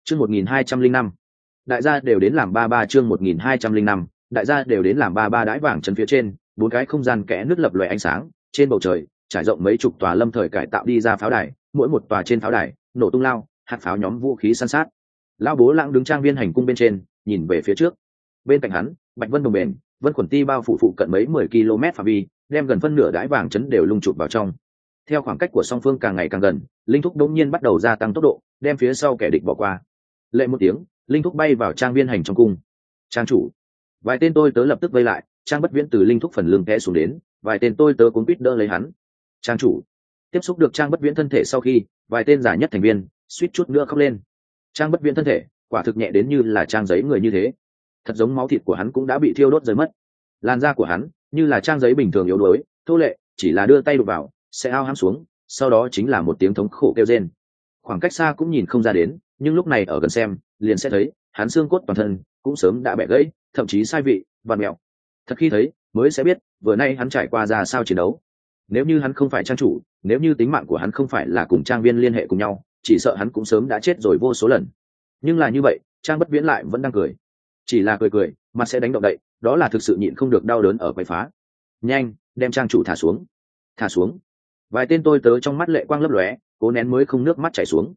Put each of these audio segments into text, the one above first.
Chương 1205. Đại gia đều đến làm ba ba. Chương 1205. Đại gia đều đến làm ba ba. Đái vàng trấn phía trên, bốn cái không gian kẽ nứt lập loè ánh sáng, trên bầu trời trải rộng mấy chục tòa lâm thời cải tạo đi ra pháo đài, mỗi một tòa trên pháo đài nổ tung lao, hạt pháo nhóm vũ khí săn sát. Lão Bố Lãng đứng trang viên hành cung bên trên, nhìn về phía trước. Bên cạnh hắn, Bạch Vân đồng bền, Vân Quần Ti bao phủ phụ cận mấy 10 km phạm vi, đem gần phân nửa đái vàng trấn đều lung chụp vào trong. Theo khoảng cách của song phương càng ngày càng gần, linh thúc đột nhiên bắt đầu gia tăng tốc độ, đem phía sau kẻ địch bỏ qua. Lệ một tiếng, linh thúc bay vào trang viên hành trong cung. Trang chủ, vài tên tôi tớ lập tức vây lại. Trang Bất Viễn từ linh thúc phần lưng té xuống đến, vài tên tôi tớ cuống quýt đỡ lấy hắn. Trang chủ, tiếp xúc được Trang Bất Viễn thân thể sau khi, vài tên giả nhất thành viên suýt chút nữa khóc lên. Trang Bất Viễn thân thể quả thực nhẹ đến như là trang giấy người như thế, thật giống máu thịt của hắn cũng đã bị thiêu đốt rơi mất. Làn da của hắn như là trang giấy bình thường yếu đuối, thô lệ, chỉ là đưa tay đụng vào sẽ ao hãm xuống, sau đó chính là một tiếng thống khổ kêu rên. Khoảng cách xa cũng nhìn không ra đến, nhưng lúc này ở gần xem liền sẽ thấy hắn xương cốt toàn thân cũng sớm đã bẻ gãy, thậm chí sai vị, vặn mẹo. Thật khi thấy mới sẽ biết vừa nay hắn trải qua ra sao chiến đấu. Nếu như hắn không phải trang chủ, nếu như tính mạng của hắn không phải là cùng trang viên liên hệ cùng nhau, chỉ sợ hắn cũng sớm đã chết rồi vô số lần. Nhưng là như vậy, Trang Bất Viễn lại vẫn đang cười, chỉ là cười cười mặt sẽ đánh động đậy, đó là thực sự nhịn không được đau đớn ở quấy phá. Nhanh đem trang chủ thả xuống, thả xuống. Vài tên tôi tớ trong mắt lệ quang lấp lóe, cố nén mới không nước mắt chảy xuống.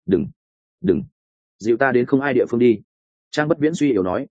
Đừng dịu ta đến không ai địa phương đi. Trang Bất Viễn suy yếu nói,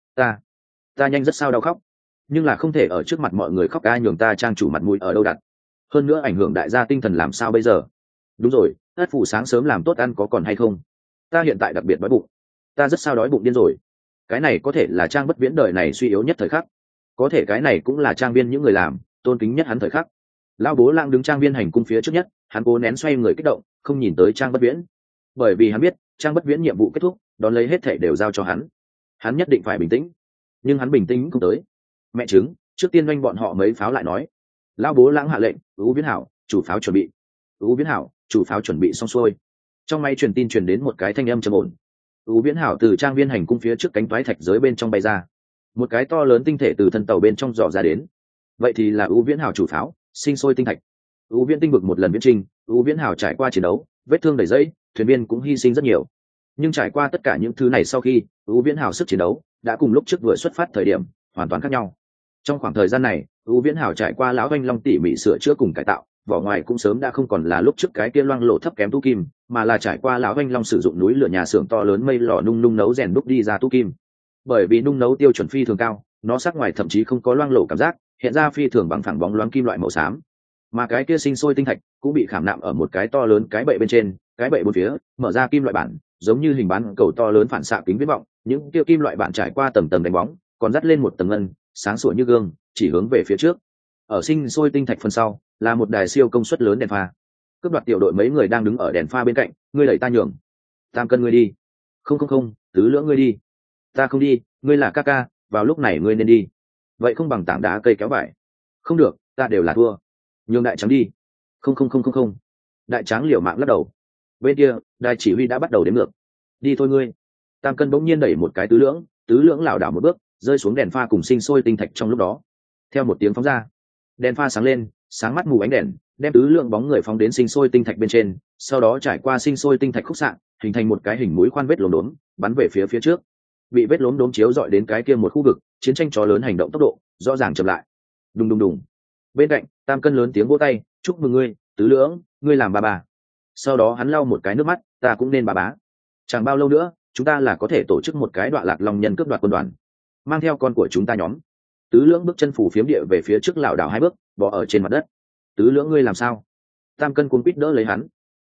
ta nhanh rất sao đau khóc, nhưng là không thể ở trước mặt mọi người khóc, ca nhường ta trang chủ mặt mũi ở đâu đặt, hơn nữa ảnh hưởng đại gia tinh thần làm sao bây giờ. Đúng rồi, ất phụ sáng sớm làm tốt ăn có còn hay không? Ta hiện tại đặc biệt đói bụng, ta rất sao đói bụng điên rồi. Cái này có thể là Trang Bất Viễn đời này suy yếu nhất thời khắc, có thể cái này cũng là trang viên những người làm tôn kính nhất hắn thời khắc. Lão Bố Lãng đứng trang viên hành cung phía trước nhất, hắn cố nén xoay người kích động, không nhìn tới Trang Bất Viễn, bởi vì hắn biết Trang Bất Viễn nhiệm vụ kết thúc, đón lấy hết thể đều giao cho hắn nhất định phải bình tĩnh. Nhưng hắn bình tĩnh không tới. Mẹ chứng, trước tiên doanh bọn họ mấy pháo lại nói. Lão Bố Lãng hạ lệnh, Ú Viễn Hảo, chủ pháo chuẩn bị. Ú Viễn Hảo, chủ pháo chuẩn bị xong xuôi. Trong máy truyền tin truyền đến một cái thanh âm trầm ổn. Ú Viễn Hảo từ trang viên hành cung phía trước cánh toái thạch giới bên trong bay ra, một cái to lớn tinh thể từ thân tàu bên trong dò ra đến. Vậy thì là Ú Viễn Hảo chủ pháo, sinh sôi tinh thạch. Ú Viễn tinh vực một lần viễn trình, Ú Viễn Hảo trải qua chiến đấu, vết thương đầy dẫy, thuyền viên cũng hy sinh rất nhiều. Nhưng trải qua tất cả những thứ này sau khi, Ú Viễn Hảo sức chiến đấu đã cùng lúc trước vừa xuất phát thời điểm hoàn toàn khác nhau. Trong khoảng thời gian này, Ú Viễn Hảo trải qua lão Anh Long tỉ mỉ sửa chữa cùng cải tạo, vỏ ngoài cũng sớm đã không còn là lúc trước cái kia loang lổ thấp kém tu kim, mà là trải qua lão Anh Long sử dụng núi lửa nhà xưởng to lớn mây lò nung nấu rèn đúc đi ra tu kim. Bởi vì nung nấu tiêu chuẩn phi thường cao, nó sắc ngoài thậm chí không có loang lổ cảm giác, hiện ra phi thường bằng phẳng bóng loáng kim loại màu xám. Mà cái kia sinh sôi tinh thạch cũng bị khảm nạm ở một cái to lớn cái bệ bên trên, cái bệ bốn phía mở ra kim loại bản, giống như hình bán cầu to lớn phản xạ kính viễn vọng, những kia kim loại bản trải qua tầng tầng đánh bóng, còn dắt lên một tầng ngân, sáng sủa như gương, chỉ hướng về phía trước. Ở sinh sôi tinh thạch phần sau là một đài siêu công suất lớn đèn pha. Cướp đoạt tiểu đội mấy người đang đứng ở đèn pha bên cạnh, ngươi đẩy ta nhường. Tam Cân ngươi đi. Không, Tứ Lưỡng ngươi đi. Ta không đi, ngươi là ca ca, vào lúc này ngươi nên đi. Vậy không bằng tảng đá cây kéo vải. Không được, ta đều là thua. Nhường Đại Trắng đi. Không. Đại Trắng liều mạng lắc đầu. Bên kia đài chỉ huy đã bắt đầu đếm ngược. Đi thôi ngươi. Tam Cân bỗng nhiên đẩy một cái Tứ Lưỡng lảo đảo một bước, rơi xuống đèn pha cùng sinh sôi tinh thạch trong lúc đó. Theo một tiếng phóng ra, đèn pha sáng lên, sáng mắt mù ánh đèn, đem Tứ Lượng bóng người phóng đến sinh sôi tinh thạch bên trên, sau đó trải qua sinh sôi tinh thạch khúc xạ, hình thành một cái hình mũi khoan vết lốm đốm, bắn về phía trước. Bị vết lốm đốm chiếu dọi đến cái kia một khu vực, chiến tranh chó lớn hành động tốc độ rõ ràng chậm lại. Đùng. Bên cạnh, Tam Cân lớn tiếng vỗ tay, chúc mừng ngươi, Tứ Lượng, ngươi làm bà. Sau đó hắn lau một cái nước mắt, ta cũng nên bà bá. Chẳng bao lâu nữa, chúng ta là có thể tổ chức một cái đoạn lạc long nhân cướp đoạt quân đoàn, mang theo con của chúng ta nhóm. Tứ Lưỡng bước chân phủ phiếm địa về phía trước lảo đảo 2 bước, bò ở trên mặt đất. Tứ Lưỡng ngươi làm sao? Tam Cân cuống quýt đỡ lấy hắn.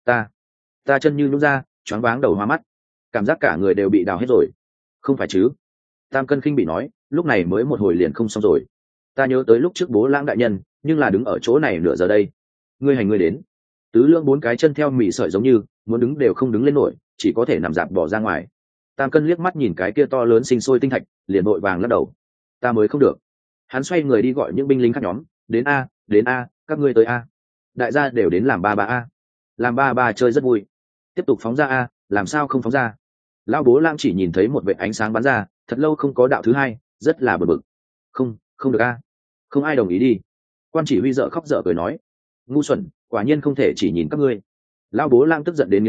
Ta chân như nhũn ra, choáng váng đầu hoa mắt, cảm giác cả người đều bị đào hết rồi. Không phải chứ? Tam Cân khinh bị nói, lúc này mới một hồi liền không xong rồi. Ta nhớ tới lúc trước Bố Lãng đại nhân, nhưng là đứng ở chỗ này nửa giờ đây. Ngươi hành ngươi đến. Tứ Lưỡng 4 cái chân theo mỉ sợi giống như muốn đứng đều không đứng lên nổi, chỉ có thể nằm dạp bỏ ra ngoài. Tam Cân liếc mắt nhìn cái kia to lớn sinh sôi tinh thạch, liền vội vàng lắc đầu. Ta mới không được. Hắn xoay người đi gọi những binh lính khác nhóm, đến a, các ngươi tới a. Đại gia đều đến làm ba a. Làm ba chơi rất vui. Tiếp tục phóng ra a, làm sao không phóng ra. Lão Bố Lãng chỉ nhìn thấy một vệt ánh sáng bắn ra, thật lâu không có đạo thứ hai, rất là bực bực. Không được a. Không ai đồng ý đi. Quan chỉ huy dở khóc dở cười nói, ngu xuẩn, quả nhiên không thể chỉ nhìn các ngươi. Lão Bố Lãng tức giận đến nghiến răng,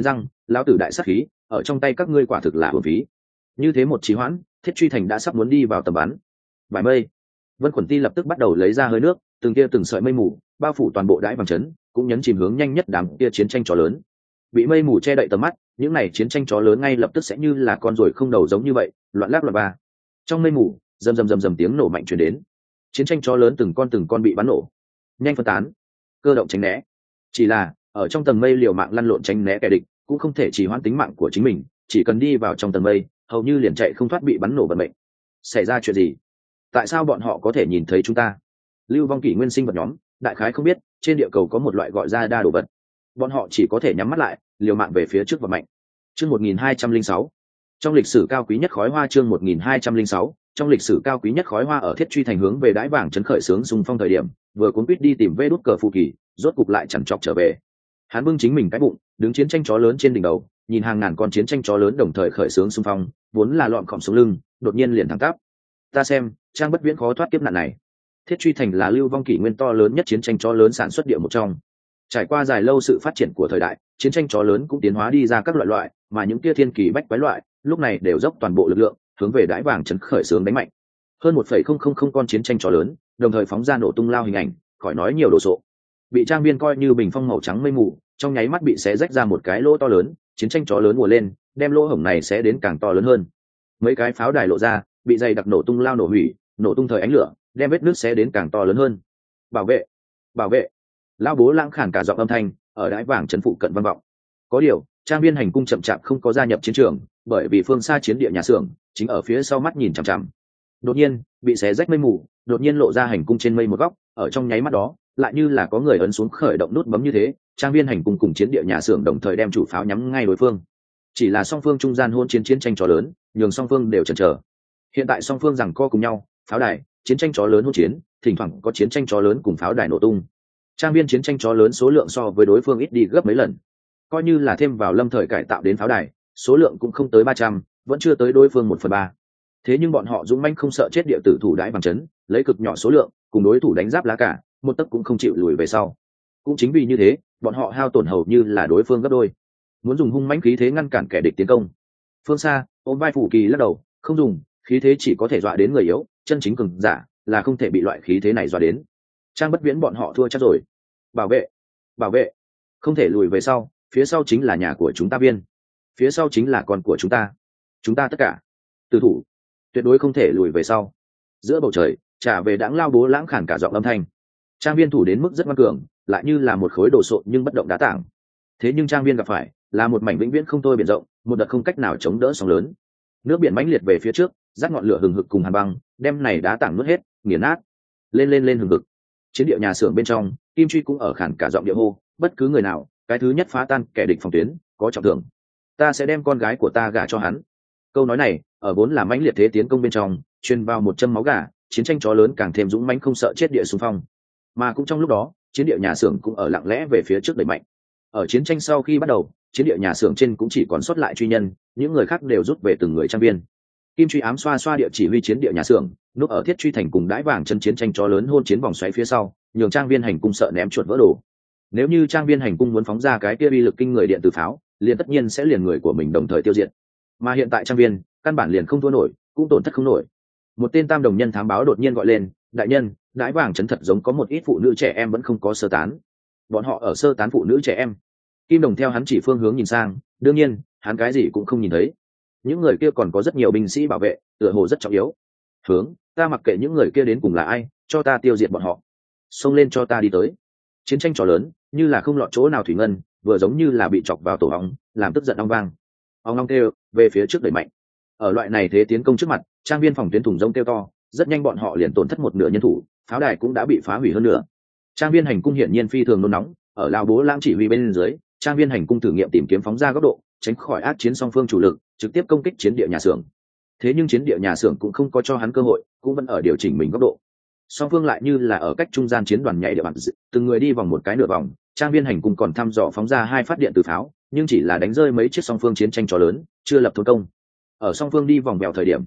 lão tử đại sắc khí ở trong tay các ngươi quả thực là hồn phí. Như thế một trì hoãn, Thiết Truy Thành đã sắp muốn đi vào tầm bắn. Vài mây, Vân Khuẩn Ti lập tức bắt đầu lấy ra hơi nước, từng tia từng sợi mây mù bao phủ toàn bộ đái vàng trấn, cũng nhấn chìm hướng nhanh nhất đám kia chiến tranh chó lớn. Bị mây mù che đậy tầm mắt, những này chiến tranh chó lớn ngay lập tức sẽ như là con ruồi không đầu giống như vậy, loạn lác loạn ba. Trong mây mù, rầm rầm rầm rầm tiếng nổ mạnh truyền đến. Chiến tranh chó lớn từng con bị bắn nổ. Nhanh phân tán, cơ động tránh né. Chỉ là ở trong tầng mây liều mạng lăn lộn tránh né kẻ địch, cũng không thể chỉ hoãn tính mạng của chính mình, chỉ cần đi vào trong tầng mây, hầu như liền chạy không thoát bị bắn nổ vận mệnh. Xảy ra chuyện gì? Tại sao bọn họ có thể nhìn thấy chúng ta? Lưu vong kỷ nguyên sinh vật nhóm đại khái không biết trên địa cầu có một loại gọi ra đa đồ vật, bọn họ chỉ có thể nhắm mắt lại liều mạng về phía trước và mạnh. Chương 1206, trong lịch sử cao quý nhất khói hoa. Chương 1206, trong lịch sử cao quý nhất khói hoa. Ở Thiết Truy Thành hướng về đái vàng trấn khởi sướng xung phong thời điểm, vừa cuốn quýt đi tìm vê đút cờ phù kỳ, rốt cục lại chằn chọc trở về. Hắn bưng chính mình cái bụng, đứng chiến tranh chó lớn trên đỉnh đầu, nhìn hàng ngàn con chiến tranh chó lớn đồng thời khởi sướng xung phong, vốn là lọn khom xuống lưng, đột nhiên liền thẳng tắp. Ta xem, Trang Bất Viễn khó thoát kiếp nạn này. Thiết Truy Thành là lưu vong kỷ nguyên to lớn nhất chiến tranh chó lớn sản xuất địa một trong. Trải qua dài lâu sự phát triển của thời đại, chiến tranh chó lớn cũng tiến hóa đi ra các loại, mà những kia thiên kỳ bách quái loại, lúc này đều dốc toàn bộ lực lượng, hướng về đái vàng trấn khởi xướng đánh mạnh. Hơn 1,000 con chiến tranh chó lớn, đồng thời phóng ra nổ tung lao hình ảnh, khỏi nói nhiều đồ sộ. Bị trang biên coi như bình phong màu trắng mây mù, trong nháy mắt bị xé rách ra một cái lỗ to lớn, chiến tranh chó lớn mùa lên, đem lỗ hổng này xé đến càng to lớn hơn. Mấy cái pháo đài lộ ra, bị dày đặc nổ tung lao nổ hủy, nổ tung thời ánh lửa, đem vết nước xé đến càng to lớn hơn. Bảo vệ, bảo vệ! Lão bố lãng khản cả giọng âm thanh ở đái vàng trấn phụ cận vang vọng. Có điều, trang viên hành cung chậm chạp không có gia nhập chiến trường, bởi vì phương xa chiến địa nhà xưởng chính ở phía sau mắt nhìn chằm chằm. Đột nhiên, bị xé rách mây mù, đột nhiên lộ ra hành cung trên mây một góc, ở trong nháy mắt đó, lại như là có người ấn xuống khởi động nút bấm như thế, trang viên hành cung cùng chiến địa nhà xưởng đồng thời đem chủ pháo nhắm ngay đối phương. Chỉ là song phương trung gian hôn chiến tranh chó lớn, nhường song phương đều chần chờ. Hiện tại song phương giằng co cùng nhau, pháo đài, chiến tranh chó lớn hôn chiến, thỉnh thoảng có chiến tranh chó lớn cùng pháo đài nổ tung. Trang viên chiến tranh chó lớn số lượng so với đối phương ít đi gấp mấy lần, coi như là thêm vào lâm thời cải tạo đến pháo đài, số lượng cũng không tới 300, vẫn chưa tới đối phương 1/3. Thế nhưng bọn họ dũng mãnh không sợ chết địa tử thủ đái bằng chấn, lấy cực nhỏ số lượng cùng đối thủ đánh giáp lá cả, một tấc cũng không chịu lùi về sau. Cũng chính vì như thế, bọn họ hao tổn hầu như là đối phương gấp đôi, muốn dùng hung mãnh khí thế ngăn cản kẻ địch tiến công. Phương xa, ôm vai phủ kỳ lắc đầu, không dùng, khí thế chỉ có thể dọa đến người yếu, chân chính cường giả là không thể bị loại khí thế này dọa đến. Trang Bất Viễn bọn họ thua chắc rồi. Bảo vệ, bảo vệ, không thể lùi về sau, phía sau chính là nhà của chúng ta viên, phía sau chính là con của chúng ta tất cả tử thủ, tuyệt đối không thể lùi về sau. Giữa bầu trời trả về đãng lao bố lãng khản cả giọng âm thanh. Trang viên thủ đến mức rất ngoan cường, lại như là một khối đồ sộ nhưng bất động đá tảng. Thế nhưng trang viên gặp phải là một mảnh vĩnh viễn không thôi biển rộng, một đợt không cách nào chống đỡ sóng lớn. Nước biển mãnh liệt về phía trước, dắt ngọn lửa hừng hực cùng hàn băng, đem này đá tảng nuốt hết, nghiền nát. Lên hừng hực. Chiến địa nhà xưởng bên trong, Kim Truy cũng ở khản cả giọng địa hô, bất cứ người nào, cái thứ nhất phá tan kẻ địch phòng tuyến, có trọng thưởng. Ta sẽ đem con gái của ta gả cho hắn. Câu nói này, ở vốn là mãnh liệt thế tiến công bên trong, truyền vào một châm máu gà, chiến tranh chó lớn càng thêm dũng mãnh không sợ chết địa xung phong. Mà cũng trong lúc đó, chiến địa nhà xưởng cũng ở lặng lẽ về phía trước đẩy mạnh. Ở chiến tranh sau khi bắt đầu, chiến địa nhà xưởng trên cũng chỉ còn sót lại truy nhân, những người khác đều rút về từng người trang viên. Kim Truy ám xoa xoa địa chỉ huy chiến địa nhà xưởng, núp ở Thiết Truy Thành cùng đái vàng chân chiến tranh chó lớn hôn chiến vòng xoáy phía sau, nhường trang viên hành cung sợ ném chuột vỡ đồ. Nếu như trang viên hành cung muốn phóng ra cái kia uy lực kinh người điện tử pháo, liền tất nhiên sẽ liền người của mình đồng thời tiêu diệt. Mà hiện tại trang viên căn bản liền không thua nổi, cũng tổn thất không nổi. Một tên tam đồng nhân thám báo đột nhiên gọi lên, đại nhân, đái vàng chấn thật giống có một ít phụ nữ trẻ em vẫn không có sơ tán. Bọn họ ở sơ tán phụ nữ trẻ em. Kim đồng theo hắn chỉ phương hướng nhìn sang, đương nhiên hắn cái gì cũng không nhìn thấy. Những người kia còn có rất nhiều binh sĩ bảo vệ, tựa hồ rất trọng yếu. Hướng, ta mặc kệ những người kia đến cùng là ai, cho ta tiêu diệt bọn họ. Xông lên cho ta đi tới. Chiến tranh trò lớn, như là không lọt chỗ nào thủy ngân, vừa giống như là bị chọc vào tổ ong, làm tức giận ong vang. Ong ong kêu, về phía trước đẩy mạnh. Ở loại này thế tiến công trước mặt, trang viên phòng tuyến thùng rông kêu to, rất nhanh bọn họ liền tổn thất một nửa nhân thủ, pháo đài cũng đã bị phá hủy hơn nữa. Trang viên hành cung hiển nhiên phi thường nôn nóng, ở lao bố lãng chỉ huy bên dưới, trang viên hành cung thử nghiệm tìm kiếm phóng ra góc độ, tránh khỏi ác chiến song phương chủ lực, trực tiếp công kích chiến địa nhà xưởng. Thế nhưng chiến địa nhà xưởng cũng không có cho hắn cơ hội, cũng vẫn ở điều chỉnh mình góc độ. Song phương lại như là ở cách trung gian chiến đoàn nhảy địa bàn, từng người đi vòng một cái nửa vòng. Trang viên hành cung còn thăm dò phóng ra 2 phát điện từ pháo, nhưng chỉ là đánh rơi mấy chiếc song phương chiến tranh trò lớn, chưa lập thôn công. Ở song phương đi vòng bèo thời điểm,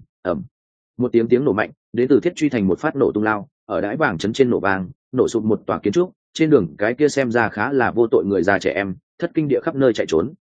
một tiếng nổ mạnh, đến từ Thiết Truy Thành một phát nổ tung lao, ở đái vàng chấn trên nổ vang, nổ sụp một tòa kiến trúc, trên đường cái kia xem ra khá là vô tội người già trẻ em, thất kinh địa khắp nơi chạy trốn.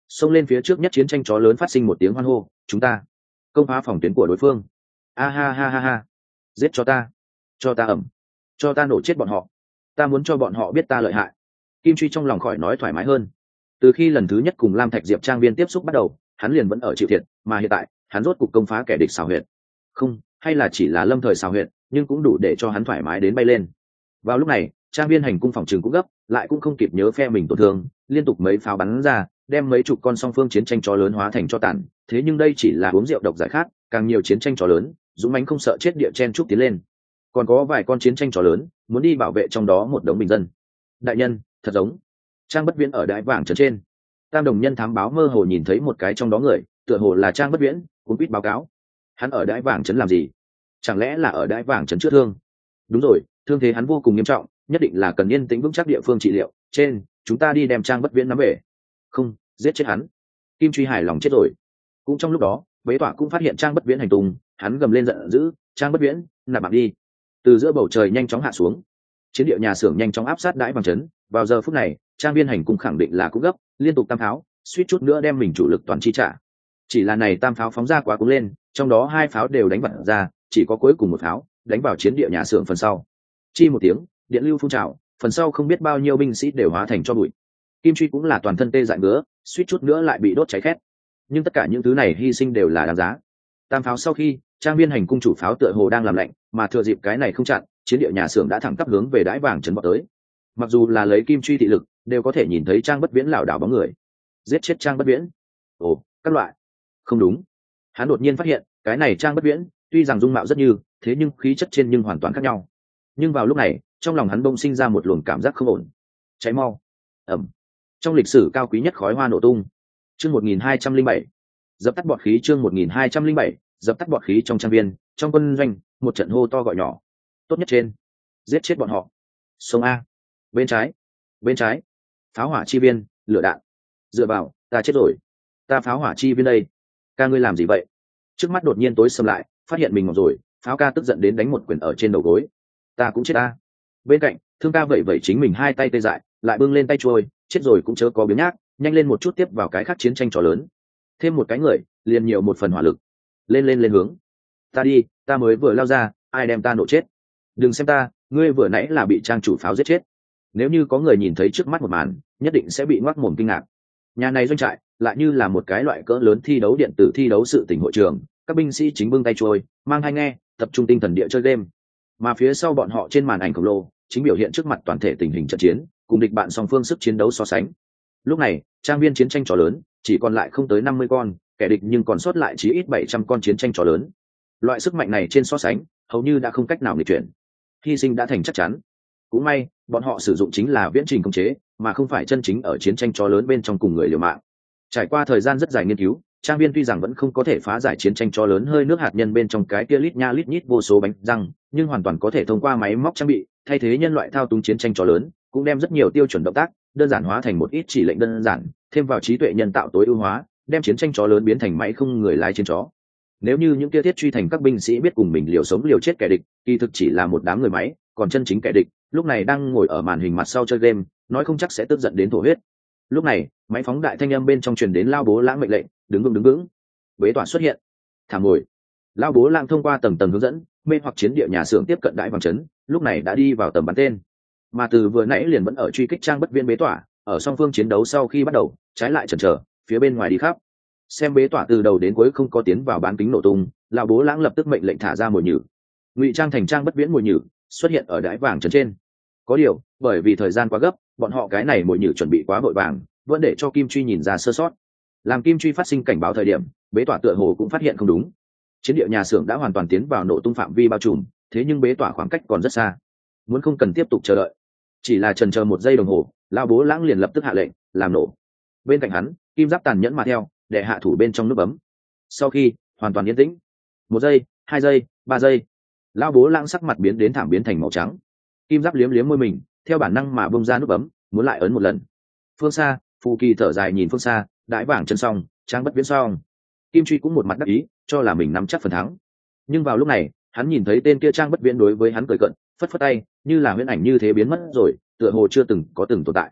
xông lên phía trước nhất chiến tranh chó lớn phát sinh một tiếng hoan hô, chúng ta công phá phòng tuyến của đối phương. A ha ha ha ha, giết cho ta ẩm, cho ta nổ chết bọn họ, ta muốn cho bọn họ biết ta lợi hại. Kim Truy trong lòng khỏi nói thoải mái hơn. Từ khi lần thứ nhất cùng Lam Thạch Diệp trang viên tiếp xúc bắt đầu, hắn liền vẫn ở chịu thiệt, mà hiện tại hắn rốt cục công phá kẻ địch xào huyệt. Không, hay là chỉ là lâm thời xào huyệt, nhưng cũng đủ để cho hắn thoải mái đến bay lên. Vào lúc này, trang viên hành cung phòng trường cũng gấp, lại cũng không kịp nhớ phe mình tổn thương, liên tục mấy pháo bắn ra, đem mấy chục con song phương chiến tranh chó lớn hóa thành cho tàn. Thế nhưng đây chỉ là uống rượu độc giải khát, càng nhiều chiến tranh chó lớn, dũng mãnh không sợ chết địa chen trúc tiến lên. Còn có vài con chiến tranh chó lớn, muốn đi bảo vệ trong đó một đống bình dân. Đại nhân, thật giống Trang Bất Viễn ở Đại Vàng trấn trên. Tam đồng nhân thám báo mơ hồ nhìn thấy một cái trong đó người, tựa hồ là Trang Bất Viễn, cũng biết báo cáo. Hắn ở Đại Vàng trấn làm gì? Chẳng lẽ là ở Đại Vàng trấn chữa thương? Đúng rồi, thương thế hắn vô cùng nghiêm trọng, nhất định là cần yên tĩnh vững chắc địa phương trị liệu. Trên, chúng ta đi đem Trang Bất Viễn nắm về. Không, giết chết hắn. Kim Truy hài lòng chết rồi. Cũng trong lúc đó, Bế Tỏa cũng phát hiện Trang Bất Viễn hành tung, hắn gầm lên giận dữ, Trang Bất Viễn, nạp mạng đi. Từ giữa bầu trời nhanh chóng hạ xuống, chiến địa nhà xưởng nhanh chóng áp sát Đại Vàng trấn. Vào giờ phút này, trang viên hành cung khẳng định là cũng gấp, liên tục tam pháo, suýt chút nữa đem mình chủ lực toàn chi trả. Chỉ là này tam pháo phóng ra quá cuống lên, trong đó hai pháo đều đánh bật ra, chỉ có cuối cùng một pháo đánh vào chiến địa nhà xưởng phần sau. Chi một tiếng, điện lưu phun trào, phần sau không biết bao nhiêu binh sĩ đều hóa thành cho bụi. Kim Truy cũng là toàn thân tê dại ngứa, suýt chút nữa lại bị đốt cháy khét. Nhưng tất cả những thứ này hy sinh đều là đáng giá. Tam pháo sau khi, trang viên hành cung chủ pháo tựa hồ đang làm lạnh, mà thừa dịp cái này không chặn, chiến địa nhà xưởng đã thẳng tắp hướng về Đái Vàng trấn vọt tới. Mặc dù là lấy Kim Truy thị lực, đều có thể nhìn thấy Trang Bất Viễn lảo đảo bóng người. Giết chết Trang Bất Viễn. Ồ, các loại. Không đúng. Hắn đột nhiên phát hiện, cái này Trang Bất Viễn, tuy rằng dung mạo rất như, thế nhưng khí chất trên nhưng hoàn toàn khác nhau. Nhưng vào lúc này, trong lòng hắn bỗng sinh ra một luồng cảm giác không ổn. Cháy mau. Ẩm. Trong lịch sử cao quý nhất khói hoa nổ tung. Chương 1207. Dập tắt bọt khí. Chương 1207. Dập tắt bọt khí trong trang viên, trong quân doanh, một trận hô to gọi nhỏ. Tốt nhất trên. Giết chết bọn họ. Sông A. Bên trái, pháo hỏa chi viên, lửa đạn. Dựa vào, ta chết rồi. Ta pháo hỏa chi viên đây. Ca ngươi làm gì vậy? Trước mắt đột nhiên tối sầm lại, phát hiện mình ngọc rồi, pháo ca tức giận đến đánh một quyền ở trên đầu gối. Ta cũng chết ta. Bên cạnh, Thương ca vẩy vẩy chính mình hai tay tê dại, lại bưng lên tay trôi, chết rồi cũng chớ có biếng nhác, nhanh lên một chút tiếp vào cái khác chiến tranh trò lớn. Thêm một cái người, liền nhiều một phần hỏa lực. Lên hướng. Ta đi, ta mới vừa lao ra, ai đem ta nổ chết? Đừng xem ta, ngươi vừa nãy là bị trang chủ pháo giết chết. Nếu như có người nhìn thấy trước mắt một màn, nhất định sẽ bị ngoác mồm kinh ngạc. Nhà này doanh trại lại như là một cái loại cỡ lớn thi đấu điện tử thi đấu sự tỉnh hội trường, các binh sĩ chính bưng tay trôi, mang hai nghe, tập trung tinh thần địa chơi game. Mà phía sau bọn họ trên màn ảnh khổng lồ, chính biểu hiện trước mặt toàn thể tình hình trận chiến, cùng địch bạn song phương sức chiến đấu so sánh. Lúc này, trang viên chiến tranh trò lớn chỉ còn lại không tới 50 con, kẻ địch nhưng còn sót lại chí ít 700 con chiến tranh trò lớn. Loại sức mạnh này trên so sánh, hầu như đã không cách nào nghịch chuyển. Hy sinh đã thành chắc chắn. Cũng may, bọn họ sử dụng chính là viễn trình khống chế, mà không phải chân chính ở chiến tranh chó lớn bên trong cùng người liều mạng. Trải qua thời gian rất dài nghiên cứu, trang viên tuy rằng vẫn không có thể phá giải chiến tranh chó lớn hơi nước hạt nhân bên trong cái kia lít nha lít nhít vô số bánh răng, nhưng hoàn toàn có thể thông qua máy móc trang bị thay thế nhân loại thao túng chiến tranh chó lớn, cũng đem rất nhiều tiêu chuẩn động tác đơn giản hóa thành một ít chỉ lệnh đơn giản, thêm vào trí tuệ nhân tạo tối ưu hóa, đem chiến tranh chó lớn biến thành máy không người lái chiến chó. Nếu như những kia thiết truy thành các binh sĩ biết cùng mình liều sống liều chết kẻ địch, kỳ thực chỉ là một đám người máy, còn chân chính kẻ địch lúc này đang ngồi ở màn hình mặt sau chơi game, nói không chắc sẽ tức giận đến thổ huyết. Lúc này, máy phóng đại thanh âm bên trong truyền đến Lao Bố Lãng mệnh lệnh, đứng vững. Bế Tỏa xuất hiện. Thảm ngồi. Lao Bố Lãng thông qua tầng tầng hướng dẫn, mê hoặc chiến địa nhà xưởng tiếp cận Đại Vàng trấn, lúc này đã đi vào tầm bắn tên. Mà từ vừa nãy liền vẫn ở truy kích Trang Bất Viễn Bế Tỏa, ở song phương chiến đấu sau khi bắt đầu, trái lại chần chờ, phía bên ngoài đi khắp. Xem Bế Tỏa từ đầu đến cuối không có tiến vào bán kính nổ tung, Lao Bố Lãng lập tức mệnh lệnh thả ra mồi nhử. Ngụy trang thành Trang Bất Viễn mồi nhử xuất hiện ở Đại Vàng trấn trên. Có điều, bởi vì thời gian quá gấp, bọn họ cái này mồi nhử chuẩn bị quá vội vàng, vẫn để cho Kim Truy nhìn ra sơ sót. Làm Kim Truy phát sinh cảnh báo thời điểm, Bế Tỏa tựa hồ cũng phát hiện không đúng. Chiến địa nhà xưởng đã hoàn toàn tiến vào nổ tung phạm vi bao trùm, thế nhưng Bế Tỏa khoảng cách còn rất xa, muốn không cần tiếp tục chờ đợi. Chỉ là chần chờ một giây đồng hồ, Lao Bố Lãng liền lập tức hạ lệnh làm nổ. Bên cạnh hắn, Kim Giáp tàn nhẫn mà theo, để hạ thủ bên trong nút bấm. Sau khi hoàn toàn yên tĩnh, 1 giây, 2 giây, 3 giây, Lao Bố Lãng sắc mặt biến đến thảm biến thành màu trắng. Kim Giáp liếm liếm môi mình, theo bản năng mà bông ra nút bấm, muốn lại ấn một lần. Phương xa, Phù Kỳ thở dài nhìn phương xa, Đại Vàng chân xong, Trang Bất Viễn xong. Kim Truy cũng một mặt đắc ý, cho là mình nắm chắc phần thắng. Nhưng vào lúc này, hắn nhìn thấy tên kia Trang Bất Viễn đối với hắn cười cận, phất phất tay, như là huyễn ảnh như thế biến mất rồi, tựa hồ chưa từng có từng tồn tại.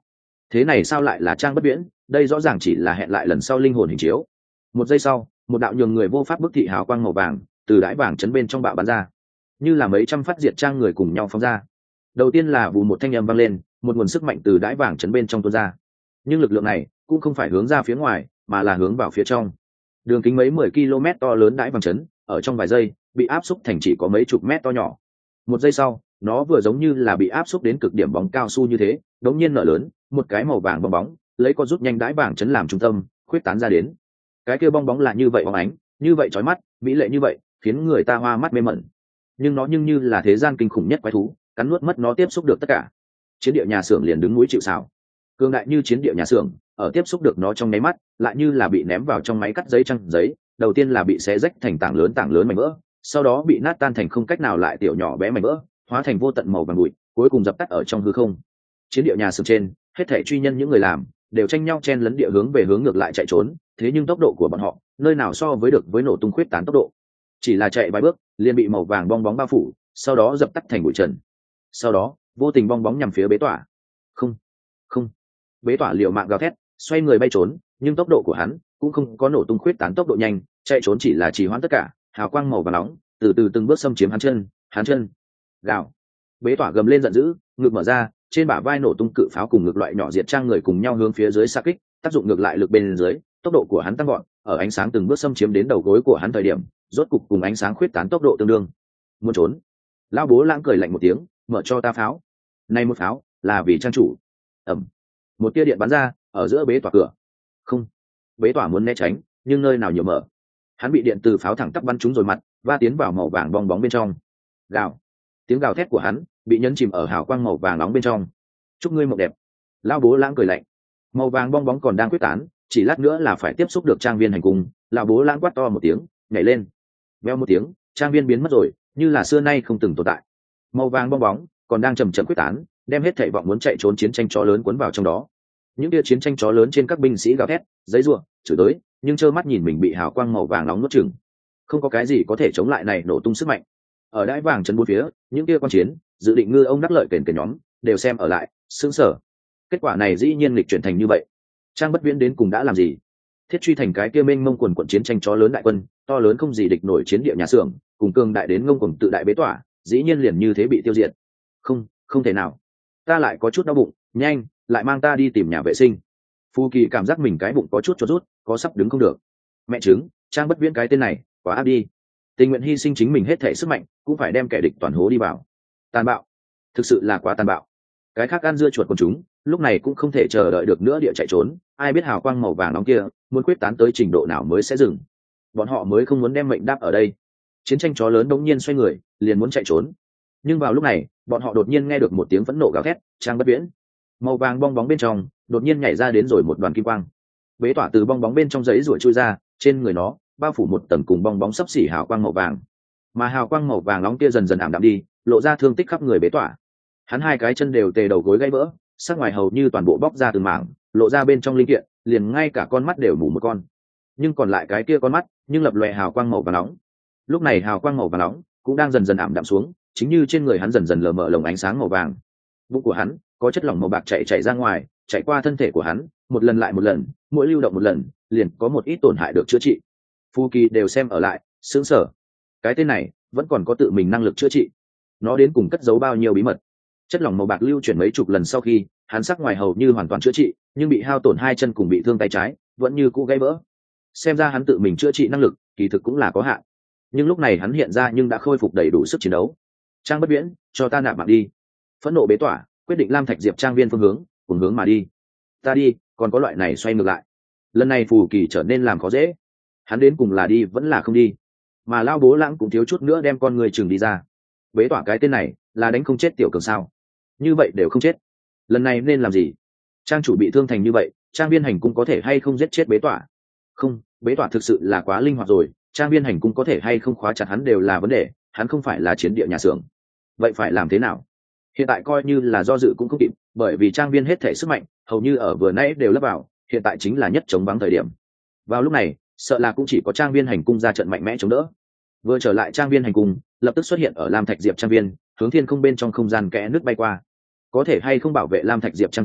thế này sao lại là Trang Bất Viễn? Đây rõ ràng chỉ là hẹn lại lần sau linh hồn hình chiếu. Một giây sau, một đạo nhường người vô pháp bức thị hào quang màu vàng từ đáy vàng chấn bên trong bạo bắn ra, như là mấy trăm phát diệt trang người cùng nhau phóng ra. Đầu tiên là vù một thanh âm vang lên, một nguồn sức mạnh từ đáy vàng chấn bên trong tuôn ra, nhưng lực lượng này cũng không phải hướng ra phía ngoài mà là hướng vào phía trong. Đường kính mấy 10 km to lớn đáy vàng chấn ở trong vài giây bị áp xúc thành chỉ có mấy chục mét to nhỏ. Một giây sau, nó vừa giống như là bị áp xúc đến cực điểm bóng cao su như thế, đống nhiên nở lớn, một cái màu vàng bong bóng lấy con rút nhanh đáy vàng chấn làm trung tâm khuyết tán ra đến. Cái kia bong bóng là như vậy bóng ánh, như vậy chói mắt, mỹ lệ như vậy, khiến người ta hoa mắt mê mẩn. Nhưng nó như là thế gian kinh khủng nhất quái thú, cắn nuốt mất nó tiếp xúc được tất cả. Chiến địa nhà xưởng liền đứng núi chịu sào. Cường đại như chiến địa nhà xưởng, ở tiếp xúc được nó trong nháy mắt, lại như là bị ném vào trong máy cắt giấy trăng giấy, đầu tiên là bị xé rách thành tảng lớn mảnh vỡ, sau đó bị nát tan thành không cách nào lại tiểu nhỏ bé mảnh vỡ, hóa thành vô tận màu vàng bụi, cuối cùng dập tắt ở trong hư không. Chiến địa nhà xưởng trên, hết thảy truy nhân những người làm, đều tranh nhau chen lấn địa hướng về hướng ngược lại chạy trốn, thế nhưng tốc độ của bọn họ, nơi nào so với được với nổ tung khuyết tán tốc độ. Chỉ là chạy vài bước, liền bị màu vàng bong bóng bao phủ, sau đó dập tắt thành bụi trần. Sau đó, vô tình bong bóng nhằm phía bế tỏa. Không, không. Bế tỏa liều mạng gào thét, xoay người bay trốn, nhưng tốc độ của hắn cũng không có nổ tung khuyết tán tốc độ nhanh, chạy trốn chỉ là trì hoãn tất cả, hào quang màu vàng nóng, từ từ từng bước xâm chiếm hắn chân. Gào. Bế tỏa gầm lên giận dữ, ngực mở ra, trên bả vai nổ tung cự pháo cùng ngực loại nhỏ diệt trang người cùng nhau hướng phía dưới xạ kích, tác dụng ngược lại lực bên dưới, tốc độ của hắn tăng gọn, ở ánh sáng từng bước xâm chiếm đến đầu gối của hắn thời điểm, rốt cục cùng ánh sáng khuyết tán tốc độ tương đương. Muốn trốn. Lão Bố Lãng cười lạnh một tiếng, mở cho ta pháo. Này một pháo, là vì trang chủ. Ầm. Một tia điện bắn ra, ở giữa bế tỏa cửa. Không. Bế tỏa muốn né tránh, nhưng nơi nào nhiều mở. Hắn bị điện từ pháo thẳng tắp bắn trúng rồi mặt, va tiến vào màu vàng bong bóng bên trong. Gào. Tiếng gào thét của hắn bị nhấn chìm ở hào quang màu vàng nóng bên trong. Chúc ngươi mộng đẹp. Lão Bố Lãng cười lạnh. Màu vàng bong bóng còn đang quyết tán, chỉ lát nữa là phải tiếp xúc được trang viên hành cung. Lão Bố Lãng quát to một tiếng, nhảy lên. Veo một tiếng, trang viên biến mất rồi, như là xưa nay không từng tồn tại. Màu vàng bong bóng còn đang chậm chậm quyết tán, đem hết thảy vọng muốn chạy trốn chiến tranh chó lớn cuốn vào trong đó. Những tia chiến tranh chó lớn trên các binh sĩ gào thét, giãy giụa, chửi tới, nhưng trơ mắt nhìn mình bị hào quang màu vàng nóng nuốt chửng. Không có cái gì có thể chống lại này nổ tung sức mạnh. Ở đáy vàng trấn bốn phía, những tia quan chiến dự định ngư ông đắc lợi kền nhóm đều xem ở lại, sững sờ. Kết quả này dĩ nhiên lịch chuyển thành như vậy. Trang Bất Viễn đến cùng đã làm gì? Thiết truy thành cái kia mênh mông quần quận chiến tranh chó lớn đại quân, to lớn không gì địch nổi chiến địa nhà xưởng, cùng cường đại đến ngông cuồng tự đại bế tỏa, dĩ nhiên liền như thế bị tiêu diệt. Không thể nào. Ta lại có chút đau bụng, nhanh, lại mang ta đi tìm nhà vệ sinh. Phu Kỳ cảm giác mình cái bụng có chút cho rút, có sắp đứng không được. Mẹ chứng, Trang Bất Viễn cái tên này, quá áp đi. Tình nguyện hy sinh chính mình hết thể sức mạnh, cũng phải đem kẻ địch toàn hố đi vào. Tàn bạo, thực sự là quá tàn bạo. Cái khác ăn dưa chuột của chúng, lúc này cũng không thể chờ đợi được nữa địa chạy trốn, ai biết hào quang màu vàng nóng kia muốn quyết tán tới trình độ nào mới sẽ dừng. Bọn họ mới không muốn đem mệnh đáp ở đây. Chiến tranh chó lớn đống nhiên xoay người, liền muốn chạy trốn. Nhưng vào lúc này, bọn họ đột nhiên nghe được một tiếng phẫn nộ gào thét, Trang Bất Viễn. Màu vàng bong bóng bên trong đột nhiên nhảy ra đến rồi một đoàn kim quang. Bế tỏa từ bong bóng bên trong giấy ruổi chui ra, trên người nó bao phủ một tầng cùng bong bóng sấp xỉ hào quang màu vàng. Mà hào quang màu vàng nóng kia dần dần ảm đạm đi, lộ ra thương tích khắp người bế tỏa. Hắn hai cái chân đều tê đầu gối gãy vỡ, sắc ngoài hầu như toàn bộ bóc ra từng mảng, lộ ra bên trong linh kiện, liền ngay cả con mắt đều mù một con. Nhưng còn lại cái kia con mắt, nhưng lập lòe hào quang màu vàng nóng. Lúc này hào quang màu vàng nóng cũng đang dần dần ảm đạm xuống, chính như trên người hắn dần dần lờ mờ lồng ánh sáng màu vàng. Bụng của hắn có chất lỏng màu bạc chảy ra ngoài, chạy qua thân thể của hắn, một lần lại một lần, mỗi lưu động một lần, liền có một ít tổn hại được chữa trị. Phu Kỳ đều xem ở lại, sững sờ. Cái tên này vẫn còn có tự mình năng lực chữa trị. Nó đến cùng cất giấu bao nhiêu bí mật? Chất lỏng màu bạc lưu chuyển mấy chục lần sau khi, hắn sắc ngoài hầu như hoàn toàn chữa trị, nhưng bị hao tổn hai chân cùng bị thương tay trái, vẫn như cũ gãy vỡ. Xem ra hắn tự mình chữa trị năng lực, kỳ thực cũng là có hạn. Nhưng lúc này hắn hiện ra nhưng đã khôi phục đầy đủ sức chiến đấu. Trang Bất Viễn, cho ta nạp mạng đi. Phẫn nộ bế tỏa, quyết định Lam Thạch Diệp trang viên phương hướng, cùng hướng mà đi. Ta đi, còn có loại này xoay ngược lại. Lần này Phù Kỳ trở nên làm khó dễ. Hắn đến cùng là đi vẫn là không đi. Mà Lão Bố Lãng cũng thiếu chút nữa đem con người chừng đi ra. Bế tỏa cái tên này, là đánh không chết tiểu cường sao? Như vậy đều không chết. Lần này nên làm gì? Trang chủ bị thương thành như vậy, trang viên hành cung có thể hay không giết chết bế tỏa? Không, bế tỏa thực sự là quá linh hoạt rồi, trang viên hành cung có thể hay không khóa chặt hắn đều là vấn đề, hắn không phải là chiến địa nhà xưởng. Vậy phải làm thế nào? Hiện tại coi như là do dự cũng không kịp, bởi vì trang viên hết thể sức mạnh hầu như ở vừa nãy đều lấp vào, hiện tại chính là nhất chống vắng thời điểm. Vào lúc này, sợ là cũng chỉ có trang viên hành cung ra trận mạnh mẽ chống đỡ. Vừa trở lại trang viên hành cung, lập tức xuất hiện ở Lam Thạch Diệp trang viên, hướng thiên không bên trong không gian kẽ nước bay qua. Có thể hay không bảo vệ Lam Thạch Diệp trang viên,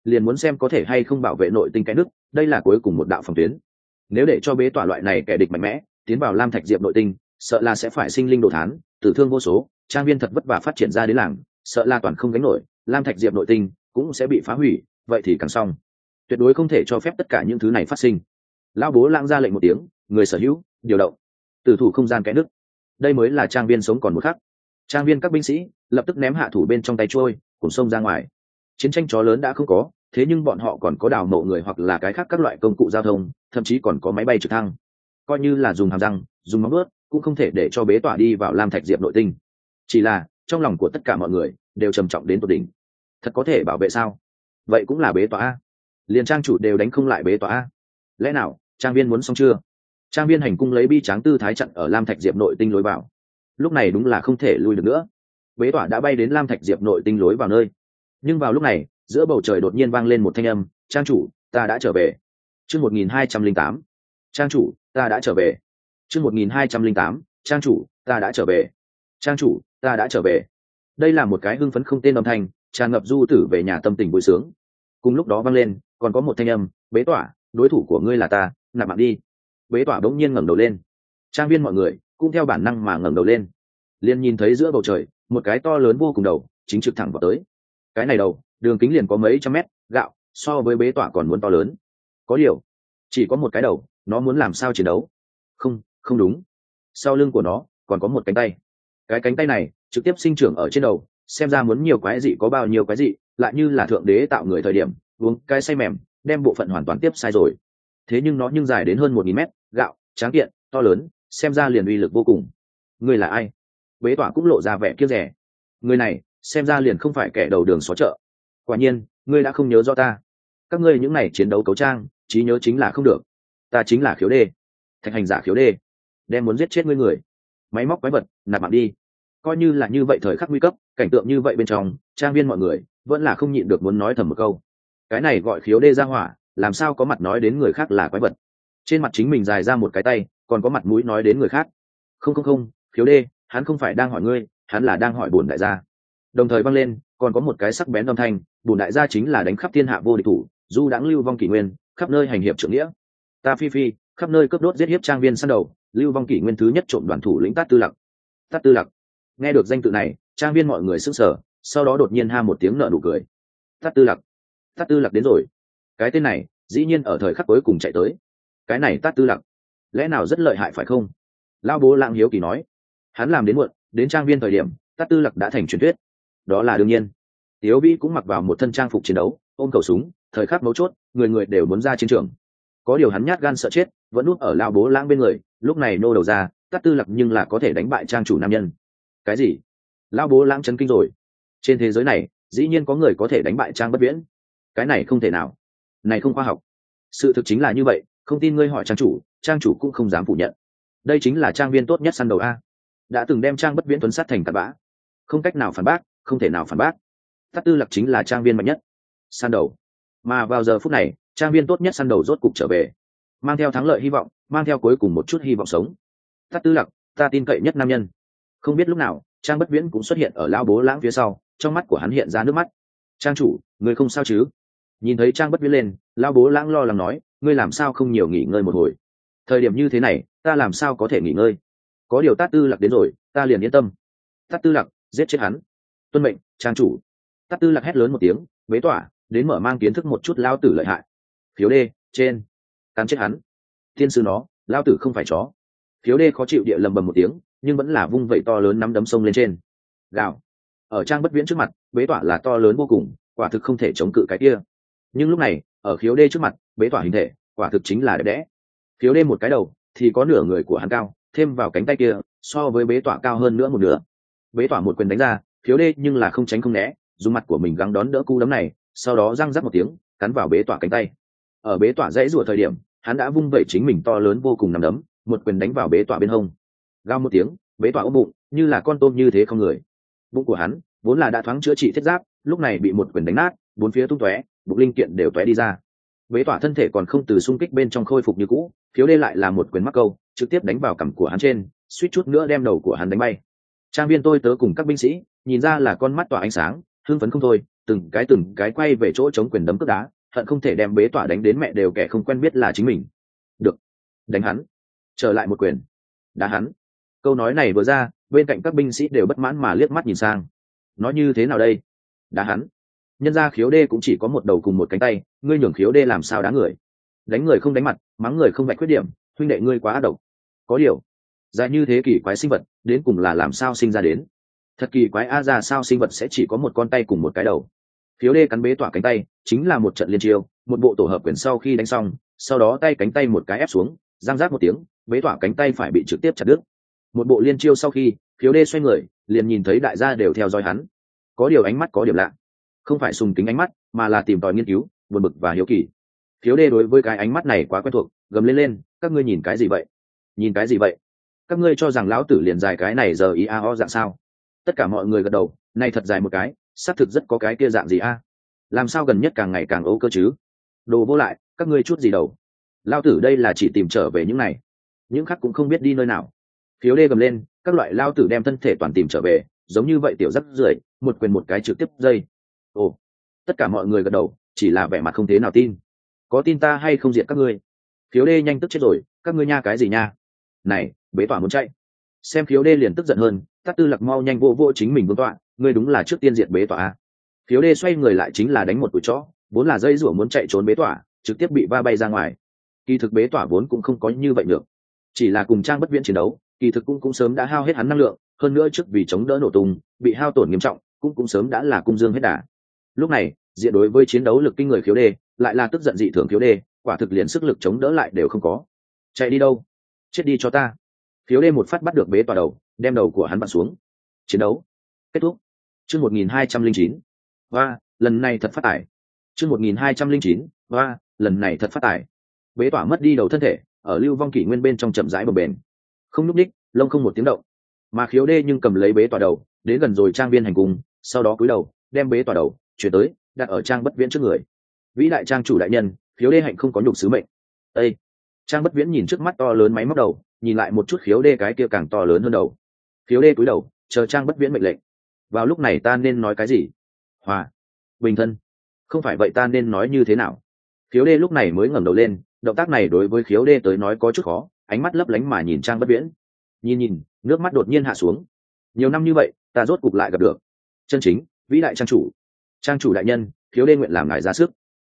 liền muốn xem có thể hay không bảo vệ nội tinh cái nước, đây là cuối cùng một đạo phòng tuyến. Nếu để cho bế tỏa loại này kẻ địch mạnh mẽ tiến vào lam thạch diệp nội tinh, sợ là sẽ phải sinh linh đồ thán, tử thương vô số. Trang viên thật vất vả phát triển ra đến làng, sợ là toàn không gánh nổi, lam thạch diệp nội tinh cũng sẽ bị phá hủy, vậy thì càng xong. Tuyệt đối không thể cho phép tất cả những thứ này phát sinh. Lão Bố Lãng ra lệnh một tiếng, người sở hữu điều động, tử thủ không gian kẽ nước. Đây mới là trang viên sống còn một khắc. Trang viên các binh sĩ lập tức ném hạ thủ bên trong tay trôi, cùng sông ra ngoài. Chiến tranh chó lớn đã không có, thế nhưng bọn họ còn có đào mộ người hoặc là cái khác các loại công cụ giao thông, thậm chí còn có máy bay trực thăng. Coi như là dùng hàm răng, dùng móng vuốt, cũng không thể để cho bế tỏa đi vào lam thạch diệp nội tinh. Chỉ là trong lòng của tất cả mọi người đều trầm trọng đến tột đỉnh. Thật có thể bảo vệ sao? Vậy cũng là bế tỏa a. Liền trang chủ đều đánh không lại bế tỏa a. Lẽ nào trang viên muốn xong chưa? Trang viên hành cung lấy bi tráng tư thái chặn ở lam thạch diệp nội tinh lối vào. Lúc này đúng là không thể lui được nữa. Bế tỏa đã bay đến lam thạch diệp nội tinh lối vào nơi. Nhưng vào lúc này, giữa bầu trời đột nhiên vang lên một thanh âm, trang chủ, ta đã trở về. Chương 1208. Trang chủ, ta đã trở về. Chương 1208. Trang chủ, ta đã trở về. Trang chủ, ta đã trở về. Đây là một cái hưng phấn không tên âm thanh, tràn ngập du tử về nhà tâm tình vui sướng. Cùng lúc đó vang lên, còn có một thanh âm, bế tỏa, đối thủ của ngươi là ta, nạp mạng đi. Bế tỏa bỗng nhiên ngẩng đầu lên. Trang viên mọi người cũng theo bản năng mà ngẩng đầu lên, liền nhìn thấy giữa bầu trời một cái to lớn vô cùng đầu chính trực thẳng vào tới. Cái này đầu đường kính liền có mấy trăm mét, gạo so với bế tỏa còn muốn to lớn. Có điều chỉ có một cái đầu, nó muốn làm sao chiến đấu? Không đúng, sau lưng của nó còn có một cánh tay. Cái cánh tay này trực tiếp sinh trưởng ở trên đầu, xem ra muốn nhiều quái dị có bao nhiêu quái dị, lại như là thượng đế tạo người thời điểm uống cái say mềm đem bộ phận hoàn toàn tiếp sai rồi. Thế nhưng nó nhưng dài đến hơn 1000 mét, gạo tráng kiện to lớn, xem ra liền uy lực vô cùng. Ngươi là ai? Bế tỏa cũng lộ ra vẻ kiêu rẻ. Người này xem ra liền không phải kẻ đầu đường xó chợ. Quả nhiên ngươi đã không nhớ rõ ta. Các ngươi những này chiến đấu cấu trang, trí nhớ chính là không được. Ta chính là Khiếu Đê, thạch hành giả Khiếu Đê, đem muốn giết chết ngươi người. Máy móc quái vật, nạp mạng đi. Coi như là như vậy, thời khắc nguy cấp, cảnh tượng như vậy bên trong trang viên mọi người vẫn là không nhịn được muốn nói thầm một câu. Cái này gọi Khiếu Đê ra hỏa, làm sao có mặt nói đến người khác là quái vật? Trên mặt chính mình dài ra một cái tay, còn có mặt mũi nói đến người khác. Không, Khiếu Đê, hắn không phải đang hỏi ngươi, hắn là đang hỏi bổn đại gia. Đồng thời vang lên còn có một cái sắc bén âm thanh, bổn đại gia chính là đánh khắp thiên hạ vô địch thủ, du đãng lưu vong kỷ nguyên, khắp nơi hành hiệp trưởng nghĩa. Ta phi khắp nơi cướp đốt giết hiếp trang viên săn đầu, lưu vong kỷ nguyên thứ nhất trộm đoàn thủ lĩnh Tát Tư Lặc. Tát Tư Lặc. Nghe được danh tự này, trang viên mọi người sững sờ, sau đó đột nhiên ha một tiếng nở nụ cười. Tát Tư Lặc. Tát Tư Lặc đến rồi. Cái tên này dĩ nhiên ở thời khắc cuối cùng chạy tới. Cái này Tát Tư Lặc lẽ nào rất lợi hại phải không? Lão Bố Lãng hiếu kỳ nói. Hắn làm đến muộn, đến trang viên thời điểm Tát Tư Lặc đã thành truyền thuyết. Đó là đương nhiên. Tiếu Vĩ cũng mặc vào một thân trang phục chiến đấu, ôm khẩu súng, thời khắc mấu chốt người người đều muốn ra chiến trường. Có điều hắn nhát gan sợ chết, vẫn núp ở Lão Bố Lãng bên người, lúc này nô đầu ra, Tát Tư Lặc nhưng là có thể đánh bại trang chủ nam nhân. Cái gì? Lão Bố Lãng chấn kinh rồi. Trên thế giới này dĩ nhiên có người có thể đánh bại Trang Bất Viễn. Cái này không thể nào, này không khoa học. Sự thực chính là như vậy, không tin ngươi hỏi trang chủ cũng không dám phủ nhận. Đây chính là trang viên tốt nhất săn đầu a, đã từng đem Trang Bất Viễn tuấn sát thành tạt bã, không cách nào phản bác, không thể nào phản bác. Tát Tư Lặc chính là trang viên mạnh nhất săn đầu, mà vào giờ phút này trang viên tốt nhất săn đầu rốt cục trở về, mang theo thắng lợi hy vọng, mang theo cuối cùng một chút hy vọng sống. Tát Tư Lặc, ta tin cậy nhất nam nhân. Không biết lúc nào Trang Bất Viễn cũng xuất hiện ở Lão Bố Lãng phía sau, trong mắt của hắn hiện ra nước mắt. Trang chủ, người không sao chứ? Nhìn thấy Trang Bất Viễn lên, Lão Bố Lãng lo lắng nói, ngươi làm sao không nhiều nghỉ ngơi một hồi? Thời điểm như thế này ta làm sao có thể nghỉ ngơi? Có điều Tát Tư Lặc đến rồi, ta liền yên tâm. Tát Tư Lặc, giết chết hắn. Tuân mệnh, trang chủ. Tát Tư Lặc hét lớn một tiếng, bế tỏa đến mở mang kiến thức một chút lao tử lợi hại. Khiếu Đê, trên, cắn chết hắn. Thiên sư nó, lao tử không phải chó. Khiếu Đê khó chịu địa lầm bầm một tiếng, nhưng vẫn là vung vẩy to lớn nắm đấm sông lên trên. Gào. Ở Trang Bất Viễn trước mặt, bế tỏa là to lớn vô cùng, quả thực không thể chống cự cái kia. Nhưng lúc này ở Khiếu Đê trước mặt, bế tỏa hình thể quả thực chính là đẹp đẽ. Khiếu Đê một cái đầu thì có nửa người của hắn cao, thêm vào cánh tay kia so với bế tỏa cao hơn nữa một nửa. Bế tỏa một quyền đánh ra, Khiếu Đê nhưng là không tránh không né, dùng mặt của mình gắng đón đỡ cú đấm này, sau đó răng rắc một tiếng cắn vào bế tỏa cánh tay. Ở bế tỏa dãy rủa thời điểm, hắn đã vung vẩy chính mình to lớn vô cùng nắm đấm, một quyền đánh vào bế tỏa bên hông. Gào một tiếng, bế tỏa ôm bụng như là con tôm như thế không người. Bụng của hắn vốn là đã thoáng chữa trị thiết giáp, lúc này bị một quyền đánh nát, bốn phía tung tóe, bụng linh kiện đều tóe đi ra. Bế tỏa thân thể còn không từ xung kích bên trong khôi phục như cũ, Khiếu Đê lại là một quyền mắc câu, trực tiếp đánh vào cằm của hắn trên, suýt chút nữa đem đầu của hắn đánh bay. Trang viên tôi tớ cùng các binh sĩ nhìn ra là con mắt tỏa ánh sáng, hưng phấn không thôi, từng cái quay về chỗ chống quyền đấm cướp đá, hận không thể đem bế tỏa đánh đến mẹ đều kẻ không quen biết là chính mình. Được, đánh hắn, trở lại một quyền, đá hắn. Câu nói này vừa ra, bên cạnh các binh sĩ đều bất mãn mà liếc mắt nhìn sang. Nói như thế nào đây? Đá hắn. Nhân ra Khiếu Đê cũng chỉ có một đầu cùng một cánh tay, ngươi nhường Khiếu Đê làm sao đá người? Đánh người không đánh mặt, mắng người không vạch khuyết điểm, huynh đệ ngươi quá ác độc. Có điều, dài như thế kỳ quái sinh vật, đến cùng là làm sao sinh ra đến? Thật kỳ quái a, ra sao sinh vật sẽ chỉ có một con tay cùng một cái đầu? Khiếu Đê cắn bế tỏa cánh tay, chính là một trận liên chiêu, một bộ tổ hợp quyền sau khi đánh xong, sau đó tay cánh tay một cái ép xuống, giang rác một tiếng, bế tỏa cánh tay phải bị trực tiếp chặt đứt. Một bộ liên chiêu sau khi, Khiếu Đê xoay người, liền nhìn thấy đại gia đều theo dõi hắn. Có điều ánh mắt có điểm lạ, không phải sùng kính ánh mắt, mà là tìm tòi nghiên cứu, buồn bực và hiếu kỳ. Khiếu Đê đối với cái ánh mắt này quá quen thuộc, gầm lên, các ngươi nhìn cái gì vậy? Nhìn cái gì vậy? Các ngươi cho rằng lão tử liền dài cái này giờ ý a ho dạng sao? Tất cả mọi người gật đầu, này thật dài một cái, xác thực rất có cái kia dạng gì a? Làm sao gần nhất càng ngày càng ấu cơ chứ? Đồ vô lại, các ngươi chút gì đầu? Lão tử đây là chỉ tìm trở về những này, những khác cũng không biết đi nơi nào. Khiếu Đê gầm lên, các loại lão tử đem thân thể toàn tìm trở về, giống như vậy tiểu rắc rưởi, một quyền một cái trực tiếp dây. Ồ, tất cả mọi người gật đầu, chỉ là vẻ mặt không thế nào tin. Có tin ta hay không diệt các ngươi? Khiếu Đê nhanh tức chết rồi, các ngươi nha cái gì nha? Này, bế tỏa muốn chạy. Xem Khiếu Đê liền tức giận hơn, Tát Tư Lạc mau nhanh vô chính mình vương tọa, ngươi đúng là trước tiên diệt bế tỏa a. Khiếu Đê xoay người lại chính là đánh một cú chó, vốn là dây rủa muốn chạy trốn bế tỏa, trực tiếp bị va bay ra ngoài. Kỳ thực bế tỏa vốn cũng không có như vậy được, chỉ là cùng Trang Bất Viễn chiến đấu, kỳ thực cũng sớm đã hao hết hắn năng lượng, hơn nữa trước vì chống đỡ nổ tung, bị hao tổn nghiêm trọng, cũng sớm đã là cung dương hết đà. Lúc này, diện đối với chiến đấu lực kinh người Khiếu Đê, lại là tức giận dị thường Khiếu Đê, quả thực liền sức lực chống đỡ lại đều không có. Chạy đi đâu? Chết đi cho ta! Khiếu Đê một phát bắt được bế tỏa đầu, đem đầu của hắn vặn xuống. Chiến đấu kết thúc. Chương 1209. Và lần này thật phát tải. Chương 1209. Và lần này thật phát tải. Bế tỏa mất đi đầu thân thể, ở lưu vong kỷ nguyên bên trong chậm rãi bồng bềnh, không nhúc ních, lông không một tiếng động. Mà Khiếu Đê nhưng cầm lấy bế tỏa đầu, đến gần rồi Trang Viên hành cung, sau đó cúi đầu, đem bế tỏa đầu chuyển tới, đặt ở Trang Bất Viễn trước người. Vĩ đại Trang chủ đại nhân, Khiếu Đê hạnh không có nhục sứ mệnh. Ê! Trang Bất Viễn nhìn trước mắt to lớn máy móc đầu, nhìn lại một chút Khiếu Đê cái kia càng to lớn hơn đầu. Khiếu Đê cúi đầu, chờ Trang Bất Viễn mệnh lệnh. Vào lúc này ta nên nói cái gì? Hòa, bình thân. Không phải vậy ta nên nói như thế nào? Khiếu Đê lúc này mới ngẩng đầu lên, động tác này đối với Khiếu Đê tới nói có chút khó, ánh mắt lấp lánh mà nhìn Trang Bất Viễn. Nhìn, nước mắt đột nhiên hạ xuống. Nhiều năm như vậy, ta rốt cục lại gặp được chân chính vĩ đại Trang chủ đại nhân, Khiếu Đê nguyện làm ngài ra sức.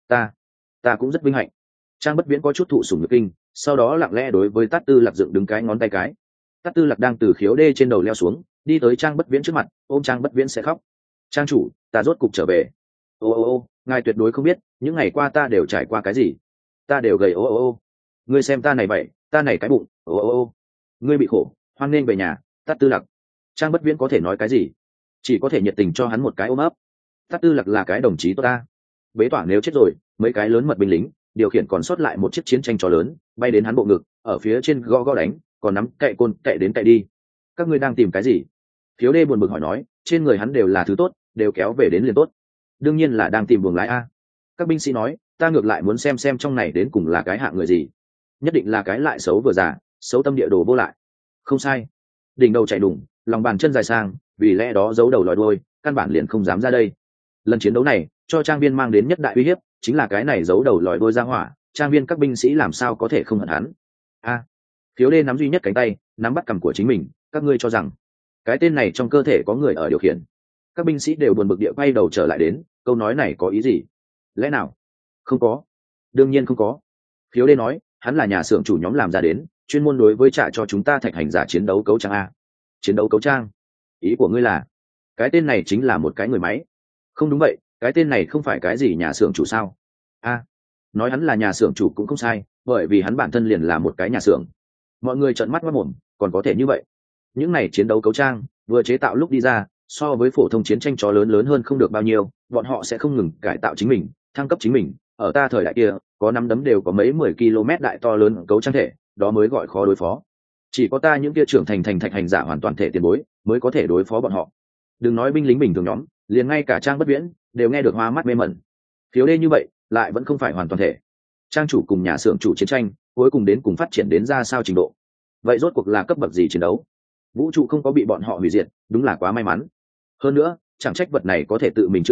Ta cũng rất vinh hạnh. Trang Bất Viễn có chút thụ sủng nhược kinh, sau đó lặng lẽ đối với Tát Tư Lạc dựng đứng cái ngón tay cái. Tát Tư Lạc đang từ Khiếu Đê trên đầu leo xuống, đi tới Trang Bất Viễn trước mặt, ôm Trang Bất Viễn sẽ khóc. Trang chủ, ta rốt cục trở về. Ô, ngài tuyệt đối không biết, những ngày qua ta đều trải qua cái gì. Ta đều gầy ô. Ngươi xem ta này vậy, ta này cái bụng, ô. Ngươi bị khổ, hoan nên về nhà. Tát Tư Lạc. Trang Bất Viễn có thể nói cái gì? Chỉ có thể nhiệt tình cho hắn một cái ôm ấp. Tát Tư Lạc là cái đồng chí tốt ta. Bế tỏa nếu chết rồi, mấy cái lớn mật binh lính điều khiển còn sót lại một chiếc chiến tranh chó lớn, bay đến hắn bộ ngực, ở phía trên gõ đánh, còn nắm cậy côn cậy đến cậy đi. Các ngươi đang tìm cái gì? Khiếu Đê buồn bực hỏi nói, trên người hắn đều là thứ tốt, đều kéo về đến liền tốt. Đương nhiên là đang tìm buồng lái a. Các binh sĩ nói, ta ngược lại muốn xem trong này đến cùng là cái hạng người gì. Nhất định là cái lại xấu vừa già, xấu tâm địa đồ vô lại. Không sai. Đỉnh đầu chạy đùng, lòng bàn chân dài sang, vì lẽ đó giấu đầu lòi đuôi, căn bản liền không dám ra đây. Lần chiến đấu này, cho Trang Viên mang đến nhất đại uy hiếp, chính là cái này giấu đầu lòi đuôi ra hỏa. Trang Viên các binh sĩ làm sao có thể không hận hắn? Khiếu Đê nắm duy nhất cánh tay, nắm bắt cằm của chính mình. Các ngươi cho rằng cái tên này trong cơ thể có người ở điều khiển? Các binh sĩ đều buồn bực địa quay đầu trở lại đến, câu nói này có ý gì? Lẽ nào? Không có. Đương nhiên không có. Khiếu Đê nói, hắn là nhà xưởng chủ nhóm làm ra đến, chuyên môn đối với trả cho chúng ta thạch hành giả chiến đấu cấu trang a. Chiến đấu cấu trang? Ý của ngươi là cái tên này chính là một cái người máy? Không đúng vậy, cái tên này không phải cái gì nhà xưởng chủ sao? Nói hắn là nhà xưởng chủ cũng không sai, bởi vì hắn bản thân liền là một cái nhà xưởng. Mọi người trợn mắt mất mồm, còn có thể như vậy? Những này chiến đấu cấu trang vừa chế tạo lúc đi ra, so với phổ thông chiến tranh chó lớn hơn không được bao nhiêu, bọn họ sẽ không ngừng cải tạo chính mình, thăng cấp chính mình. Ở ta thời đại kia, có năm đấm đều có mấy 10 km đại to lớn cấu trang thể, đó mới gọi khó đối phó. Chỉ có ta những kia trưởng thành thạch hành giả hoàn toàn thể tiền bối mới có thể đối phó bọn họ. Đừng nói binh lính bình thường nhóm, liền ngay cả Trang Bất Viễn đều nghe được hoa mắt mê mẩn. Khiếu Đê như vậy lại vẫn không phải hoàn toàn thể. Trang chủ cùng nhà xưởng chủ chiến tranh cuối cùng đến cùng phát triển đến ra sao trình độ? Vậy rốt cuộc là cấp bậc gì chiến đấu? Vũ trụ không có bị bọn họ hủy diệt, đúng là quá may mắn. Hơn nữa, chẳng trách vật này có thể tự mình chữa trị,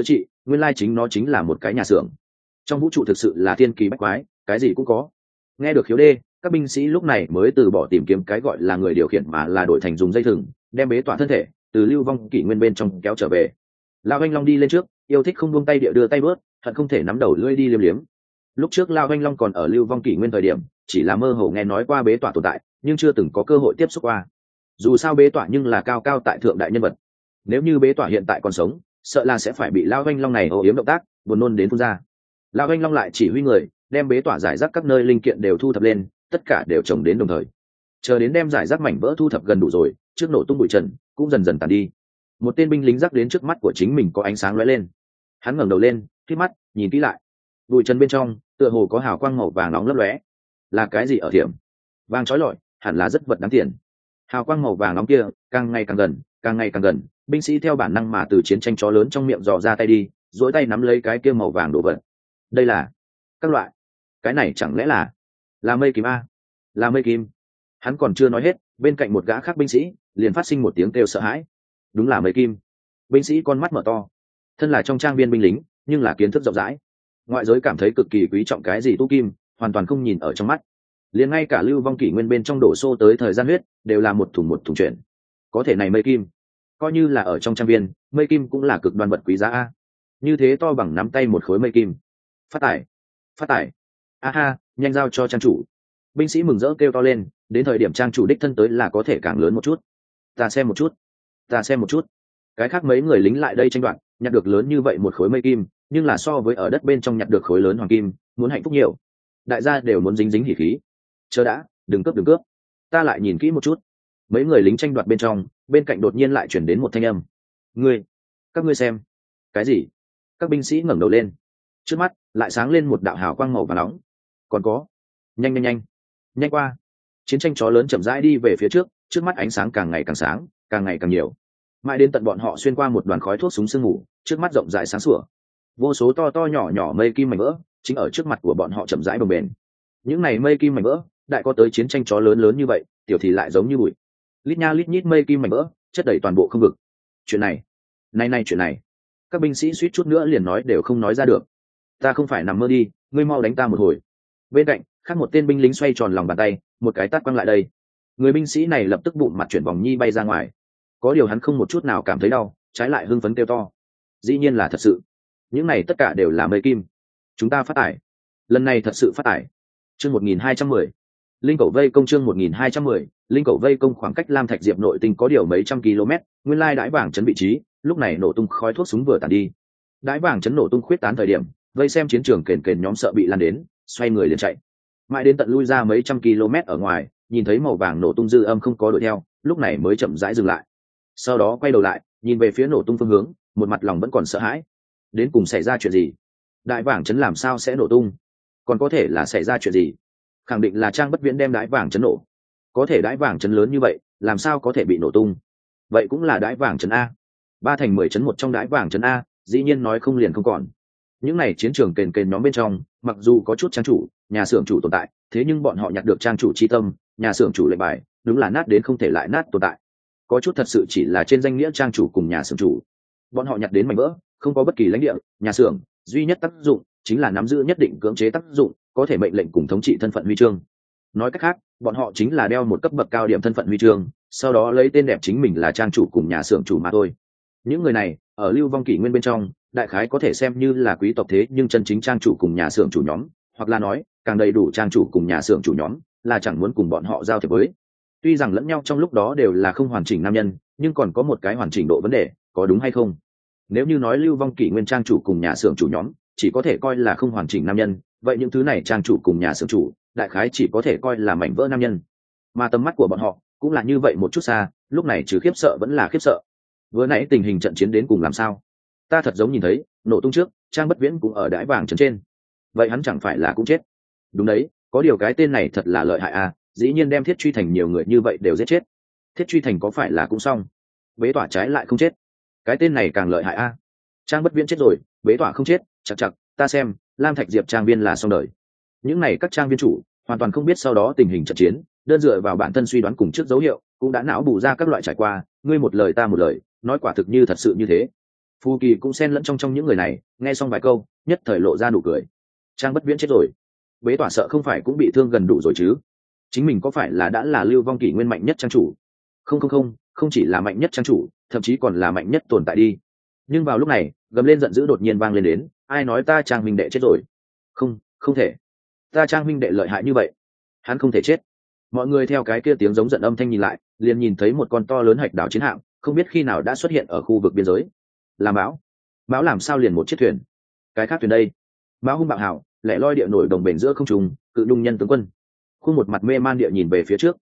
nguyên lai chính nó chính là một cái nhà xưởng. Trong vũ trụ thực sự là thiên kỳ bách quái, cái gì cũng có. Nghe được Khiếu Đê, các binh sĩ lúc này mới từ bỏ tìm kiếm cái gọi là người điều khiển mà là đổi thành dùng dây thừng đem bế tỏa thân thể từ lưu vong kỷ nguyên bên trong kéo trở về. Lao Anh Long đi lên trước, yêu thích không buông tay địa đưa tay bớt, hận không thể nắm đầu lưỡi đi liếm liếm. Lúc trước Lao Anh Long còn ở lưu vong kỷ nguyên thời điểm, chỉ là mơ hồ nghe nói qua bế tỏa tồn tại, nhưng chưa từng có cơ hội tiếp xúc qua. Dù sao bế tỏa nhưng là cao cao tại thượng đại nhân vật. Nếu như bế tỏa hiện tại còn sống, sợ là sẽ phải bị Lao Anh Long này ô yếm động tác, buồn nôn đến phun ra. Lao Anh Long lại chỉ huy người, đem bế tỏa giải rác các nơi linh kiện đều thu thập lên, tất cả đều chồng đến đồng thời. Chờ đến đem giải rác mảnh vỡ thu thập gần đủ rồi, trước nổ tung bụi trần cũng dần dần tàn đi. Một tên binh lính rắc đến trước mắt của chính mình có ánh sáng lóe lên. Hắn ngẩng đầu lên, khép mắt nhìn kỹ lại. Bụi trần bên trong tựa hồ có hào quang màu vàng nóng lấp lóe. Là cái gì ở thiểm? Vàng chói lọi, hẳn là rất vật đáng tiền. Hào quang màu vàng nóng kia càng ngày càng gần, càng ngày càng gần, binh sĩ theo bản năng mà từ chiến tranh chó lớn trong miệng dò ra tay đi, duỗi tay nắm lấy cái kia màu vàng đồ vật. Đây là các loại, cái này chẳng lẽ là mây kim a? Là mây kim. Hắn còn chưa nói hết, bên cạnh một gã khác binh sĩ liền phát sinh một tiếng kêu sợ hãi. Đúng là mây kim. Binh sĩ con mắt mở to. Thân là trong trang viên binh lính, nhưng là kiến thức rộng rãi. Ngoại giới cảm thấy cực kỳ quý trọng cái gì tu kim, hoàn toàn không nhìn ở trong mắt. Liền ngay cả lưu vong kỷ nguyên bên trong đổ xô tới thời gian huyết, đều là một thùng chuyện. Có thể này mây kim, coi như là ở trong trang viên, mây kim cũng là cực đoan vật quý giá a. Như thế to bằng nắm tay một khối mây kim. Phát tải. A ha, nhanh giao cho trang chủ. Binh sĩ mừng rỡ kêu to lên, đến thời điểm trang chủ đích thân tới là có thể càng lớn một chút. Ta xem một chút. Cái khác mấy người lính lại đây tranh đoạt, nhặt được lớn như vậy một khối mây kim, nhưng là so với ở đất bên trong nhặt được khối lớn hoàng kim, muốn hạnh phúc nhiều. Đại gia đều muốn dính hỉ khí. Chờ đã, đừng cướp. Ta lại nhìn kỹ một chút. Mấy người lính tranh đoạt bên trong, bên cạnh đột nhiên lại chuyển đến một thanh âm. Các ngươi xem. Cái gì? Các binh sĩ ngẩng đầu lên. Trước mắt lại sáng lên một đạo hào quang màu vàng nóng. Còn có. Nhanh qua. Chiến tranh chó lớn chậm rãi đi về phía trước mắt ánh sáng càng ngày càng sáng, càng ngày càng nhiều. Mãi đến tận bọn họ xuyên qua một đoàn khói thuốc súng sương mù, trước mắt rộng rãi sáng sủa. Vô số to nhỏ mây kim mảnh vỡ chính ở trước mặt của bọn họ chậm rãi bồng bềnh. Những này mây kim mảnh vỡ đại có tới chiến tranh chó lớn như vậy, tiểu thì lại giống như bụi. Lít nha lít nhít mây kim mảnh vỡ chất đầy toàn bộ không vực. Chuyện này các binh sĩ suýt chút nữa liền nói đều không nói ra được. Ta không phải nằm mơ đi, ngươi mau đánh ta một hồi. Bên cạnh khác một tên binh lính xoay tròn lòng bàn tay, một cái tát quăng lại đây. Người binh sĩ này lập tức bụng mặt chuyển vòng nhi bay ra ngoài. Có điều hắn không một chút nào cảm thấy đau, trái lại hưng phấn kêu to. Dĩ nhiên là thật sự, những này tất cả đều là mây kim. Chúng ta phát tải, lần này thật sự phát tải. Chương 1210, linh cầu vây công. Chương 1210, linh cầu vây công. Khoảng cách Lam Thạch Diệp nội tinh có điều mấy trăm km, nguyên lai đái vàng chấn vị trí, lúc này nổ tung khói thuốc súng vừa tàn đi. Đái vàng chấn nổ tung khuyết tán thời điểm, vây xem chiến trường kền nhóm sợ bị lan đến, xoay người liền chạy. Mãi đến tận lui ra mấy trăm km ở ngoài, nhìn thấy màu vàng nổ tung dư âm không có đuổi theo, lúc này mới chậm rãi dừng lại. Sau đó quay đầu lại, nhìn về phía nổ tung phương hướng, một mặt lòng vẫn còn sợ hãi. Đến cùng xảy ra chuyện gì? Đại vàng chấn làm sao sẽ nổ tung? Còn có thể là xảy ra chuyện gì? Khẳng định là Trang Bất Viễn đem đái vàng chấn nổ. Có thể đái vàng chấn lớn như vậy, làm sao có thể bị nổ tung? Vậy cũng là đái vàng chấn a. 3 thành 10 chấn một trong đái vàng chấn a, dĩ nhiên nói không liền không còn. Những này chiến trường kền nhóm bên trong, mặc dù có chút trang chủ, nhà xưởng chủ tồn tại, thế nhưng bọn họ nhặt được trang chủ chi tâm, nhà xưởng chủ lệnh bài, đúng là nát đến không thể lại nát tồn tại. Có chút thật sự chỉ là trên danh nghĩa trang chủ cùng nhà xưởng chủ. Bọn họ nhặt đến mảnh vỡ, không có bất kỳ lãnh địa, nhà xưởng, duy nhất tác dụng chính là nắm giữ nhất định cưỡng chế tác dụng, có thể mệnh lệnh cùng thống trị thân phận huy chương. Nói cách khác, bọn họ chính là đeo một cấp bậc cao điểm thân phận huy chương, sau đó lấy tên đẹp chính mình là trang chủ cùng nhà xưởng chủ mà thôi. Những người này ở lưu vong kỷ nguyên bên trong, đại khái có thể xem như là quý tộc, thế nhưng chân chính trang chủ cùng nhà xưởng chủ nhóm, hoặc là nói càng đầy đủ trang chủ cùng nhà xưởng chủ nhóm, là chẳng muốn cùng bọn họ giao thiệp với. Tuy rằng lẫn nhau trong lúc đó đều là không hoàn chỉnh nam nhân, nhưng còn có một cái hoàn chỉnh độ vấn đề, có đúng hay không? Nếu như nói lưu vong kỷ nguyên trang chủ cùng nhà xưởng chủ nhóm chỉ có thể coi là không hoàn chỉnh nam nhân, vậy những thứ này trang chủ cùng nhà xưởng chủ đại khái chỉ có thể coi là mảnh vỡ nam nhân. Mà tầm mắt của bọn họ cũng là như vậy một chút xa, lúc này trừ khiếp sợ vẫn là khiếp sợ. Vừa nãy tình hình trận chiến đến cùng làm sao? Ta thật giống nhìn thấy nổ tung trước Trang Bất Viễn cũng ở đái vàng trấn trên, vậy hắn chẳng phải là cũng chết? Đúng đấy, có điều cái tên này thật là lợi hại à, dĩ nhiên đem Thiết Truy Thành nhiều người như vậy đều giết chết. Thiết Truy Thành có phải là cũng xong? Bế Tỏa trái lại không chết, cái tên này càng lợi hại a. Trang Bất Viễn chết rồi, Bế Tỏa không chết, chặt, ta xem Lam Thạch Diệp trang viên là xong đời. Những này các trang viên chủ hoàn toàn không biết sau đó tình hình trận chiến, đơn dựa vào bản thân suy đoán cùng trước dấu hiệu cũng đã não bù ra các loại trải qua, ngươi một lời ta một lời, nói quả thực như thật sự như thế. Phù Kỳ cũng xen lẫn trong những người này, nghe xong vài câu nhất thời lộ ra nụ cười. Trang Bất Viễn chết rồi, bế tỏa sợ không phải cũng bị thương gần đủ rồi chứ? Chính mình có phải là đã là Lưu Vong Kỷ Nguyên mạnh nhất trang chủ? Không chỉ là mạnh nhất trang chủ, thậm chí còn là mạnh nhất tồn tại đi. Nhưng vào lúc này gầm lên giận dữ đột nhiên vang lên đến, ai nói ta Trang minh đệ chết rồi? Không thể, ta Trang minh đệ lợi hại như vậy, hắn không thể chết. Mọi người theo cái kia tiếng giống giận âm thanh nhìn lại, liền nhìn thấy một con to lớn hạch đảo chiến hạm không biết khi nào đã xuất hiện ở khu vực biên giới. Là Mão làm sao liền một chiếc thuyền? Cái khác thuyền đây? Mão hung bạo hảo lẻ loi địa nổi đồng bền giữa không trung, cự nhung nhân tướng quân khuôn một mặt mê man địa nhìn về phía trước.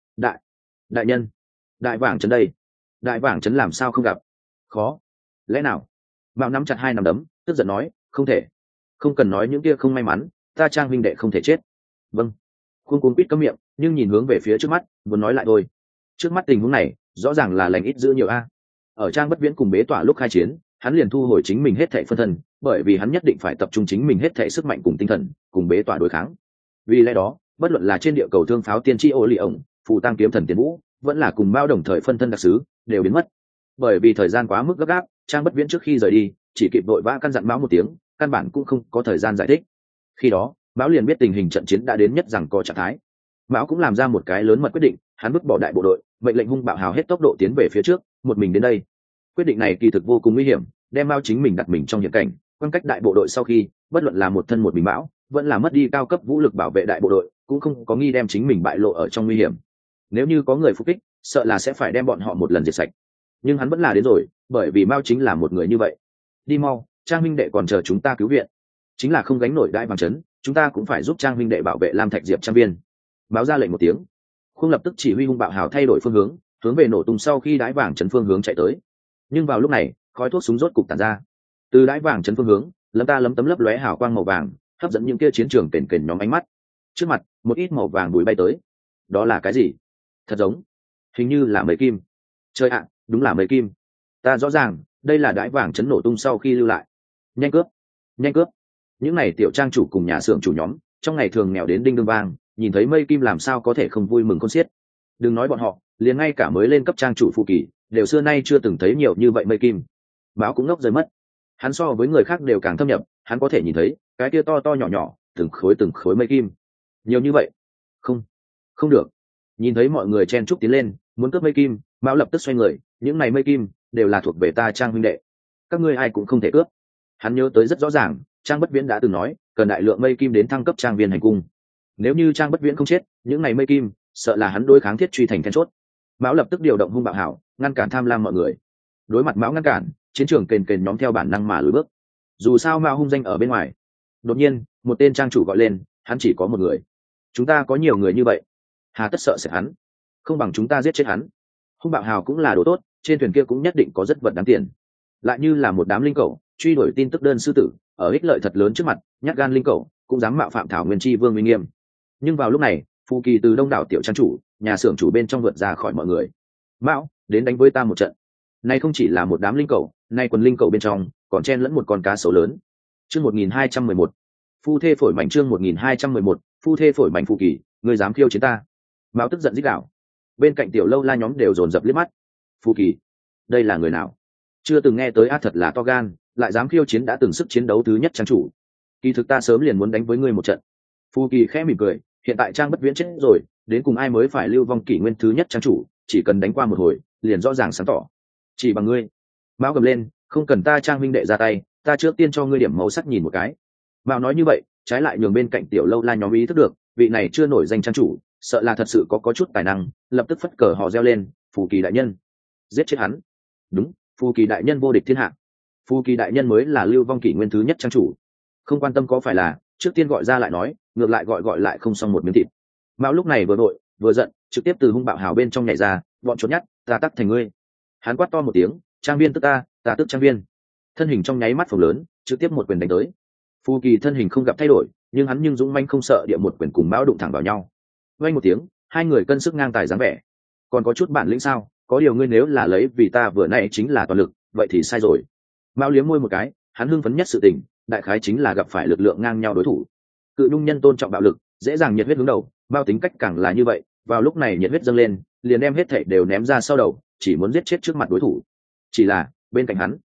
Đại nhân, đại vảng trấn đây. Đại vảng trấn làm sao không gặp? Khó lẽ nào? Mão nắm chặt hai nắm đấm, tức giận nói, không thể, không cần nói những kia không may mắn, ta Trang huynh đệ không thể chết. Vâng. Khuôn cuốn quýt cấm miệng, nhưng nhìn hướng về phía trước mắt, muốn nói lại thôi. Trước mắt tình huống này rõ ràng là lành ít giữ nhiều a. Ở Trang Bất Viễn cùng bế tỏa lúc khai chiến, hắn liền thu hồi chính mình hết thảy phân thân, bởi vì hắn nhất định phải tập trung chính mình hết thảy sức mạnh cùng tinh thần cùng bế tỏa đối kháng. Vì lẽ đó, bất luận là trên địa cầu thương pháo tiên tri ô lì ổng, phù tăng kiếm thần tiền vũ, vẫn là cùng Mao đồng thời phân thân đặc sứ, đều biến mất. Bởi vì thời gian quá mức gấp gáp, Trang Bất Viễn trước khi rời đi chỉ kịp vội vã căn dặn Mao một tiếng, căn bản cũng không có thời gian giải thích. Khi đó Mao liền biết tình hình trận chiến đã đến nhất rằng có trạng thái. Mao cũng làm ra một cái lớn mật quyết định, hắn vứt bỏ đại bộ đội, mệnh lệnh hung bạo hào hết tốc độ tiến về phía trước, một mình đến đây. Quyết định này kỳ thực vô cùng nguy hiểm, đem Mao chính mình đặt mình trong hiểm cảnh, quan cách đại bộ đội sau khi, bất luận là một thân một mình Mão, vẫn là mất đi cao cấp vũ lực bảo vệ đại bộ đội, cũng không có nghi đem chính mình bại lộ ở trong nguy hiểm. Nếu như có người phục kích, sợ là sẽ phải đem bọn họ một lần diệt sạch. Nhưng hắn vẫn là đến rồi, bởi vì Mao chính là một người như vậy. Đi mau, Trang huynh đệ còn chờ chúng ta cứu viện. Chính là không gánh nổi đại bằng chấn, chúng ta cũng phải giúp Trang huynh đệ bảo vệ Lam Thạch Diệp trang viên. Báo ra lệnh một tiếng, Khung lập tức chỉ huy hung bạo hào thay đổi phương hướng về nổ tung sau khi đái vàng chấn phương hướng chạy tới. Nhưng vào lúc này khói thuốc súng rốt cục tàn ra, từ đái vàng chấn phương hướng lấm tấm lấp lóe hào quang màu vàng, hấp dẫn những kia chiến trường kền kền nhóm ánh mắt. Trước mặt một ít màu vàng bụi bay tới, đó là cái gì? Thật giống, hình như là mây kim. Trời ạ, đúng là mây kim. Ta rõ ràng đây là đái vàng chấn nổ tung sau khi lưu lại. Nhanh cướp. Những này tiểu trang chủ cùng nhà xưởng chủ nhóm trong ngày thường nghèo đến đinh đương vang, nhìn thấy mây kim làm sao có thể không vui mừng khôn xiết. Đừng nói bọn họ, liền ngay cả mới lên cấp trang chủ Phù Kỳ đều xưa nay chưa từng thấy nhiều như vậy mây kim. Báo cũng ngốc rơi mất, hắn so với người khác đều càng thâm nhập, hắn có thể nhìn thấy cái kia to to nhỏ nhỏ từng khối mây kim nhiều như vậy. Không được. Nhìn thấy mọi người chen chúc tiến lên muốn cướp mây kim, Mão lập tức xoay người, những này mây kim đều là thuộc về ta Trang huynh đệ, các ngươi ai cũng không thể cướp. Hắn nhớ tới rất rõ ràng, Trang Bất Viễn đã từng nói cần đại lượng mây kim đến thăng cấp trang viên hành cung. Nếu như Trang Bất Viễn không chết, những này mây kim sợ là hắn đối kháng thiết truy thành then chốt. Mão lập tức điều động hung bạo hảo, ngăn cản tham lam mọi người. Đối mặt Mão ngăn cản, chiến trường kền kền nhóm theo bản năng mà lùi bước. Dù sao Mao hung danh ở bên ngoài. Đột nhiên một tên trang chủ gọi lên, hắn chỉ có một người. Chúng ta có nhiều người như vậy, hà tất sợ sệt hắn? Không bằng chúng ta giết chết hắn. Hung bạo hào cũng là đồ tốt, trên thuyền kia cũng nhất định có rất vật đáng tiền. Lại như là một đám linh cẩu truy đuổi tin tức đơn sư tử, ở ích lợi thật lớn trước mặt, nhát gan linh cẩu cũng dám mạo phạm thảo nguyên chi vương uy nghiêm. Nhưng vào lúc này Phù Kỳ từ đông đảo tiểu trang chủ, nhà xưởng chủ bên trong vượt ra khỏi mọi người. Mão, đến đánh với ta một trận. Này không chỉ là một đám linh cẩu, nay quần linh cẩu bên trong còn chen lẫn một con cá sấu lớn. Chương 1211. Phu thê phổi mảnh, chương 1211. Phu thê phổi mảnh. Phù Kỳ, ngươi dám khiêu chiến ta? Mão tức giận rít gào. Bên cạnh tiểu lâu la nhóm đều dồn dập liếc mắt. Phù Kỳ, đây là người nào? Chưa từng nghe tới, thật là to gan, lại dám khiêu chiến đã từng sức chiến đấu thứ nhất trang chủ. Kỳ thực ta sớm liền muốn đánh với ngươi một trận. Phù Kỳ khẽ mỉm cười, hiện tại Trang Bất Viễn chết rồi, đến cùng ai mới phải Lưu Vong Kỷ Nguyên thứ nhất trang chủ, chỉ cần đánh qua một hồi liền rõ ràng sáng tỏ. Chỉ bằng ngươi? Mao gầm lên, không cần ta Trang huynh đệ ra tay, ta trước tiên cho ngươi điểm màu sắc nhìn một cái. Mao nói như vậy trái lại nhường bên cạnh tiểu lâu la nhóm ý thức được vị này chưa nổi danh trang chủ sợ là thật sự có chút tài năng, lập tức phất cờ họ reo lên, Phù Kỳ đại nhân, giết chết hắn. Đúng, Phù Kỳ đại nhân vô địch thiên hạ, Phù Kỳ đại nhân mới là Lưu Vong Kỷ Nguyên thứ nhất trang chủ. Không quan tâm có phải là trước tiên gọi ra lại nói, ngược lại gọi lại không xong một miếng thịt. Mao lúc này vừa đội vừa giận, trực tiếp từ hung bạo hào bên trong nhảy ra, bọn trốn nhát, ta tắc thành ngươi. Hắn quát to một tiếng, trang viên tức ta tức trang viên. Thân hình trong nháy mắt phồng lớn, trực tiếp một quyền đánh tới. Phù Kỳ thân hình không gặp thay đổi, nhưng hắn nhưng dũng manh không sợ địa một quyền cùng Mao đụng thẳng vào nhau. Vang một tiếng, hai người cân sức ngang tài dáng vẻ. Còn có chút bản lĩnh sao? Có điều ngươi nếu là lấy vì ta vừa nãy chính là toàn lực, vậy thì sai rồi. Mao liếm môi một cái, hắn hưng phấn nhất sự tình, đại khái chính là gặp phải lực lượng ngang nhau đối thủ. Cự nhung nhân tôn trọng bạo lực, dễ dàng nhiệt huyết hướng đầu, Mao tính cách càng là như vậy, vào lúc này nhiệt huyết dâng lên, liền đem hết thảy đều ném ra sau đầu, chỉ muốn giết chết trước mặt đối thủ. Chỉ là bên cạnh hắn,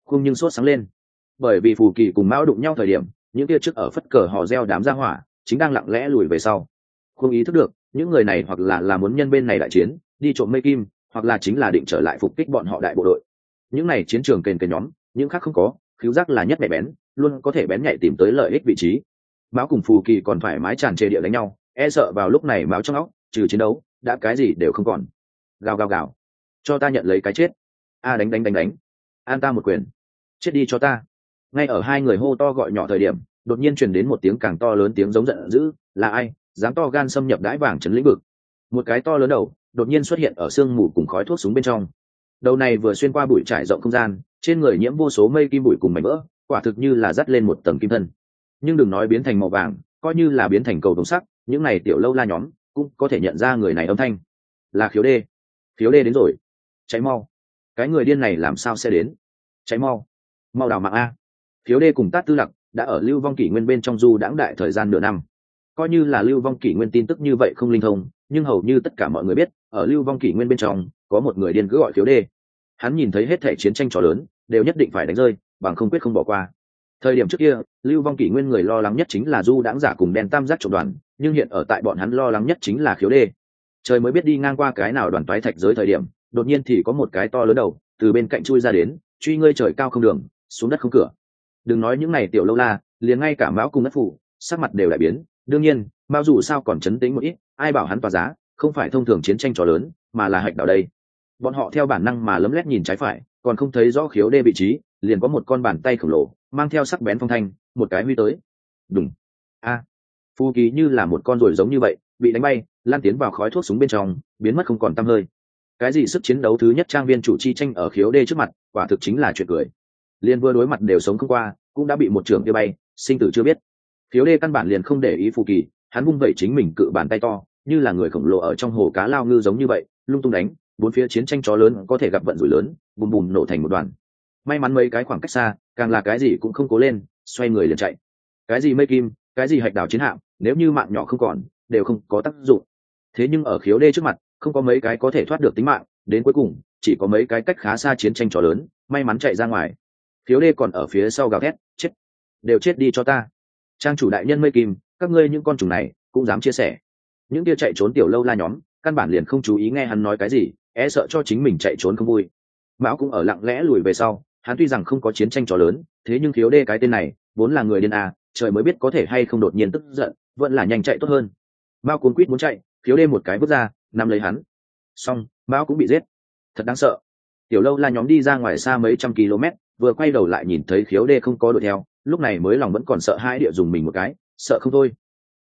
khung nhưng sốt sáng lên, bởi vì phù kỳ cùng mão đụng nhau thời điểm, những kia trước ở phất cờ hò reo đám gia hỏa chính đang lặng lẽ lùi về sau. Không ý thức được những người này hoặc là muốn nhân bên này đại chiến đi trộm mây kim, hoặc là chính là định trở lại phục kích bọn họ đại bộ đội. Những này chiến trường kền kền nhóm, những khác không có, khiếu giác là nhất mẹ bén, luôn có thể bén nhạy tìm tới lợi ích vị trí. Mão cùng phù kỳ còn thoải mái tràn trề địa đánh nhau, e sợ vào lúc này Mão trong óc trừ chiến đấu đã cái gì đều không còn. Gào gào gào, cho ta nhận lấy cái chết. A đánh đánh đánh đánh, an ta một quyền, chết đi cho ta. Ngay ở hai người hô to gọi nhỏ thời điểm, đột nhiên truyền đến một tiếng càng to lớn tiếng giống giận dữ. Là ai dám to gan xâm nhập đái vàng trấn lĩnh vực? Một cái to lớn đầu đột nhiên xuất hiện ở sương mù cùng khói thuốc súng bên trong. Đầu này vừa xuyên qua bụi trải rộng không gian, trên người nhiễm vô số mây kim bụi cùng mảnh vỡ, quả thực như là dắt lên một tầng kim thân. Nhưng đừng nói biến thành màu vàng, coi như là biến thành cầu đồng sắc, những này tiểu lâu la nhóm cũng có thể nhận ra người này âm thanh. Là Khiếu Đê. Khiếu Đê đến rồi, cháy mau. Cái người điên này làm sao sẽ đến? Cháy mau, mau đào mạng a. Khiếu Đê cùng Tát Tư Lặc đã ở Lưu Vong Kỷ Nguyên bên trong du đãng đại thời gian nửa năm. Coi như là Lưu Vong Kỷ Nguyên tin tức như vậy không linh thông, nhưng hầu như tất cả mọi người biết, ở Lưu Vong Kỷ Nguyên bên trong có một người điên cứ gọi Khiếu Đê. Hắn nhìn thấy hết thảy chiến tranh trò lớn đều nhất định phải đánh rơi, bằng không quyết không bỏ qua. Thời điểm trước kia, Lưu Vong Kỷ Nguyên người lo lắng nhất chính là du đãng giả cùng đen tam giác trộm đoàn, nhưng hiện ở tại bọn hắn lo lắng nhất chính là Khiếu Đê. Trời mới biết đi ngang qua cái nào đoàn toái thạch giới thời điểm, đột nhiên thì có một cái to lớn đầu từ bên cạnh chui ra đến, truy ngươi trời cao không đường, xuống đất không cửa. Đừng nói những này tiểu lâu la, liền ngay cả Mão cùng Ngất Phủ sắc mặt đều đại biến. Đương nhiên Mao dù sao còn chấn tĩnh một ít, ai bảo hắn tỏa giá không phải thông thường chiến tranh trò lớn mà là hạch đảo đây. Bọn họ theo bản năng mà lấm lét nhìn trái phải, còn không thấy rõ Khiếu Đê vị trí, liền có một con bàn tay khổng lồ mang theo sắc bén phong thanh một cái huy tới. Đùng. A. Phù Kỳ như là một con ruồi giống như vậy bị đánh bay, lan tiến vào khói thuốc súng bên trong, biến mất không còn tăm hơi. Cái gì sức chiến đấu thứ nhất trang viên chủ chi tranh ở Khiếu Đê trước mặt, quả thực chính là chuyện cười. Liên vừa đối mặt đều sống không qua, cũng đã bị một trường kia bay, sinh tử chưa biết. Khiếu Đê căn bản liền không để ý Phù Kỳ, hắn vung vẩy chính mình cự bàn tay to, như là người khổng lồ ở trong hồ cá lao ngư giống như vậy, lung tung đánh, bốn phía chiến tranh chó lớn có thể gặp vận rủi lớn, bùm bùm nổ thành một đoàn. May mắn mấy cái khoảng cách xa, càng là cái gì cũng không cố lên, xoay người liền chạy. Cái gì mây kim, cái gì hạch đảo chiến hạm, nếu như mạng nhỏ không còn, đều không có tác dụng. Thế nhưng ở Khiếu Đê trước mặt, không có mấy cái có thể thoát được tính mạng, đến cuối cùng chỉ có mấy cái cách khá xa chiến tranh chó lớn may mắn chạy ra ngoài. Khiếu Đê còn ở phía sau gào thét, chết, đều chết đi cho ta. Trang chủ đại nhân mây kim, các ngươi những con trùng này cũng dám chia sẻ. Những kia chạy trốn tiểu lâu la nhóm căn bản liền không chú ý nghe hắn nói cái gì, e sợ cho chính mình chạy trốn không vui. Mão cũng ở lặng lẽ lùi về sau, hắn tuy rằng không có chiến tranh trò lớn, thế nhưng Khiếu Đê cái tên này vốn là người điên à, trời mới biết có thể hay không đột nhiên tức giận, vẫn là nhanh chạy tốt hơn. Mao cuống quýt muốn chạy, Khiếu Đê một cái vứt ra, nắm lấy hắn. Xong, Mao cũng bị giết. Thật đáng sợ. Tiểu lâu la nhóm đi ra ngoài xa mấy trăm km, vừa quay đầu lại nhìn thấy Khiếu Đê không có đuổi theo, lúc này mới lòng vẫn còn sợ hãi địa dùng mình một cái, sợ không thôi.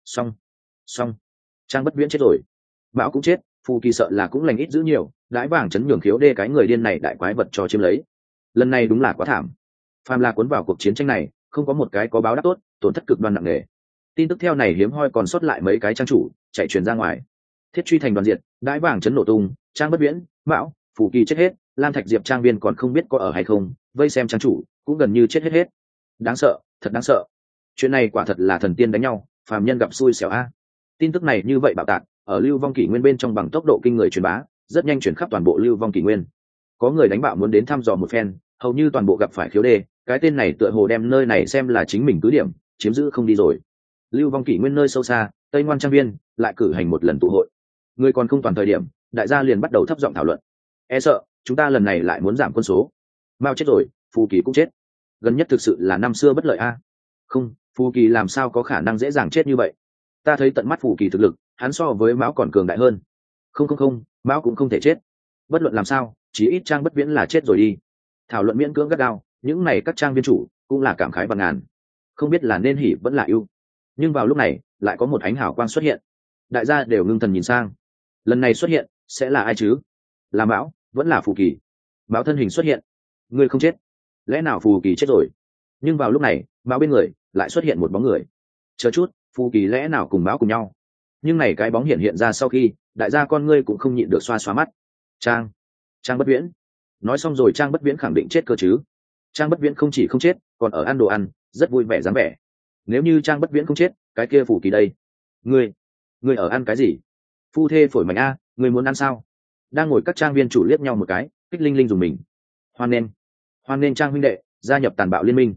Xong, Trang Bất Viễn chết rồi, Mão cũng chết, Phù Kỳ sợ là cũng lành ít dữ nhiều, đãi vàng chấn nhường Khiếu Đê cái người điên này đại quái vật cho chiếm lấy. Lần này đúng là quá thảm. Phàm là cuốn vào cuộc chiến tranh này, không có một cái có báo đáp tốt, tổn thất cực đoan nặng nề. Tin tức theo này hiếm hoi còn sót lại mấy cái trang chủ chạy truyền ra ngoài. Thiết Truy thành đoàn diệt, đãi vàng chấn nổ tung, Trang Bất Viễn, Mão, Phù Kỳ chết hết, Lam Thạch Diệp trang viên còn không biết có ở hay không, vây xem trang chủ cũng gần như chết hết. Đáng sợ, thật đáng sợ. Chuyện này quả thật là thần tiên đánh nhau, phàm nhân gặp xui xẻo a. Tin tức này như vậy bạo tạc, ở Lưu Vong Kỷ Nguyên bên trong bằng tốc độ kinh người truyền bá, rất nhanh truyền khắp toàn bộ Lưu Vong Kỷ Nguyên. Có người đánh bạo muốn đến thăm dò một phen, hầu như toàn bộ gặp phải Khiếu Đê, cái tên này tựa hồ đem nơi này xem là chính mình cứ điểm, chiếm giữ không đi rồi. Lưu Vong Kỷ Nguyên nơi sâu xa, Tây Ngoan trang viên lại cử hành một lần tụ hội. Người còn không toàn thời điểm, đại gia liền bắt đầu thấp giọng thảo luận. E sợ, chúng ta lần này lại muốn giảm quân số. Mao chết rồi, Phù Kỳ cũng chết. Gần nhất thực sự là năm xưa bất lợi a. Không, Phù Kỳ làm sao có khả năng dễ dàng chết như vậy? Ta thấy tận mắt Phù Kỳ thực lực, hắn so với Mão còn cường đại hơn. Không, Mão cũng không thể chết. Bất luận làm sao, chí ít Trang Bất Viễn là chết rồi đi. Thảo luận miễn cưỡng gắt gao, những này các trang viên chủ cũng là cảm khái bằng ngàn, không biết là nên hỉ vẫn là ưu. Nhưng vào lúc này lại có một ánh hào quang xuất hiện, đại gia đều ngưng thần nhìn sang. Lần này xuất hiện sẽ là ai chứ? Là Mão vẫn là Phù Kỳ? Mão thân hình xuất hiện. Ngươi không chết, lẽ nào Phù Kỳ chết rồi? Nhưng vào lúc này Mão bên người lại xuất hiện một bóng người. Chờ chút, Phù Kỳ lẽ nào cùng Mão cùng nhau? Nhưng này cái bóng hiện ra sau khi, đại gia con ngươi cũng không nhịn được xoa xoa mắt. Trang Bất Viễn. Nói xong rồi Trang Bất Viễn khẳng định chết cơ chứ? Trang Bất Viễn không chỉ không chết, còn ở ăn đồ ăn, rất vui vẻ dáng vẻ. Nếu như Trang Bất Viễn không chết, cái kia Phù Kỳ đây? Ngươi ở ăn cái gì? Phu thê phổi mảnh a, ngươi muốn ăn sao? Đang ngồi các trang viên chủ liếc nhau một cái, kích linh linh dùng mình. Hoan nghênh Trang huynh đệ, gia nhập tàn bạo liên minh.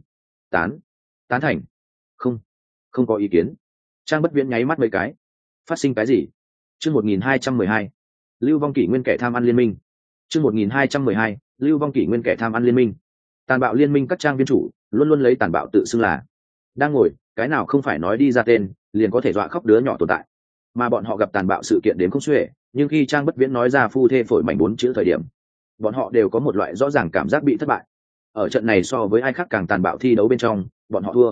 Tán thành. Không có ý kiến. Trang Bất Viễn nháy mắt mấy cái. Phát sinh cái gì? Chương 1212. Lưu vong kỷ nguyên kẻ tham ăn liên minh. Chương 1212. Lưu vong kỷ nguyên kẻ tham ăn liên minh. Tàn bạo liên minh các trang viên chủ luôn luôn lấy tàn bạo tự xưng là đang ngồi, cái nào không phải nói đi ra tên liền có thể dọa khóc đứa nhỏ tồn tại. Mà bọn họ gặp tàn bạo sự kiện đến không xuể, nhưng khi Trang Bất Viễn nói ra phu thê phổi mảnh 4 chữ thời điểm, bọn họ đều có một loại rõ ràng cảm giác bị thất bại. Ở trận này so với ai khác càng tàn bạo thi đấu bên trong, bọn họ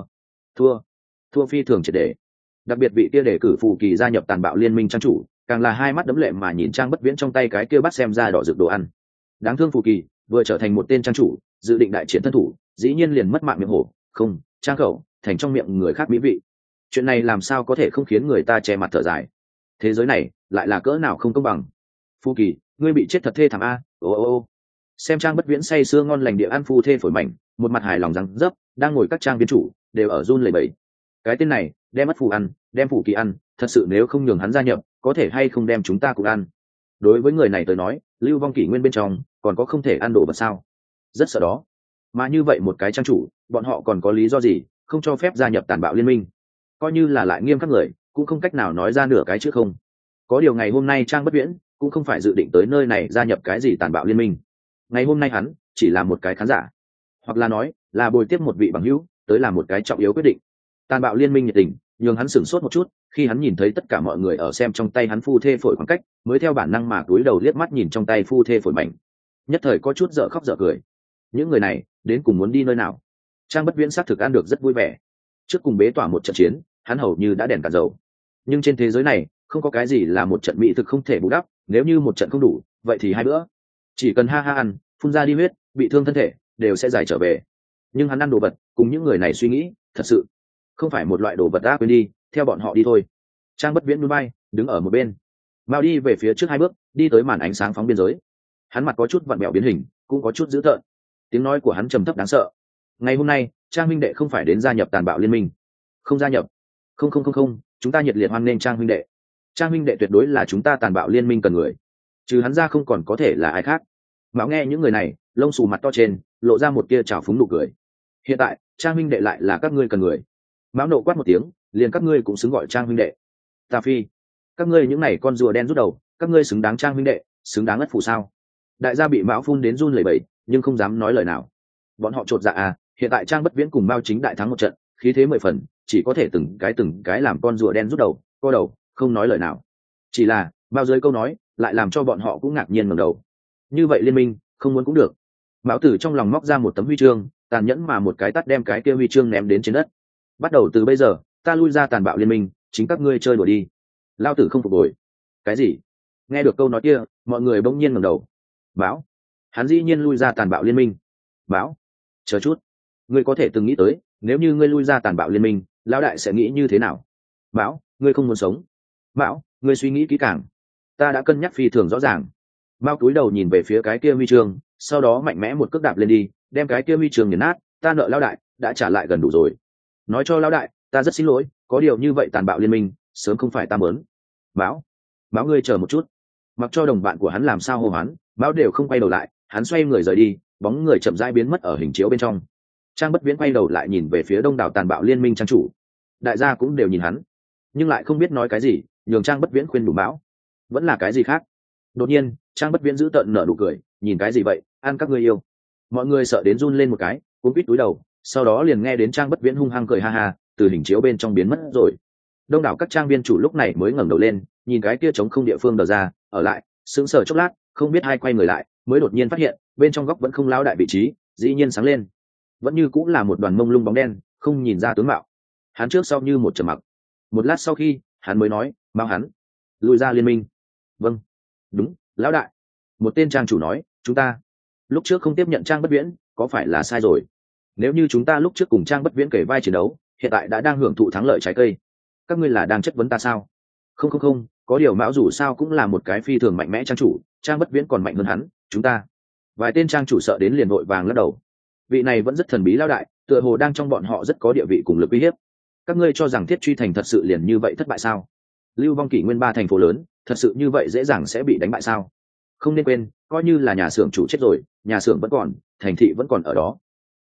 thua phi thường triệt để. Đặc biệt vị kia đề cử phù kỳ gia nhập tàn bạo liên minh trang chủ, càng là hai mắt đấm lệ mà nhìn Trang Bất Viễn trong tay cái kia bắt xem ra đỏ rực đồ ăn. Đáng thương phù kỳ vừa trở thành một tên trang chủ, dự định đại chiến thân thủ, dĩ nhiên liền mất mạng miệng hổ, không, trang khẩu, thành trong miệng người khác mỹ vị. Chuyện này làm sao có thể không khiến người ta che mặt thở dài. Thế giới này lại là cỡ nào không công bằng. Phù kỳ, ngươi bị chết thật thê thảm a. Ô. Xem Trang Bất Viễn say sưa ngon lành địa ăn phu thê phổi mảnh, một mặt hài lòng răng dấp, đang ngồi các trang viên chủ đều ở run lẩy bẩy. Cái tên này đem mất phù ăn, đem phù kỳ ăn, thật sự nếu không nhường hắn gia nhập, có thể hay không đem chúng ta cùng ăn. Đối với người này tới nói, lưu vong kỷ nguyên bên trong còn có không thể ăn đồ vật sao? Rất sợ đó. Mà như vậy một cái trang chủ, bọn họ còn có lý do gì không cho phép gia nhập tàn bạo liên minh? Coi như là lại nghiêm khắc người, cũng không cách nào nói ra nửa cái chứ không. Có điều ngày hôm nay Trang Bất Viễn cũng không phải dự định tới nơi này gia nhập cái gì tàn bạo liên minh. Ngày hôm nay hắn chỉ là một cái khán giả, hoặc là nói là bồi tiếp một vị bằng hữu tới làm một cái trọng yếu quyết định. Tàn bạo liên minh nhiệt tình nhường hắn sửng sốt một chút, khi hắn nhìn thấy tất cả mọi người ở xem trong tay hắn phu thê phổi khoảng cách, mới theo bản năng mà cúi đầu liếc mắt nhìn trong tay phu thê phổi mảnh, nhất thời có chút dở khóc dở cười. Những người này đến cùng muốn đi nơi nào? Trang Bất Viễn xác thực ăn được rất vui vẻ. Trước cùng bế tỏa một trận chiến, hắn hầu như đã đèn cả dầu. Nhưng trên thế giới này không có cái gì là một trận mỹ thực không thể bù đắp, nếu như một trận không đủ, vậy thì hai bữa. Chỉ cần ha ha ăn, phun ra đi huyết, bị thương thân thể đều sẽ giải trở về. Nhưng hắn ăn đồ vật cùng những người này suy nghĩ, thật sự không phải một loại đồ vật đã quên đi, theo bọn họ đi thôi. Trang Bất Viễn núi bay, đứng ở một bên. Mao đi về phía trước 2 bước, đi tới màn ánh sáng phóng biên giới. Hắn mặt có chút vặn vẹo biến hình, cũng có chút dữ tợn. Tiếng nói của hắn trầm thấp đáng sợ. Ngày hôm nay, Trang huynh đệ không phải đến gia nhập tàn bạo liên minh. Không gia nhập. Không, chúng ta nhiệt liệt hoan nghênh Trang huynh đệ. Trang huynh đệ tuyệt đối là chúng ta tàn bạo liên minh cần người. Trừ hắn ra không còn có thể là ai khác. Mão nghe những người này, lông xù mặt to trên, lộ ra một tia trào phúng nụ cười. Hiện tại, Trang huynh đệ lại là các ngươi cần người. Mão nộ quát một tiếng, liền các ngươi cũng xứng gọi Trang huynh đệ. Ta phi, các ngươi những này con rùa đen rút đầu, các ngươi xứng đáng Trang huynh đệ, xứng đáng ất phụ sao? Đại gia bị Mão phun đến run lẩy bẩy, nhưng không dám nói lời nào. Bọn họ chột dạ à, hiện tại Trang Bất Viễn cùng Mao Chính đại thắng một trận, khí thế 10 phần, chỉ có thể từng cái làm con rùa đen rút đầu, co đầu, không nói lời nào. Chỉ là bao dưới câu nói lại làm cho bọn họ cũng ngạc nhiên ngẩng đầu. Như vậy liên minh không muốn cũng được. Mão Tử trong lòng móc ra một tấm huy chương, tàn nhẫn mà một cái tát đem cái kia huy chương ném đến trên đất. Bắt đầu từ bây giờ, ta lui ra tàn bạo liên minh, chính các ngươi chơi đùa đi. Lao Tử không phục hồi. Cái gì? Nghe được câu nói kia, mọi người bỗng nhiên ngẩng đầu. Mão, hắn dĩ nhiên lui ra tàn bạo liên minh. Mão, chờ chút, ngươi có thể từng nghĩ tới, nếu như ngươi lui ra tàn bạo liên minh, lão đại sẽ nghĩ như thế nào? Mão, ngươi không muốn sống. Mão, ngươi suy nghĩ kỹ càng. Ta đã cân nhắc phi thường rõ ràng. Mao cúi đầu nhìn về phía cái kia huy chương, sau đó mạnh mẽ một cước đạp lên đi, đem cái kia huy chương nghiền nát. Ta nợ lão đại đã trả lại gần đủ rồi. Nói cho lão đại, ta rất xin lỗi, có điều như vậy tàn bạo liên minh sớm không phải ta muốn. Mão, ngươi chờ một chút. Mặc cho đồng bạn của hắn làm sao hô hoán, Mão đều không quay đầu lại, hắn xoay người rời đi, bóng người chậm rãi biến mất ở hình chiếu bên trong. Trang Bất Viễn quay đầu lại nhìn về phía đông đảo tàn bạo liên minh trang chủ, đại gia cũng đều nhìn hắn, nhưng lại không biết nói cái gì, nhường Trang Bất Viễn khuyên đủ Mão, vẫn là cái gì khác. Đột nhiên, Trang Bất Viễn giữ tợn nở nụ cười, nhìn cái gì vậy, ăn các ngươi yêu. Mọi người sợ đến run lên một cái, cuống quýt túi đầu, sau đó liền nghe đến Trang Bất Viễn hung hăng cười ha ha, từ hình chiếu bên trong biến mất rồi. Đông đảo các trang viên chủ lúc này mới ngẩng đầu lên, nhìn cái kia trống không địa phương đờ ra, ở lại, sững sờ chốc lát, không biết ai quay người lại, mới đột nhiên phát hiện, bên trong góc vẫn không lão đại vị trí, dĩ nhiên sáng lên. Vẫn như cũng là một đoàn mông lung bóng đen, không nhìn ra tướng mạo. Hắn trước sau như một trầm mặc. Một lát sau khi, hắn mới nói, "Mau hắn lùi ra liên minh." "Vâng." "Đúng, lão đại." Một tên trang chủ nói, "Chúng ta lúc trước không tiếp nhận Trang Bất Viễn, có phải là sai rồi? Nếu như chúng ta lúc trước cùng Trang Bất Viễn kể vai chiến đấu, hiện tại đã đang hưởng thụ thắng lợi trái cây. Các ngươi là đang chất vấn ta sao?" Không, có điều Mão dù sao cũng là một cái phi thường mạnh mẽ trang chủ, Trang Bất Viễn còn mạnh hơn hắn, chúng ta." Vài tên trang chủ sợ đến liền vội vàng lắc đầu. Vị này vẫn rất thần bí lão đại, tựa hồ đang trong bọn họ rất có địa vị cùng lực uy hiếp. Các ngươi cho rằng Thiết Truy thành thật sự liền như vậy thất bại sao? Lưu vong kỷ nguyên 3 thành phố lớn, thật sự như vậy dễ dàng sẽ bị đánh bại sao? Không nên quên, coi như là nhà xưởng chủ chết rồi, nhà xưởng vẫn còn, thành thị vẫn còn ở đó.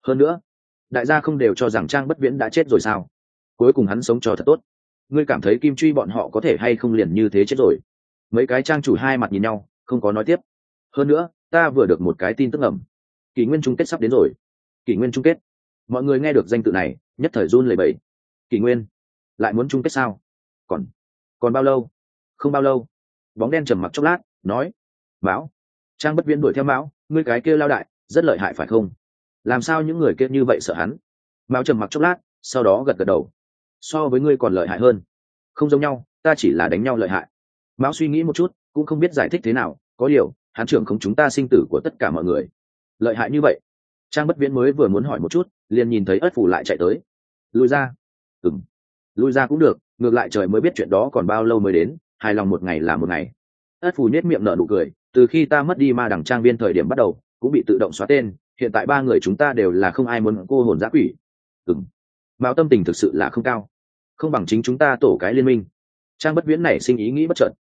Hơn nữa, đại gia không đều cho rằng Trang Bất Viễn đã chết rồi sao? Cuối cùng hắn sống cho thật tốt. Ngươi cảm thấy Kim Truy bọn họ có thể hay không liền như thế chết rồi? Mấy cái trang chủ hai mặt nhìn nhau, không có nói tiếp. Hơn nữa, ta vừa được một cái tin tức ẩm, kỷ nguyên chung kết sắp đến rồi. Kỷ nguyên chung kết. Mọi người nghe được danh tự này, nhất thời run lẩy bẩy. Kỷ nguyên lại muốn chung kết sao? Còn bao lâu? Không bao lâu. Bóng đen trầm mặc chốc lát, nói: Mão. Trang Bất Viễn đuổi theo Mão, ngươi cái kia lao đại rất lợi hại phải không? Làm sao những người kia như vậy sợ hắn? Mão trầm mặc chốc lát, sau đó gật gật đầu. So với ngươi còn lợi hại hơn. Không giống nhau, ta chỉ là đánh nhau lợi hại. Mão suy nghĩ một chút, cũng không biết giải thích thế nào, có điều hắn trưởng không chúng ta sinh tử của tất cả mọi người. Lợi hại như vậy. Trang Bất Viễn mới vừa muốn hỏi một chút, liền nhìn thấy ất phủ lại chạy tới. Lui ra. Lui ra cũng được, ngược lại trời mới biết chuyện đó còn bao lâu mới đến, hài lòng một ngày là một ngày. Ất phủ nhếch miệng nở nụ cười, từ khi ta mất đi ma đằng trang viên thời điểm bắt đầu cũng bị tự động xóa tên, hiện tại ba người chúng ta đều là không ai muốn cô hồn dã quỷ. Mao tâm tình thực sự là không cao, không bằng chính chúng ta tổ cái liên minh. Trang Bất Viễn này sinh ý nghĩ bất chợt.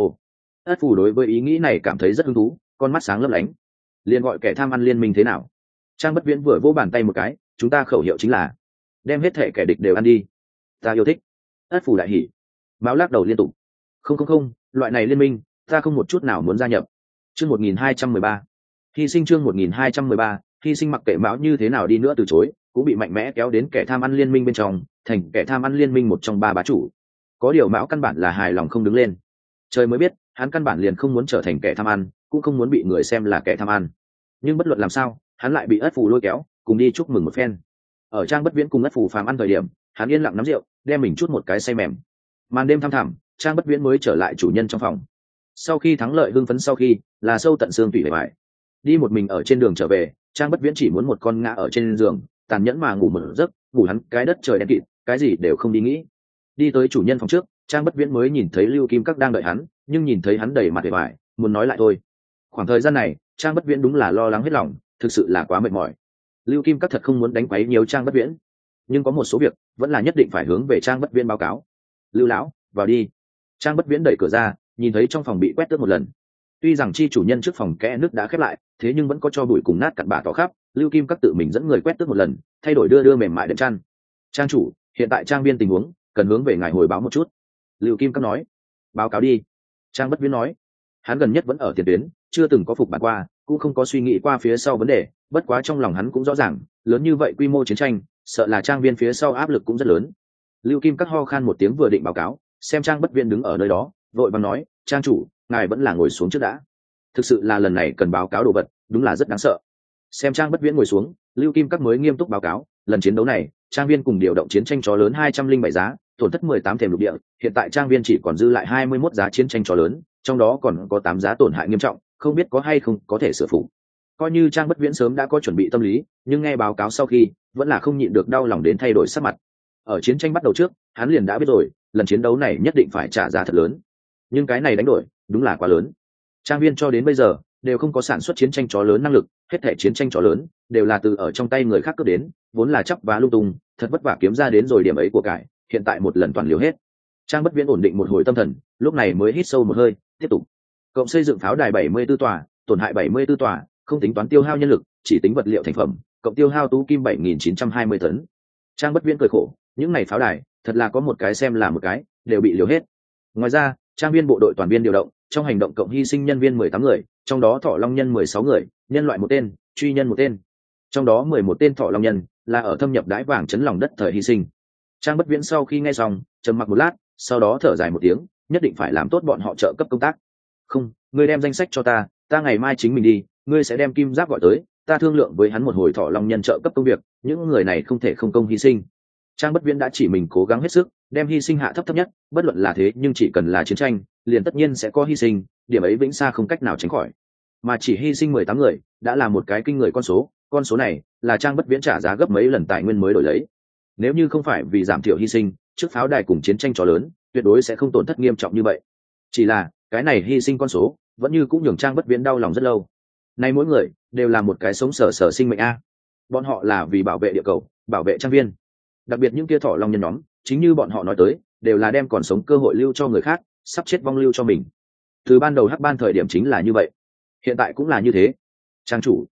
Ất phủ đối với ý nghĩ này cảm thấy rất hứng thú, con mắt sáng lấp lánh. Liền gọi kẻ tham ăn liên minh thế nào? Trang Bất Viễn vừa vỗ bàn tay một cái, chúng ta khẩu hiệu chính là đem hết thể kẻ địch đều ăn đi. Ta yêu thích. Ất phủ đại hỉ. Mao lắc đầu liên tục. Không, loại này liên minh ta không một chút nào muốn gia nhập. Chương 1213. Hy sinh. Chương 1213. Hy sinh. Mặc kệ Mão như thế nào đi nữa từ chối, cũng bị mạnh mẽ kéo đến kẻ tham ăn liên minh bên trong, thành kẻ tham ăn liên minh một trong ba bá chủ. Có điều Mão căn bản là hài lòng không đứng lên. Trời mới biết, hắn căn bản liền không muốn trở thành kẻ tham ăn, cũng không muốn bị người xem là kẻ tham ăn. Nhưng bất luận làm sao, hắn lại bị Ất phủ lôi kéo, cùng đi chúc mừng một phen. Ở Trang Bất Viễn cùng Ất phủ phàm ăn thời điểm, hắn yên lặng nắm rượu, đem mình chút một cái say mềm. Màn đêm thăm thẳm, Trang Bất Viễn mới trở lại chủ nhân trong phòng. Sau khi thắng lợi hưng phấn, sau khi là sâu tận xương tủy bề bại, đi một mình ở trên đường trở về, Trang Bất Viễn chỉ muốn một con ngã ở trên giường, tàn nhẫn mà ngủ một giấc, ngủ hắn cái đất trời đen kịt, cái gì đều không đi nghĩ. Đi tới chủ nhân phòng trước, Trang Bất Viễn mới nhìn thấy Lưu Kim Các đang đợi hắn, nhưng nhìn thấy hắn đầy mặt bề bại, muốn nói lại thôi. Khoảng thời gian này, Trang Bất Viễn đúng là lo lắng hết lòng, thực sự là quá mệt mỏi. Lưu Kim Các thật không muốn đánh quấy nhiều Trang Bất Viễn, nhưng có một số việc vẫn là nhất định phải hướng về Trang Bất Viễn báo cáo. Lưu lão, vào đi. Trang Bất Viễn đẩy cửa ra, nhìn thấy trong phòng bị quét tước một lần. Tuy rằng chi chủ nhân trước phòng kẽ nước đã khép lại, thế nhưng vẫn có cho bụi cùng nát cặn bã tỏ khắp. Lưu Kim Các tự mình dẫn người quét tước một lần, thay đổi đưa mềm mại đệm chăn. Trang chủ, hiện tại trang viên tình huống cần hướng về ngài hồi báo một chút. Lưu Kim Các nói. Báo cáo đi. Trang Bất Viễn nói. Hắn gần nhất vẫn ở tiền tuyến, chưa từng có phục bản qua, cũng không có suy nghĩ qua phía sau vấn đề. Bất quá trong lòng hắn cũng rõ ràng, lớn như vậy quy mô chiến tranh, sợ là trang viên phía sau áp lực cũng rất lớn. Lưu Kim Các ho khan một tiếng vừa định báo cáo, xem Trang Bất Viễn đứng ở nơi đó, vội vàng nói: Trang chủ, ngài vẫn là ngồi xuống trước đã. Thực sự là lần này cần báo cáo đồ vật, đúng là rất đáng sợ. Xem Trang Bất Viễn ngồi xuống, Lưu Kim Các mới nghiêm túc báo cáo: lần chiến đấu này, trang viên cùng điều động chiến tranh chó lớn 207 giá, tổn thất 18 thềm lục địa, hiện tại trang viên chỉ còn dư lại 21 giá chiến tranh chó lớn, trong đó còn có 8 giá tổn hại nghiêm trọng, không biết có hay không có thể sửa phụ. Coi như Trang Bất Viễn sớm đã có chuẩn bị tâm lý, nhưng nghe báo cáo sau khi, vẫn là không nhịn được đau lòng đến thay đổi sắc mặt. Ở chiến tranh bắt đầu trước, hắn liền đã biết rồi, lần chiến đấu này nhất định phải trả giá thật lớn. Nhưng cái này đánh đổi, đúng là quá lớn. Trang viên cho đến bây giờ đều không có sản xuất chiến tranh chó lớn năng lực, hết thảy chiến tranh chó lớn đều là từ ở trong tay người khác cướp đến, vốn là chắp vá lung tung, thật vất vả kiếm ra đến rồi điểm ấy của cải, hiện tại một lần toàn liều hết. Trang Bất Viễn ổn định một hồi tâm thần, lúc này mới hít sâu một hơi, tiếp tục. Cộng xây dựng pháo đài 74 tòa, tổn hại 74 tòa, không tính toán tiêu hao nhân lực, chỉ tính vật liệu thành phẩm, cộng tiêu hao tú kim 7920 tấn. Trang Bất Viễn cười khổ, những này pháo đài, thật là có một cái xem là một cái, đều bị liều hết. Ngoài ra, trang viên bộ đội toàn viên điều động, trong hành động cộng hy sinh nhân viên 18 người, trong đó Thỏ Long nhân 16 người, nhân loại một tên, truy nhân một tên. Trong đó 11 tên Thỏ Long nhân là ở thâm nhập đái vàng chấn lòng đất thời hy sinh. Trang Bất Viễn sau khi nghe xong, trầm mặc một lát, sau đó thở dài một tiếng, nhất định phải làm tốt bọn họ trợ cấp công tác. Không, ngươi đem danh sách cho ta, ta ngày mai chính mình đi, ngươi sẽ đem Kim Giáp gọi tới, ta thương lượng với hắn một hồi Thỏ Long nhân trợ cấp công việc, những người này không thể không công hy sinh. Trang Bất Viễn đã chỉ mình cố gắng hết sức, đem hy sinh hạ thấp thấp nhất, bất luận là thế nhưng chỉ cần là chiến tranh, liền tất nhiên sẽ có hy sinh, điểm ấy vĩnh xa không cách nào tránh khỏi. Mà chỉ hy sinh 18 người, đã là một cái kinh người con số này là Trang Bất Viễn trả giá gấp mấy lần tài nguyên mới đổi lấy. Nếu như không phải vì giảm thiểu hy sinh, trước pháo đài cùng chiến tranh chó lớn, tuyệt đối sẽ không tổn thất nghiêm trọng như vậy. Chỉ là, cái này hy sinh con số, vẫn như cũng nhường Trang Bất Viễn đau lòng rất lâu. Nay mỗi người đều là một cái sống sờ sờ sinh mệnh a. Bọn họ là vì bảo vệ địa cầu, bảo vệ trang viên. Đặc biệt những kia Thỏ Long nhân nhóm, chính như bọn họ nói tới, đều là đem còn sống cơ hội lưu cho người khác, sắp chết vong lưu cho mình. Từ ban đầu Hắc Ban thời điểm chính là như vậy, hiện tại cũng là như thế. Trang chủ,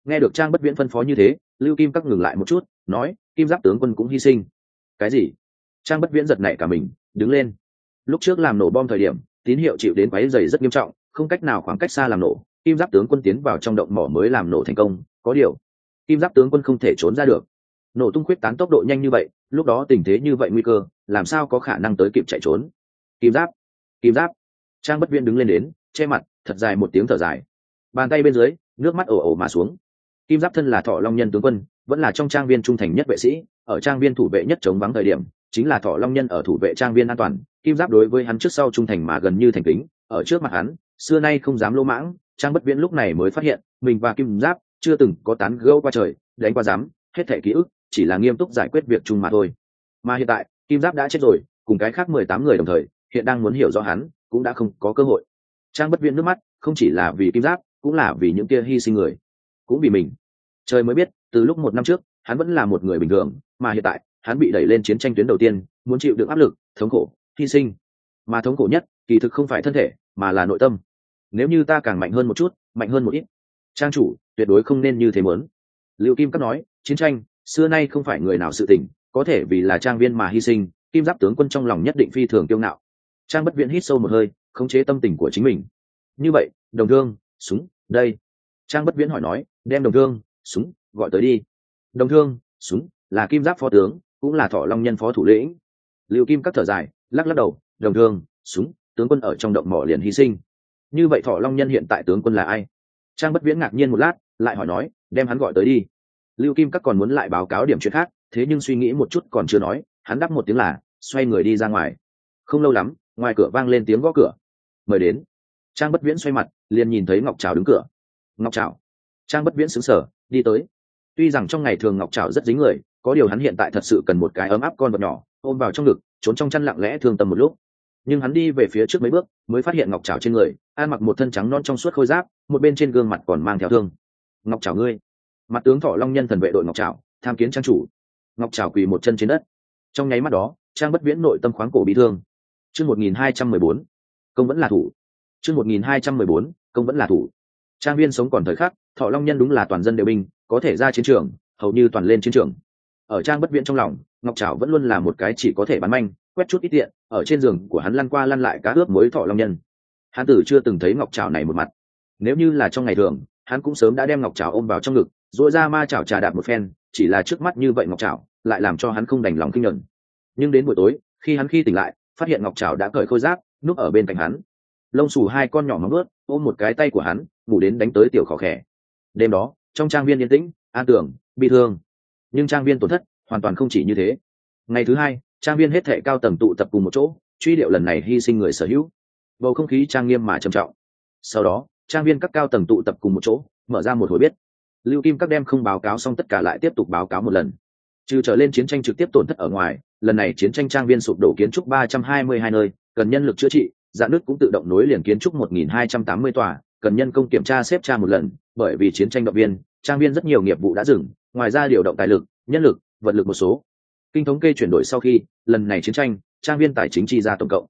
Nghe được Trang Bất Viễn phân phó như thế, Lưu Kim Các ngừng lại một chút, nói, Kim Giáp tướng quân cũng hy sinh. Cái gì? Trang Bất Viễn giật nảy cả mình, đứng lên. Lúc trước làm nổ bom thời điểm, tín hiệu chịu đến quấy rầy rất nghiêm trọng, không cách nào khoảng cách xa làm nổ. Kim Giáp tướng quân tiến vào trong động mỏ mới làm nổ thành công, có điều, Kim Giáp tướng quân không thể trốn ra được. Nổ tung khuyết tán tốc độ nhanh như vậy, lúc đó tình thế như vậy nguy cơ, làm sao có khả năng tới kịp chạy trốn? Kim Giáp, Kim Giáp. Trang Bất Viễn đứng lên đến, che mặt, thật dài một tiếng thở dài. Bàn tay bên dưới, nước mắt ồ ồ mà xuống. Kim Giáp thân là Thọ Long Nhân tướng quân, vẫn là trong trang viên trung thành nhất vệ sĩ, ở trang viên thủ vệ nhất chống vắng thời điểm, chính là Thọ Long Nhân ở thủ vệ trang viên an toàn. Kim Giáp đối với hắn trước sau trung thành mà gần như thành kính, ở trước mặt hắn, xưa nay không dám lỗ mãng. Trang Bất Viễn lúc này mới phát hiện, mình và Kim Giáp chưa từng có tán gẫu qua trời, đánh qua giám, hết thảy ký ức, chỉ là nghiêm túc giải quyết việc chung mà thôi. Mà hiện tại, Kim Giáp đã chết rồi, cùng cái khác 18 người đồng thời, hiện đang muốn hiểu rõ hắn, cũng đã không có cơ hội. Trang Bất Viễn nước mắt, không chỉ là vì Kim Giáp, cũng là vì những kia hy sinh người, cũng vì mình. Trời mới biết, từ lúc 1 năm trước, hắn vẫn là một người bình thường, mà hiện tại, hắn bị đẩy lên chiến tranh tuyến đầu tiên, muốn chịu đựng áp lực, thống khổ, hy sinh. Mà thống khổ nhất, kỳ thực không phải thân thể, mà là nội tâm. Nếu như ta càng mạnh hơn một chút, mạnh hơn một ít, trang chủ, tuyệt đối không nên như thế muốn. Lưu Kim Các nói, chiến tranh, xưa nay không phải người nào sự tình, có thể vì là trang viên mà hy sinh. Kim Giáp tướng quân trong lòng nhất định phi thường kiêu ngạo. Trang Bất Viễn hít sâu một hơi, khống chế tâm tình của chính mình. Như vậy, đồng thương, súng, đây. Trang Bất Viễn hỏi nói, đem đồng thương, súng, gọi tới đi. Đồng thương, súng, là Kim Giáp phó tướng, cũng là Thọ Long Nhân phó thủ lĩnh. Lưu Kim Các thở dài, lắc lắc đầu, đồng thương, súng, tướng quân ở trong động mỏ liền hy sinh. Như vậy Thọ Long Nhân hiện tại tướng quân là ai? Trang Bất Viễn ngạc nhiên một lát, lại hỏi nói, đem hắn gọi tới đi. Lưu Kim Các còn muốn lại báo cáo điểm chuyện khác, thế nhưng suy nghĩ một chút còn chưa nói, hắn đáp một tiếng là, xoay người đi ra ngoài. Không lâu lắm, ngoài cửa vang lên tiếng gõ cửa. Mời đến. Trang Bất Viễn xoay mặt, liền nhìn thấy Ngọc Trảo đứng cửa. Ngọc Trảo. Trang Bất Viễn sững sờ, đi tới. Tuy rằng trong ngày thường Ngọc Trảo rất dính người, có điều hắn hiện tại thật sự cần một cái ấm áp con vật nhỏ, ôm vào trong ngực, trốn trong chăn lặng lẽ thương tâm một lúc. Nhưng hắn đi về phía trước mấy bước, mới phát hiện Ngọc Trảo trên người, an mặc một thân trắng non trong suốt khôi giáp, một bên trên gương mặt còn mang theo thương. Ngọc Trảo ngươi. Mặt tướng Thọ Long Nhân thần vệ đội Ngọc Trảo, tham kiến trang chủ. Ngọc Trảo quỳ một chân trên đất. Trong nháy mắt đó, Trang Bất Viễn nội tâm khoáng cổ bị thương. Chương 1214, công vẫn là thủ. Chương 1214, công vẫn là thủ. Trang viên sống còn thời khắc, Thọ Long Nhân đúng là toàn dân đều binh, có thể ra chiến trường, hầu như toàn lên chiến trường. Ở Trang Bất Viễn trong lòng, Ngọc Trảo vẫn luôn là một cái chỉ có thể bán manh, quét chút ít tiện, ở trên giường của hắn lăn qua lăn lại cá ướp muối Thọ Long Nhân. Hắn tử chưa từng thấy Ngọc Trảo này một mặt. Nếu như là trong ngày thường, hắn cũng sớm đã đem Ngọc Trảo ôm vào trong ngực, duỗi ra ma chảo trà đạp một phen, chỉ là trước mắt như vậy Ngọc Trảo lại làm cho hắn không đành lòng kinh nhẫn. Nhưng đến buổi tối, khi tỉnh lại, phát hiện Ngọc Trảo đã cởi khôi giáp, núp ở bên cạnh hắn. Lông xù hai con nhỏ móng ướt ôm một cái tay của hắn, ngủ đến đánh tới tiểu khó khẻ. Đêm đó, trong trang viên yên tĩnh, an tưởng, bi thương. Nhưng trang viên tổn thất hoàn toàn không chỉ như thế. Ngày thứ hai, trang viên hết thảy cao tầng tụ tập cùng một chỗ, truy điệu lần này hy sinh người sở hữu. Bầu không khí trang nghiêm mà trầm trọng. Sau đó, trang viên các cao tầng tụ tập cùng một chỗ, mở ra một hồi biết. Lưu Kim Các đem không báo cáo xong tất cả lại tiếp tục báo cáo một lần. Trừ trở lên chiến tranh trực tiếp tổn thất ở ngoài, lần này chiến tranh trang viên sụp đổ kiến trúc 322 nơi, cần nhân lực chữa trị, rạn nứt cũng tự động nối liền kiến trúc 1280 tòa, cần nhân công kiểm tra xếp tra một lần, bởi vì chiến tranh động viên, trang viên rất nhiều nghiệp vụ đã dừng, ngoài ra điều động tài lực, nhân lực, vật lực một số. Kinh thống kê chuyển đổi sau khi, lần này chiến tranh, trang viên tài chính chi ra tổng cộng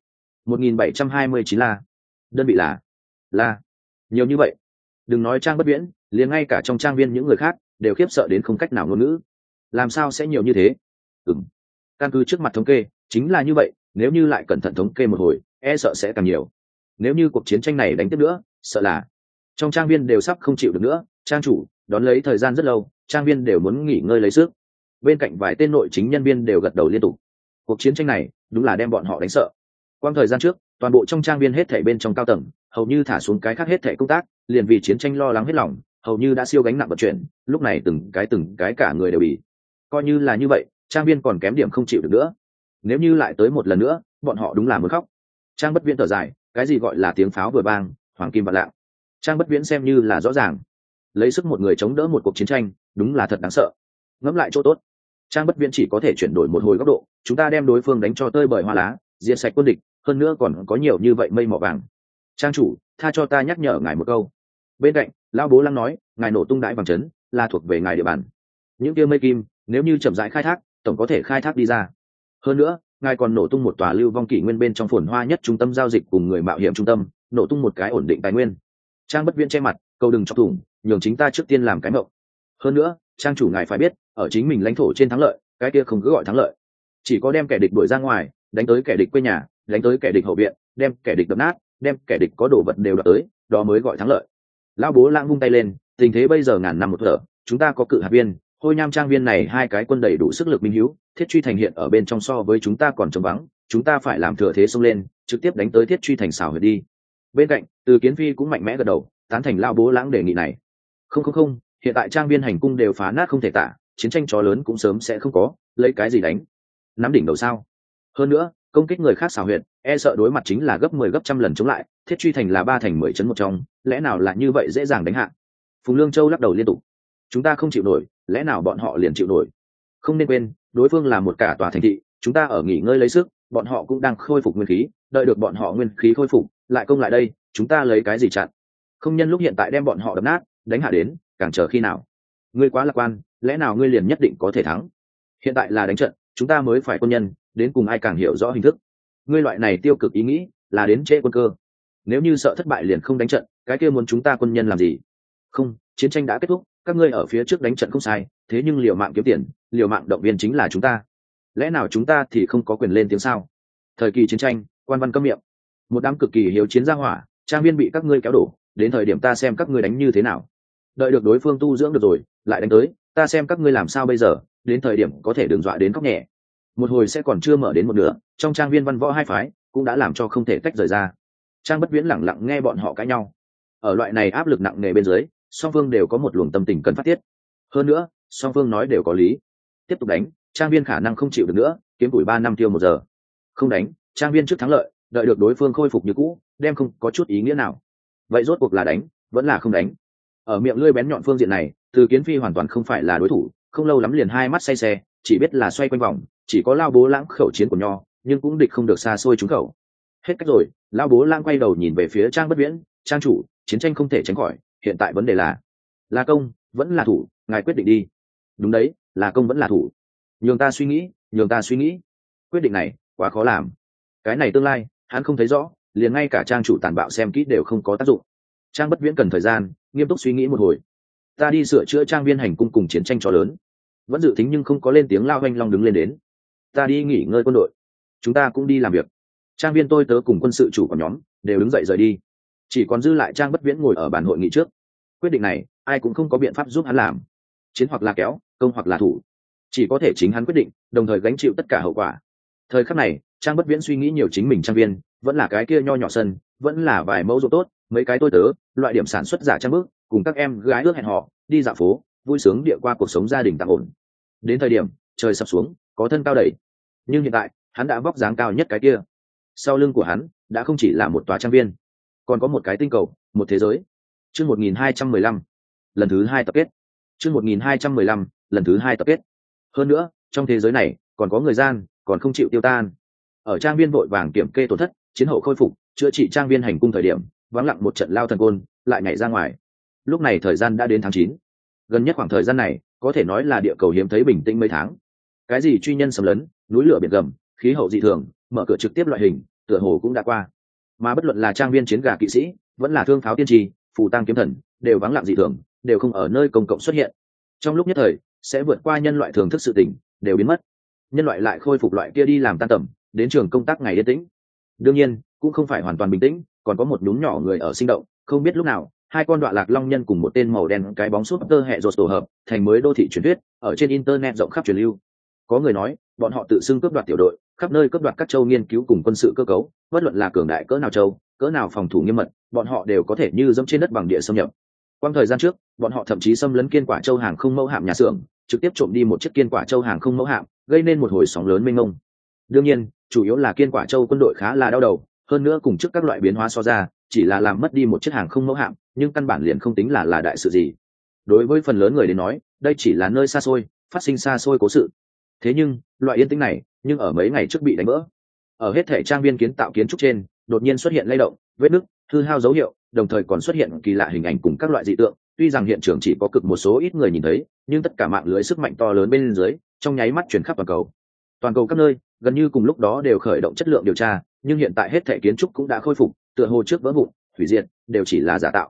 1729 la. Đơn vị là nhiều như vậy. Đừng nói Trang Bất Viễn, liền ngay cả trong trang viên những người khác đều khiếp sợ đến không cách nào ngôn ngữ. Làm sao sẽ nhiều như thế? Căn cứ trước mặt thống kê, chính là như vậy, nếu như lại cẩn thận thống kê một hồi, e sợ sẽ càng nhiều. Nếu như cuộc chiến tranh này đánh tiếp nữa, sợ là trong trang viên đều sắp không chịu được nữa. Trang chủ đón lấy thời gian rất lâu, trang viên đều muốn nghỉ ngơi lấy sức. Bên cạnh vài tên nội chính nhân viên đều gật đầu liên tục. Cuộc chiến tranh này đúng là đem bọn họ đánh sợ. Quang thời gian trước, toàn bộ trong trang viên hết thảy bên trong cao tầng, hầu như thả xuống cái khác hết thảy công tác, liền vì chiến tranh lo lắng hết lòng, hầu như đã siêu gánh nặng vận chuyển. Lúc này từng cái cả người đều bị. Coi như là như vậy, trang viên còn kém điểm không chịu được nữa. Nếu như lại tới một lần nữa, bọn họ đúng là muốn khóc. Trang Bất Viễn thở dài, cái gì gọi là tiếng pháo vừa vang, hoàng kim vạn lạng. Trang Bất Viễn xem như là rõ ràng, lấy sức một người chống đỡ một cuộc chiến tranh, đúng là thật đáng sợ. Ngẫm lại chỗ tốt, Trang Bất Viễn chỉ có thể chuyển đổi một hồi góc độ, chúng ta đem đối phương đánh cho tơi bời hoa lá, diệt sạch quân địch, hơn nữa còn có nhiều như vậy mây mỏ vàng. Trang chủ, tha cho ta nhắc nhở ngài một câu. Bên cạnh, lão Bố Lăng nói, ngài nổ tung đại vàng trấn, là thuộc về ngài địa bàn. Những kia mây kim, nếu như chậm rãi khai thác, tổng có thể khai thác đi ra. Hơn nữa, ngài còn nổ tung một tòa lưu vong kỷ nguyên bên trong phồn hoa nhất trung tâm giao dịch cùng người mạo hiểm trung tâm, nổ tung một cái ổn định tài nguyên. Trang Bất Viễn che mặt, câu đừng chọc thủng, nhường chính ta trước tiên làm cái mộng. hơn nữa trang chủ ngài phải biết, ở chính mình lãnh thổ trên thắng lợi, cái kia không cứ gọi thắng lợi, chỉ có đem kẻ địch đuổi ra ngoài, đánh tới kẻ địch quê nhà, đánh tới kẻ địch hậu viện, đem kẻ địch đập nát, đem kẻ địch có đồ vật đều đập tới, đó mới gọi thắng lợi. Lão Bố Lãng vung tay lên, tình thế bây giờ ngàn năm một thở, chúng ta có Cự Hạt Viên, Hôi Nham Trang Viên này hai cái quân đầy đủ sức lực minh hữu, Thiết Truy Thành hiện ở bên trong so với chúng ta còn trống vắng, chúng ta phải làm thừa thế xông lên, trực tiếp đánh tới Thiết Truy Thành xào huyệt đi. Bên cạnh, Từ Kiến Phi cũng mạnh mẽ gật đầu, tán thành Lão Bố Lãng đề nghị này. Không, hiện tại Trang Viên hành cung đều phá nát không thể tả, chiến tranh chó lớn cũng sớm sẽ không có, lấy cái gì đánh? Nắm đỉnh đầu sao? Hơn nữa, công kích người khác xào huyệt, e sợ đối mặt chính là gấp 10 gấp trăm lần chống lại, Thiết Truy Thành là 3 thành 10 trấn một trong, lẽ nào là như vậy dễ dàng đánh hạ? Phùng Lương Châu lắc đầu liên tục. Chúng ta không chịu nổi, lẽ nào bọn họ liền chịu nổi? Không nên quên, đối phương là một cả tòa thành thị, chúng ta ở nghỉ ngơi lấy sức, bọn họ cũng đang khôi phục nguyên khí, đợi được bọn họ nguyên khí khôi phục, lại công lại đây, chúng ta lấy cái gì chặn? Không nhân lúc hiện tại đem bọn họ đập nát, đánh hạ đến, càng chờ khi nào? Ngươi quá lạc quan, lẽ nào ngươi liền nhất định có thể thắng? Hiện tại là đánh trận, chúng ta mới phải quân nhân, đến cùng ai càng hiểu rõ hình thức. Ngươi loại này tiêu cực ý nghĩ, là đến trễ quân cơ. Nếu như sợ thất bại liền không đánh trận, cái kia muốn chúng ta quân nhân làm gì? Không, chiến tranh đã kết thúc, các ngươi ở phía trước đánh trận không sai, thế nhưng liều mạng kiếm tiền, liều mạng động viên chính là chúng ta. Lẽ nào chúng ta thì không có quyền lên tiếng sao? Thời kỳ chiến tranh, quan văn câm miệng. Một đám cực kỳ hiếu chiến ra hỏa, Trang Viên bị các ngươi kéo đổ, đến thời điểm ta xem các ngươi đánh như thế nào. Đợi được đối phương tu dưỡng được rồi, lại đánh tới, ta xem các ngươi làm sao bây giờ, đến thời điểm có thể đừng dọa đến khóc nhẹ. Một hồi sẽ còn chưa mở đến một nửa, trong Trang Viên văn võ hai phái cũng đã làm cho không thể tách rời ra. Trang Bất Viễn lẳng lặng nghe bọn họ cãi nhau. Ở loại này áp lực nặng nề bên dưới, song phương đều có một luồng tâm tình cần phát tiết. Hơn nữa, song phương nói đều có lý. Tiếp tục đánh, Trang Viên khả năng không chịu được nữa, kiếm tuổi 3 năm tiêu 1 giờ. Không đánh, Trang Viên trước thắng lợi, đợi được đối phương khôi phục như cũ, đem không có chút ý nghĩa nào. Vậy rốt cuộc là đánh, vẫn là không đánh? Ở miệng lưỡi bén nhọn phương diện này, Từ Kiến Phi hoàn toàn không phải là đối thủ, không lâu lắm liền hai mắt say xe, chỉ biết là xoay quanh vòng, chỉ có Lao Bố Lãng khẩu chiến của nho, nhưng cũng địch không được xa xôi trúng khẩu. Hết cách rồi, Lao Bố Lãng quay đầu nhìn về phía Trang Bất Viễn, Trang chủ, chiến tranh không thể tránh khỏi, hiện tại vấn đề là công vẫn là thủ, ngài quyết định đi. Đúng đấy, là công vẫn là thủ. Nhường ta suy nghĩ, quyết định này quá khó làm. Cái này tương lai hắn không thấy rõ, liền ngay cả Trang chủ tàn bạo xem kỹ đều không có tác dụng. Trang Bất Viễn cần thời gian nghiêm túc suy nghĩ một hồi. Ta đi sửa chữa Trang Viên hành cung cùng chiến tranh chó lớn. Vẫn dự tính nhưng không có lên tiếng. Lao Hoanh Long đứng lên đến. Ta đi nghỉ ngơi quân đội, chúng ta cũng đi làm việc. Trang Viên tôi tớ cùng quân sự chủ của nhóm đều đứng dậy rời đi, chỉ còn dư lại Trang Bất Viễn ngồi ở bàn hội nghị trước. Quyết định này ai cũng không có biện pháp giúp hắn làm, chiến hoặc là kéo, công hoặc là thủ, chỉ có thể chính hắn quyết định, đồng thời gánh chịu tất cả hậu quả. Thời khắc này, Trang Bất Viễn suy nghĩ nhiều chính mình Trang Viên vẫn là cái kia nho nhỏ sân, vẫn là vài mẫu ruộng tốt, mấy cái tôi tớ, loại điểm sản xuất giả trang bước, cùng các em gái ước hẹn họ đi dạo phố, vui sướng địa qua cuộc sống gia đình tạm ổn. Đến thời điểm trời sập xuống, có thân cao đầy, nhưng hiện tại hắn đã vóc dáng cao nhất cái kia. Sau lưng của hắn đã không chỉ là một tòa Trang Viên, còn có một cái tinh cầu, một thế giới. Chương 1215, lần thứ 2 tập kết. Chương 1215, lần thứ 2 tập kết. Hơn nữa, trong thế giới này còn có người gian, còn không chịu tiêu tan. Ở Trang Viên vội vàng kiểm kê tổn thất, chiến hậu khôi phục, chữa trị Trang Viên hành cung thời điểm, vắng lặng một trận lao thần côn lại nhảy ra ngoài. Lúc này thời gian đã đến tháng 9. Gần nhất khoảng thời gian này có thể nói là địa cầu hiếm thấy bình tĩnh mấy tháng. Cái gì truy nhân xâm lấn, núi lửa biển gầm, khí hậu dị thường, mở cửa trực tiếp loại hình, tựa hồ cũng đã qua. Mà bất luận là Trang Viên chiến gà kỵ sĩ, vẫn là thương pháo tiên tri, phù tăng kiếm thần, đều vắng lặng dị thường, đều không ở nơi công cộng xuất hiện. Trong lúc nhất thời sẽ vượt qua nhân loại thường thức sự tình, đều biến mất. Nhân loại lại khôi phục loại kia đi làm tan tầm, đến trường công tác ngày yên tĩnh. Đương nhiên cũng không phải hoàn toàn bình tĩnh, còn có một nhún nhỏ người ở sinh động. Không biết lúc nào, hai con đoạn lạc long nhân cùng một tên màu đen cái bóng súp tơ hệ rột tổ hợp thành mới đô thị truyền thuyết, ở trên internet rộng khắp truyền lưu. Có người nói bọn họ tự xưng cướp đoạt tiểu đội, khắp nơi cướp đoạt các châu nghiên cứu cùng quân sự cơ cấu, bất luận là cường đại cỡ nào châu, cỡ nào phòng thủ nghiêm mật, bọn họ đều có thể như dẫm trên đất bằng địa xâm nhập. Quang thời gian trước, bọn họ thậm chí xâm lấn Kiên Quả Châu hàng không mẫu hạm nhà xưởng, trực tiếp trộm đi một chiếc Kiên Quả Châu hàng không mẫu hạm, gây nên một hồi sóng lớn mênh mông. Đương nhiên, chủ yếu là Kiên Quả Châu quân đội khá là đau đầu, hơn nữa cùng trước các loại biến hóa so ra, chỉ là làm mất đi một chiếc hàng không mẫu hạm, nhưng căn bản liền không tính là đại sự gì. Đối với phần lớn người đến nói, đây chỉ là nơi xa xôi, phát sinh xa xôi cố sự. Thế nhưng, loại yên tĩnh này, nhưng ở mấy ngày trước bị đánh vỡ. Ở hết thể Trang Viên kiến tạo kiến trúc trên, đột nhiên xuất hiện lay động, vết nứt, hư hao dấu hiệu, đồng thời còn xuất hiện kỳ lạ hình ảnh cùng các loại dị tượng. Tuy rằng hiện trường chỉ có cực một số ít người nhìn thấy, nhưng tất cả mạng lưới sức mạnh to lớn bên dưới, trong nháy mắt truyền khắp toàn cầu. Toàn cầu các nơi, gần như cùng lúc đó đều khởi động chất lượng điều tra, nhưng hiện tại hết thể kiến trúc cũng đã khôi phục, tựa hồ trước vỡ vụn, hủy diệt, đều chỉ là giả tạo.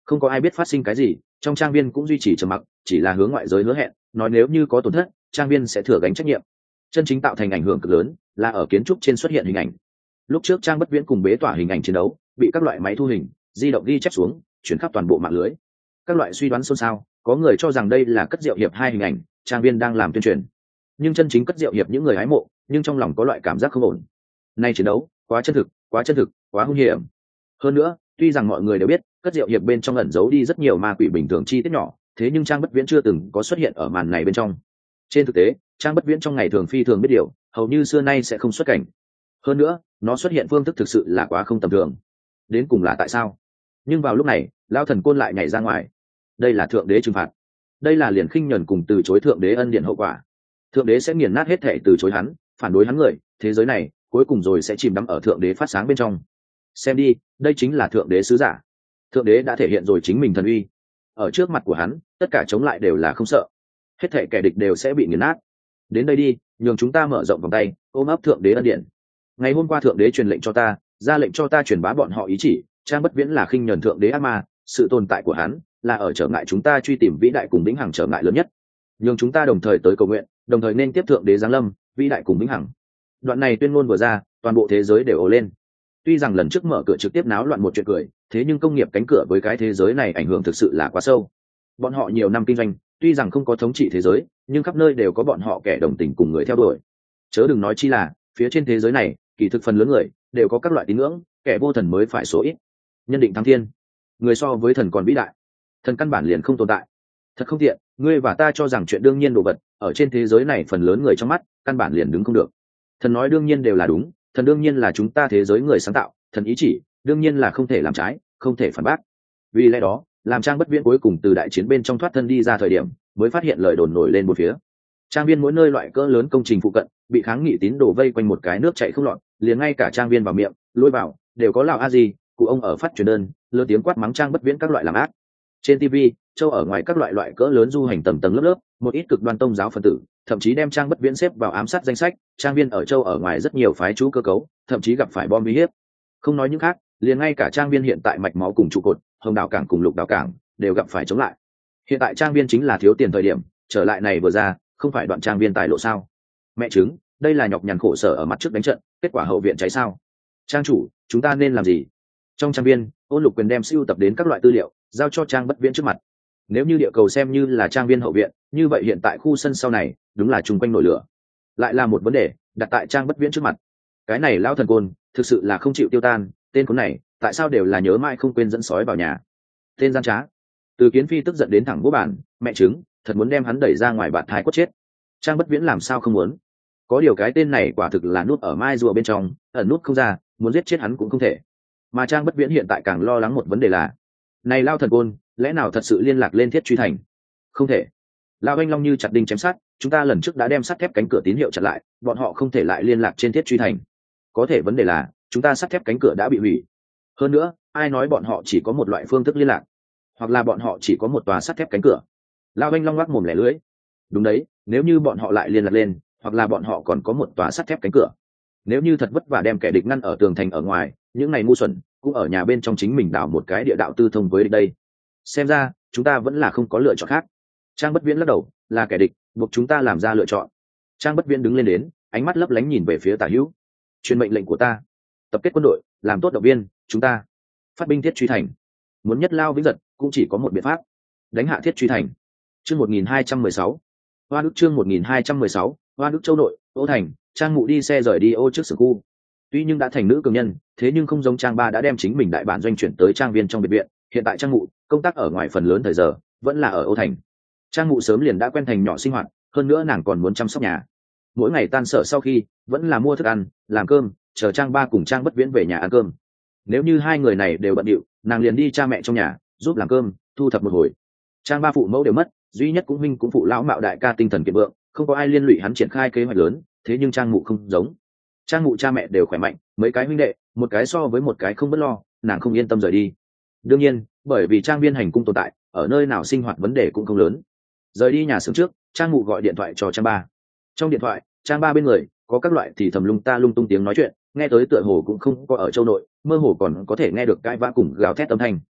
Không có ai biết phát sinh cái gì, trong trang viên cũng duy trì trầm mặc, chỉ là hướng ngoại giới hứa hẹn nói nếu như có tổn thất trang viên sẽ thừa gánh trách nhiệm. Chân chính tạo thành ảnh hưởng cực lớn là ở kiến trúc trên xuất hiện hình ảnh. Lúc trước Trang Bất Viễn cùng bế tỏa hình ảnh chiến đấu bị các loại máy thu hình di động ghi chép xuống, chuyển khắp toàn bộ mạng lưới. Các loại suy đoán xôn xao, có người cho rằng đây là Cất Diệu hiệp hai hình ảnh trang viên đang làm tuyên truyền, nhưng chân chính Cất Diệu hiệp những người hái mộ nhưng trong lòng có loại cảm giác không ổn. Nay chiến đấu quá chân thực, quá chân thực, quá hung hiểm. Hơn nữa, tuy rằng mọi người đều biết Cất Diệu hiệp bên trong ẩn giấu đi rất nhiều ma quỷ bình thường chi tiết nhỏ, thế nhưng Trang Bất Viễn chưa từng có xuất hiện ở màn này bên trong. Trên thực tế, Trang Bất Viễn trong ngày thường phi thường biết điều, hầu như xưa nay sẽ không xuất cảnh. Hơn nữa, nó xuất hiện phương thức thực sự là quá không tầm thường. Đến cùng là tại sao? Nhưng vào lúc này, Lão Thần Côn lại nhảy ra ngoài. Đây là thượng đế trừng phạt. Đây là liền khinh nhẫn cùng từ chối thượng đế ân điển hậu quả. Thượng đế sẽ nghiền nát hết thảy từ chối hắn, phản đối hắn người, thế giới này cuối cùng rồi sẽ chìm đắm ở thượng đế phát sáng bên trong. Xem đi, đây chính là thượng đế sứ giả. Thượng đế đã thể hiện rồi chính mình thần uy. Ở trước mặt của hắn, tất cả chống lại đều là không sợ. Hết thảy kẻ địch đều sẽ bị nghiền nát. Đến đây đi, nhường chúng ta mở rộng vòng tay, ôm ấp thượng đế ân điển. Ngày hôm qua thượng đế truyền lệnh cho ta, ra lệnh cho ta truyền bá bọn họ ý chỉ, Trang Bất Viễn là khinh nhẫn thượng đế ác ma, sự tồn tại của hắn là ở trở ngại chúng ta truy tìm vĩ đại cùng vĩnh hằng trở ngại lớn nhất. Nhưng chúng ta đồng thời tới cầu nguyện, đồng thời nên tiếp thượng đế giáng lâm, vĩ đại cùng vĩnh hằng. Đoạn này tuyên ngôn vừa ra, toàn bộ thế giới đều ồ lên. Tuy rằng lần trước mở cửa trực tiếp náo loạn một chuyện cười, thế nhưng công nghiệp cánh cửa với cái thế giới này ảnh hưởng thực sự là quá sâu. Bọn họ nhiều năm kinh doanh, tuy rằng không có thống trị thế giới, nhưng khắp nơi đều có bọn họ kẻ đồng tình cùng người theo đuổi. Chớ đừng nói chi là phía trên thế giới này, kỳ thực phần lớn người đều có các loại tín ngưỡng, kẻ vô thần mới phải số ít. Nhân định thăng thiên, người so với thần còn vĩ đại, thần căn bản liền không tồn tại. Thật không tiện, ngươi và ta cho rằng chuyện đương nhiên đồ vật ở trên thế giới này phần lớn người trong mắt căn bản liền đứng không được. Thần nói đương nhiên đều là đúng, thần đương nhiên là chúng ta thế giới người sáng tạo, thần ý chỉ đương nhiên là không thể làm trái, không thể phản bác. Vì lẽ đó, làm Trang Bất Viễn cuối cùng từ đại chiến bên trong thoát thân đi ra thời điểm, mới phát hiện lời đồn nổi lên một phía. Trang viên mỗi nơi loại cỡ lớn công trình phụ cận bị kháng nghị tín đồ vây quanh một cái nước chảy không lọt, liền ngay cả trang viên vào miệng lôi vào đều có lão a di cụ ông ở phát truyền đơn, lớn tiếng quát mắng Trang Bất Viễn các loại làm ác. Trên TV, châu ở ngoài các loại cỡ lớn du hành tầng tầng lớp lớp, một ít cực đoan tôn giáo phân tử thậm chí đem Trang Bất Viễn xếp vào ám sát danh sách. Trang viên ở châu ở ngoài rất nhiều phái chú cơ cấu, thậm chí gặp phải bom uy hiếp. Không nói những khác, liền ngay cả trang viên hiện tại mạch máu cùng trụ cột Hồng Đào Cảng cùng Lục Đào Cảng đều gặp phải chống lại. Hiện tại trang viên chính là thiếu tiền thời điểm, trở lại này vừa ra, không phải đoạn trang viên tài lộ sao? Mẹ chứng, đây là nhọc nhằn khổ sở ở mặt trước đánh trận, kết quả hậu viện cháy sao? Trang chủ, chúng ta nên làm gì? Trong trang viên, Ôn Lục Quyền đem sưu tập đến các loại tư liệu giao cho Trang Bất Viễn trước mặt. Nếu như địa cầu xem như là trang viên hậu viện, như vậy hiện tại khu sân sau này đúng là chung quanh nổi lửa. Lại là một vấn đề đặt tại Trang Bất Viễn trước mặt. Cái này lão thần côn thực sự là không chịu tiêu tan, tên khốn này tại sao đều là nhớ mãi không quên dẫn sói vào nhà. Tên gian trá. Từ Kiến Phi tức giận đến thẳng vô bản, mẹ chứng, thật muốn đem hắn đẩy ra ngoài bạt thai quất chết. Trang Bất Viễn làm sao không muốn? Có điều cái tên này quả thực là nút ở mai rùa bên trong, ẩn nút không ra, muốn giết chết hắn cũng không thể. Mà Trang Bất Viễn hiện tại càng lo lắng một vấn đề là, này lao thần côn, lẽ nào thật sự liên lạc lên Thiết Truy Thành? Không thể. Lão Anh Long như chặt đinh chém sắt, chúng ta lần trước đã đem sắt thép cánh cửa tín hiệu chặn lại, bọn họ không thể lại liên lạc trên Thiết Truy Thành. Có thể vấn đề là, chúng ta sắt thép cánh cửa đã bị hủy. Hơn nữa, ai nói bọn họ chỉ có một loại phương thức liên lạc, hoặc là bọn họ chỉ có một tòa sắt thép cánh cửa? Lão Anh Long ngoác mồm lẻ lưỡi. Đúng đấy, nếu như bọn họ lại liên lạc lên, hoặc là bọn họ còn có một tòa sắt thép cánh cửa. Nếu như thật vất vả đem kẻ địch ngăn ở tường thành ở ngoài, những ngày ngu xuẩn cũng ở nhà bên trong chính mình đào một cái địa đạo tư thông với địch đây. Xem ra chúng ta vẫn là không có lựa chọn khác. Trang Bất Viễn lắc đầu, là kẻ địch buộc chúng ta làm ra lựa chọn. Trang Bất Viễn đứng lên đến, ánh mắt lấp lánh nhìn về phía Tả Hữu. Truyền mệnh lệnh của ta, tập kết quân đội, làm tốt động viên, chúng ta phát binh Thiết Truy Thành. Muốn nhất lao vĩnh giật cũng chỉ có một biện pháp, đánh hạ Thiết Truy Thành. Chương 1216. Hoa Đức chương 1216, Hoa Đức châu nội, Ô Thành, Trang Mụ đi xe rời đi ô trước sở khu. Tuy nhưng đã thành nữ cường nhân, thế nhưng không giống Trang Ba đã đem chính mình đại bản doanh chuyển tới trang viên trong biệt viện. Hiện tại Trang Mụ công tác ở ngoài phần lớn thời giờ vẫn là ở Ô Thành. Trang Mụ sớm liền đã quen thành nhỏ sinh hoạt, hơn nữa nàng còn muốn chăm sóc nhà. Mỗi ngày tan sở sau khi vẫn là mua thức ăn, làm cơm, chờ Trang Ba cùng Trang Bất Viễn về nhà ăn cơm. Nếu như hai người này đều bận điệu, nàng liền đi cha mẹ trong nhà giúp làm cơm, thu thập một hồi. Trang Ba phụ mẫu đều mất, duy nhất cũng minh cũng phụ lão mạo đại ca tinh thần kiệt vượng, không có ai liên lụy hắn triển khai kế hoạch lớn. Thế nhưng Trang Mụ không giống. Trang Mụ cha mẹ đều khỏe mạnh, mấy cái huynh đệ một cái so với một cái không bất lo, nàng không yên tâm rời đi. Đương nhiên, bởi vì trang viên hành cung tồn tại, ở nơi nào sinh hoạt vấn đề cũng không lớn. Rời đi nhà xưởng trước, Trang Mụ gọi điện thoại cho Trang Ba. Trong điện thoại, Trang Ba bên người có các loại thì thầm lung ta lung tung tiếng nói chuyện, nghe tới tựa hồ cũng không có ở châu nội, mơ hồ còn có thể nghe được cãi vã cùng gào thét âm thanh.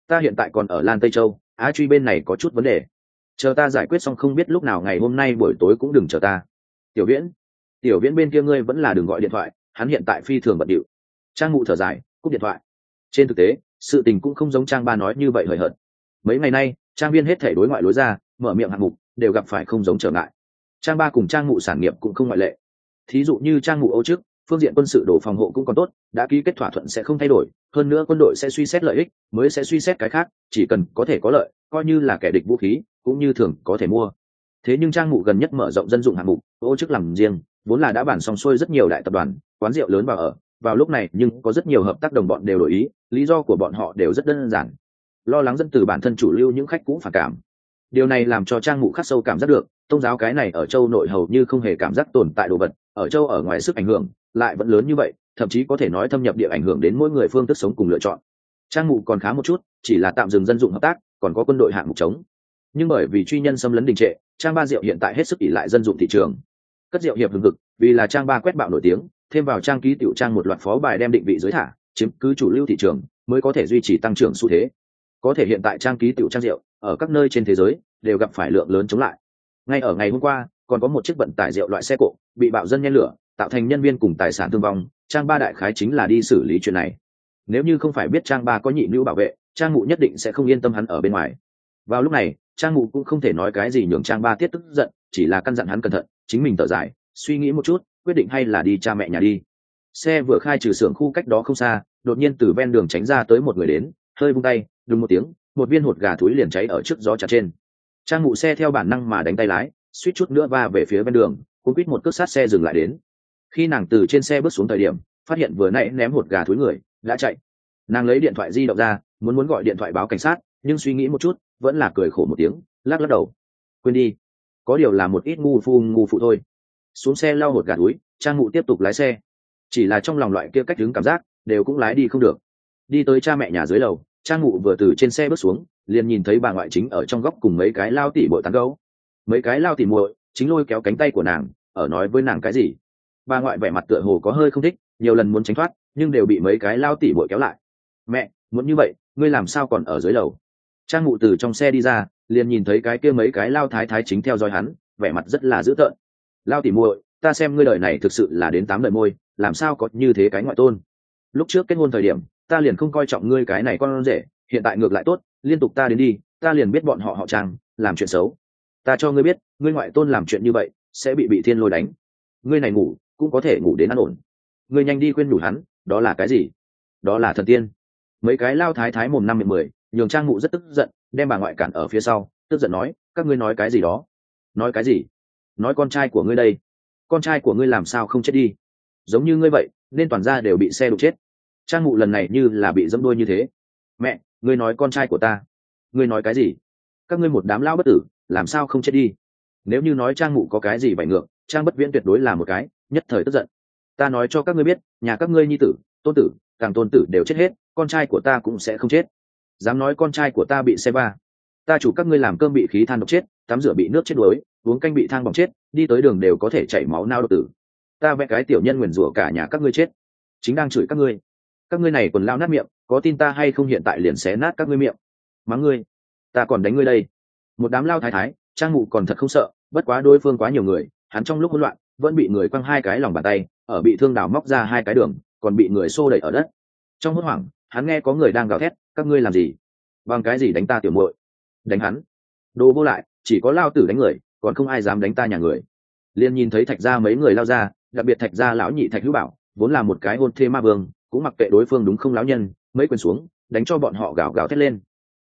ta hiện tại còn ở Lan Tây Châu, Á Truy bên này có chút vấn đề, chờ ta giải quyết xong không biết lúc nào ngày hôm nay buổi tối cũng đừng chờ ta. Tiểu viễn bên kia ngươi vẫn là đừng gọi điện thoại, hắn hiện tại phi thường bận điệu. Trang Ngụ thở dài cúp điện thoại. Trên thực tế sự tình cũng không giống Trang Ba nói như vậy hời hợt. Mấy ngày nay Trang Viên hết thể đối ngoại lối ra mở miệng hạng mục đều gặp phải không giống trở ngại. Trang Ba cùng Trang Ngụ sản nghiệp cũng không ngoại lệ. Thí dụ như Trang Ngụ Âu trước phương diện quân sự đồ phòng hộ cũng còn tốt, đã ký kết thỏa thuận sẽ không thay đổi, hơn nữa quân đội sẽ suy xét lợi ích mới sẽ suy xét cái khác, chỉ cần có thể có lợi coi như là kẻ địch vũ khí cũng như thường có thể mua. Thế nhưng Trang Ngụ gần nhất mở rộng dân dụng hạng mục Âu trước làm riêng, vốn là đã bản xong xuôi rất nhiều đại tập đoàn quán rượu lớn vào lúc này, nhưng có rất nhiều hợp tác đồng bọn đều đổi ý, lý do của bọn họ đều rất đơn giản, lo lắng dẫn từ bản thân chủ lưu những khách cũ phản cảm. Điều này làm cho Trang Ngụ khắc sâu cảm giác được tôn giáo cái này ở châu nội hầu như không hề cảm giác tồn tại đồ vật, ở châu ở ngoài sức ảnh hưởng lại vẫn lớn như vậy, thậm chí có thể nói thâm nhập địa ảnh hưởng đến mỗi người phương thức sống cùng lựa chọn. Trang Ngụ còn khá một chút, chỉ là tạm dừng dân dụng hợp tác, còn có quân đội hạng mục chống. Nhưng bởi vì truy nhân xâm lấn đình trệ, Trang Ba rượu hiện tại hết sức ỷ lại dân dụng thị trường. Cất rượu hiệp hưng hực, vì là Trang Ba quét bạo nổi tiếng, thêm vào Trang Ký tiểu Trang một loạt phó bài đem định vị giới thả, chiếm cứ chủ lưu thị trường, mới có thể duy trì tăng trưởng xu thế. Có thể hiện tại Trang Ký tiểu Trang rượu ở các nơi trên thế giới đều gặp phải lượng lớn chống lại. Ngay ở ngày hôm qua, còn có một chiếc vận tải rượu loại xe cộ bị bạo dân nhen lửa, tạo thành nhân viên cùng tài sản thương vong. Trang Ba đại khái chính là đi xử lý chuyện này. Nếu như không phải biết Trang Ba có nhị nữ bảo vệ, Trang Ngụ nhất định sẽ không yên tâm hắn ở bên ngoài. Vào lúc này Trang Ngụ cũng không thể nói cái gì nhường Trang Ba tiết tức giận, chỉ là căn dặn hắn cẩn thận. Chính mình thở dài suy nghĩ một chút, quyết định hay là đi cha mẹ nhà đi. Xe vừa khai trừ xưởng khu cách đó không xa, đột nhiên từ ven đường tránh ra tới một người đến, hơi vung tay, đùng một tiếng, một viên hột gà thúi liền cháy ở trước gió chặt trên. Trang Ngụ xe theo bản năng mà đánh tay lái, suýt chút nữa va về phía ven đường, cũng quýt một cước sát xe dừng lại đến. Khi nàng từ trên xe bước xuống thời điểm, phát hiện vừa nãy ném hột gà thúi người đã chạy. Nàng lấy điện thoại di động ra, muốn gọi điện thoại báo cảnh sát, nhưng suy nghĩ một chút, vẫn là cười khổ một tiếng, lắc đầu, quên đi, có điều là một ít ngu phụ thôi. Xuống xe lau hột gà thúi, Trang Ngụ tiếp tục lái xe, chỉ là trong lòng loại kia cách đứng cảm giác đều cũng lái đi không được. Đi tới cha mẹ nhà dưới lầu, Trang Ngụ vừa từ trên xe bước xuống, liền nhìn thấy bà ngoại chính ở trong góc cùng mấy cái lao tỉ muội tán gẫu. Mấy cái lao tỉ muội chính lôi kéo cánh tay của nàng, ở nói với nàng cái gì. Bà ngoại vẻ mặt tựa hồ có hơi không thích, nhiều lần muốn tránh thoát, nhưng đều bị mấy cái lao tỉ muội kéo lại. Mẹ, muốn như vậy, ngươi làm sao còn ở dưới lầu? Trang Ngụ từ trong xe đi ra, liền nhìn thấy cái kia mấy cái lao thái thái chính theo dõi hắn, vẻ mặt rất là dữ tợn. Lao tỉ muội, ta xem ngươi đời này thực sự là đến 8 đời môi, làm sao có như thế cái ngoại tôn. Lúc trước kết hôn thời điểm ta liền không coi trọng ngươi cái này con rể, hiện tại ngược lại tốt, liên tục ta đến đi ta liền biết bọn họ Trang làm chuyện xấu. Ta cho ngươi biết, ngươi ngoại tôn làm chuyện như vậy sẽ bị thiên lôi đánh. Ngươi này ngủ cũng có thể ngủ đến an ổn. Ngươi nhanh đi khuyên nhủ hắn, đó là cái gì? Đó là thần tiên. Mấy cái lao thái thái mồm 5 miệng 10, nhường Trang Ngụ rất tức giận, đem bà ngoại cản ở phía sau, tức giận nói, các ngươi nói cái gì đó? Nói cái gì? Nói con trai của ngươi đây. Con trai của ngươi làm sao không chết đi? Giống như ngươi vậy nên toàn gia đều bị xe đụng chết. Trang Ngụ lần này như là bị dẫm đuôi như thế. Mẹ, ngươi nói con trai của ta? Ngươi nói cái gì? Các ngươi một đám lao bất tử làm sao không chết đi? Nếu như nói Trang Ngụ có cái gì bậy ngược, Trang Bất Viễn tuyệt đối là một cái nhất thời tức giận. Ta nói cho các ngươi biết, nhà các ngươi nhi tử, tôn tử, càng tôn tử đều chết hết, con trai của ta cũng sẽ không chết. Dám nói con trai của ta bị xe va, ta chủ các ngươi làm cơm bị khí than độc chết, tắm rửa bị nước chết đuối, uống canh bị thang bỏng chết, đi tới đường đều có thể chảy máu nao độc tử. Ta vẽ cái tiểu nhân nguyền rủa cả nhà các ngươi chết, chính đang chửi các ngươi này quần lao nát miệng, có tin ta hay không hiện tại liền xé nát các ngươi miệng. Mắng ngươi, ta còn đánh ngươi đây. Một đám lao thái thái, Trang Ngụ còn thật không sợ, bất quá đối phương quá nhiều người, hắn trong lúc hỗn loạn vẫn bị người quăng 2 cái lòng bàn tay, ở bị thương đào móc ra 2 cái đường, còn bị người xô đẩy ở đất. Trong hốt hoảng, hắn nghe có người đang gào thét, các ngươi làm gì? Bằng cái gì đánh ta tiểu muội? Đánh hắn? Đồ vô lại, chỉ có lao tử đánh người, còn không ai dám đánh ta nhà người. Liên nhìn thấy Thạch gia mấy người lao ra, đặc biệt Thạch gia lão nhị Thạch Hữu Bảo, vốn là một cái hôn thê ma vương, cũng mặc kệ đối phương đúng không lão nhân, mấy quyền xuống, đánh cho bọn họ gào gào thét lên.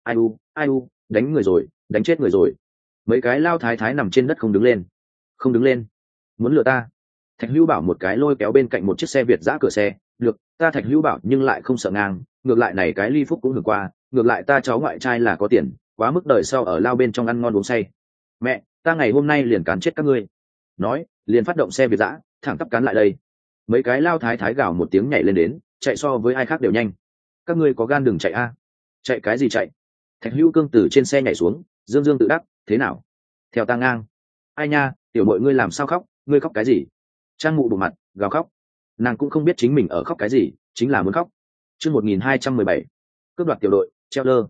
Ai u, đánh người rồi, đánh chết người rồi. Mấy cái lao thái thái nằm trên đất không đứng lên, muốn lừa ta. Thạch Hữu Bảo một cái lôi kéo bên cạnh một chiếc xe Việt giã cửa xe, được, ta Thạch Hữu Bảo nhưng lại không sợ ngang, ngược lại này cái ly phúc cũng hưởng qua, ngược lại ta cháu ngoại trai là có tiền, quá mức đời sau ở lao bên trong ăn ngon uống say. Mẹ, ta ngày hôm nay liền cán chết các ngươi. Nói, liền phát động xe Việt giã, thẳng tắp cán lại đây. Mấy cái lao thái thái gào một tiếng nhảy lên đến, chạy so với ai khác đều nhanh. Các ngươi có gan đừng chạy a. Chạy cái gì chạy? Thạch Hữu Cương từ trên xe nhảy xuống, dương dương tự đắc, thế nào? Theo ta ngang. Ai nha, tiểu muội ngươi làm sao khóc, ngươi khóc cái gì? Trang Ngụ bụng mặt, gào khóc. Nàng cũng không biết chính mình ở khóc cái gì, chính là muốn khóc. Chương 1217. Cướp đoạt tiểu đội, treo lơ.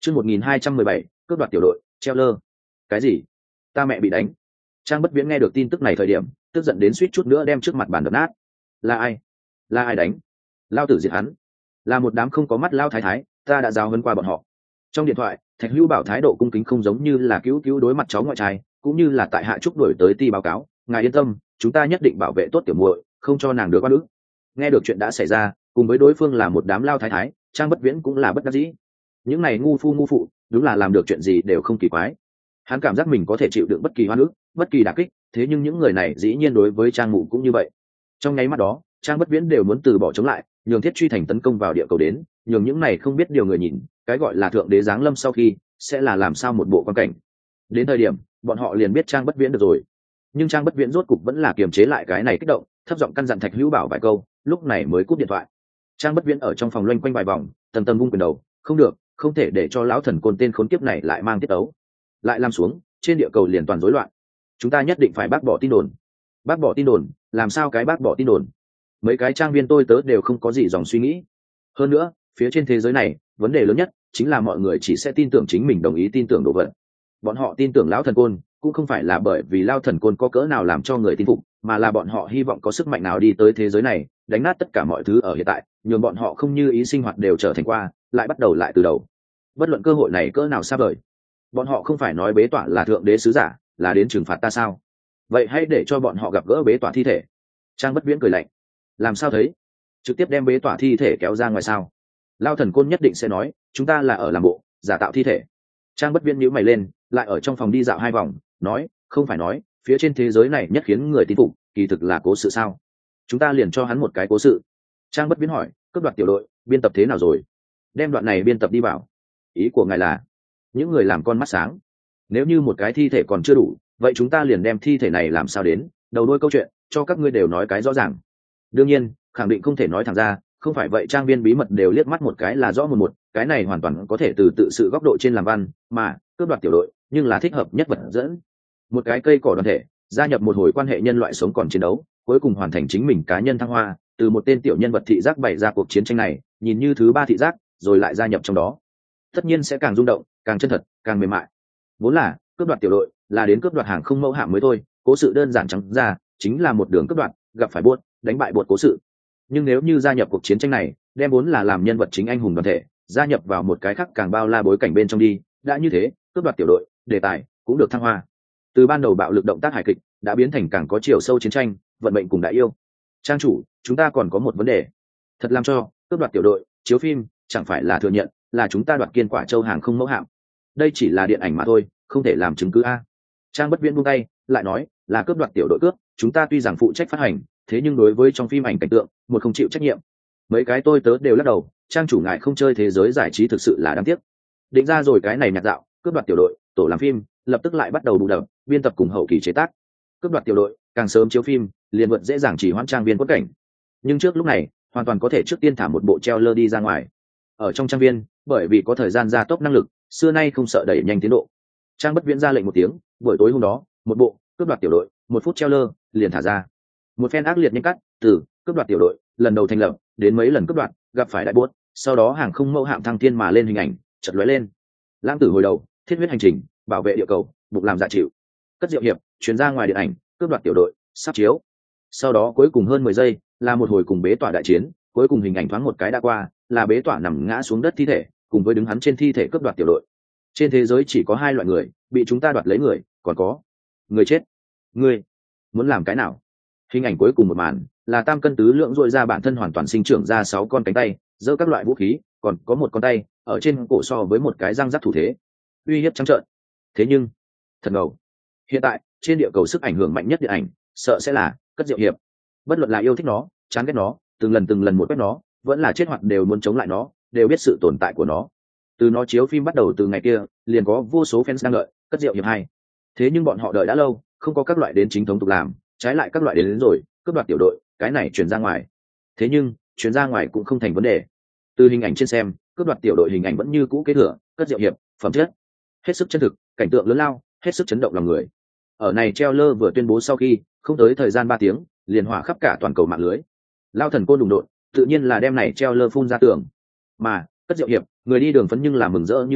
Chương 1217, cướp đoạt tiểu đội, treo lơ. Cái gì? Ta mẹ bị đánh. Trang Bất Viễn nghe được tin tức này thời điểm, tức giận đến suýt chút nữa đem trước mặt bàn đập nát. Là ai? Là ai đánh? Lao tử diệt hắn. Là một đám không có mắt lao thái thái, ta đã giao huấn qua bọn họ. Trong điện thoại, Thạch Hữu Bảo thái độ cung kính không giống như là cứu cứu đối mặt cháu ngoại trai, cũng như là tại hạ trúc đổi tới ti báo cáo, ngài yên tâm, chúng ta nhất định bảo vệ tốt tiểu muội, không cho nàng được oan ức. Nghe được chuyện đã xảy ra, cùng với đối phương là một đám lao thái thái, Trang Bất Viễn cũng là bất đắc dĩ. Những này ngu phu ngu phụ, đúng là làm được chuyện gì đều không kỳ quái. Hắn cảm giác mình có thể chịu đựng bất kỳ oan ức, bất kỳ đả kích, thế nhưng những người này dĩ nhiên đối với Trang Mụ cũng như vậy. Trong nháy mắt đó, Trang Bất Viễn đều muốn từ bỏ chống lại, nhường Thiết Truy Thành tấn công vào địa cầu đến, nhường những này không biết điều người nhìn, cái gọi là thượng đế giáng lâm sau khi sẽ là làm sao một bộ quan cảnh. Đến thời điểm, bọn họ liền biết Trang Bất Viễn được rồi. Nhưng Trang Bất Viễn rốt cục vẫn là kiềm chế lại cái này kích động, thấp giọng căn dặn Thạch Hữu Bảo vài câu, lúc này mới cúp điện thoại. Trang Bất Viễn ở trong phòng loanh quanh vài vòng, tầm tầm vung quyền đầu, không được, không thể để cho lão thần côn tên khốn kiếp này lại mang tiết tấu, lại làm xuống, trên địa cầu liền toàn rối loạn. Chúng ta nhất định phải bác bỏ tin đồn. Bác bỏ tin đồn? Làm sao cái bác bỏ tin đồn? Mấy cái trang viên tôi tớ đều không có gì dòng suy nghĩ. Hơn nữa, phía trên thế giới này, vấn đề lớn nhất chính là mọi người chỉ sẽ tin tưởng chính mình đồng ý tin tưởng đồ vật. Bọn họ tin tưởng lão thần côn cũng không phải là bởi vì lão thần côn có cỡ nào làm cho người tin phục, mà là bọn họ hy vọng có sức mạnh nào đi tới thế giới này, đánh nát tất cả mọi thứ ở hiện tại, nhường bọn họ không như ý sinh hoạt đều trở thành qua, lại bắt đầu lại từ đầu. Bất luận cơ hội này cỡ nào xa vời, bọn họ không phải nói bế tỏa là thượng đế sứ giả, là đến trừng phạt ta sao? Vậy hãy để cho bọn họ gặp gỡ bế tỏa thi thể. Trang Bất Viễn cười lạnh. Làm sao thấy? Trực tiếp đem bế tỏa thi thể kéo ra ngoài sao? Lao thần côn nhất định sẽ nói, chúng ta là ở làm bộ giả tạo thi thể. Trang Bất Viễn nhíu mày lên, lại ở trong phòng đi dạo 2 vòng, nói, không phải nói, phía trên thế giới này nhất khiến người tin phục, kỳ thực là cố sự sao? Chúng ta liền cho hắn một cái cố sự. Trang Bất Viễn hỏi, cướp đoạt tiểu đội, biên tập thế nào rồi? Đem đoạn này biên tập đi vào. Ý của ngài là, những người làm con mắt sáng. Nếu như một cái thi thể còn chưa đủ, vậy chúng ta liền đem thi thể này làm sao đến, đầu đuôi câu chuyện, cho các ngươi đều nói cái rõ ràng. Đương nhiên, khẳng định không thể nói thẳng ra, không phải vậy trang viên bí mật đều liếc mắt một cái là rõ một, cái này hoàn toàn có thể từ tự sự góc độ trên làm văn, mà cướp đoạt tiểu đội nhưng là thích hợp nhất vật dẫn. Một cái cây cỏ đoàn thể, gia nhập một hồi quan hệ nhân loại sống còn chiến đấu, cuối cùng hoàn thành chính mình cá nhân thăng hoa, từ một tên tiểu nhân vật thị giác bày ra cuộc chiến tranh này, nhìn như thứ ba thị giác, rồi lại gia nhập trong đó. Tất nhiên sẽ càng rung động, càng chân thật, càng mềm mại. Vốn là cướp đoạt tiểu đội là đến cướp đoạt hàng không mẫu hạm mới thôi, cố sự đơn giản trắng ra chính là một đường cướp đoạt, gặp phải buốt đánh bại buốt cố sự. Nhưng nếu như gia nhập cuộc chiến tranh này, đem vốn là làm nhân vật chính anh hùng đoàn thể gia nhập vào một cái khác càng bao la bối cảnh bên trong đi, đã như thế, cướp đoạt tiểu đội đề tài cũng được thăng hoa, từ ban đầu bạo lực động tác hài kịch đã biến thành càng có chiều sâu chiến tranh, vận mệnh cùng đại yêu. Trang chủ, chúng ta còn có một vấn đề, thật làm cho cướp đoạt tiểu đội chiếu phim chẳng phải là thừa nhận là chúng ta đoạt Kiên Quả Châu hàng không mẫu hạm? Đây chỉ là điện ảnh mà thôi, không thể làm chứng cứ a. Trang Bất Viễn buông tay, lại nói, là cướp đoạt tiểu đội cướp, chúng ta tuy rằng phụ trách phát hành, thế nhưng đối với trong phim ảnh cảnh tượng, một không chịu trách nhiệm. Mấy cái tôi tớ đều lắc đầu, Trang chủ ngại không chơi thế giới giải trí thực sự là đáng tiếc. Định ra rồi cái này nhạt dạo, cướp đoạt tiểu đội, tổ làm phim, lập tức lại bắt đầu bù đập, biên tập cùng hậu kỳ chế tác. Cướp đoạt tiểu đội, càng sớm chiếu phim, liền vượt dễ dàng chỉ hoãn trang viên quất cảnh. Nhưng trước lúc này, hoàn toàn có thể trước tiên thả một bộ trailer đi ra ngoài. Ở trong trang viên, bởi vì có thời gian gia tốc năng lực, xưa nay không sợ đẩy nhanh tiến độ. Trang Bất Viễn ra lệnh một tiếng, buổi tối hôm đó, một bộ cướp đoạt tiểu đội, 1 phút trailer liền thả ra. Một phen ác liệt nhanh cắt, từ cướp đoạt tiểu đội lần đầu thành lập đến mấy lần cướp đoạt, gặp phải đại buốt, sau đó hàng không mẫu hạm thăng thiên mà lên hình ảnh chợt lóe lên. Lãng tử hồi đầu, thiết huyết hành trình, bảo vệ địa cầu, buộc làm dạ chịu. Cất Diệu hiệp truyền ra ngoài điện ảnh, cướp đoạt tiểu đội sắp chiếu. Sau đó cuối cùng hơn 10 giây là một hồi cùng bế tỏa đại chiến, cuối cùng hình ảnh thoáng một cái đã qua, là bế tỏa nằm ngã xuống đất thi thể, cùng với đứng hắn trên thi thể cướp đoạt tiểu đội. Trên thế giới chỉ có 2 loại người bị chúng ta đoạt lấy người, còn có người chết. Ngươi muốn làm cái nào? Hình ảnh cuối cùng một màn là Tam Cân Tứ Lượng dội ra bản thân hoàn toàn sinh trưởng ra 6 con cánh tay, giơ các loại vũ khí, còn có một con tay ở trên cổ so với một cái răng rắc thủ thế, uy hiếp trắng trợn. Thế nhưng thật ngầu, hiện tại trên địa cầu sức ảnh hưởng mạnh nhất điện ảnh sợ sẽ là Cất Diệu hiệp. Bất luận là yêu thích nó, chán ghét nó, từng lần một quét nó, vẫn là chết hoặc đều muốn chống lại nó, đều biết sự tồn tại của nó. Từ nó chiếu phim bắt đầu từ ngày kia, liền có vô số fans đang đợi Cất Diệu hiệp 2. Thế nhưng bọn họ đợi đã lâu, không có các loại đến chính thống tục làm, trái lại các loại đến rồi, cướp đoạt tiểu đội, cái này truyền ra ngoài. Thế nhưng truyền ra ngoài cũng không thành vấn đề. Từ hình ảnh trên xem, cướp đoạt tiểu đội hình ảnh vẫn như cũ kế thừa Cất Diệu hiệp phẩm chất hết sức chân thực, cảnh tượng lớn lao, hết sức chấn động lòng người. Ở này trailer vừa tuyên bố sau khi, không tới thời gian 3 tiếng, liền hỏa khắp cả toàn cầu mạng lưới. Lao thần côn đùng độn, tự nhiên là đem này trailer phun ra tường. Mà Cất Diệu hiệp, người đi đường phấn nhưng là mừng rỡ như điên,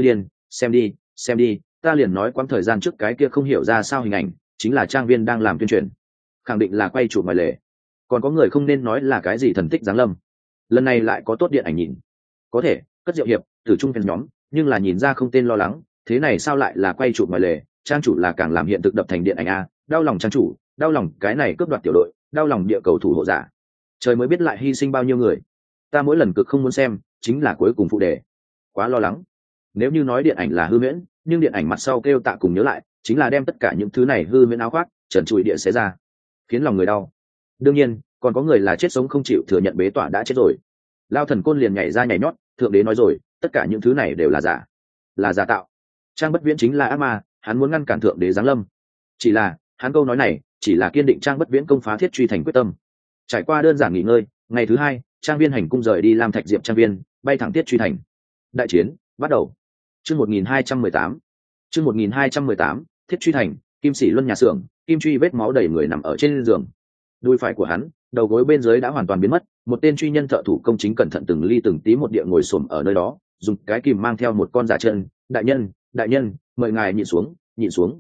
xem đi, ta liền nói quãng thời gian trước cái kia không hiểu ra sao hình ảnh chính là trang viên đang làm tuyên truyền, khẳng định là quay chụp ngoài lề. Còn có người không nên nói là cái gì thần tích giáng lâm, lần này lại có tốt điện ảnh nhìn. Có thể cất rượu hiệp tử trung fan nhóm, nhưng là nhìn ra không tên lo lắng, thế này sao lại là quay chụp ngoài lề, trang chủ là càng làm hiện thực đập thành điện ảnh a. Đau lòng trang chủ, đau lòng cái này cướp đoạt tiểu đội, đau lòng địa cầu thủ hộ giả. Trời mới biết lại hy sinh bao nhiêu người. Ta mỗi lần cực không muốn xem chính là cuối cùng phụ đề, quá lo lắng. Nếu như nói điện ảnh là hư huyễn, nhưng điện ảnh mặt sau kêu tạ cùng nhớ lại chính là đem tất cả những thứ này hư huyễn áo khoác trần trụi địa xé ra, khiến lòng người đau. Đương nhiên còn có người là chết sống không chịu thừa nhận bế tỏa đã chết rồi. Lao thần côn liền nhảy ra nhảy nhót, thượng đế nói rồi tất cả những thứ này đều là giả, là giả tạo. Trang Bất Viễn chính là ác ma, hắn muốn ngăn cản thượng đế giáng lâm. Chỉ là hắn câu nói này chỉ là kiên định Trang Bất Viễn công phá Thiết Truy Thành quyết tâm. Trải qua đơn giản nghỉ ngơi, ngày thứ hai trang viên hành cung rời đi Lam Thạch Diệp trang viên, bay thẳng Thiết Truy Thành. Đại chiến bắt đầu. Chương 1218. Chương 1218, Thiết Truy Thành, Kim Sĩ Luân nhà xưởng, Kim Truy vết máu đầy người nằm ở trên giường. Đùi phải của hắn, đầu gối bên dưới đã hoàn toàn biến mất, một tên truy nhân thợ thủ công chính cẩn thận từng ly từng tí một địa ngồi xổm ở nơi đó, dùng cái kìm mang theo một con giả chân. Đại nhân, mời ngài nhịn xuống.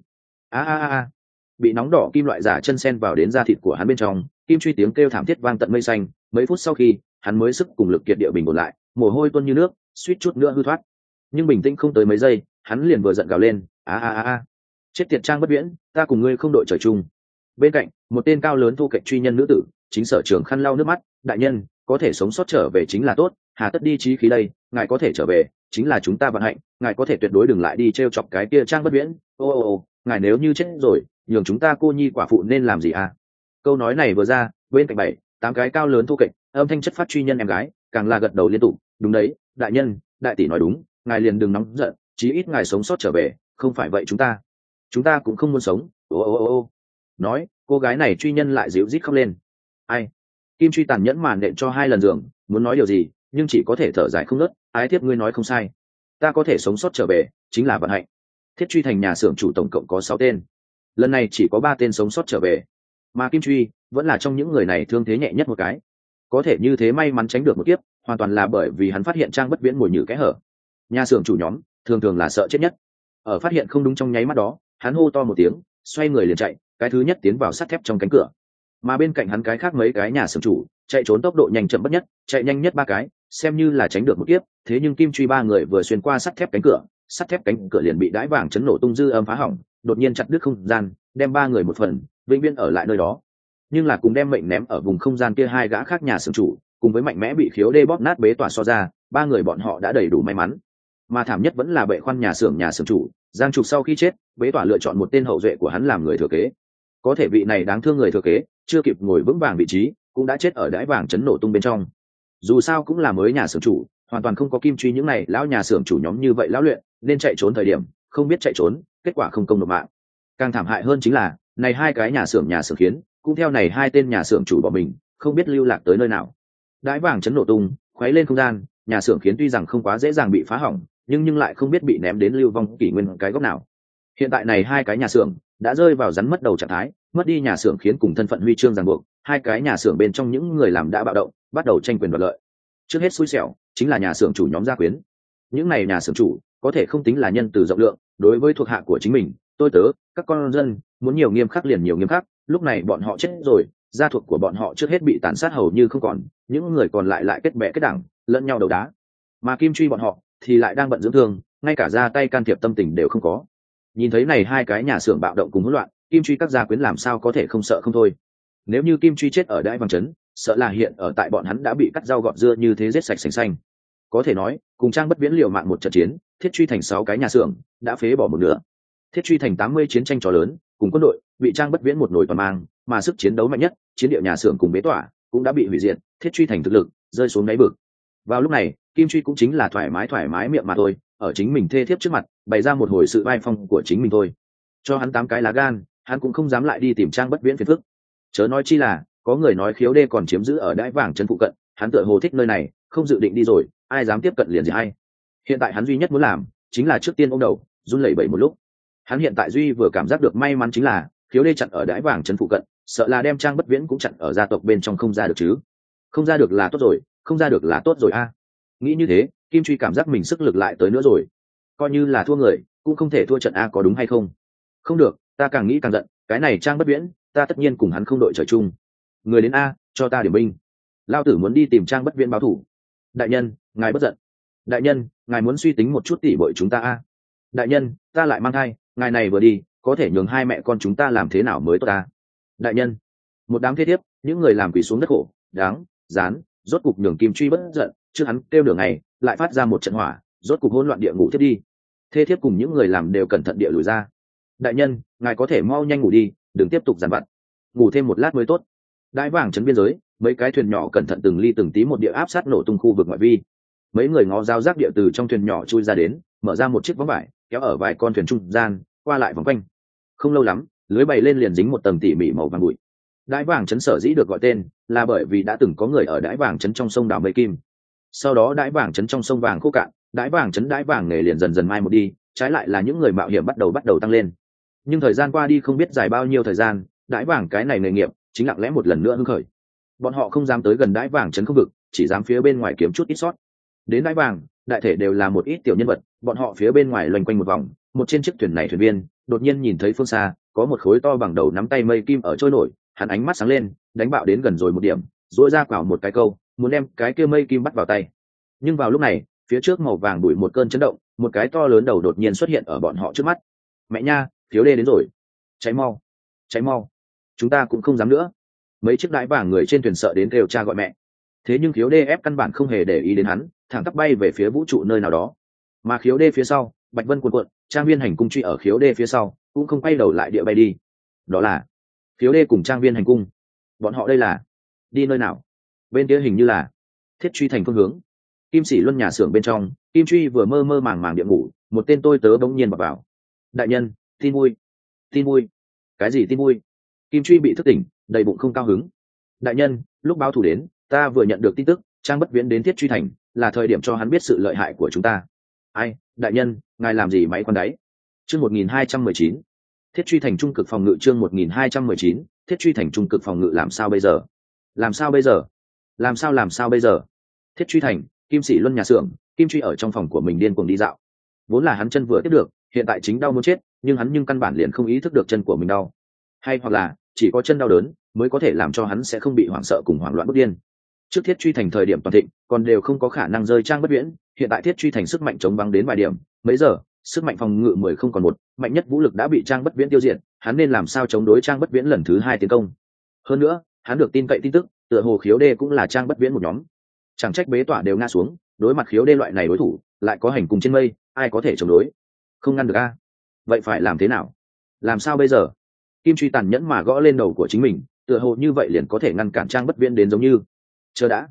A. Bị nóng đỏ kim loại giả chân sen vào đến da thịt của hắn bên trong, Kim Truy tiếng kêu thảm thiết vang tận mây xanh. Mấy phút sau khi, hắn mới sức cùng lực kiệt địa bình ổn lại, mồ hôi tuôn như nước, suýt chút nữa hư thoát. Nhưng bình tĩnh không tới mấy giây, hắn liền vừa giận gào lên, a. Chết tiệt Trang Bất Viễn, ta cùng ngươi không đội trời chung. Bên cạnh một tên cao lớn thu cạnh truy nhân nữ tử chính sở trường khăn lau nước mắt. Đại nhân, có thể sống sót trở về chính là tốt, hà tất đi chí khí đây, ngài có thể trở về chính là chúng ta vận hạnh, ngài có thể tuyệt đối đừng lại đi t chọc cái kia Trang Bất Viễn. Ô, ngài nếu như chết rồi nhường chúng ta cô nhi quả phụ nên làm gì à? Câu nói này vừa ra, bên cạnh 7-8 cái cao lớn thu kệch âm thanh chất phát truy nhân em gái càng là gật đầu liên tục. Đúng đấy, đại nhân, đại tỷ nói đúng, ngài liền đừng nóng giận, chí ít ngài sống sót trở về, không phải vậy chúng ta cũng không muốn sống. Ô. Nói, cô gái này truy nhân lại dịu rít khóc lên. Ai? Kim Truy tàn nhẫn màn nện cho 2 lần giường, muốn nói điều gì nhưng chỉ có thể thở dài không ngớt. Ái thiếp ngươi nói không sai, ta có thể sống sót trở về chính là vận hạnh. Thiết Truy Thành nhà xưởng chủ tổng cộng có 6 tên, lần này chỉ có 3 tên sống sót trở về, mà Kim Truy vẫn là trong những người này thương thế nhẹ nhất một cái. Có thể như thế may mắn tránh được một kiếp, hoàn toàn là bởi vì hắn phát hiện Trang Bất Viễn mồi nhử kẽ hở. Nhà xưởng chủ nhóm thường là sợ chết nhất, ở phát hiện không đúng trong nháy mắt đó, hắn hô to một tiếng, xoay người liền chạy, cái thứ nhất tiến vào sắt thép trong cánh cửa. Mà bên cạnh hắn cái khác mấy cái nhà xưởng chủ chạy trốn tốc độ nhanh chậm bất nhất, chạy nhanh nhất 3 cái xem như là tránh được một kiếp. Thế nhưng Kim Truy 3 người vừa xuyên qua sắt thép cánh cửa liền bị đái vàng chấn nổ tung dư âm phá hỏng, đột nhiên chặt đứt không gian, đem 3 người một phần vĩnh viễn ở lại nơi đó. Nhưng là cùng đem mệnh ném ở vùng không gian kia 2 gã khác nhà xưởng chủ, cùng với mạnh mẽ bị khiếu đê bóp nát bế tỏa so ra, 3 người bọn họ đã đầy đủ may mắn. Mà thảm nhất vẫn là Bệ Khoan nhà xưởng chủ Giang Trục, sau khi chết bế tỏa lựa chọn một tên hậu duệ của hắn làm người thừa kế. Có thể vị này đáng thương người thừa kế chưa kịp ngồi vững vàng vị trí, cũng đã chết ở đái vàng chấn nổ tung bên trong. Dù sao cũng là mới nhà xưởng chủ, hoàn toàn không có Kim Truy những này lão nhà xưởng chủ nhóm như vậy lão luyện, nên chạy trốn thời điểm không biết chạy trốn, kết quả không công nộp mạng. Càng thảm hại hơn chính là này 2 cái nhà xưởng khiến cũng theo này 2 tên nhà xưởng chủ bỏ mình, không biết lưu lạc tới nơi nào. Đái vàng chấn nổ tung khuấy lên không gian, nhà xưởng khiến tuy rằng không quá dễ dàng bị phá hỏng, nhưng lại không biết bị ném đến lưu vong kỷ nguyên cái góc nào. Hiện tại này 2 cái nhà xưởng đã rơi vào rắn mất đầu trạng thái, mất đi nhà xưởng khiến cùng thân phận huy chương ràng buộc, 2 cái nhà xưởng bên trong những người làm đã bạo động, bắt đầu tranh quyền đoạt lợi. Trước hết xui xẻo chính là nhà xưởng chủ nhóm gia quyến. Những này nhà xưởng chủ có thể không tính là nhân từ rộng lượng, đối với thuộc hạ của chính mình, tôi tớ, các con dân, muốn nhiều nghiêm khắc liền nhiều nghiêm khắc. Lúc này bọn họ chết rồi, gia thuộc của bọn họ trước hết bị tàn sát hầu như không còn, những người còn lại kết bè kết đảng, lẫn nhau đấu đá. Mà Kim Truy bọn họ thì lại đang bận dưỡng thương, ngay cả ra tay can thiệp tâm tình đều không có. Nhìn thấy này 2 cái nhà xưởng bạo động cùng hỗn loạn, Kim Truy các gia quyến làm sao có thể không sợ không thôi. Nếu như Kim Truy chết ở Đãi Vàng Trấn, sợ là hiện ở tại bọn hắn đã bị cắt rau gọt dưa như thế giết sạch sành xanh. Có thể nói, cùng Trang Bất Viễn liều mạng một trận chiến, Thiết Truy Thành 6 cái nhà xưởng đã phế bỏ một nửa. Thiết Truy Thành 80 chiến tranh chó lớn, cùng quân đội bị Trang Bất Viễn một nồi toàn mang, mà sức chiến đấu mạnh nhất, chiến địa nhà xưởng cùng bế tỏa cũng đã bị hủy diệt, Thiết Truy Thành thực lực rơi xuống đáy vực. Vào lúc này, Kim Truy cũng chính là thoải mái miệng mà thôi, ở chính mình thê thiếp trước mặt bày ra một hồi sự vai phong của chính mình thôi. Cho hắn 8 cái lá gan, hắn cũng không dám lại đi tìm Trang Bất Viễn phiền phức. Chớ nói chi là có người nói khiếu đê còn chiếm giữ ở Đãi Vàng Trấn phụ cận, hắn tựa hồ thích nơi này, không dự định đi rồi, ai dám tiếp cận liền gì hay. Hiện tại hắn duy nhất muốn làm chính là trước tiên ôm đầu run lẩy bẩy một lúc. Hắn hiện tại duy vừa cảm giác được may mắn chính là khiếu đê chặn ở Đãi Vàng Trấn phụ cận, sợ là đem Trang Bất Viễn cũng chặn ở gia tộc bên trong không ra được chứ. Không ra được là tốt rồi, không ra được là tốt rồi a. Nghĩ như thế, Kim Truy cảm giác mình sức lực lại tới nữa rồi. coi như là thua người cũng không thể thua trận a, có đúng hay không? Không được, ta càng nghĩ càng giận, cái này Trang Bất Viễn, ta tất nhiên cùng hắn không đội trời chung. Người đến a, cho ta điểm binh. Lao tử muốn đi tìm Trang Bất Viễn báo thù. Đại nhân, ngài bất giận. Đại nhân, ngài muốn suy tính một chút tỉ bội chúng ta a. Đại nhân, ta lại mang thai, ngài này vừa đi có thể nhường hai mẹ con chúng ta làm thế nào mới tốt ta. Đại nhân, một đám thế thiếp, những người làm quỷ xuống đất khổ đáng dán, rốt cục nhường Kim Truy bất giận, trước hắn kêu đường này lại phát ra một trận hỏa, rốt cục hỗn loạn địa ngủ thiết đi. Thế thiếp cùng những người làm đều cẩn thận địa lùi ra. Đại nhân, ngài có thể mau nhanh ngủ đi, đừng tiếp tục giàn vặt, ngủ thêm một lát mới tốt. Đãi vàng trấn biên giới, mấy cái thuyền nhỏ cẩn thận từng ly từng tí một địa áp sát nổ tung khu vực ngoại vi. Mấy người ngó dao rác địa từ trong thuyền nhỏ chui ra đến, mở ra một chiếc vóng vải kéo ở vài con thuyền trung gian qua lại vòng quanh. Không lâu lắm, lưới bày lên liền dính một tầng tỉ mỉ màu vàng bụi. Đãi vàng trấn sở dĩ được gọi tên là bởi vì đã từng có người ở đãi vàng trấn trong sông đào mây kim. Sau đó đãi vàng trấn trong sông vàng khô cạn, đãi vàng trấn đãi vàng nghề liền dần dần mai một đi, trái lại là những người mạo hiểm bắt đầu tăng lên. Nhưng thời gian qua đi không biết dài bao nhiêu thời gian, đãi vàng cái này nghề nghiệp chính lặng lẽ một lần nữa hưng khởi. Bọn họ không dám tới gần đãi vàng trấn không vực, chỉ dám phía bên ngoài kiếm chút ít sót. Đến đãi vàng, đại thể đều là một ít tiểu nhân vật, bọn họ phía bên ngoài loanh quanh một vòng, một trên chiếc thuyền này thuyền viên đột nhiên nhìn thấy phương xa có một khối to bằng đầu nắm tay mây kim ở trôi nổi, hắn ánh mắt sáng lên, đánh bạo đến gần rồi một điểm, duỗi ra quảo một cái câu, muốn đem cái kia mây kim bắt vào tay. Nhưng vào lúc này, phía trước màu vàng bụi một cơn chấn động, một cái to lớn đầu đột nhiên xuất hiện ở bọn họ trước mắt. Mẹ nha, Khiếu Đê đến rồi, cháy mau, cháy mau, chúng ta cũng không dám nữa. Mấy chiếc đái vàng người trên thuyền sợ đến kêu cha gọi mẹ. Thế nhưng Khiếu Đê ép căn bản không hề để ý đến hắn, thẳng tắp bay về phía vũ trụ nơi nào đó. Mà Khiếu Đê phía sau, Bạch Vân cuộn cuộn, Trang Viên Hành Cung truy ở Khiếu Đê phía sau, cũng không quay đầu lại địa bay đi. Đó là Khiếu Đê cùng Trang Viên Hành Cung. Bọn họ đây là đi nơi nào? Bên kia hình như là Thiết Truy thành phương hướng. Kim Sĩ Luân nhà xưởng bên trong, Kim Truy vừa mơ mơ màng màng địa ngủ, một tên tôi tớ bỗng nhiên vào. Đại nhân, tin vui, tin vui. Cái gì tin vui? Kim Truy bị thức tỉnh, đầy bụng không cao hứng. Đại nhân, lúc báo thù đến, ta vừa nhận được tin tức, Trang Bất Viễn đến Thiết Truy thành, là thời điểm cho hắn biết sự lợi hại của chúng ta. Ai, đại nhân, ngài làm gì máy con đáy? Chương 1219. Thiết Truy thành trung cực phòng ngự, chương 1219. Thiết Truy thành trung cực phòng ngự, làm sao bây giờ? Làm sao bây giờ? Làm sao bây giờ? Thiết Truy thành, Kim Sĩ Luân nhà xưởng, Kim Truy ở trong phòng của mình điên cuồng đi dạo. Vốn là hắn chân vừa tiếp được, hiện tại chính đau muốn chết, nhưng hắn căn bản liền không ý thức được chân của mình đau. Hay hoặc là chỉ có chân đau đớn mới có thể làm cho hắn sẽ không bị hoảng sợ cùng hoảng loạn bất điên. Trước Thiết Truy thành thời điểm toàn thịnh, còn đều không có khả năng rơi Trang Bất Viễn, hiện tại Thiết Truy thành sức mạnh chống vắng đến vài điểm, mấy giờ, sức mạnh phòng ngự 10 không còn một, mạnh nhất vũ lực đã bị Trang Bất Viễn tiêu diệt, hắn nên làm sao chống đối Trang Bất Viễn lần thứ 2 tiến công. Hơn nữa, hắn được tin cậy tin tức, tựa hồ Khiếu Đê cũng là Trang Bất Viễn một nhóm. Chẳng trách bế tỏa đều ngã xuống, đối mặt Khiếu Đê loại này đối thủ, lại có hành cùng trên mây, ai có thể chống đối? Không ngăn được a. Vậy phải làm thế nào? Làm sao bây giờ? Kim Truy tàn nhẫn mà gõ lên đầu của chính mình, tựa hồ như vậy liền có thể ngăn cản Trang Bất Viễn đến giống như. Chờ đã.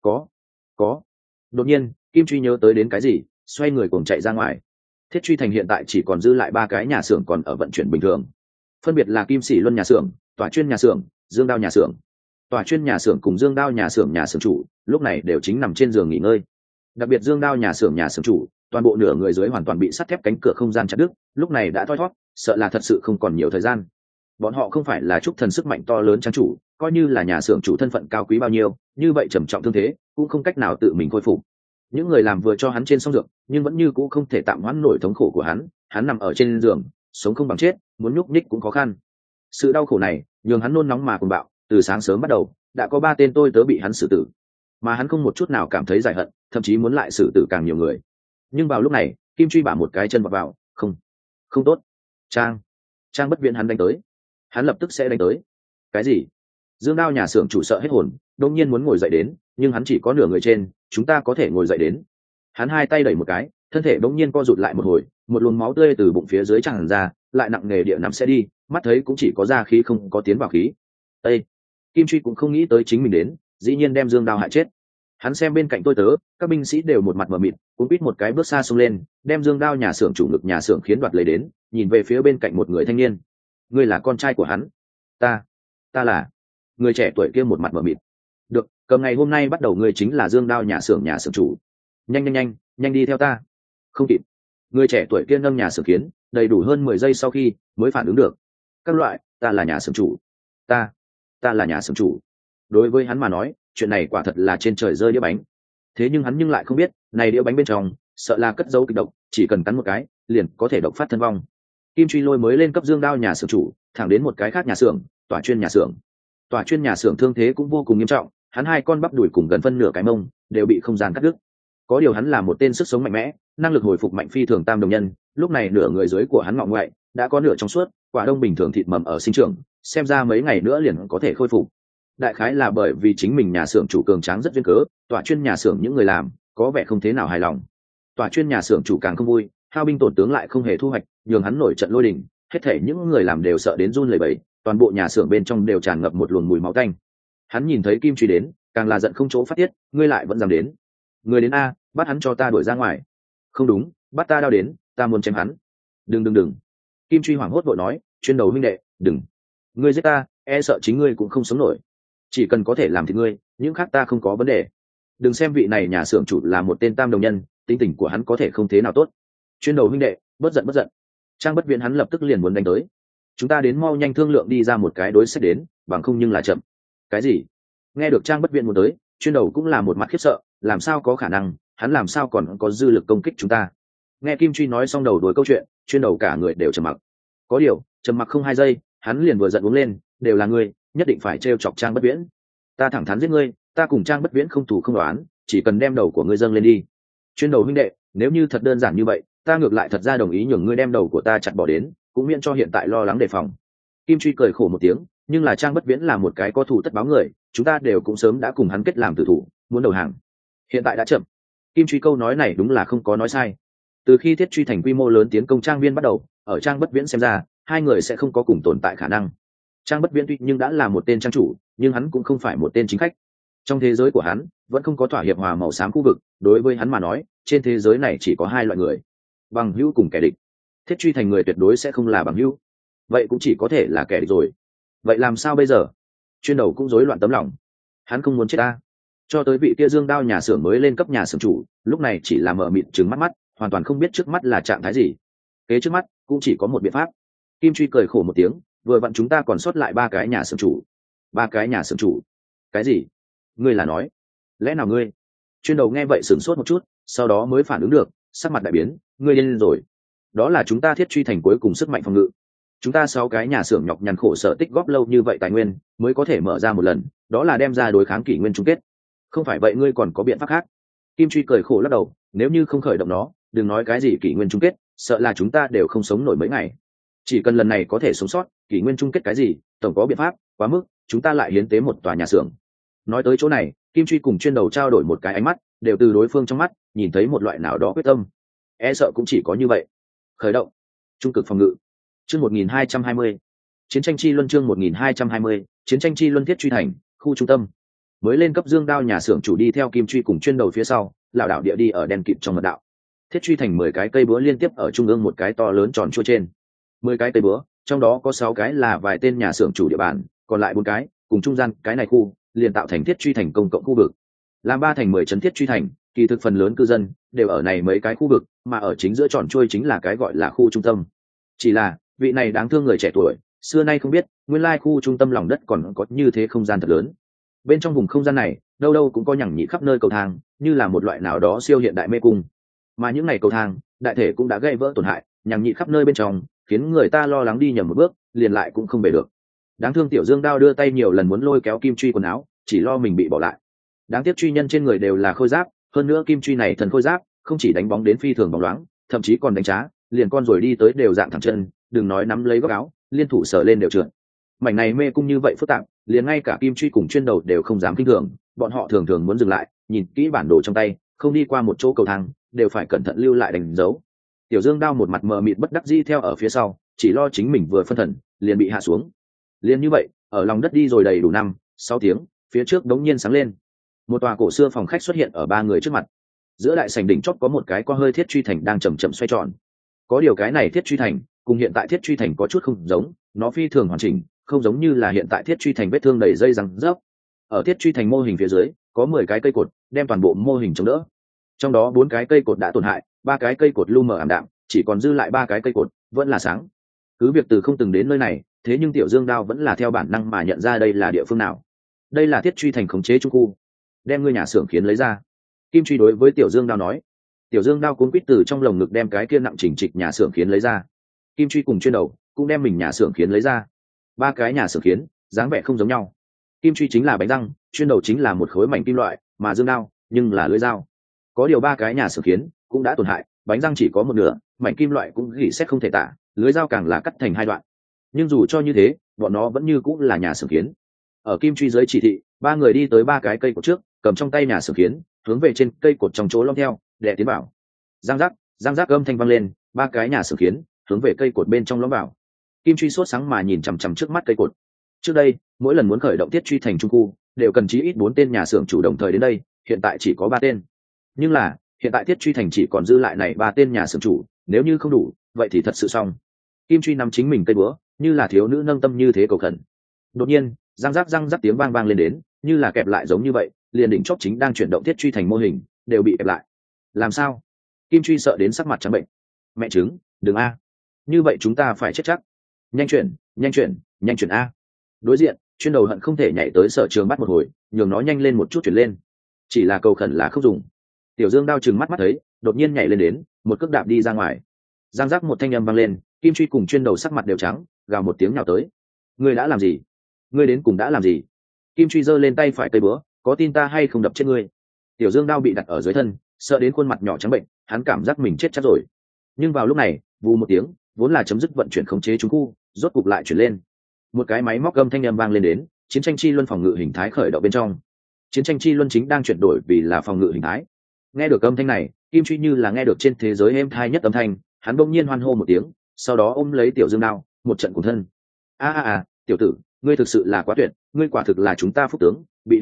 Có. Đột nhiên, Kim Truy nhớ tới đến cái gì, xoay người cùng chạy ra ngoài. Thiết Truy thành hiện tại chỉ còn dư lại 3 cái nhà xưởng còn ở vận chuyển bình thường, phân biệt là Kim Sĩ Luân nhà xưởng, Tỏa Chuyên nhà xưởng, Dương Đao nhà xưởng. Tỏa Chuyên nhà xưởng cùng Dương Đao nhà xưởng chủ lúc này đều chính nằm trên giường nghỉ ngơi. Đặc biệt Dương Đao nhà xưởng chủ, toàn bộ nửa người dưới hoàn toàn bị sắt thép cánh cửa không gian chặt đứt, lúc này đã thoi thoát, sợ là thật sự không còn nhiều thời gian. Bọn họ không phải là trúc thần sức mạnh to lớn trang chủ, coi như là nhà xưởng chủ thân phận cao quý bao nhiêu, như vậy trầm trọng thương thế cũng không cách nào tự mình khôi phục. Những người làm vừa cho hắn trên xong dược, nhưng vẫn như cũ không thể tạm hoãn nổi thống khổ của hắn nằm ở trên giường, sống không bằng chết, muốn nhúc nhích cũng khó khăn. Sự đau khổ này nhường hắn nôn nóng mà cuồng bạo, từ sáng sớm bắt đầu đã có 3 tên tôi tớ bị hắn xử tử, mà hắn không một chút nào cảm thấy giải hận, thậm chí muốn lại xử tử càng nhiều người. Nhưng vào lúc này, Kim Truy bả một cái chân vào, không tốt. Trang Bất Viễn hắn đánh tới, hắn lập tức sẽ đánh tới. Cái gì? Dương Đao nhà xưởng chủ sợ hết hồn, đột nhiên muốn ngồi dậy đến, nhưng hắn chỉ có nửa người trên, chúng ta có thể ngồi dậy đến. Hắn 2 tay đẩy một cái, thân thể đột nhiên co rụt lại một hồi, một luồng máu tươi từ bụng phía dưới tràn ra, lại nặng nề địa nằm sẽ đi, mắt thấy cũng chỉ có ra khí không có tiến vào khí. Ê! Kim Truy cũng không nghĩ tới chính mình đến, dĩ nhiên đem Dương Đao hại chết. Hắn xem bên cạnh tôi tớ, các binh sĩ đều một mặt mờ mịt, cũng biết một cái bước xa xông lên, đem Dương Đao nhà xưởng chủ ngực nhà xưởng khiến đoạt lấy đến, nhìn về phía bên cạnh một người thanh niên. Ngươi là con trai của hắn? Ta là. Người trẻ tuổi kia một mặt mờ mịt. Được, cầm ngày hôm nay bắt đầu ngươi chính là Dương Đao nhà xưởng chủ. Nhanh đi theo ta. Không kịp. Người trẻ tuổi kia nâng nhà xưởng kiến, đầy đủ hơn 10 giây sau khi mới phản ứng được. Các loại, ta là nhà xưởng chủ. Ta là nhà xưởng chủ. Đối với hắn mà nói, chuyện này quả thật là trên trời rơi đĩa bánh. Thế nhưng hắn lại không biết, này đĩa bánh bên trong sợ là cất giấu kịch độc, chỉ cần cắn một cái liền có thể độc phát thân vong. Kim truy lôi mới lên cấp dương đao nhà xưởng chủ, thẳng đến một cái khác nhà xưởng, tỏa chuyên nhà xưởng. Tỏa chuyên nhà xưởng thương thế cũng vô cùng nghiêm trọng, hắn hai con bắp đùi cùng gần phân nửa cái mông đều bị không gian cắt đứt. Có điều hắn là một tên sức sống mạnh mẽ, năng lực hồi phục mạnh phi thường tam đồng nhân, lúc này nửa người dưới của hắn ngọ ngoại đã có nửa trong suốt, quả đông bình thường thịt mầm ở sinh trưởng, xem ra mấy ngày nữa liền có thể khôi phục. Đại khái là bởi vì chính mình nhà xưởng chủ cường tráng rất duyên cớ, tỏa chuyên nhà xưởng những người làm có vẻ không thế nào hài lòng. Tỏa chuyên nhà xưởng chủ càng không vui, hao binh tổn tướng lại không hề thu hoạch, nhường hắn nổi trận lôi đình, hết thể những người làm đều sợ đến run lẩy bẩy, toàn bộ nhà xưởng bên trong đều tràn ngập một luồng mùi máu tanh. Hắn nhìn thấy Kim truy đến, càng là giận không chỗ phát tiết, ngươi lại vẫn dám đến. Người đến a, bắt hắn cho ta đuổi ra ngoài. Không đúng, bắt ta đao đến, ta muốn chém hắn. Đừng. Kim truy hoảng hốt vội nói, chuyên đầu huynh đệ, đừng. Ngươi giết ta, e sợ chính ngươi cũng không sống nổi. Chỉ cần có thể làm thì ngươi, những khác ta không có vấn đề. Đừng xem vị này nhà xưởng chủ là một tên tam đồng nhân, tính tình của hắn có thể không thế nào tốt. Chuyên đầu huynh đệ, bất giận. Trang Bất Viễn hắn lập tức liền muốn đánh tới. Chúng ta đến mau nhanh thương lượng đi ra một cái đối sách đến, bằng không nhưng là chậm. Cái gì? Nghe được Trang Bất Viễn muốn tới, chuyên đầu cũng là một mặt khiếp sợ, làm sao có khả năng, hắn làm sao còn có dư lực công kích chúng ta? Nghe Kim truy nói xong đầu đuổi câu chuyện, chuyên đầu cả người đều trầm mặc. Có điều, trầm mặc không 2 giây, hắn liền vừa giận uống lên, đều là ngươi, nhất định phải trêu chọc Trang Bất Viễn. Ta thẳng thắn giết ngươi, ta cùng Trang Bất Viễn không thù không đoán, chỉ cần đem đầu của ngươi dâng lên đi. Chuyên đầu huynh đệ, nếu như thật đơn giản như vậy, ta ngược lại thật ra đồng ý nhường ngươi đem đầu của ta chặt bỏ đến, cũng miễn cho hiện tại lo lắng đề phòng. Kim truy cười khổ một tiếng, nhưng là Trang Bất Viễn là một cái có thù tất báo người, chúng ta đều cũng sớm đã cùng hắn kết làm tử thủ, muốn đầu hàng. Hiện tại đã chậm. Kim truy câu nói này đúng là không có nói sai. Từ khi Thiết Truy thành quy mô lớn tiến công Trang Viên bắt đầu, ở Trang Bất Viễn xem ra, hai người sẽ không có cùng tồn tại khả năng. Trang Bất Viễn tuy nhưng đã là một tên trang chủ, nhưng hắn cũng không phải một tên chính khách. Trong thế giới của hắn, vẫn không có thỏa hiệp hòa màu xám khu vực, đối với hắn mà nói, trên thế giới này chỉ có hai loại người: bằng hữu cùng kẻ địch. Thiết Truy thành người tuyệt đối sẽ không là bằng hữu, vậy cũng chỉ có thể là kẻ địch rồi. Vậy làm sao bây giờ? Chuyên đầu cũng rối loạn tấm lòng. Hắn không muốn chết ta. Cho tới vị kia dương đao nhà xưởng mới lên cấp nhà xưởng chủ, lúc này chỉ là mở mịt trừng mắt, hoàn toàn không biết trước mắt là trạng thái gì. Kế trước mắt cũng chỉ có một biện pháp. Kim truy cười khổ một tiếng, vừa vặn chúng ta còn sót lại 3 cái nhà xưởng chủ. 3 cái nhà xưởng chủ? Cái gì? Ngươi là nói? Lẽ nào ngươi? Chuyên đầu nghe vậy sửng sốt một chút, sau đó mới phản ứng được, sắc mặt đại biến, ngươi điên rồi. Đó là chúng ta Thiết Truy thành cuối cùng sức mạnh phòng ngự. Chúng ta 6 cái nhà xưởng nhọc nhằn khổ sở tích góp lâu như vậy tài nguyên, mới có thể mở ra một lần, đó là đem ra đối kháng kỷ nguyên chung kết. Không phải vậy ngươi còn có biện pháp khác? Kim truy cười khổ lắc đầu, nếu như không khởi động nó, đừng nói cái gì kỷ nguyên chung kết, sợ là chúng ta đều không sống nổi mấy ngày. Chỉ cần lần này có thể sống sót, kỷ nguyên chung kết cái gì, tổng có biện pháp, quá mức, chúng ta lại hiến tế một tòa nhà xưởng. Nói tới chỗ này, Kim truy cùng chuyên đầu trao đổi một cái ánh mắt, đều từ đối phương trong mắt nhìn thấy một loại nào đó quyết tâm. E sợ cũng chỉ có như vậy. Khởi động trung cực phòng ngự. Chương 1220. Chiến tranh chi luân. Chương 1220. Chiến tranh chi luân. Thiết Truy thành khu trung tâm. Mới lên cấp dương đao nhà xưởng chủ đi theo Kim truy cùng chuyên đầu phía sau, lảo đảo địa đi ở đen kịt trong mật đạo. Thiết Truy thành 10 cái cây búa liên tiếp ở trung ương một cái to lớn tròn chua trên. 10 cái cây búa, trong đó có 6 cái là vài tên nhà xưởng chủ địa bàn, còn lại 4 cái cùng trung gian cái này khu liền tạo thành Thiết Truy thành công cộng khu vực. Làm 3 thành 10 trấn Thiết Truy thành, kỳ thực phần lớn cư dân đều ở này mấy cái khu vực, mà ở chính giữa tròn chuôi chính là cái gọi là khu trung tâm. Chỉ là vị này đáng thương người trẻ tuổi, xưa nay không biết, nguyên lai khu trung tâm lòng đất còn có như thế không gian thật lớn. Bên trong vùng không gian này, đâu đâu cũng có nhằng nhị khắp nơi cầu thang, như là một loại nào đó siêu hiện đại mê cung. Mà những ngày cầu thang, đại thể cũng đã gây vỡ tổn hại, nhằng nhị khắp nơi bên trong, khiến người ta lo lắng đi nhầm một bước, liền lại cũng không về được. Đáng thương tiểu Dương Đao đưa tay nhiều lần muốn lôi kéo Kim truy quần áo, chỉ lo mình bị bỏ lại. Đáng tiếc truy nhân trên người đều là khôi giáp, hơn nữa Kim truy này thần khôi giáp, không chỉ đánh bóng đến phi thường bóng loáng, thậm chí còn đánh trá, liền con rồi đi tới đều dạng thẳng chân, đừng nói nắm lấy góc áo, liên thủ sờ lên đều trượt. Mảnh này mê cung như vậy phức tạp, liền ngay cả Kim truy cùng chuyên đầu đều không dám kinh thường, bọn họ thường thường muốn dừng lại, nhìn kỹ bản đồ trong tay, không đi qua một chỗ cầu thang, đều phải cẩn thận lưu lại đánh dấu. Tiểu Dương Đao một mặt mờ mịt bất đắc dĩ theo ở phía sau, chỉ lo chính mình vừa phân thần, liền bị hạ xuống. Liền như vậy, ở lòng đất đi rồi đầy đủ 5-6 tiếng, phía trước đống nhiên sáng lên. Một tòa cổ xưa phòng khách xuất hiện ở 3 người trước mặt. Giữa đại sảnh đỉnh chót có một cái con hơi Thiết Truy thành đang chậm chậm xoay tròn. Có điều cái này Thiết Truy thành cùng hiện tại Thiết Truy thành có chút không giống, nó phi thường hoàn chỉnh, không giống như là hiện tại Thiết Truy thành vết thương đầy dây răng rớp. Ở Thiết Truy thành mô hình phía dưới có 10 cái cây cột đem toàn bộ mô hình chống đỡ. Trong đó 4 cái cây cột đã tổn hại, 3 cái cây cột lu mờ ảm đạm, chỉ còn dư lại 3 cái cây cột vẫn là sáng. Cứ việc từ không từng đến nơi này, thế nhưng Tiểu Dương Đao vẫn là theo bản năng mà nhận ra đây là địa phương nào. Đây là Thiết Truy thành khống chế trung khu. Đem ngươi nhà xưởng khiến lấy ra. Kim truy đối với Tiểu Dương Đao nói. Tiểu Dương đao cuốn quýt từ trong lồng ngực đem cái kia nặng chỉnh trịch nhà xưởng khiến lấy ra. Kim Truy cùng chuyên đầu cũng đem mình nhà xưởng khiến lấy ra. Ba cái nhà xưởng khiến dáng vẻ không giống nhau. Kim Truy chính là bánh răng, chuyên đầu chính là một khối mảnh kim loại, mà Dương đao nhưng là lưỡi dao. Có điều ba cái nhà xưởng khiến cũng đã tổn hại, bánh răng chỉ có một nửa, mảnh kim loại cũng gỉ xét không thể tả, lưỡi dao càng là cắt thành hai đoạn. Nhưng dù cho như thế, bọn nó vẫn như cũng là nhà xưởng khiến. Ở Kim Truy dưới chỉ thị, ba người đi tới ba cái cây cột trước, cầm trong tay nhà xưởng khiến, hướng về trên cây cột trong chỗ lõm theo, đè tiến vào. Giang giác âm thanh vang lên, ba cái nhà xưởng khiến hướng về cây cột bên trong lõm vào. Kim Truy sốt sáng mà nhìn chằm chằm trước mắt cây cột. Trước đây, mỗi lần muốn khởi động Thiết Truy thành trung khu, đều cần chí ít 4 tên nhà xưởng chủ đồng thời đến đây, hiện tại chỉ có 3 tên. Nhưng là, hiện tại Thiết Truy thành chỉ còn dư lại này 3 tên nhà xưởng chủ, nếu như không đủ, vậy thì thật sự xong. Kim Truy nắm chính mình cây búa, như là thiếu nữ nâng tâm như thế cầu khẩn. Đột nhiên, răng rắc tiếng vang lên đến, như là kẹp lại giống như vậy, liền đỉnh chóp chính đang chuyển động Thiết Truy thành mô hình, đều bị kẹp lại. Làm sao? Kim Truy sợ đến sắc mặt trắng bệnh. Mẹ trứng, đừng a. Như vậy chúng ta phải chết chắc. Nhanh chuyển a. Đối diện, chuyên đầu hận không thể nhảy tới Sở Trường bắt một hồi, nhường nó nhanh lên một chút chuyển lên. Chỉ là cầu khẩn là không dùng. Tiểu Dương đao chừng mắt thấy, đột nhiên nhảy lên đến, một cước đạp đi ra ngoài. Giang giác một thanh âm vang lên, Kim Truy cùng chuyên đầu sắc mặt đều trắng, gào một tiếng nhào tới. Ngươi đã làm gì? Ngươi đến cùng đã làm gì? Kim Truy giơ lên tay phải cây búa, có tin ta hay không đập chết ngươi? Tiểu Dương đao bị đặt ở dưới thân, sợ đến khuôn mặt nhỏ trắng bệnh, hắn cảm giác mình chết chắc rồi. Nhưng vào lúc này, vù một tiếng, vốn là chấm dứt vận chuyển khống chế trung khu, rốt cục lại chuyển lên. Một cái máy móc âm thanh âm vang lên đến, chiến tranh chi luân phòng ngự hình thái khởi động bên trong. Chiến tranh chi luân chính đang chuyển đổi vì là phòng ngự hình thái. Nghe được âm thanh này, Kim Truy như là nghe được trên thế giới êm thai nhất âm thanh, hắn bỗng nhiên hoan hô một tiếng, sau đó ôm lấy Tiểu Dương đao, một trận cùng thân. A, tiểu tử, ngươi thực sự là quá tuyệt, ngươi quả thực là chúng ta phúc tướng, bị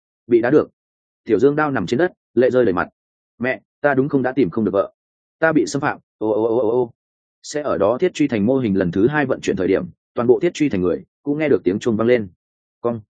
đá được. Tiểu Dương đao nằm trên đất, lệ rơi đầy mặt. Mẹ, ta đúng không đã tìm không được vợ, ta bị xâm phạm. Ô. Sẽ ở đó Thiết Truy thành mô hình lần thứ 2 vận chuyển thời điểm, toàn bộ Thiết Truy thành người cũng nghe được tiếng chuông vang lên. Cong,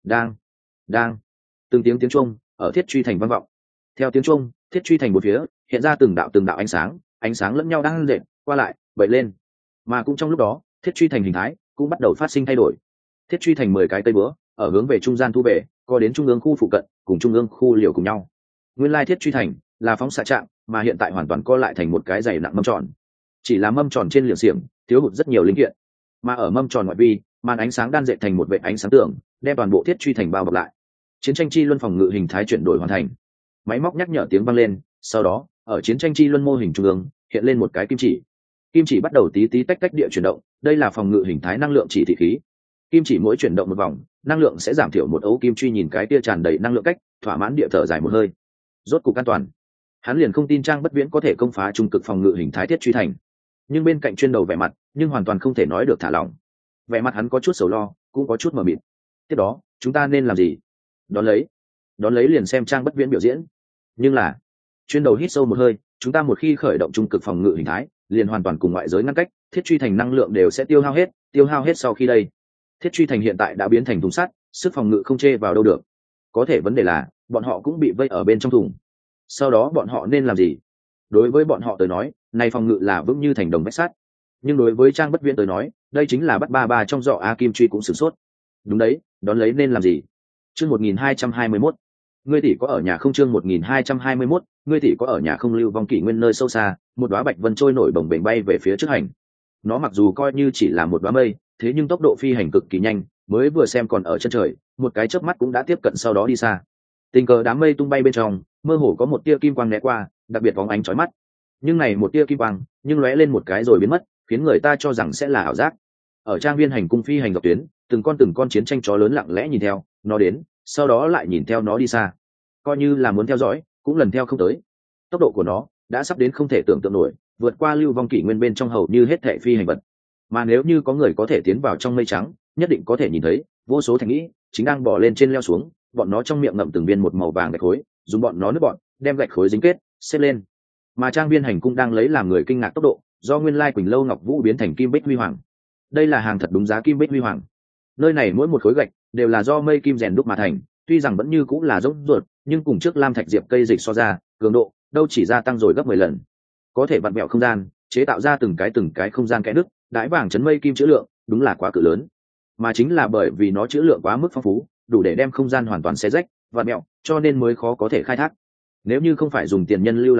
đang, từng tiếng chuông ở Thiết Truy thành vang vọng. Theo tiếng chuông, Thiết Truy thành một phía hiện ra từng đạo ánh sáng lẫn nhau đang dệt qua lại, bậy lên. Mà cũng trong lúc đó, Thiết Truy thành hình thái cũng bắt đầu phát sinh thay đổi. Thiết Truy thành 10 cái cây búa ở hướng về trung gian thu về, có đến trung ương khu phụ cận, cùng trung ương khu liều cùng nhau. Nguyên lai Thiết Truy thành là phóng xạ trạng, mà hiện tại hoàn toàn co lại thành một cái dày nặng mâm tròn. Chỉ là mâm tròn trên liều xiềng thiếu hụt rất nhiều linh kiện, mà ở mâm tròn ngoại vi, màn ánh sáng đan dệt thành một vệt ánh sáng tường, đem toàn bộ Thiết Truy thành bao bọc lại. Chiến tranh chi luân phòng ngự hình thái chuyển đổi hoàn thành. Máy móc nhắc nhở tiếng vang lên, sau đó, ở chiến tranh chi luân mô hình trung ương hiện lên một cái kim chỉ bắt đầu tí tí tách tách địa chuyển động, đây là phòng ngự hình thái năng lượng chỉ thị khí. Kim chỉ mỗi chuyển động một vòng, năng lượng sẽ giảm thiểu một ấu. Kim Truy nhìn cái tia tràn đầy năng lượng cách, thỏa mãn địa thở dài một hơi. Rốt cục an toàn. Hắn liền không tin Trang Bất Viễn có thể công phá trung cực phòng ngự hình thái Thiết Truy thành. Nhưng bên cạnh chuyên đầu vẻ mặt, nhưng hoàn toàn không thể nói được thả lỏng. Vẻ mặt hắn có chút sầu lo, cũng có chút mờ mịt. Tiếp đó, chúng ta nên làm gì? Đón lấy liền xem Trang Bất Viễn biểu diễn. Nhưng là, chuyên đầu hít sâu một hơi, chúng ta một khi khởi động trung cực phòng ngự hình thái, liền hoàn toàn cùng ngoại giới ngăn cách, Thiết Truy thành năng lượng đều sẽ tiêu hao hết sau khi đây. Thiết Truy thành hiện tại đã biến thành thùng sắt, sức phòng ngự không chê vào đâu được. Có thể vấn đề là, bọn họ cũng bị vây ở bên trong thùng. Sau đó bọn họ nên làm gì? Đối với bọn họ tới nói, này phòng ngự là vững như thành đồng vách sắt. Nhưng đối với Trang Bất Viễn tới nói, đây chính là bắt ba trong giỏ A. Kim Truy cũng sửng sốt. Đúng đấy, đón lấy nên làm gì? Chương 1221. Ngươi tỷ có ở nhà không? Chương 1221. Ngươi tỷ có ở nhà không? Lưu Vong Kỷ Nguyên nơi sâu xa, một đóa bạch vân trôi nổi bồng bềnh bay về phía trước hành. Nó mặc dù coi như chỉ là một đóa mây, thế nhưng tốc độ phi hành cực kỳ nhanh, mới vừa xem còn ở chân trời, một cái chớp mắt cũng đã tiếp cận, sau đó đi xa. Tình cờ đám mây tung bay bên trong, mơ hồ có một tia kim quang né qua, đặc biệt bóng ánh chói mắt. Nhưng này một tia kim quang, nhưng lóe lên một cái rồi biến mất, khiến người ta cho rằng sẽ là ảo giác. Ở trang viên hành cung phi hành dọc tuyến, từng con chiến tranh chó lớn lặng lẽ nhìn theo nó đến, sau đó lại nhìn theo nó đi xa. Coi như là muốn theo dõi, cũng lần theo không tới. Tốc độ của nó đã sắp đến không thể tưởng tượng nổi, vượt qua Lưu Vong Kỷ Nguyên bên trong hầu như hết thảy phi hành vật. Mà nếu như có người có thể tiến vào trong mây trắng, nhất định có thể nhìn thấy vô số thành nghĩ chính đang bò lên trên leo xuống, bọn nó trong miệng ngậm từng viên một màu vàng gạch khối, dùng bọn nó nước bọn đem gạch khối dính kết xếp lên. Mà trang viên hành cung đang lấy làm người kinh ngạc tốc độ, do nguyên lai Quỳnh Lâu Ngọc Vũ biến thành kim bích huy hoàng. Đây là hàng thật đúng giá kim bích huy hoàng. Nơi này mỗi một khối gạch đều là do mây kim rèn đúc mà thành, tuy rằng vẫn như cũng là giống ruột, nhưng cùng trước lam thạch diệp cây dịch so ra, cường độ đâu chỉ gia tăng rồi gấp 10 lần. Có thể vặn vẹo không gian, chế tạo ra từng cái không gian kẽ nứt, đái vàng chấn mây kim chữ lượng, đúng là quá cự lớn. Mà chính là bởi vì nó chữ lượng quá mức phong phú, đủ để đem không gian hoàn toàn xé rách, vặn vẹo, cho nên mới khó có thể khai thác. Nếu như không phải dùng tiền nhân lưu lại bom,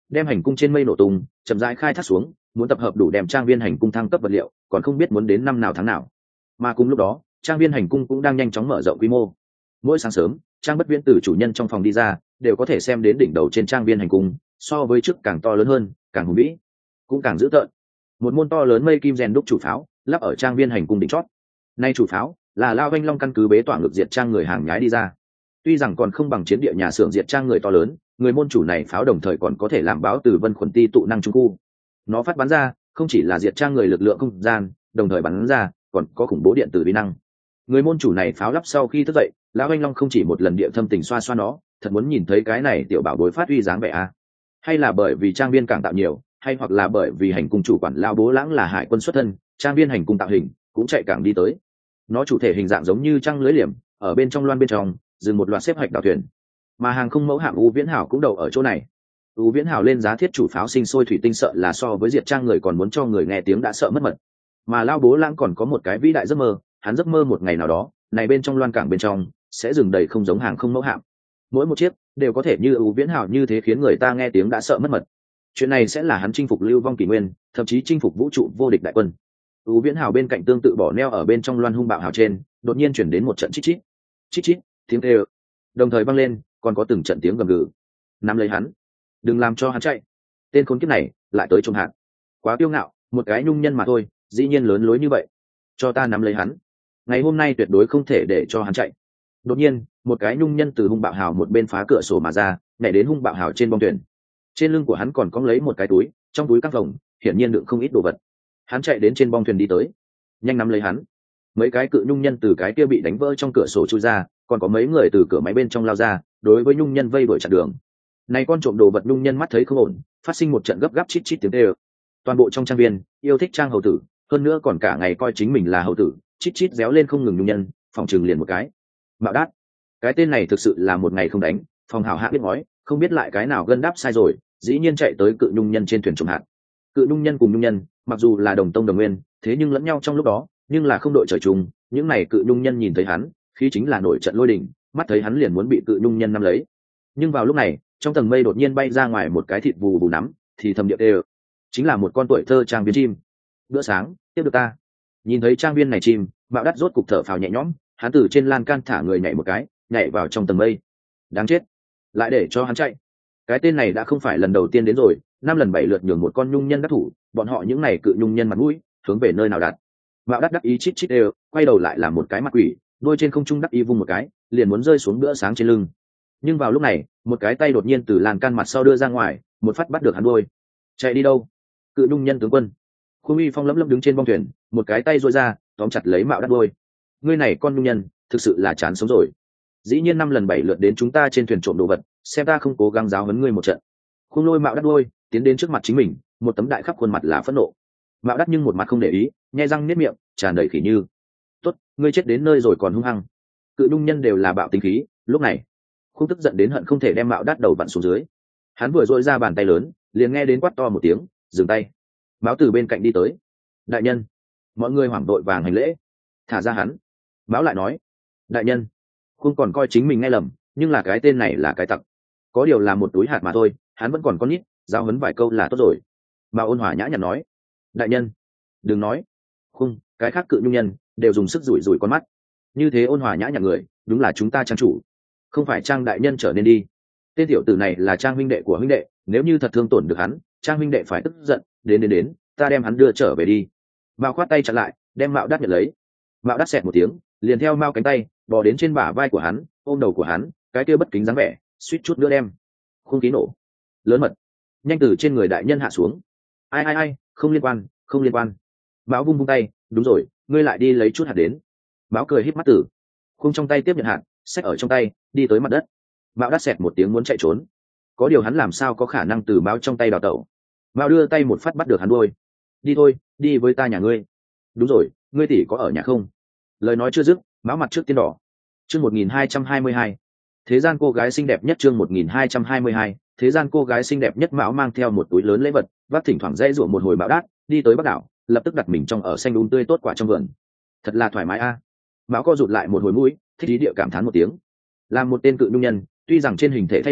đem hành cung trên mây nổ tung chậm rãi khai thác xuống, muốn tập hợp đủ đem trang viên hành cung thăng cấp vật liệu còn không biết muốn đến năm nào tháng nào. Mà cùng lúc đó trang viên hành cung cũng đang nhanh chóng mở rộng quy mô. Mỗi sáng sớm trang bất viễn từ chủ nhân trong phòng đi ra đều có thể xem đến đỉnh đầu trên trang viên hành cung, so với trước càng to lớn hơn, càng hùng vĩ, cũng càng dữ tợn. Một môn to lớn mây kim rèn đúc chủ pháo lắp ở trang viên hành cung đỉnh chót. Nay chủ pháo là Lao Vanh Long căn cứ bế tỏa ngược diệt trang người hàng nhái đi ra. Tuy rằng còn không bằng chiến địa nhà xưởng diệt trang người to lớn, người môn chủ này pháo đồng thời còn có thể làm báo từ vân khuẩn ti tụ năng trung khu. Nó phát bắn ra không chỉ là diệt trang người lực lượng không gian, đồng thời bắn ra còn có khủng bố điện tử vi năng. Người môn chủ này pháo lắp sau khi thức dậy, Lão Vanh Long không chỉ một lần địa thâm tình xoa xoa nó, thật muốn nhìn thấy cái này tiểu bảo bối phát uy dáng vẻ a. Hay là bởi vì trang viên càng tạo nhiều, hay hoặc là bởi vì hành cung chủ quản Lao Bố Lãng là hải quân xuất thân, trang viên hành cung tạo hình cũng chạy càng đi tới. Nó chủ thể hình dạng giống như trăng lưới liềm, ở bên trong loan bên trong dừng một loạt xếp hạch đào thuyền, mà hàng không mẫu hạm U Viễn Hảo cũng đậu ở chỗ này. U Viễn Hảo lên giá thiết chủ pháo sinh sôi thủy tinh sợ là so với diệt trang người còn muốn cho người nghe tiếng đã sợ mất mật. Mà Lao Bố Lãng còn có một cái vĩ đại giấc mơ, hắn giấc mơ một ngày nào đó, này bên trong loan cảng bên trong sẽ dừng đầy không giống hàng không mẫu hạm, mỗi một chiếc đều có thể như U Viễn Hảo như thế khiến người ta nghe tiếng đã sợ mất mật. Chuyện này sẽ là hắn chinh phục lưu vong kỷ nguyên, thậm chí chinh phục vũ trụ vô địch đại quân. U Viễn Hào bên cạnh tương tự bỏ neo ở bên trong loan hung bạo hào trên, đột nhiên chuyển đến một trận chít chít tiếng kêu, đồng thời vang lên còn có từng trận tiếng gầm gừ. Nắm lấy hắn, đừng làm cho hắn chạy. Tên khốn kiếp này lại tới trông hạt, quá kiêu ngạo, một cái nhung nhân mà thôi, dĩ nhiên lớn lối như vậy. Cho ta nắm lấy hắn, ngày hôm nay tuyệt đối không thể để cho hắn chạy. Đột nhiên một cái nhung nhân từ hung bạo hào một bên phá cửa sổ mà ra, nhảy đến hung bạo hào trên bong thuyền. Trên lưng của hắn còn cong lấy một cái túi, trong túi các vòng hiển nhiên đựng không ít đồ vật. Hắn chạy đến trên bong thuyền đi tới, nhanh nắm lấy hắn. Mấy cái cự nhung nhân từ cái kia bị đánh vỡ trong cửa sổ chui ra, còn có mấy người từ cửa máy bên trong lao ra, đối với nhung nhân vây đuổi chặn đường. Này con trộm đồ vật nhung nhân mắt thấy không ổn, phát sinh một trận gấp gáp chít chít tiếng kêu. Toàn bộ trong trang viên yêu thích trang hầu tử, hơn nữa còn cả ngày coi chính mình là hầu tử, chít chít réo lên không ngừng nhung nhân, phòng trường liền một cái. Mạo Đát, cái tên này thực sự là một ngày không đánh, phòng hảo hạ biết nói, không biết lại cái nào gân đáp sai rồi, dĩ nhiên chạy tới cự nhung nhân trên thuyền trộm hạt. Cự nhung nhân cùng nhung nhân mặc dù là đồng tông đồng nguyên, thế nhưng lẫn nhau trong lúc đó nhưng là không đội trời chung. Những này cự nhung nhân nhìn thấy hắn khi chính là nổi trận lôi đình, mắt thấy hắn liền muốn bị cự nhung nhân nắm lấy. Nhưng vào lúc này trong tầng mây đột nhiên bay ra ngoài một cái thịt vù vù nắm, thì thầm điệu đều chính là một con tuổi thơ trang viên chim. Bữa sáng tiếp được ta. Nhìn thấy trang viên này chim, Mạo Đắt rốt cục thở phào nhẹ nhõm, hắn từ trên lan can thả người nhảy một cái, nhảy vào trong tầng mây. Đáng chết, lại để cho hắn chạy. Cái tên này đã không phải lần đầu tiên đến rồi, 5 lần 7 lượt nhường một con nhung nhân đắc thủ, bọn họ những này cự nhung nhân mặt mũi hướng về nơi nào đặt. Mạo Đắt đắc ý chít chít đều quay đầu lại làm một cái mặt quỷ, đuôi trên không trung đắc ý vung một cái, liền muốn rơi xuống bữa sáng trên lưng. Nhưng vào lúc này một cái tay đột nhiên từ lan can mặt sau đưa ra ngoài, một phát bắt được hắn đuôi. Chạy đi đâu? Cự nhung nhân tướng quân Khuông Uy Phong lấm lấm đứng trên bong thuyền, một cái tay duỗi ra tóm chặt lấy Mạo Đắt đuôi. Ngươi này con nhung nhân thực sự là chán sống rồi, dĩ nhiên 5 lần 7 lượt đến chúng ta trên thuyền trộm đồ vật, xem ta không cố gắng giáo huấn ngươi một trận. Khuông Lôi Mạo Đắt đuôi tiến đến trước mặt chính mình, một tấm đại khắp khuôn mặt là phẫn nộ. Mạo Đắt nhưng một mặt không để ý, nhe răng niết miệng tràn đầy khỉ như. Tốt, ngươi chết đến nơi rồi còn hung hăng. Cự nhung nhân đều là bạo tính khí, lúc này Khung tức giận đến hận không thể đem Mạo Đắt đầu vặn xuống dưới. Hắn vừa dội ra bàn tay lớn, liền nghe đến quát to một tiếng, dừng tay. Mão từ bên cạnh đi tới. Đại nhân. Mọi người hoảng đội vàng hành lễ. Thả ra hắn. Mão lại nói. Đại nhân. Khung còn coi chính mình nghe lầm, nhưng là cái tên này là cái tặc, có điều là một túi hạt mà thôi, hắn vẫn còn con nít, giao huấn vài câu là tốt rồi. Mao Ôn Hòa nhã nhặn nói. Đại nhân. Đừng nói. Khung, cái khác cự nhung nhân đều dùng sức rủi rủi con mắt. Như thế ôn hòa nhã nhặn người, đúng là chúng ta trang chủ, không phải Trang đại nhân trở nên đi. Tên tiểu tử này là Trang huynh đệ của huynh đệ, nếu như thật thương tổn được hắn, Trang huynh đệ phải tức giận, đến, ta đem hắn đưa trở về đi. Mao khoát tay chặn lại, đem Mạo Đắt nhận lấy. Mạo Đắt xẹt một tiếng, liền theo Mao cánh tay bò đến trên bả vai của hắn, ôm đầu của hắn, cái kia bất kính dáng vẻ, suýt chút nữa đem không khí nổ. Lớn mật, nhanh từ trên người đại nhân hạ xuống. Ai, không liên quan. Mão vung vung tay, đúng rồi, ngươi lại đi lấy chút hạt đến. Mão cười híp mắt tử, khung trong tay tiếp nhận hạt, xách ở trong tay, đi tới mặt đất. Mão Đắt xẹt một tiếng muốn chạy trốn, có điều hắn làm sao có khả năng từ Mão trong tay đào tẩu. Mao đưa tay một phát bắt được hắn đuôi. Đi thôi, đi với ta nhà ngươi. Đúng rồi, ngươi tỷ có ở nhà không? Lời nói chưa dứt, Mão mặt trước tiên đỏ. Chương 1222. Thế gian cô gái xinh đẹp nhất. Chương 1222. Thế gian cô gái xinh đẹp nhất. Mão mang theo một túi lớn lễ vật, vác thỉnh thoảng dễ dụa một hồi Mão Đát, đi tới Bắc đảo, lập tức đặt mình trong ở xanh đúng tươi tốt quả trong vườn. Thật là thoải mái a. Mão co rụt lại một hồi mũi, thích ý địa cảm thán một tiếng. Làm một tên cự nhung nhân, tuy rằng trên hình thể thay đổi,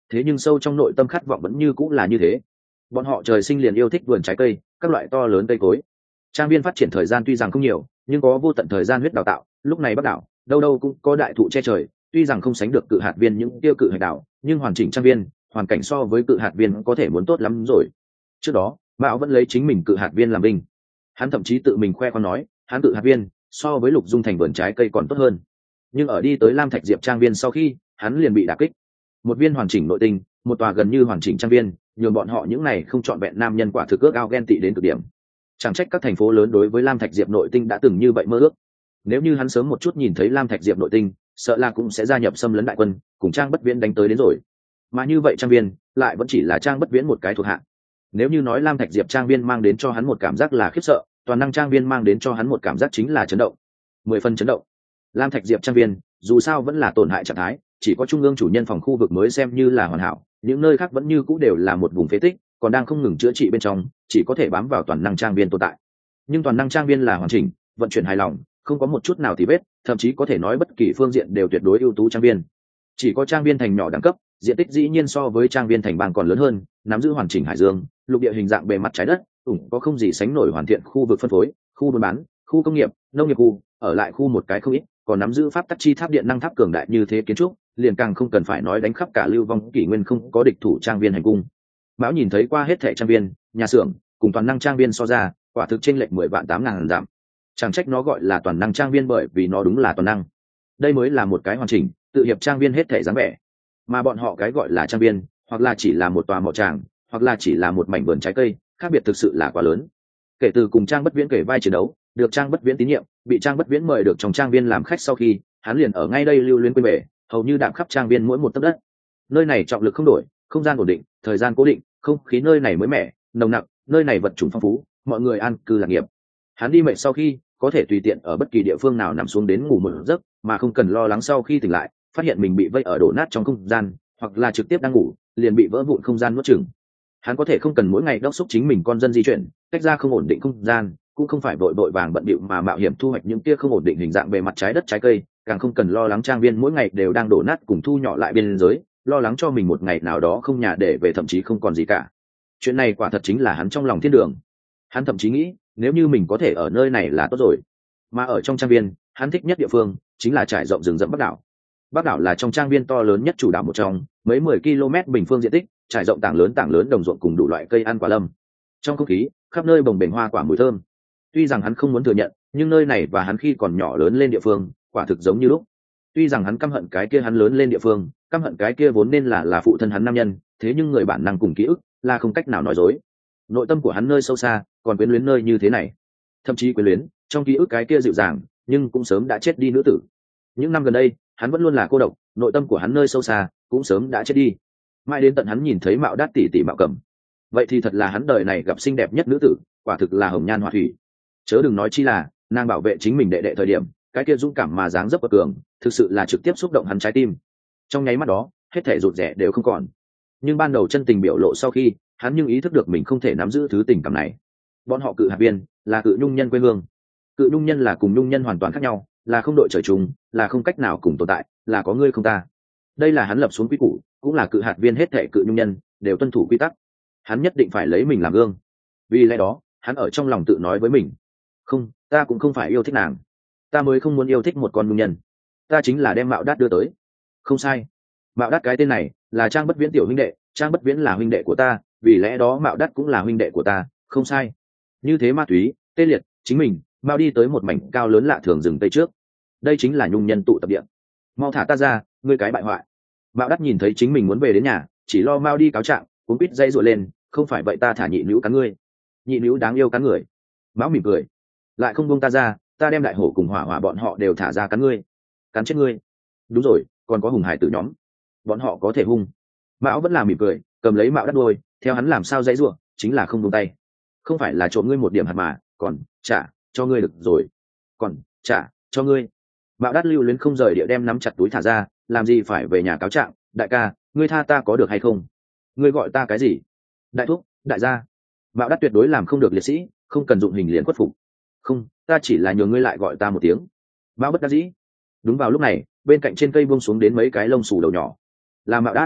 thế nhưng sâu trong nội tâm khát vọng vẫn như cũng là như thế. Bọn họ trời sinh liền yêu thích vườn trái cây, các loại to lớn cây cối. Trang viên phát triển thời gian tuy rằng không nhiều, nhưng có vô tận thời gian huyết đào tạo. Lúc này Bắc đảo đâu đâu cũng có đại thụ che trời, tuy rằng không sánh được cự hạt viên những tiêu cự hạch đảo, nhưng hoàn chỉnh trang viên hoàn cảnh so với cự hạt viên có thể muốn tốt lắm rồi. Trước đó Mạo vẫn lấy chính mình cự hạt viên làm vinh, hắn thậm chí tự mình khoe khoang nói hắn cự hạt viên so với Lục Dung thành vườn trái cây còn tốt hơn. Nhưng ở đi tới Lam Thạch Diệp trang viên sau khi, hắn liền bị đả kích. Một viên hoàn chỉnh nội tinh, một tòa gần như hoàn chỉnh trang viên, nhường bọn họ những này không chọn vẹn nam nhân quả thực ước ao ghen tị đến cực điểm. Chẳng trách các thành phố lớn đối với Lam Thạch Diệp nội tinh đã từng như vậy mơ ước. Nếu như hắn sớm một chút nhìn thấy Lam Thạch Diệp nội tinh, sợ là cũng sẽ gia nhập xâm lấn đại quân, cùng Trang Bất Viễn đánh tới đến rồi. Mà như vậy trang viên lại vẫn chỉ là Trang Bất Viễn một cái thuộc hạ. Nếu như nói Lam Thạch Diệp trang viên mang đến cho hắn một cảm giác là khiếp sợ, toàn năng trang viên mang đến cho hắn một cảm giác chính là chấn động. 10 phần chấn động. Lam Thạch Diệp trang viên dù sao vẫn là tổn hại trạng thái, chỉ có trung ương chủ nhân phòng khu vực mới xem như là hoàn hảo, những nơi khác vẫn như cũ đều là một vùng phế tích, còn đang không ngừng chữa trị bên trong, chỉ có thể bám vào toàn năng trang viên tồn tại. Nhưng toàn năng trang viên là hoàn chỉnh, vận chuyển hài lòng, không có một chút nào tì vết, thậm chí có thể nói bất kỳ phương diện đều tuyệt đối ưu tú trang viên. Chỉ có trang viên thành nhỏ đẳng cấp, diện tích dĩ nhiên so với trang viên thành bang còn lớn hơn, nắm giữ hoàn chỉnh hải dương, lục địa hình dạng bề mặt trái đất, có không gì sánh nổi hoàn thiện khu vực phân phối, khu buôn bán, khu công nghiệp, nông nghiệp khu, ở lại khu một cái không ít, còn nắm giữ pháp tắc chi tháp điện năng tháp cường đại như thế kiến trúc, liền càng không cần phải nói đánh khắp cả lưu vong kỷ nguyên không có địch thủ trang viên hành cung. Mão nhìn thấy qua hết thảy trang viên, nhà xưởng, cùng toàn năng trang viên so ra, quả thực chênh lệch 10.800.000 giảm. Chẳng trách nó gọi là toàn năng trang viên bởi vì nó đúng là toàn năng. Đây mới là một cái hoàn chỉnh, tự hiệp trang viên hết thảy dáng vẻ. Mà bọn họ cái gọi là trang viên, hoặc là chỉ là một tòa mỏ tràng, hoặc là chỉ là một mảnh vườn trái cây, khác biệt thực sự là quá lớn. Kể từ cùng Trang Bất Viễn kể vai chiến đấu, được Trang Bất Viễn tín nhiệm, bị Trang Bất Viễn mời được trong trang viên làm khách sau khi, hắn liền ở ngay đây lưu luyến quên về, hầu như đạp khắp trang viên mỗi một tấc đất. Nơi này trọng lực không đổi, không gian ổn định, thời gian cố định, không khí nơi này mới mẻ, nồng nặc, nơi này vật chủng phong phú, mọi người an cư lạc nghiệp. Hắn đi mệt sau khi, có thể tùy tiện ở bất kỳ địa phương nào nằm xuống đến ngủ một giấc, mà không cần lo lắng sau khi tỉnh lại, phát hiện mình bị vây ở đổ nát trong không gian, hoặc là trực tiếp đang ngủ, liền bị vỡ vụn không gian nuốt chửng. Hắn có thể không cần mỗi ngày đốc thúc chính mình con dân di chuyển, tách ra không ổn định không gian, cũng không phải vội vội vàng bận bịu mà mạo hiểm thu hoạch những kia không ổn định hình dạng bề mặt trái đất trái cây, càng không cần lo lắng trang viên mỗi ngày đều đang đổ nát cùng thu nhỏ lại biên giới, lo lắng cho mình một ngày nào đó không nhà để về thậm chí không còn gì cả. Chuyện này quả thật chính là hắn trong lòng thiên đường. Hắn thậm chí nghĩ, nếu như mình có thể ở nơi này là tốt rồi. Mà ở trong trang viên, hắn thích nhất địa phương chính là trải rộng rừng rậm Bắc đảo. Bắc đảo là trong trang viên to lớn nhất chủ đảo một trong, mấy 10 km bình phương diện tích, trải rộng tảng lớn đồng ruộng cùng đủ loại cây ăn quả lâm. Trong không khí, khắp nơi bồng bềnh hoa quả mùi thơm. Tuy rằng hắn không muốn thừa nhận, nhưng nơi này và hắn khi còn nhỏ lớn lên địa phương, quả thực giống như lúc. Tuy rằng hắn căm hận cái kia hắn lớn lên địa phương, căm hận cái kia vốn nên là phụ thân hắn nam nhân, thế nhưng người bản năng cùng ký ức là không cách nào nói dối. Nội tâm của hắn nơi sâu xa, còn quyến luyến nơi như thế này. Thậm chí quyến luyến, trong ký ức cái kia dịu dàng, nhưng cũng sớm đã chết đi nữ tử. Những năm gần đây, hắn vẫn luôn là cô độc, nội tâm của hắn nơi sâu xa cũng sớm đã chết đi. Mãi đến tận hắn nhìn thấy Mạo Đát tỷ tỷ Mạo Cẩm, vậy thì thật là hắn đời này gặp xinh đẹp nhất nữ tử, quả thực là hồng nhan họa thủy. Chớ đừng nói chi là nàng bảo vệ chính mình đệ đệ thời điểm, cái kia dũng cảm mà dáng dấp của cường, thực sự là trực tiếp xúc động hắn trái tim. Trong nháy mắt đó, hết thể rụt rè đều không còn. Nhưng ban đầu chân tình biểu lộ sau khi, hắn nhưng ý thức được mình không thể nắm giữ thứ tình cảm này. Bọn họ Cự Hạt Viên là Cự Nhung Nhân quê hương. Cự Nhung Nhân là cùng Nhung Nhân hoàn toàn khác nhau, là không đội trời chung, là không cách nào cùng tồn tại, là có ngươi không ta. Đây là hắn lập xuống quy củ, cũng là Cự Hạt Viên hết thảy Cự Nhung Nhân đều tuân thủ quy tắc. Hắn nhất định phải lấy mình làm gương. Vì lẽ đó, hắn ở trong lòng tự nói với mình, không, ta cũng không phải yêu thích nàng, ta mới không muốn yêu thích một con Nhung Nhân, ta chính là đem Mạo Đát đưa tới. Không sai, Mạo Đát cái tên này là Trang Bất Viễn tiểu huynh đệ, Trang Bất Viễn là huynh đệ của ta, vì lẽ đó Mạo Đát cũng là huynh đệ của ta, không sai. Như thế ma túy, tê liệt, chính mình Mao đi tới một mảnh cao lớn lạ thường rừng tây trước. Đây chính là Nhung Nhân tụ tập địa. Mau thả ta ra, ngươi cái bại hoại. Mạo Đát nhìn thấy chính mình muốn về đến nhà, chỉ lo Mao đi cáo trạng, cuống quýt dây rụa lên, không phải vậy ta thả nhị nữ cắn ngươi. Nhị nữ đáng yêu cắn người. Mão mỉm cười, lại không buông ta ra, ta đem đại hổ cùng hỏa hỏa bọn họ đều thả ra cắn ngươi, cắn chết ngươi. Đúng rồi, còn có hùng hải tử nhóm, bọn họ có thể hung. Mão vẫn là mỉm cười, cầm lấy Mạo Đát đuôi, theo hắn làm sao dãy rủa, chính là không buông tay. Không phải là trộm ngươi một điểm hạt mà, còn trả cho ngươi được rồi, còn trả cho ngươi. Mạo Đát lưu luyến không rời địa đem nắm chặt túi thả ra, làm gì phải về nhà cáo trạng, đại ca, ngươi tha ta có được hay không? Ngươi gọi ta cái gì? Đại thúc, đại gia. Mạo Đát tuyệt đối làm không được liệt sĩ, không cần dụng hình liền khuất phục. Không, ta chỉ là nhờ ngươi lại gọi ta một tiếng. Mão bất đắc dĩ. Đúng vào lúc này, bên cạnh trên cây buông xuống đến mấy cái lông xù đầu nhỏ. Là Mạo Đát.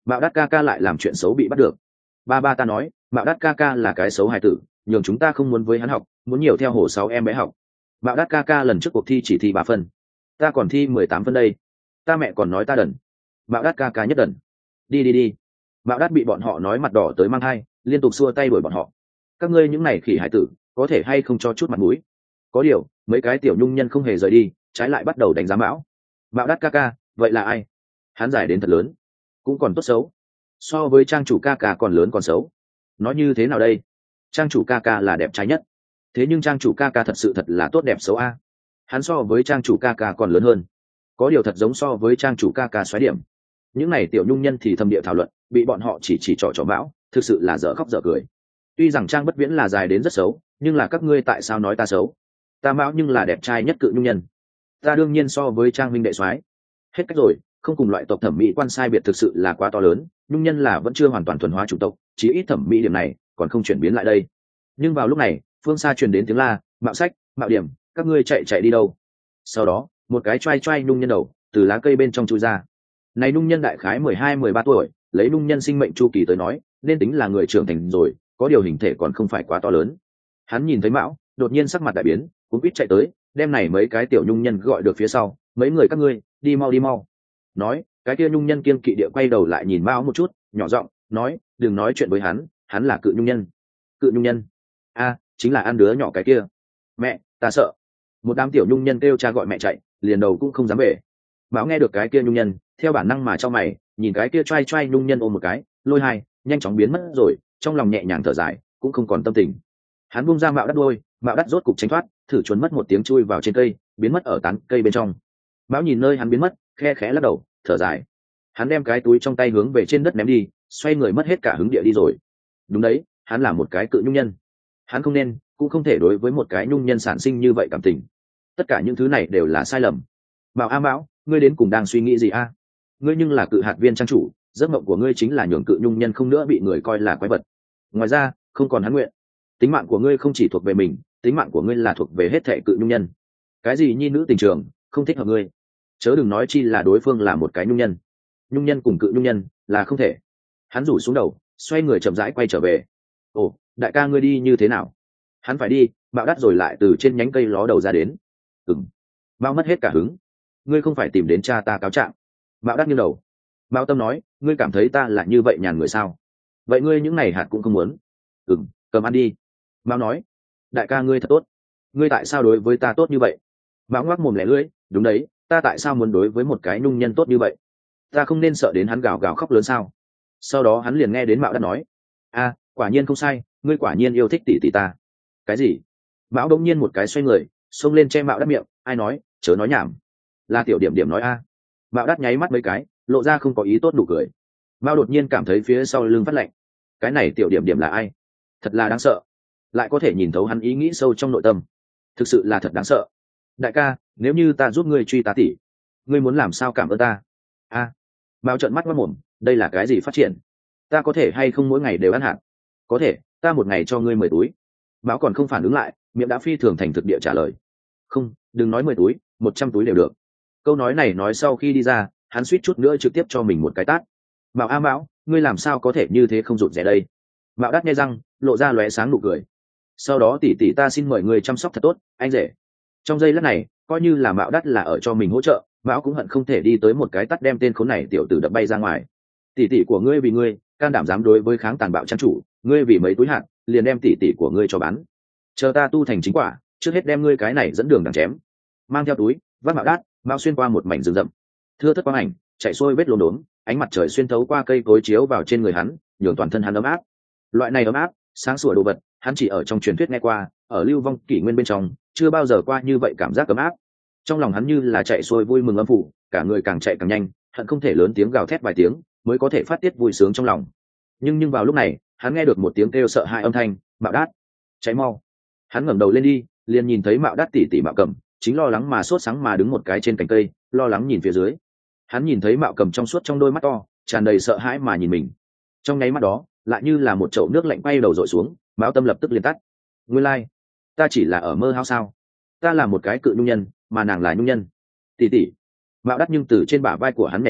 Mạo Đát ca ca lại làm chuyện xấu bị bắt được. Ba ba ta nói Mạo Đát ca ca là cái xấu hài tử, nhường chúng ta không muốn với hắn học, muốn nhiều theo hồ 6 em bé học. Mạo Đát ca ca lần trước cuộc thi chỉ thi 3 phân, ta còn thi 18 phân đây. Ta mẹ còn nói ta đần. Mạo Đát ca ca nhất đần. Đi đi đi. Mạo Đát bị bọn họ nói mặt đỏ tới mang hai, liên tục xua tay đuổi bọn họ. Các ngươi những này khỉ hải tử, có thể hay không cho chút mặt mũi? Có điều, mấy cái tiểu nhung nhân không hề rời đi, trái lại bắt đầu đánh giá Mão. Mạo Đát ca ca, vậy là ai? Hắn giải đến thật lớn, cũng còn tốt xấu. So với trang chủ ca ca còn lớn còn xấu. Nói như thế nào đây? Trang chủ ca ca là đẹp trai nhất. Thế nhưng trang chủ ca ca thật sự thật là tốt đẹp xấu a. Hắn so với trang chủ ca ca còn lớn hơn. Có điều thật giống so với trang chủ ca ca xoáy điểm. Những này tiểu nhung nhân thì thầm địa thảo luận, bị bọn họ chỉ trỏ Mão, thực sự là dở khóc dở cười. Tuy rằng trang bất viễn là dài đến rất xấu, nhưng là các ngươi tại sao nói ta xấu? Ta Mão nhưng là đẹp trai nhất cự nhung nhân. Ta đương nhiên so với trang minh đệ soái. Hết cách rồi, không cùng loại tộc thẩm mỹ quan sai biệt thực sự là quá to lớn, nhung nhân là vẫn chưa hoàn toàn thuần hóa chủng tộc, chí ít thẩm mỹ điểm này còn không chuyển biến lại đây. Nhưng vào lúc này, phương xa truyền đến tiếng la, Mạo Sách, Mạo Điểm, các ngươi chạy đi đâu? Sau đó, một cái trai nhung nhân đầu từ lá cây bên trong chui ra. Này nhung nhân đại khái 12-13 tuổi, lấy nhung nhân sinh mệnh chu kỳ tới nói, nên tính là người trưởng thành rồi, có điều hình thể còn không phải quá to lớn. Hắn nhìn thấy Mão, đột nhiên sắc mặt đại biến, cũng biết chạy tới, đem này mấy cái tiểu nhung nhân gọi được phía sau, mấy người các ngươi, đi mau. Nói, cái kia nhung nhân kiên kỵ địa quay đầu lại nhìn Mao một chút, nhỏ giọng nói, đừng nói chuyện với hắn là cự nhung nhân. Cự nhung nhân? A, chính là ăn đứa nhỏ cái kia. Mẹ, ta sợ. Một đám tiểu nhung nhân kêu cha gọi mẹ chạy, liền đầu cũng không dám về. Mao nghe được cái kia nhung nhân, theo bản năng mà cho mày, nhìn cái kia trai nhung nhân ôm một cái, lôi hai, nhanh chóng biến mất rồi, trong lòng nhẹ nhàng thở dài, cũng không còn tâm tình. Hắn buông ra Mạo Đắt đôi, Mạo Đắt rốt cục tránh thoát, thử chuồn mất một tiếng chui vào trên cây, biến mất ở tán cây bên trong. Mão nhìn nơi hắn biến mất, khe khẽ lắc đầu, thở dài. Hắn đem cái túi trong tay hướng về trên đất ném đi, xoay người mất hết cả hứng địa đi rồi. Đúng đấy, hắn là một cái cự nhung nhân. Hắn không nên, cũng không thể đối với một cái nhung nhân sản sinh như vậy cảm tình. Tất cả những thứ này đều là sai lầm. Mạo A Mão, ngươi đến cùng đang suy nghĩ gì a? Ngươi nhưng là cự hạt viên trang chủ, giấc mộng của ngươi chính là nhường cự nhung nhân không nữa bị người coi là quái vật. Ngoài ra, không còn hắn nguyện. Tính mạng của ngươi không chỉ thuộc về mình, tính mạng của ngươi là thuộc về hết thệ cự nhung nhân. Cái gì nhi nữ tình trường, không thích hợp ngươi. Chớ đừng nói chi là đối phương là một cái nhung nhân cùng cự nhung nhân là không thể. Hắn rủ xuống đầu, xoay người chậm rãi quay trở về. Ồ, đại ca ngươi đi như thế nào? Hắn phải đi. Bạo Đắt rồi lại từ trên nhánh cây ló đầu ra đến. Mao mất hết cả hứng. Ngươi không phải tìm đến cha ta cáo trạng? Bạo Đắt nghiêng đầu. Mao Tâm nói, ngươi cảm thấy ta là như vậy nhàn người sao? Vậy ngươi những này hạt cũng không muốn. Cầm ăn đi. Mao nói, đại ca ngươi thật tốt. Ngươi tại sao đối với ta tốt như vậy? Mao ngoác mồm lẻ lưỡi, đúng đấy, ta tại sao muốn đối với một cái nhung nhân tốt như vậy? Ta không nên sợ đến hắn gào gào khóc lớn sao? Sau đó hắn liền nghe đến Mạo Đắt nói, a, quả nhiên không sai, ngươi quả nhiên yêu thích tỷ tỷ ta. Cái gì? Mão đống nhiên một cái xoay người, xông lên che Mạo Đắt miệng, ai nói, chớ nói nhảm. Là Tiểu Điểm Điểm nói a. Mạo Đắt nháy mắt mấy cái, lộ ra không có ý tốt nụ cười. Mao đột nhiên cảm thấy phía sau lưng phát lạnh. Cái này Tiểu Điểm Điểm là ai? Thật là đáng sợ, lại có thể nhìn thấu hắn ý nghĩ sâu trong nội tâm. Thực sự là thật đáng sợ. Đại ca, nếu như ta giúp ngươi truy tá tỷ, ngươi muốn làm sao cảm ơn ta? A. Mao trợn mắt mất mồm, đây là cái gì phát triển? Ta có thể hay không mỗi ngày đều ăn hạt? Có thể, ta một ngày cho ngươi 10 túi. Mao còn không phản ứng lại, miệng đã phi thường thành thực địa trả lời. Không, đừng nói 10 túi, 100 túi đều được. Câu nói này nói sau khi đi ra, hắn suýt chút nữa trực tiếp cho mình một cái tát. Mao a Mão, ngươi làm sao có thể như thế không rụt rè đây? Mao đắt nghe răng, lộ ra lóe sáng nụ cười. Sau đó tỷ tỷ ta xin mời ngươi chăm sóc thật tốt, anh rể. Trong giây lát này, coi như là Mao đắt là ở cho mình hỗ trợ, Mão cũng hận không thể đi tới một cái tát đem tên khốn này tiểu tử đập bay ra ngoài. Tỷ tỷ của ngươi vì ngươi, can đảm dám đối với kháng tàn bạo trang chủ, ngươi vì mấy túi hạt, liền đem tỷ tỷ của ngươi cho bán. Chờ ta tu thành chính quả, trước hết đem ngươi cái này dẫn đường đằng chém. Mang theo túi, vác Mao đắt, Mao xuyên qua một mảnh rừng rậm. Thưa thất quang ảnh, chạy xuôi vết lốm đốm, ánh mặt trời xuyên thấu qua cây cối chiếu vào trên người hắn, nhường toàn thân hắn ấm áp. Loại này ấm áp, sáng sủa đồ vật, hắn chỉ ở trong truyền thuyết nghe qua, ở lưu vong kỷ nguyên bên trong, chưa bao giờ qua như vậy cảm giác ấm áp. Trong lòng hắn như là chạy xuôi vui mừng âm phủ, cả người càng chạy càng nhanh, hận không thể lớn tiếng gào thét vài tiếng mới có thể phát tiết vui sướng trong lòng. Nhưng vào lúc này, hắn nghe được một tiếng kêu sợ hãi âm thanh, Mạo Đát, cháy mau. Hắn ngẩng đầu lên đi, liền nhìn thấy Mạo Đát tỷ tỷ Mạo Cầm, chính lo lắng mà sốt sáng mà đứng một cái trên cành cây, lo lắng nhìn phía dưới. Hắn nhìn thấy Mạo Cầm trong suốt trong đôi mắt to, tràn đầy sợ hãi mà nhìn mình. Trong nháy mắt đó, lại như là một chậu nước lạnh bay đầu dội xuống, Mão Tâm lập tức liền tắt. Nguyên lai, ta chỉ là ở mơ hão sao? Ta là một cái cự nhung nhân, mà nàng là nhung nhân. Tỷ tỷ. Mạo Đắt nhưng từ trên bả vai của hắn nhảy lên,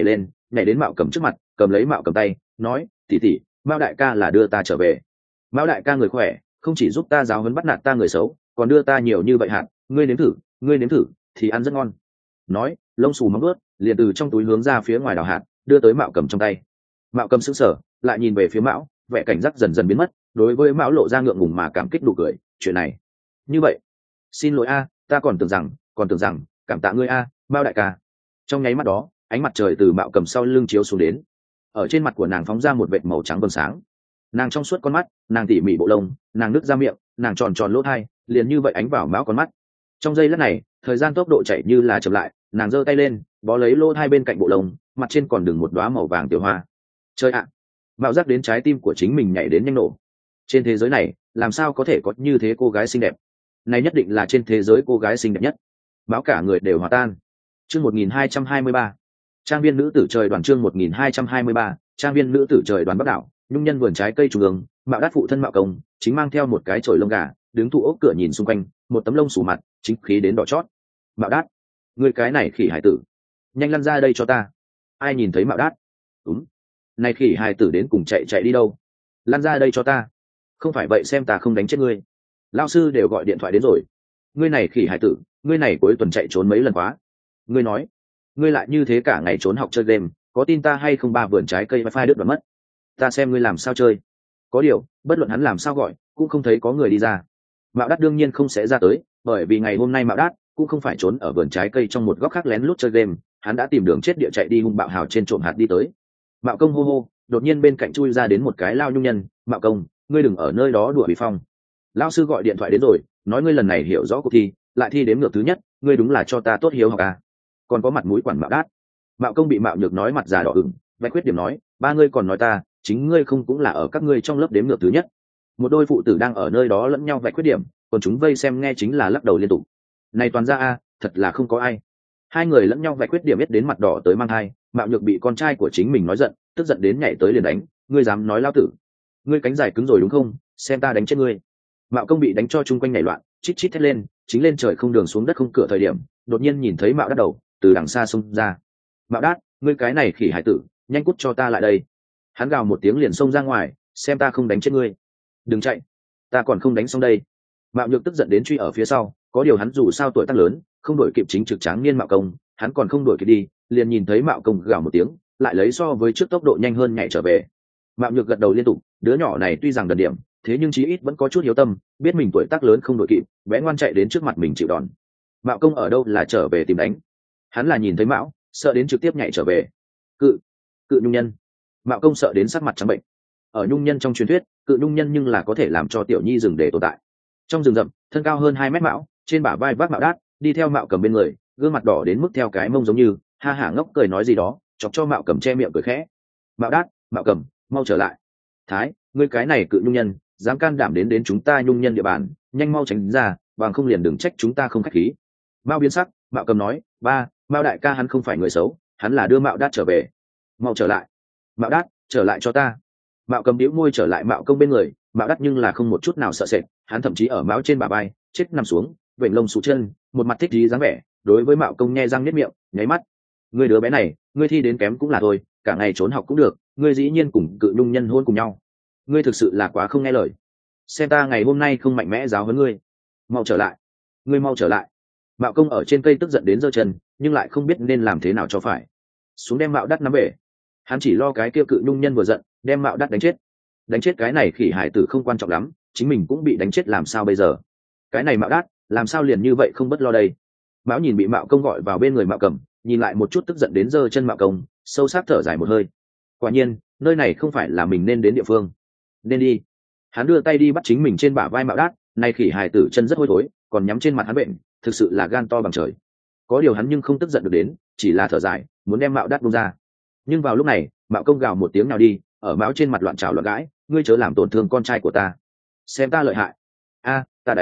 nhảy đến mạo cầm trước mặt, cầm lấy mạo cầm tay nói, tỷ tỷ, mao đại ca là đưa ta trở về. Mao đại ca người khỏe, không chỉ giúp ta giáo huấn bắt nạt ta người xấu, còn đưa ta nhiều như vậy hạt, ngươi nếm thử, ngươi nếm thử thì ăn rất ngon. Nói, lông xù móng ướt liền từ trong túi hướng ra phía ngoài đào hạt, đưa tới mạo cầm trong tay. Mạo cầm sững sờ, lại nhìn về phía mão, vẻ cảnh giác dần dần biến mất, đối với mão lộ ra ngượng ngùng mà cảm kích nụ cười. Chuyện này như vậy, xin lỗi a, ta còn tưởng rằng cảm tạ ngươi a, mao đại ca. Trong nháy mắt đó, ánh mặt trời từ mạo cầm sau lưng chiếu xuống đến, ở trên mặt của nàng phóng ra một vệt màu trắng vầng sáng. Nàng trong suốt con mắt, nàng tỉ mỉ bộ lông, nàng nứt ra miệng, nàng tròn tròn lỗ tai, liền như vậy ánh vào mão con mắt. Trong giây lát này, thời gian tốc độ chạy như là chậm lại, nàng giơ tay lên, bó lấy lỗ tai bên cạnh bộ lông, mặt trên còn đừng một đóa màu vàng tiểu hoa. Chơi ạ! Mạo giác đến trái tim của chính mình nhảy đến nhanh nổ. Trên thế giới này, làm sao có thể có như thế cô gái xinh đẹp? Này nhất định là trên thế giới cô gái xinh đẹp nhất. Mão cả người đều hòa tan. Chương 1223. Trang viên nữ tử trời đoàn, chương 1223. Trang viên nữ tử trời đoàn Bắc đảo, nhung nhân vườn trái cây trung ương, Mạo Đát phụ thân Mạo Công chính mang theo một cái chổi lông gà, đứng thụ ốc cửa nhìn xung quanh, một tấm lông xù mặt, chính khí đến đỏ chót. Mạo Đát, người cái này khỉ hải tử, nhanh lăn ra đây cho ta. Ai nhìn thấy Mạo Đát? Đúng, này khỉ hải tử đến cùng chạy đi đâu? Lăn ra đây cho ta, không phải vậy xem ta không đánh chết ngươi. Lão sư đều gọi điện thoại đến rồi. Ngươi này khỉ hải tử, ngươi này cuối tuần chạy trốn mấy lần quá. Ngươi nói, ngươi lại như thế cả ngày trốn học chơi game, có tin ta hay không, ba vườn trái cây wifi đứt đoạn mất. Ta xem ngươi làm sao chơi. Có điều, bất luận hắn làm sao gọi, cũng không thấy có người đi ra. Mạo Đát đương nhiên không sẽ ra tới, bởi vì ngày hôm nay Mạo Đát cũng không phải trốn ở vườn trái cây trong một góc khác lén lút chơi game, hắn đã tìm đường chết địa chạy đi hung bạo hào trên trộm hạt đi tới. Mạo Công hô hô, đột nhiên bên cạnh chui ra đến một cái lao nhung nhân. Mạo Công, ngươi đừng ở nơi đó đùa bị phong. Lão sư gọi điện thoại đến rồi, nói ngươi lần này hiểu rõ cuộc thi, lại thi đếm ngược thứ nhất, ngươi đúng là cho ta tốt hiếu học à. Còn có mặt mũi quản Mạo Đát. Mạo Công bị Mạo Nhược nói mặt già đỏ ửng, vạch khuyết điểm nói, ba ngươi còn nói ta, chính ngươi không cũng là ở các ngươi trong lớp đếm ngược thứ nhất. Một đôi phụ tử đang ở nơi đó lẫn nhau vạch khuyết điểm, còn chúng vây xem nghe chính là lắc đầu liên tục. Này toàn ra a, thật là không có ai. Hai người lẫn nhau vạch khuyết điểm biết đến mặt đỏ tới mang hai. Mạo Nhược bị con trai của chính mình nói giận, tức giận đến nhảy tới liền đánh. Ngươi dám nói lao tử, ngươi cánh dài cứng rồi đúng không, xem ta đánh chết ngươi. Mạo Công bị đánh cho chung quanh nhảy loạn, chít chít thét lên, chính lên trời không đường xuống đất không cửa thời điểm, đột nhiên nhìn thấy Mạo Đát đầu từ đằng xa xông ra. Mạo Đát, ngươi cái này khỉ hải tử, nhanh cút cho ta lại đây. Hắn gào một tiếng liền xông ra ngoài, xem ta không đánh chết ngươi. Đừng chạy, ta còn không đánh xong đây. Mạo Nhược tức giận đến truy ở phía sau, có điều hắn dù sao tuổi tác lớn, không đuổi kịp chính trực tráng niên Mạo Công, hắn còn không đuổi kịp đi, liền nhìn thấy Mạo Công gào một tiếng, lại lấy so với trước tốc độ nhanh hơn nhảy trở về. Mạo Nhược gật đầu liên tục, đứa nhỏ này tuy rằng đần điểm, thế nhưng chí ít vẫn có chút hiếu tâm, biết mình tuổi tác lớn không đuổi kịp, bé ngoan chạy đến trước mặt mình chịu đòn. Mạo Công ở đâu là trở về tìm đánh, hắn là nhìn thấy Mão, sợ đến trực tiếp nhảy trở về. Cự nhung nhân. Mạo Công sợ đến sắc mặt trắng bệnh. Ở nhung nhân trong truyền thuyết, cự nhung nhân nhưng là có thể làm cho tiểu nhi rừng để tồn tại. Trong rừng rậm, thân cao hơn 2 mét Mão, trên bả vai vác Mạo Đát, đi theo Mạo Cầm bên người, gương mặt đỏ đến mức theo cái mông giống như, ha hả ngốc cười nói gì đó, chọc cho Mạo Cầm che miệng cười khẽ. Mạo Đát, Mạo Cầm, mau trở lại. Thái, ngươi cái này cự nhung nhân, dám can đảm đến chúng ta nhung nhân địa bàn, nhanh mau tránh ra, bằng không liền đừng trách chúng ta không khách khí. Mao biến sắc, Mạo Cầm nói, ba, Mao đại ca hắn không phải người xấu, hắn là đưa Mạo Đát trở về. Mau trở lại. Mạo Đát, trở lại cho ta. Mạo Cầm bĩu môi trở lại Mạo Công bên người. Mạo Đát nhưng là không một chút nào sợ sệt, hắn thậm chí ở Mão trên bả vai chết nằm xuống, vểnh lông sụ chân, một mặt thích ý dáng vẻ, đối với Mạo Công nhe răng niết miệng, nháy mắt. Ngươi đứa bé này, ngươi thi đến kém cũng là thôi, cả ngày trốn học cũng được, ngươi dĩ nhiên cùng cự nhung nhân hôn cùng nhau, ngươi thực sự là quá không nghe lời. Xem ta ngày hôm nay không mạnh mẽ giáo huấn ngươi. Mau trở lại, ngươi mau trở lại. Mạo Công ở trên cây tức giận đến giơ chân, nhưng lại không biết nên làm thế nào cho phải. Xuống đem Mạo Đát nắm bể. Hắn chỉ lo cái kia cự nhung nhân vừa giận, đem Mạo Đát đánh chết cái này khỉ hải tử không quan trọng lắm, chính mình cũng bị đánh chết làm sao bây giờ. Cái này Mạo Đát làm sao liền như vậy không bất lo đây. Mão nhìn bị Mạo Công gọi vào bên người Mạo Cầm, nhìn lại một chút tức giận đến giơ chân Mạo Công, sâu sắc thở dài một hơi. Quả nhiên nơi này không phải là mình nên đến địa phương, nên đi. Hắn đưa tay đi bắt chính mình trên bả vai Mạo Đát, nay khỉ hài tử chân rất hôi thối, còn nhắm trên mặt hắn bệnh, thực sự là gan to bằng trời. Có điều hắn nhưng không tức giận được đến, chỉ là thở dài, muốn đem Mạo Đát buông ra. Nhưng vào lúc này, Mạo Công gào một tiếng nào đi, ở Mão trên mặt loạn trào loạn gãi, ngươi chớ làm tổn thương con trai của ta, xem ta lợi hại. A, ta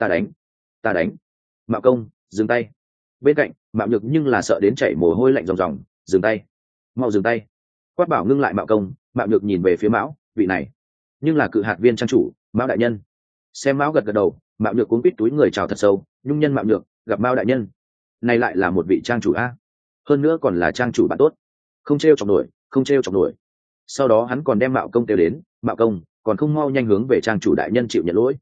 đánh. Mạo Công, dừng tay. Bên cạnh, Mạo Nhược nhưng là sợ đến chảy mồ hôi lạnh ròng ròng, dừng tay, mau dừng tay. Quát bảo ngưng lại Mạo Công. Mạo Nhược nhìn về phía Mão, vị này nhưng là cự hạt viên trang chủ Mao đại nhân. Xem Mão gật gật đầu, Mạo Nhược cuống quýt túi người chào thật sâu, nhung nhân Mạo Nhược gặp Mao đại nhân, này lại là một vị trang chủ a, hơn nữa còn là trang chủ bạn tốt. không t r e o chọc nổi, không t r e o chọc nổi. Sau đó hắn còn đem Mạo Công kêu đến, Mạo Công còn không mau nhanh hướng về trang chủ đại nhân chịu nhận lỗi.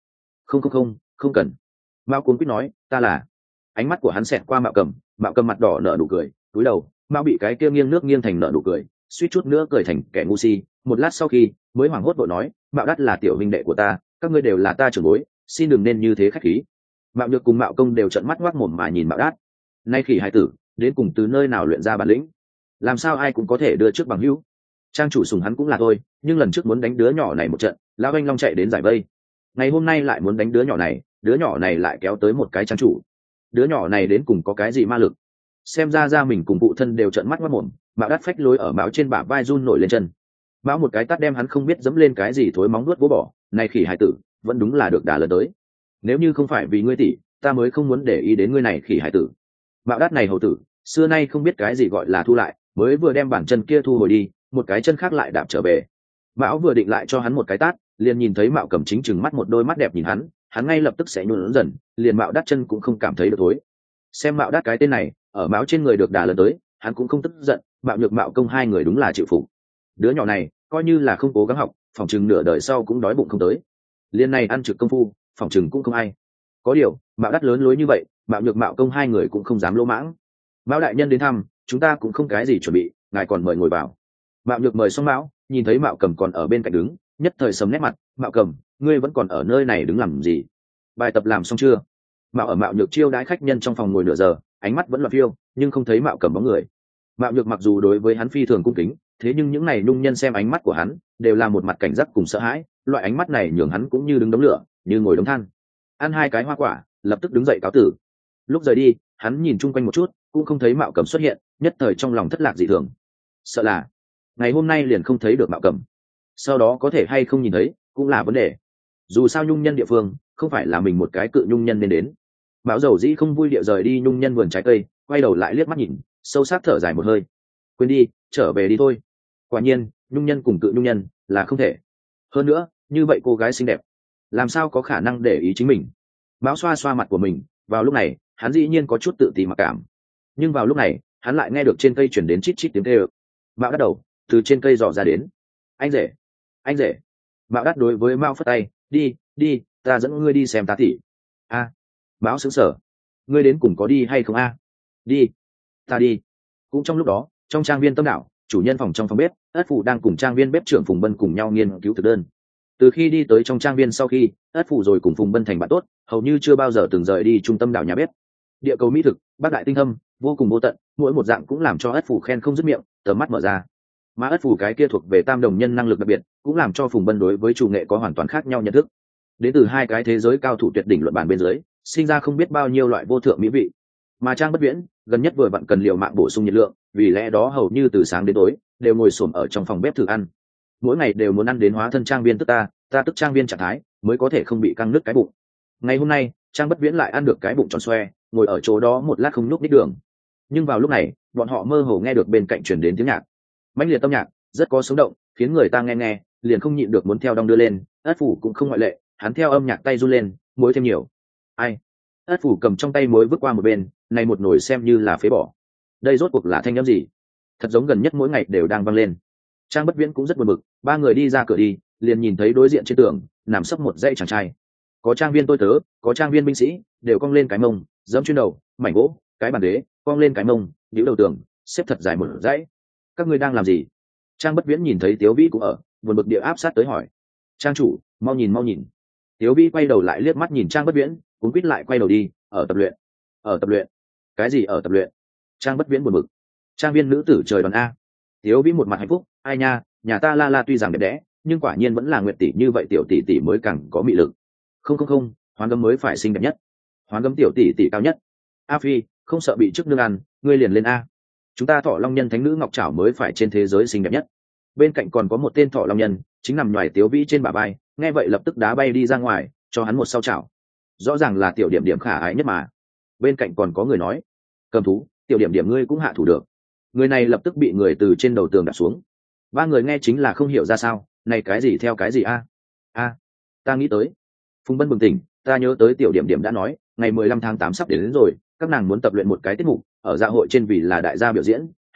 Không cần. Mao cuốn quýt nói, ta là. Ánh mắt của hắn xẹt qua Mạo Cầm mặt đỏ nở nụ cười, cúi đầu. Mao bị cái kia nghiêng nước nghiêng thành nở nụ cười, suýt chút nữa cười thành kẻ ngu si. Một lát sau khi mới hoảng hốt vội nói, Mạo Đắt là tiểu huynh đệ của ta, các ngươi đều là ta trưởng bối, xin đừng nên như thế khách khí. Mạo Nhược cùng Mạo Công đều trợn mắt ngoác mồm mà nhìn Mạo Đắt. Nay khỉ hải tử đến cùng từ nơi nào luyện ra bản lĩnh, làm sao ai cũng có thể đưa trước bằng hữu. Trang chủ sùng hắn cũng là thôi, nhưng lần trước muốn đánh đứa nhỏ này một trận, lão anh long chạy đến giải vây. Ngày hôm nay lại muốn đánh đứa nhỏ này lại kéo tới một cái trang chủ. Đứa nhỏ này đến cùng có cái gì ma lực? Xem ra mình cùng phụ thân đều trợn mắt ngoác mồm. Mạo Đắt phách lối ở Mạo trên bả vai run nổi lên chân. Mạo một cái tát đem hắn không biết dẫm lên cái gì thối móng nuốt vỗ bỏ. Này khỉ hải tử vẫn đúng là được đà lớn tới. Nếu như không phải vì ngươi tỷ, ta mới không muốn để ý đến ngươi này khỉ hải tử. Mạo Đắt này hầu tử xưa nay không biết cái gì gọi là thu lại, mới vừa đem bản chân kia thu hồi đi, một cái chân khác lại đạp trở về. Mạo vừa định lại cho hắn một cái tát, liền nhìn thấy Mạo Cầm chính chừng mắt một đôi mắt đẹp nhìn hắn ngay lập tức sẽ nhún dần, liền Mạo Đắt chân cũng không cảm thấy được thối. Xem Mạo Đắt cái tên này ở Mạo trên người được đà lớn tới, hắn cũng không tức giận. Mạo Nhược Mạo Công hai người đúng là chịu phục. Đứa nhỏ này coi như là không cố gắng học, phỏng chừng nửa đời sau cũng đói bụng không tới. Liên này ăn trực công phu, phỏng chừng cũng không ai. Có điều Mạo Đắt lớn lối như vậy, Mạo Nhược Mạo Công hai người cũng không dám lỗ mãng. Mạo đại nhân đến thăm, chúng ta cũng không cái gì chuẩn bị, ngài còn mời ngồi vào. Mạo Nhược mời xong Mạo, nhìn thấy Mạo Cầm còn ở bên cạnh đứng, nhất thời sầm nét mặt. Mạo Cầm, ngươi vẫn còn ở nơi này đứng làm gì? Bài tập làm xong chưa? Mạo ở Mạo Nhược chiêu đãi khách nhân trong phòng ngồi nửa giờ, ánh mắt vẫn loạn phiêu, nhưng không thấy Mạo Cầm bóng người. Mạo Nhược mặc dù đối với hắn phi thường cung kính, thế nhưng những này nhung nhân xem ánh mắt của hắn đều là một mặt cảnh giác cùng sợ hãi. Loại ánh mắt này nhường hắn cũng như đứng đống lửa, như ngồi đống than. Ăn hai cái hoa quả, lập tức đứng dậy cáo tử. Lúc rời đi, hắn nhìn chung quanh một chút, cũng không thấy Mạo Cầm xuất hiện, nhất thời trong lòng thất lạc dị thường. Sợ là ngày hôm nay liền không thấy được Mạo Cầm, sau đó có thể hay không nhìn thấy cũng là vấn đề. Dù sao nhung nhân địa phương không phải là mình một cái cự nhung nhân nên đến. Mạo Dầu Dĩ không vui địa rời đi nhung nhân vườn trái cây, quay đầu lại liếc mắt nhìn, sâu sắc thở dài một hơi. Quên đi, trở về đi thôi. Quả nhiên nhung nhân cùng cự nhung nhân là không thể. Hơn nữa như vậy cô gái xinh đẹp làm sao có khả năng để ý chính mình. Mạo xoa xoa mặt của mình, vào lúc này hắn dĩ nhiên có chút tự ti mặc cảm. Nhưng vào lúc này hắn lại nghe được trên cây chuyển đến chít chít tiếng kêu. Mạo bắt đầu từ trên cây dò ra đến. Anh rể. Mạo đắt đối với Mạo phất tay, đi, ta dẫn ngươi đi xem tá tỷ. A. Mạo sững sờ, ngươi đến cùng có đi hay không a? Đi, ta đi. Cũng trong lúc đó, trong trang viên Tâm Đạo, chủ nhân phòng trong phòng bếp, Ất Phụ đang cùng trang viên bếp trưởng Phùng Bân cùng nhau nghiên cứu thực đơn. Từ khi đi tới trong trang viên sau khi, Ất Phụ rồi cùng Phùng Bân thành bạn tốt, hầu như chưa bao giờ từng rời đi trung tâm đảo nhà bếp. Địa cầu mỹ thực, bác đại tinh thâm, vô cùng vô tận, mỗi một dạng cũng làm cho Ất Phụ khen không dứt miệng, tầm mắt mở ra. Mà Ất Phụ cái kia thuộc về tam đồng nhân năng lực đặc biệt, cũng làm cho Phùng Bân đối với chủ nghệ có hoàn toàn khác nhau nhận thức. Đến từ hai cái thế giới cao thủ tuyệt đỉnh luận bàn bên dưới, sinh ra không biết bao nhiêu loại vô thượng mỹ vị. Mà Trang Bất Viễn gần nhất vừa vặn cần liều mạng bổ sung nhiệt lượng, vì lẽ đó hầu như từ sáng đến tối đều ngồi xổm ở trong phòng bếp thử ăn. Mỗi ngày đều muốn ăn đến hóa thân trang viên tức ta tức trang viên trạng thái, mới có thể không bị căng nứt cái bụng. Ngày hôm nay Trang Bất Viễn lại ăn được cái bụng tròn xoe, ngồi ở chỗ đó một lát không nhúc nhích đường. Nhưng vào lúc này bọn họ mơ hồ nghe được bên cạnh truyền đến tiếng nhạc, mãnh liệt tâm nhạc, rất có sống động, khiến người ta nghe liền không nhịn được muốn theo đong đưa lên. Ất Phủ cũng không ngoại lệ, hắn theo âm nhạc tay run lên, muối thêm nhiều. Ai? Ất Phủ cầm trong tay muối vứt qua một bên, này một nồi xem như là phế bỏ. Đây rốt cuộc là thanh âm gì? Thật giống gần nhất mỗi ngày đều đang vang lên. Trang Bất Viễn cũng rất buồn bực, ba người đi ra cửa đi, liền nhìn thấy đối diện trên tường nằm sấp một dãy chàng trai. Có trang viên tôi tớ, có trang viên binh sĩ, đều cong lên cái mông, giẫm trên đầu, mảnh gỗ, cái bàn đế, cong lên cái mông, nhíu đầu tường, xếp thật dài một dãy. Các ngươi đang làm gì? Trang Bất Viễn nhìn thấy Tiếu Vĩ cũng ở, buồn bực địa áp sát tới hỏi. Trang chủ, mau nhìn. Tiếu Vĩ quay đầu lại liếc mắt nhìn Trang Bất Viễn, cũng quýt lại quay đầu đi. Ở tập luyện. Cái gì ở tập luyện? Trang Bất Viễn buồn bực. Trang viên nữ tử trời đón a. Tiếu Vĩ một mặt hạnh phúc, ai nha, nhà ta La La tuy rằng đẹp đẽ, nhưng quả nhiên vẫn là Nguyệt tỷ như vậy, tiểu tỷ tỷ mới càng có mị lực. Không, Hoán Gấm mới phải xinh đẹp nhất. Hoán Gấm tiểu tỷ tỷ cao nhất. A Phi, không sợ bị chức nương ăn, ngươi liền lên a. Chúng ta Thọ Long nhân thánh nữ Ngọc Trảo mới phải trên thế giới xinh đẹp nhất. Bên cạnh còn có một tên Thọ Long nhân, chính nằm ngoài Tiếu Vĩ trên bả vai, nghe vậy lập tức đá bay đi ra ngoài, cho hắn một sau chảo. Rõ ràng là tiểu điểm điểm khả ái nhất mà. Bên cạnh còn có người nói, Cầm Thú, tiểu điểm điểm ngươi cũng hạ thủ được. Người này lập tức bị người từ trên đầu tường đạp xuống. Ba người nghe chính là không hiểu ra sao, này cái gì theo cái gì a. Ta nghĩ tới. Phùng Bân bừng tỉnh, ta nhớ tới tiểu điểm điểm đã nói, ngày 15 tháng 8 sắp đến rồi, các nàng muốn tập luyện một cái tiết mục, ở dạ hội trên vì là đại gia biểu diễn,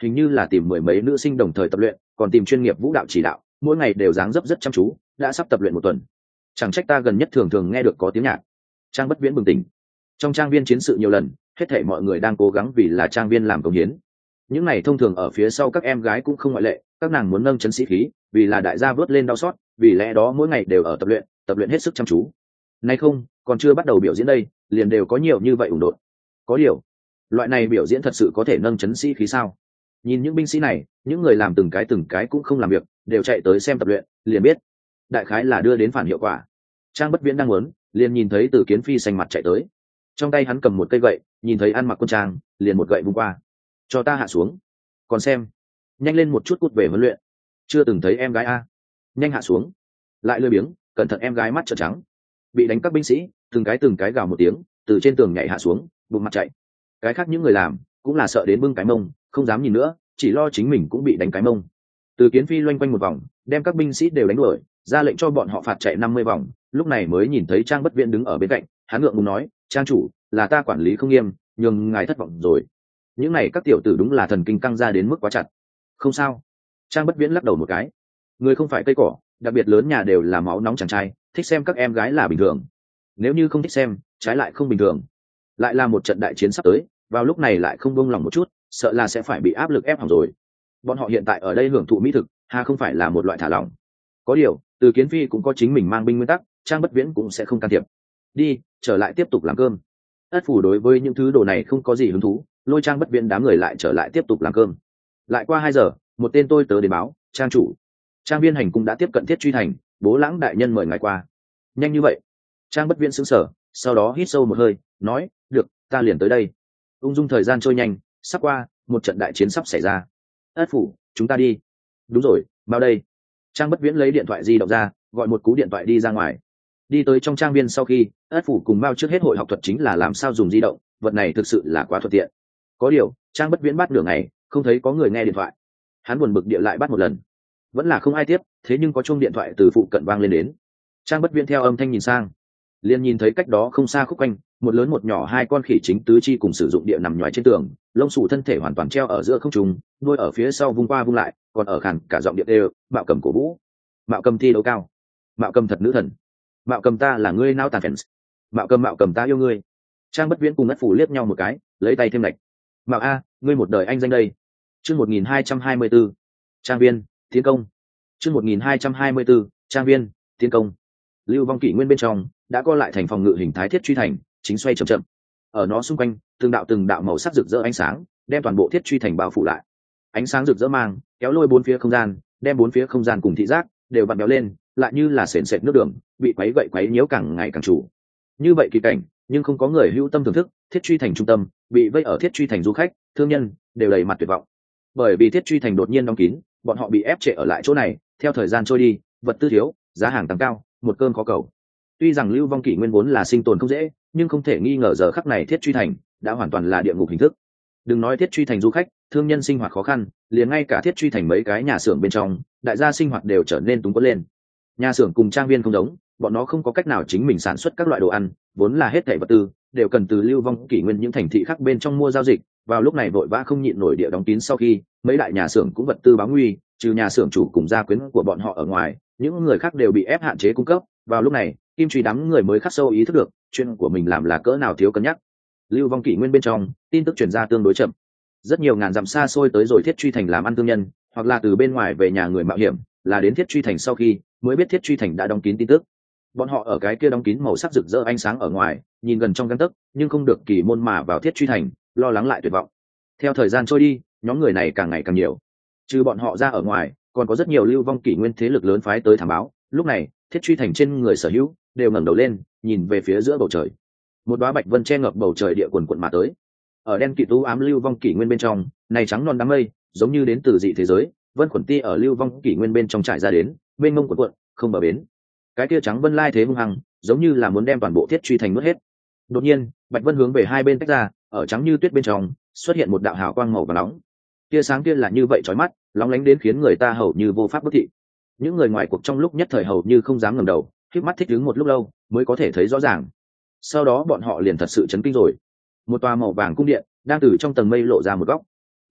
hình như là tìm mười mấy nữ sinh đồng thời tập luyện, còn tìm chuyên nghiệp vũ đạo chỉ đạo, mỗi ngày đều dáng dấp rất chăm chú, đã sắp tập luyện một tuần. Chẳng trách ta gần nhất thường thường nghe được có tiếng nhạc. Trang Bất Viễn bừng tỉnh. Trong trang viên chiến sự nhiều lần, hết thảy mọi người đang cố gắng vì là trang viên làm công hiến. Những này thông thường ở phía sau các em gái cũng không ngoại lệ, các nàng muốn nâng chấn sĩ khí, vì là đại gia vớt lên đau xót, vì lẽ đó mỗi ngày đều ở tập luyện hết sức chăm chú. Nay không, còn chưa bắt đầu biểu diễn đây, liền đều có nhiều như vậy ủng đột. Có điều, loại này biểu diễn thật sự có thể nâng chấn sĩ khí sao? Nhìn những binh sĩ này, những người làm từng cái cũng không làm việc, đều chạy tới xem tập luyện, liền biết, đại khái là đưa đến phản hiệu quả. Trang Bất Viễn đang muốn, liền nhìn thấy Từ Kiến Phi xanh mặt chạy tới, trong tay hắn cầm một cây gậy, nhìn thấy ăn mặc quân trang, liền một gậy vung qua. Cho ta hạ xuống. Còn xem, nhanh lên một chút, cút về huấn luyện. Chưa từng thấy em gái a, nhanh hạ xuống. Lại lười biếng, cẩn thận em gái mắt trợn trắng. Bị đánh các binh sĩ, từng cái gào một tiếng, từ trên tường nhảy hạ xuống, bụng mặt chạy. Cái khác những người làm cũng là sợ đến bưng cái mông, không dám nhìn nữa, chỉ lo chính mình cũng bị đánh cái mông. Từ Kiến Phi loanh quanh một vòng, đem các binh sĩ đều đánh đuổi, ra lệnh cho bọn họ phạt chạy 50 vòng, lúc này mới nhìn thấy Trang Bất Viễn đứng ở bên cạnh, hắn ngượng ngùng nói, trang chủ, là ta quản lý không nghiêm, nhường ngài thất vọng rồi. Những này các tiểu tử đúng là thần kinh căng ra đến mức quá chặt. Không sao. Trang Bất Viễn lắc đầu một cái. Người không phải cây cỏ, đặc biệt lớn nhà đều là máu nóng chàng trai, thích xem các em gái là bình thường. Nếu như không thích xem, trái lại không bình thường. Lại là một trận đại chiến sắp tới, vào lúc này lại không buông lòng một chút, sợ là sẽ phải bị áp lực ép hỏng rồi. Bọn họ hiện tại ở đây hưởng thụ mỹ thực, hà không phải là một loại thả lỏng. Có điều, Từ Kiến Phi cũng có chính mình mang binh nguyên tắc, Trang Bất Viễn cũng sẽ không can thiệp. Đi, trở lại tiếp tục làm cơm. Ất Phủ đối với những thứ đồ này không có gì hứng thú, lôi Trang Bất Viễn đám người lại trở lại tiếp tục làm cơm. Lại qua 2 giờ, một tên tôi tớ đến báo, trang chủ, trang viên hành cung đã tiếp cận Thiết Truy thành, Bố Lãng đại nhân mời ngài qua. Nhanh như vậy? Trang Bất Viễn sững sờ, sau đó hít sâu một hơi, nói, được, ta liền tới đây. Ung dung thời gian trôi nhanh, sắp qua, một trận đại chiến sắp xảy ra. Ất Phủ, chúng ta đi. Đúng rồi, bao đây? Trang Bất Viễn lấy điện thoại di động ra, gọi một cú điện thoại đi ra ngoài. Đi tới trong trang viên sau khi, Ất Phủ cùng Mao trước hết hội học thuật chính là làm sao dùng di động, vật này thực sự là quá thuận tiện. Có điều, Trang Bất Viễn bắt nửa ngày, không thấy có người nghe điện thoại. Hắn buồn bực địa lại bắt một lần, vẫn là không ai tiếp, thế nhưng có chuông điện thoại từ phụ cận vang lên đến. Trang Bất Viễn theo âm thanh nhìn sang, liền nhìn thấy cách đó không xa khúc quanh, một lớn một nhỏ 2 con khỉ chính tứ chi cùng sử dụng địa nằm nhoài trên tường, lông xù thân thể hoàn toàn treo ở giữa không trung, đuôi ở phía sau vung qua vung lại, còn ở khàn cả giọng điệu đều, Mạo Cầm cổ vũ. Mạo Cầm thi đấu cao. Mạo Cầm thật nữ thần. Mạo Cầm ta là ngươi nao tàn fans. Mạo Cầm ta yêu ngươi. Trang Bất Viễn cùng Ất Phủ liếc nhau một cái, lấy tay thêm lệch. Mạo a, ngươi một đời anh danh đây. Chương 1224. Trang viên, tiến công. Chương 1224. Trang viên, tiến công. Lưu Vong Kỷ Nguyên bên trong đã co lại thành phòng ngự hình thái Thiết Truy thành, chính xoay chậm chậm. Ở nó xung quanh, từng đạo màu sắc rực rỡ ánh sáng, đem toàn bộ Thiết Truy thành bao phủ lại. Ánh sáng rực rỡ mang, kéo lôi bốn phía không gian, đem bốn phía không gian cùng thị giác đều vặn béo lên, lại như là sền sệt nước đường, bị quấy gậy quấy nhiễu càng ngày càng chủ. Như vậy kỳ cảnh, nhưng không có người hữu tâm thưởng thức. Thiết Truy thành trung tâm, bị vây ở Thiết Truy thành du khách, thương nhân đều đầy mặt tuyệt vọng. Bởi vì Thiết Truy thành đột nhiên đóng kín, bọn họ bị ép trệ ở lại chỗ này, theo thời gian trôi đi, vật tư thiếu, giá hàng tăng cao, một cơn khó cầu. Tuy rằng Lưu Vong Kỷ Nguyên vốn là sinh tồn không dễ, nhưng không thể nghi ngờ giờ khắc này Thiết Truy thành đã hoàn toàn là địa ngục hình thức. Đừng nói Thiết Truy thành du khách, thương nhân sinh hoạt khó khăn, liền ngay cả Thiết Truy thành mấy cái nhà xưởng bên trong, đại gia sinh hoạt đều trở nên túng quẫn lên. Nhà xưởng cùng trang viên không giống, bọn nó không có cách nào chính mình sản xuất các loại đồ ăn, vốn là hết thảy vật tư đều cần từ Lưu Vong Kỷ Nguyên những thành thị khác bên trong mua giao dịch. Vào lúc này vội vã không nhịn nổi địa đóng kín sau khi, mấy đại nhà xưởng cũng vật tư báo nguy, trừ nhà xưởng chủ cùng gia quyến của bọn họ ở ngoài, những người khác đều bị ép hạn chế cung cấp. Vào lúc này, Kim Truy đám người mới khắc sâu ý thức được chuyện của mình làm là cỡ nào thiếu cân nhắc. Lưu Vong Kỷ Nguyên bên trong, tin tức truyền ra tương đối chậm. Rất nhiều ngàn dặm xa xôi tới rồi Thiết Truy thành làm ăn thương nhân, hoặc là từ bên ngoài về nhà người mạo hiểm, là đến Thiết Truy thành sau khi mới biết Thiết Truy thành đã đóng kín tin tức. Bọn họ ở cái kia đóng kín màu sắc rực rỡ ánh sáng ở ngoài, nhìn gần trong gang tấc, nhưng không được kỳ môn mà vào Thiết Truy thành, lo lắng lại tuyệt vọng. Theo thời gian trôi đi, nhóm người này càng ngày càng nhiều. Trừ bọn họ ra ở ngoài, còn có rất nhiều Lưu Vong Kỷ Nguyên thế lực lớn phái tới thám báo. Lúc này, Thiết Truy thành trên người sở hữu đều ngẩng đầu lên, nhìn về phía giữa bầu trời. Một đóa bạch vân che ngập bầu trời địa quần quần mà tới. Ở đen kịt u ám Lưu Vong Kỷ Nguyên bên trong, này trắng non đám mây, giống như đến từ dị thế giới, vân khuẩn ti ở Lưu Vong Kỷ Nguyên bên trong trải ra đến, mênh mông cuộn cuộn, không bờ bến. Cái kia trắng vân lai thế hung hăng, giống như là muốn đem toàn bộ Thiết Truy thành nuốt hết. Đột nhiên, bạch vân hướng về hai bên tách ra, ở trắng như tuyết bên trong, xuất hiện một đạo hào quang màu vàng nóng. Tia sáng kia là như vậy chói mắt, lóng lánh đến khiến người ta hầu như vô pháp bất thị. Những người ngoài cuộc trong lúc nhất thời hầu như không dám ngẩng đầu, khép mắt thích đứng một lúc lâu mới có thể thấy rõ ràng. Sau đó bọn họ liền thật sự chấn kinh rồi. Một tòa màu vàng cung điện đang từ trong tầng mây lộ ra một góc.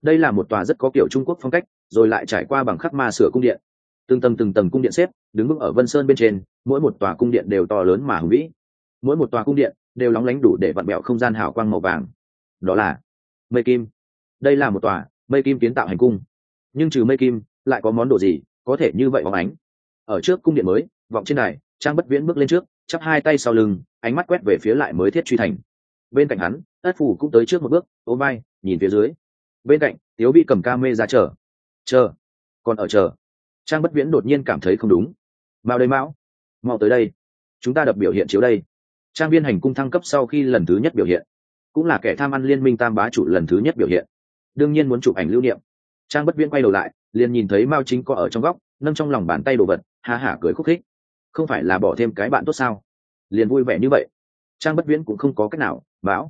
Đây là một tòa rất có kiểu Trung Quốc phong cách, rồi lại trải qua bằng khắc ma sửa cung điện. Từng tầng cung điện xếp, đứng vững ở Vân Sơn bên trên, mỗi một tòa cung điện đều to lớn mà hùng vĩ. Mỗi một tòa cung điện đều lóng lánh đủ để vặn bẹo không gian hào quang màu vàng. Đó là Mây Kim. Đây là một tòa Mây Kim kiến tạo hành cung. Nhưng trừ Mây Kim, lại có món đồ gì có thể như vậy bóng ánh? Ở trước cung điện mới, vọng trên đài, Trang Bất Viễn bước lên trước, chắp hai tay sau lưng, ánh mắt quét về phía lại mới thiết truy thành. Bên cạnh hắn, Ất Phủ cũng tới trước một bước, ôm vai, nhìn phía dưới. Bên cạnh, Tiếu Bị cầm ca mê ra chờ, còn ở chờ. Trang Bất Viễn đột nhiên cảm thấy không đúng. Mao đây Mão, mau tới đây, chúng ta đập biểu hiện chiếu đây. Trang viên hành cung thăng cấp sau khi lần thứ nhất biểu hiện, cũng là kẻ tham ăn liên minh tam bá chủ lần thứ nhất biểu hiện, đương nhiên muốn chụp ảnh lưu niệm. Trang Bất Viễn quay đầu lại, liền nhìn thấy Mao Chính có ở trong góc, nâng trong lòng bàn tay đồ vật, ha hả cười khúc khích. Không phải là bỏ thêm cái bạn tốt sao? Liền vui vẻ như vậy. Trang Bất Viễn cũng không có cách nào.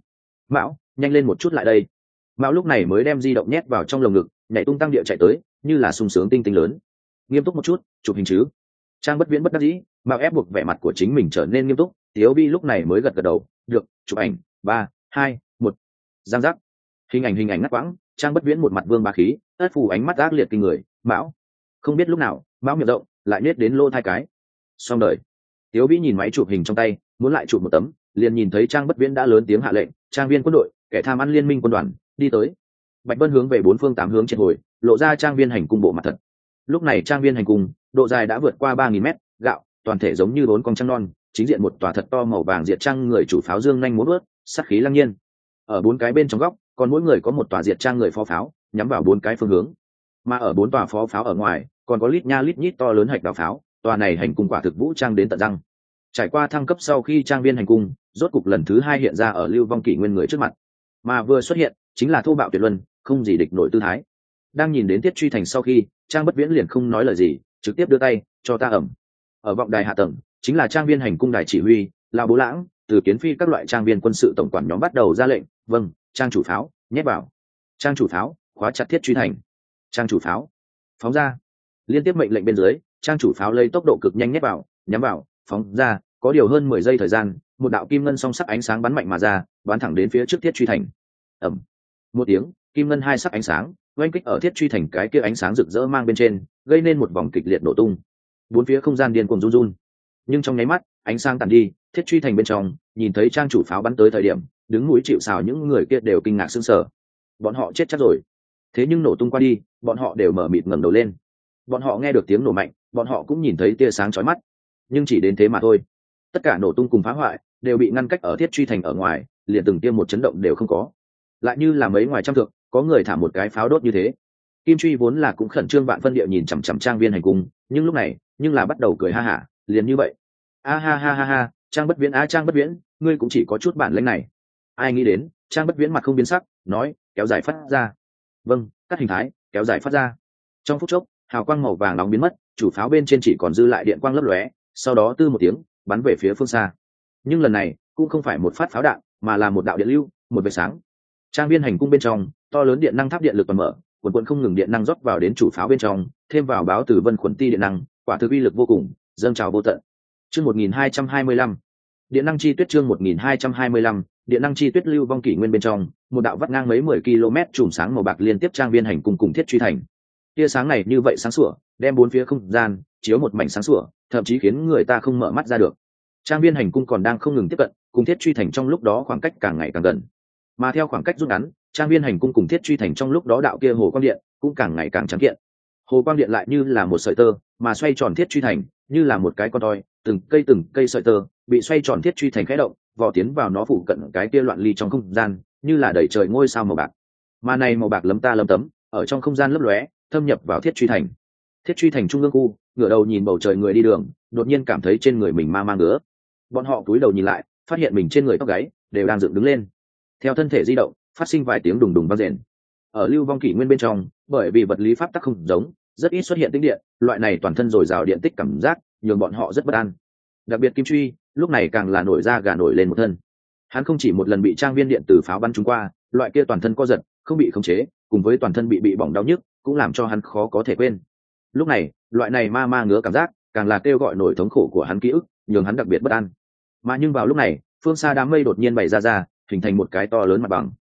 Mão, nhanh lên một chút lại đây. Mão lúc này mới đem di động nhét vào trong lồng ngực, nhảy tung tăng địa chạy tới, như là sung sướng tinh tinh lớn. Nghiêm túc một chút, chụp hình chứ? Trang Bất Viễn bất đắc dĩ, Mao ép buộc vẻ mặt của chính mình trở nên nghiêm túc. Tiếu Vi lúc này mới gật gật đầu, được, chụp ảnh, 3, 2, 1. Giang giác. Hình ảnh ngắt quãng. Trang Bất Viễn một mặt vương bá khí, Ất Phù ánh mắt ác liệt kinh người. Mão, không biết lúc nào, Mão miệng rộng, lại nết đến lô thai cái. Xong đời. Tiếu Vĩ nhìn máy chụp hình trong tay, muốn lại chụp một tấm, liền nhìn thấy Trang Bất Viễn đã lớn tiếng hạ lệnh, trang viên quân đội, kẻ tham ăn liên minh quân đoàn, đi tới. Bạch Vân hướng về bốn phương tám hướng triệt hồi, lộ ra trang viên hành cung bộ mặt thật. Lúc này trang viên hành cung, độ dài đã vượt qua 3000 mét, gạo, toàn thể giống như bốn con trăng non, chính diện một tòa thật to màu vàng diệt trang người chủ pháo dương nhanh múa vớt, sát khí lăng nhiên. Ở bốn cái bên trong góc, còn mỗi người có một tòa diệt trang người phó pháo, nhắm vào bốn cái phương hướng. Mà ở bốn tòa phó pháo ở ngoài, còn có lít nha lít nhít to lớn hạch đào pháo, tòa này hành cung quả thực vũ trang đến tận răng. Trải qua thăng cấp sau khi trang viên hành cung rốt cục lần thứ 2 hiện ra ở Lưu Vong Kỷ Nguyên người trước mặt, mà vừa xuất hiện chính là thô bạo tuyệt luân, không gì địch nổi tư thái. Đang nhìn đến Thiết Truy Thành sau khi, Trang Bất Viễn liền không nói lời gì, trực tiếp đưa tay cho ta ẩm. Ở vọng đài hạ tầng chính là trang viên hành cung đài chỉ huy, Lão Bố Lãng, Từ Kiến Phi các loại trang viên quân sự tổng quản nhóm bắt đầu ra lệnh. Vâng, trang chủ pháo nhét vào. Trang chủ pháo khóa chặt Thiết Truy Thành. Trang chủ pháo phóng ra. Liên tiếp mệnh lệnh bên dưới, trang chủ pháo lấy tốc độ cực nhanh nhét vào, nhắm vào, phóng ra. Có điều hơn 10 giây thời gian, một đạo kim ngân song sắc ánh sáng bắn mạnh mà ra, bắn thẳng đến phía trước Thiết Truy Thành. Ầm. Một tiếng, kim ngân hai sắc ánh sáng oanh kích ở Thiết Truy Thành, cái kia ánh sáng rực rỡ mang bên trên, gây nên một vòng kịch liệt nổ tung. Bốn phía không gian điên cuồng run run. Nhưng trong nháy mắt, ánh sáng tàn đi, Thiết Truy Thành bên trong, nhìn thấy trang chủ pháo bắn tới thời điểm, đứng mũi chịu sào những người kia đều kinh ngạc sững sờ. Bọn họ chết chắc rồi. Thế nhưng nổ tung qua đi, bọn họ đều mở mịt ngẩng đầu lên. Bọn họ nghe được tiếng nổ mạnh, bọn họ cũng nhìn thấy tia sáng chói mắt. Nhưng chỉ đến thế mà thôi. Tất cả nổ tung cùng phá hoại đều bị ngăn cách ở Thiết Truy Thành ở ngoài, liền từng tiêm một chấn động đều không có. Lại như là mấy ngoài trăm thượng, có người thả một cái pháo đốt như thế. Kim Truy vốn là cũng khẩn trương vạn phân địa nhìn chằm chằm trang viên hành cung, nhưng lúc này, nhưng là bắt đầu cười ha hả, liền như vậy. A ha ha ha ha, Trang Bất Viễn, Trang Bất Viễn, ngươi cũng chỉ có chút bản lĩnh này. Ai nghĩ đến, Trang Bất Viễn mặt không biến sắc, nói, kéo dài phát ra. Vâng, cắt hình thái, kéo dài phát ra. Trong phút chốc, hào quang màu vàng nóng biến mất, chủ pháo bên trên chỉ còn dư lại điện quang lấp lóe, sau đó tư một tiếng, bắn về phía phương xa. Nhưng lần này, cũng không phải một phát pháo đạn, mà là một đạo điện lưu, một vệt sáng. Trang viên hành cung bên trong, to lớn điện năng tháp điện lực toàn mở, quần không ngừng điện năng rót vào đến chủ pháo bên trong, thêm vào báo từ Vân Khuẩn Ti điện năng, quả thực uy lực vô cùng, dâng trào vô tận. Chương 1225. Điện năng chi tuyết chương 1225, điện năng chi tuyết Lưu Vong Kỷ Nguyên bên trong, một đạo vắt ngang mấy 10 km chùm sáng màu bạc liên tiếp trang viên hành cung cùng Thiết Truy Thành. Tia sáng này như vậy sáng sủa, đem bốn phía không gian chiếu một mảnh sáng sủa, thậm chí khiến người ta không mở mắt ra được. Trang viên hành cung còn đang không ngừng tiếp cận, cùng Thiết Truy Thành trong lúc đó khoảng cách càng ngày càng gần. Mà theo khoảng cách rút ngắn, trang viên hành cung cùng Thiết Truy Thành trong lúc đó đạo kia hồ quang điện cũng càng ngày càng trắng kiện. Hồ quang điện lại như là một sợi tơ, mà xoay tròn Thiết Truy Thành như là một cái con toi, từng cây sợi tơ bị xoay tròn Thiết Truy Thành khẽ động, vò tiến vào nó phụ cận cái kia loạn ly trong không gian, như là đầy trời ngôi sao màu bạc. Mà này màu bạc lấm ta lấm tấm, ở trong không gian lấp lóe, thâm nhập vào Thiết Truy Thành. Thiết Truy Thành trung ương khu, ngửa đầu nhìn bầu trời người đi đường, đột nhiên cảm thấy trên người mình ma ngứa. Bọn họ cúi đầu nhìn lại, phát hiện mình trên người tóc gáy đều đang dựng đứng lên. Theo thân thể di động, phát sinh vài tiếng đùng đùng vang rền. Ở Lưu Vong Kỷ Nguyên bên trong, bởi vì vật lý pháp tắc không giống, rất ít xuất hiện tĩnh điện, loại này toàn thân dồi dào điện tích cảm giác, nhường bọn họ rất bất an. Đặc biệt Kim Truy, lúc này càng là nổi da gà nổi lên một thân. Hắn không chỉ một lần bị trang viên điện từ pháo bắn trúng qua, loại kia toàn thân co giật, không bị khống chế, cùng với toàn thân bị bỏng đau nhức, cũng làm cho hắn khó có thể quên. Lúc này, loại này ma ngứa cảm giác, càng là kêu gọi nổi thống khổ của hắn ký ức, nhường hắn đặc biệt bất an. Mà nhưng vào lúc này, phương xa đám mây đột nhiên bày ra, hình thành một cái to lớn mặt bằng.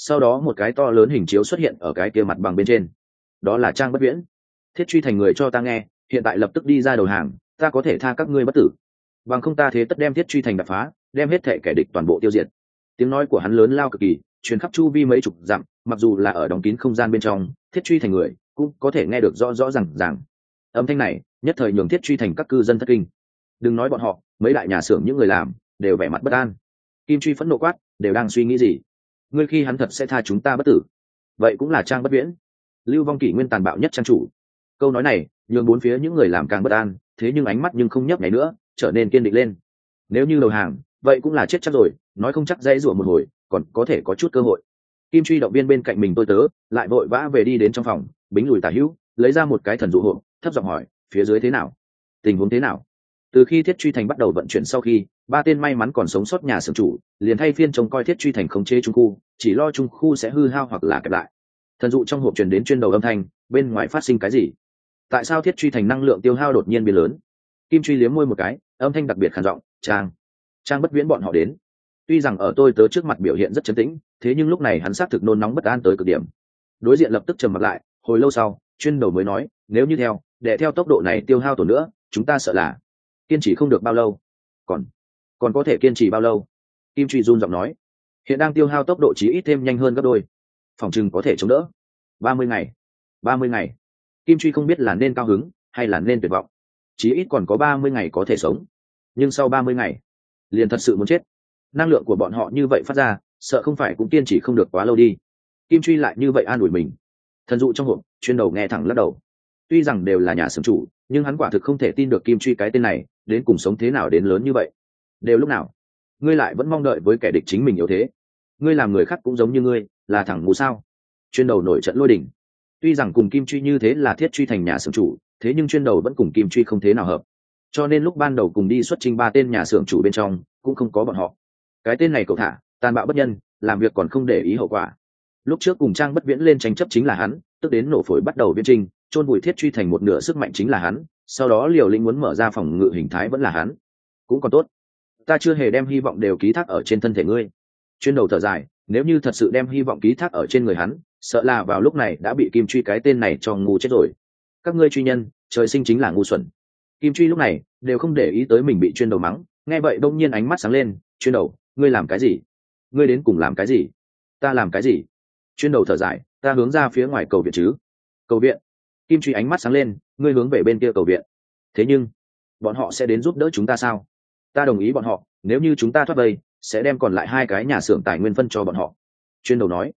sau đó một cái to lớn hình chiếu xuất hiện ở cái kia mặt bằng bên trên. Đó là Trang Bất Viễn. Thiết Truy Thành người cho ta nghe, hiện tại lập tức đi ra đầu hàng, ta có thể tha các ngươi bất tử, bằng không ta thế tất đem Thiết Truy Thành đập phá, đem hết thệ kẻ địch toàn bộ tiêu diệt. Tiếng nói của hắn lớn lao cực kỳ, truyền khắp chu vi mấy chục dặm, mặc dù là ở đóng kín không gian bên trong, Thiết Truy Thành người cũng có thể nghe được rõ rõ ràng. Âm thanh này nhất thời nhường Thiết Truy Thành các cư dân thất kinh. Đừng nói bọn họ, mấy đại nhà xưởng những người làm đều vẻ mặt bất an. Kim Truy phẫn nộ quát, đều đang suy nghĩ gì? Ngươi khi hắn thật sẽ tha chúng ta bất tử? Vậy cũng là Trang Bất Viễn, Lưu Vong Kỷ Nguyên tàn bạo nhất trang chủ. Câu nói này nhường bốn phía những người làm càng bất an, thế nhưng ánh mắt nhưng không nhấp nháy nữa, trở nên kiên định lên. Nếu như đầu hàng, vậy cũng là chết chắc rồi, nói không chắc dãy rủa một hồi còn có thể có chút cơ hội. Kim Truy động viên bên cạnh mình tôi tớ lại vội vã về đi đến trong phòng, bính lùi tả hữu, lấy ra một cái thần dụ hộp, thấp giọng hỏi, phía dưới thế nào, tình huống thế nào? Từ khi Thiết Truy Thành bắt đầu vận chuyển sau khi, ba tên may mắn còn sống sót nhà xưởng chủ liền thay phiên trông coi Thiết Truy Thành khống chế trung khu, chỉ lo trung khu sẽ hư hao hoặc là kẹp lại. Thần dụ trong hộp truyền đến chuyên đầu âm thanh, bên ngoài phát sinh cái gì? Tại sao Thiết Truy Thành năng lượng tiêu hao đột nhiên biến lớn? Kim Truy liếm môi một cái, âm thanh đặc biệt khàn giọng, Trang Bất Viễn bọn họ đến. Tuy rằng ở tôi tớ trước mặt biểu hiện rất trấn tĩnh, thế nhưng lúc này hắn xác thực nôn nóng bất an tới cực điểm. Đối diện lập tức trầm mặt lại, hồi lâu sau chuyên đầu mới nói, nếu như để theo tốc độ này tiêu hao tổn nữa, chúng ta sợ là kiên trì không được bao lâu. Còn có thể kiên trì bao lâu? Kim Truy run giọng nói, hiện đang tiêu hao tốc độ chí ít thêm nhanh hơn gấp đôi, phòng chừng có thể chống đỡ 30 ngày. Kim Truy không biết là nên cao hứng hay là nên tuyệt vọng. Chí ít còn có 30 ngày có thể sống, nhưng sau 30 ngày liền thật sự muốn chết. Năng lượng của bọn họ như vậy phát ra, sợ không phải cũng kiên trì không được quá lâu đi. Kim Truy lại như vậy an ủi mình. Thần dụ trong hộp chuyên đầu nghe thẳng lắc đầu. Tuy rằng đều là nhà xưởng chủ, nhưng hắn quả thực không thể tin được Kim Truy cái tên này đến cùng sống thế nào đến lớn như vậy. Đều lúc nào ngươi lại vẫn mong đợi với kẻ địch chính mình yếu thế? Ngươi làm người khác cũng giống như ngươi, là thằng ngu sao? Chuyên đầu nổi trận lôi đình. Tuy rằng cùng Kim Truy như thế là Thiết Truy Thành nhà xưởng chủ, thế nhưng chuyên đầu vẫn cùng Kim Truy không thế nào hợp, cho nên lúc ban đầu cùng đi xuất trình ba tên nhà xưởng chủ bên trong cũng không có bọn họ. Cái tên này cậu thả, tàn bạo bất nhân, làm việc còn không để ý hậu quả. Lúc trước cùng Trang Bất Viễn lên tranh chấp chính là hắn, tức đến nổ phổi bắt đầu viễn trình, chôn vùi Thiết Truy Thành một nửa sức mạnh chính là hắn, sau đó liều lĩnh muốn mở ra phòng ngự hình thái vẫn là hắn. Cũng còn tốt, ta chưa hề đem hy vọng đều ký thác ở trên thân thể ngươi. Chuyên đầu thở dài, nếu như thật sự đem hy vọng ký thác ở trên người hắn, sợ là vào lúc này đã bị Kim Truy cái tên này cho ngu chết rồi. Các ngươi truy nhân trời sinh chính là ngu xuẩn. Kim Truy lúc này đều không để ý tới mình bị chuyên đầu mắng, nghe vậy đông nhiên ánh mắt sáng lên, chuyên đầu, ngươi làm cái gì? Ngươi đến cùng làm cái gì? Ta làm cái gì? Chuyên đầu thở dài, ta hướng ra phía ngoài cầu viện chứ. Cầu viện? Kim Truy ánh mắt sáng lên, ngươi hướng về bên kia cầu viện. Thế nhưng bọn họ sẽ đến giúp đỡ chúng ta sao? Ta đồng ý bọn họ, nếu như chúng ta thoát vây, sẽ đem còn lại hai cái nhà xưởng tài nguyên phân cho bọn họ. Chuyên đầu nói,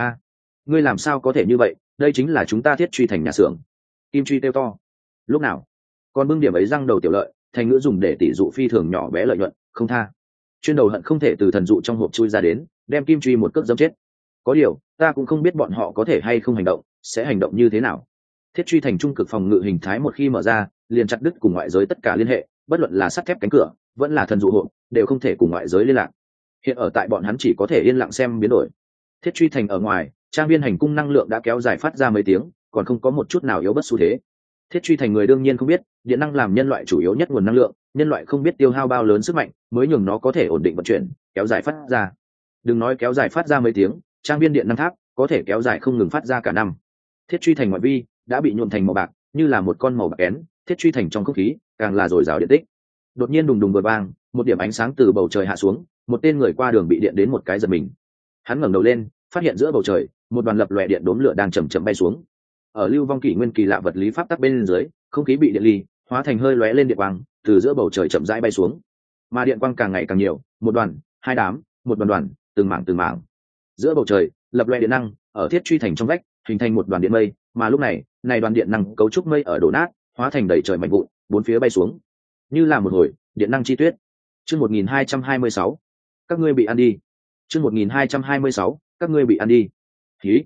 ngươi làm sao có thể như vậy, đây chính là chúng ta Thiết Truy Thành nhà xưởng. Kim Truy kêu to, lúc nào còn bưng điểm ấy răng đầu tiểu lợi, thành ngữ dùng để tỷ dụ phi thường nhỏ bé lợi nhuận, không tha. Chuyên đầu hận không thể từ thần dụ trong hộp chui ra đến, đem Kim Truy một cước giẫm chết. Có điều ta cũng không biết bọn họ có thể hay không hành động, sẽ hành động như thế nào. Thiết Truy Thành trung cực phòng ngự hình thái một khi mở ra, liền chặt đứt cùng ngoại giới tất cả liên hệ, bất luận là sắt thép cánh cửa vẫn là thần dụ hộp, đều không thể cùng ngoại giới liên lạc. Hiện ở tại bọn hắn chỉ có thể yên lặng xem biến đổi. Thiết Truy Thành ở ngoài, trang viên hành cung năng lượng đã kéo dài phát ra mấy tiếng, còn không có một chút nào yếu bất xu thế. Thiết Truy Thành người đương nhiên không biết, điện năng làm nhân loại chủ yếu nhất nguồn năng lượng, nhân loại không biết tiêu hao bao lớn sức mạnh mới nhường nó có thể ổn định vận chuyển, kéo dài phát ra. Đừng nói kéo dài phát ra mấy tiếng, trang viên điện năng tháp có thể kéo dài không ngừng phát ra cả năm. Thiết Truy Thành ngoại vi đã bị nhuộm thành màu bạc, như là một con màu bạc kén, Thiết Truy Thành trong không khí càng là dồi dào điện tích. Đột nhiên đùng đùng vừa vang, một điểm ánh sáng từ bầu trời hạ xuống, một tên người qua đường bị điện đến một cái giật mình. Hắn ngẩng đầu lên, phát hiện giữa bầu trời một đoàn lập lòe điện đốm lửa đang chậm chậm bay xuống. Ở Lưu Vong Kỷ Nguyên kỳ lạ vật lý pháp tắc bên dưới, không khí bị điện ly hóa thành hơi lóe lên điện quang, từ giữa bầu trời chậm rãi bay xuống. Mà điện quang càng ngày càng nhiều, một đoàn, hai đám, một đoàn, từng mảng. Giữa bầu trời lập lòe điện năng, ở Thiết Truy Thành trong vách hình thành một đoàn điện mây, mà lúc này, này đoàn điện năng cấu trúc mây ở đổ nát, hóa thành đầy trời mảnh vụn, bốn phía bay xuống, như là một hồi điện năng chi tuyết. Chương 1226, các ngươi bị ăn đi. Chương 1226, các ngươi bị ăn đi. Khí.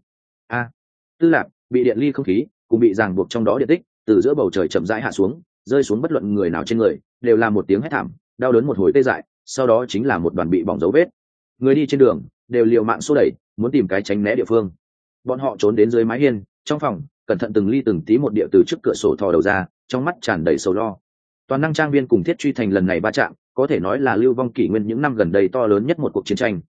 Tư Lạc bị điện ly không khí cùng bị ràng buộc trong đó điện tích, từ giữa bầu trời chậm rãi hạ xuống, rơi xuống bất luận người nào trên người, đều là một tiếng hét thảm, đau đớn một hồi tê dại, sau đó chính là một đoàn bị bỏng dấu vết. Người đi trên đường đều liều mạng xô đẩy, muốn tìm cái tránh né địa phương. Bọn họ trốn đến dưới mái hiên, trong phòng, cẩn thận từng ly từng tí một địa từ trước cửa sổ thò đầu ra, trong mắt tràn đầy sầu lo. Toàn năng trang viên cùng Thiết Truy Thành lần này va chạm, có thể nói là Lưu Vong Kỷ Nguyên những năm gần đây to lớn nhất một cuộc chiến tranh,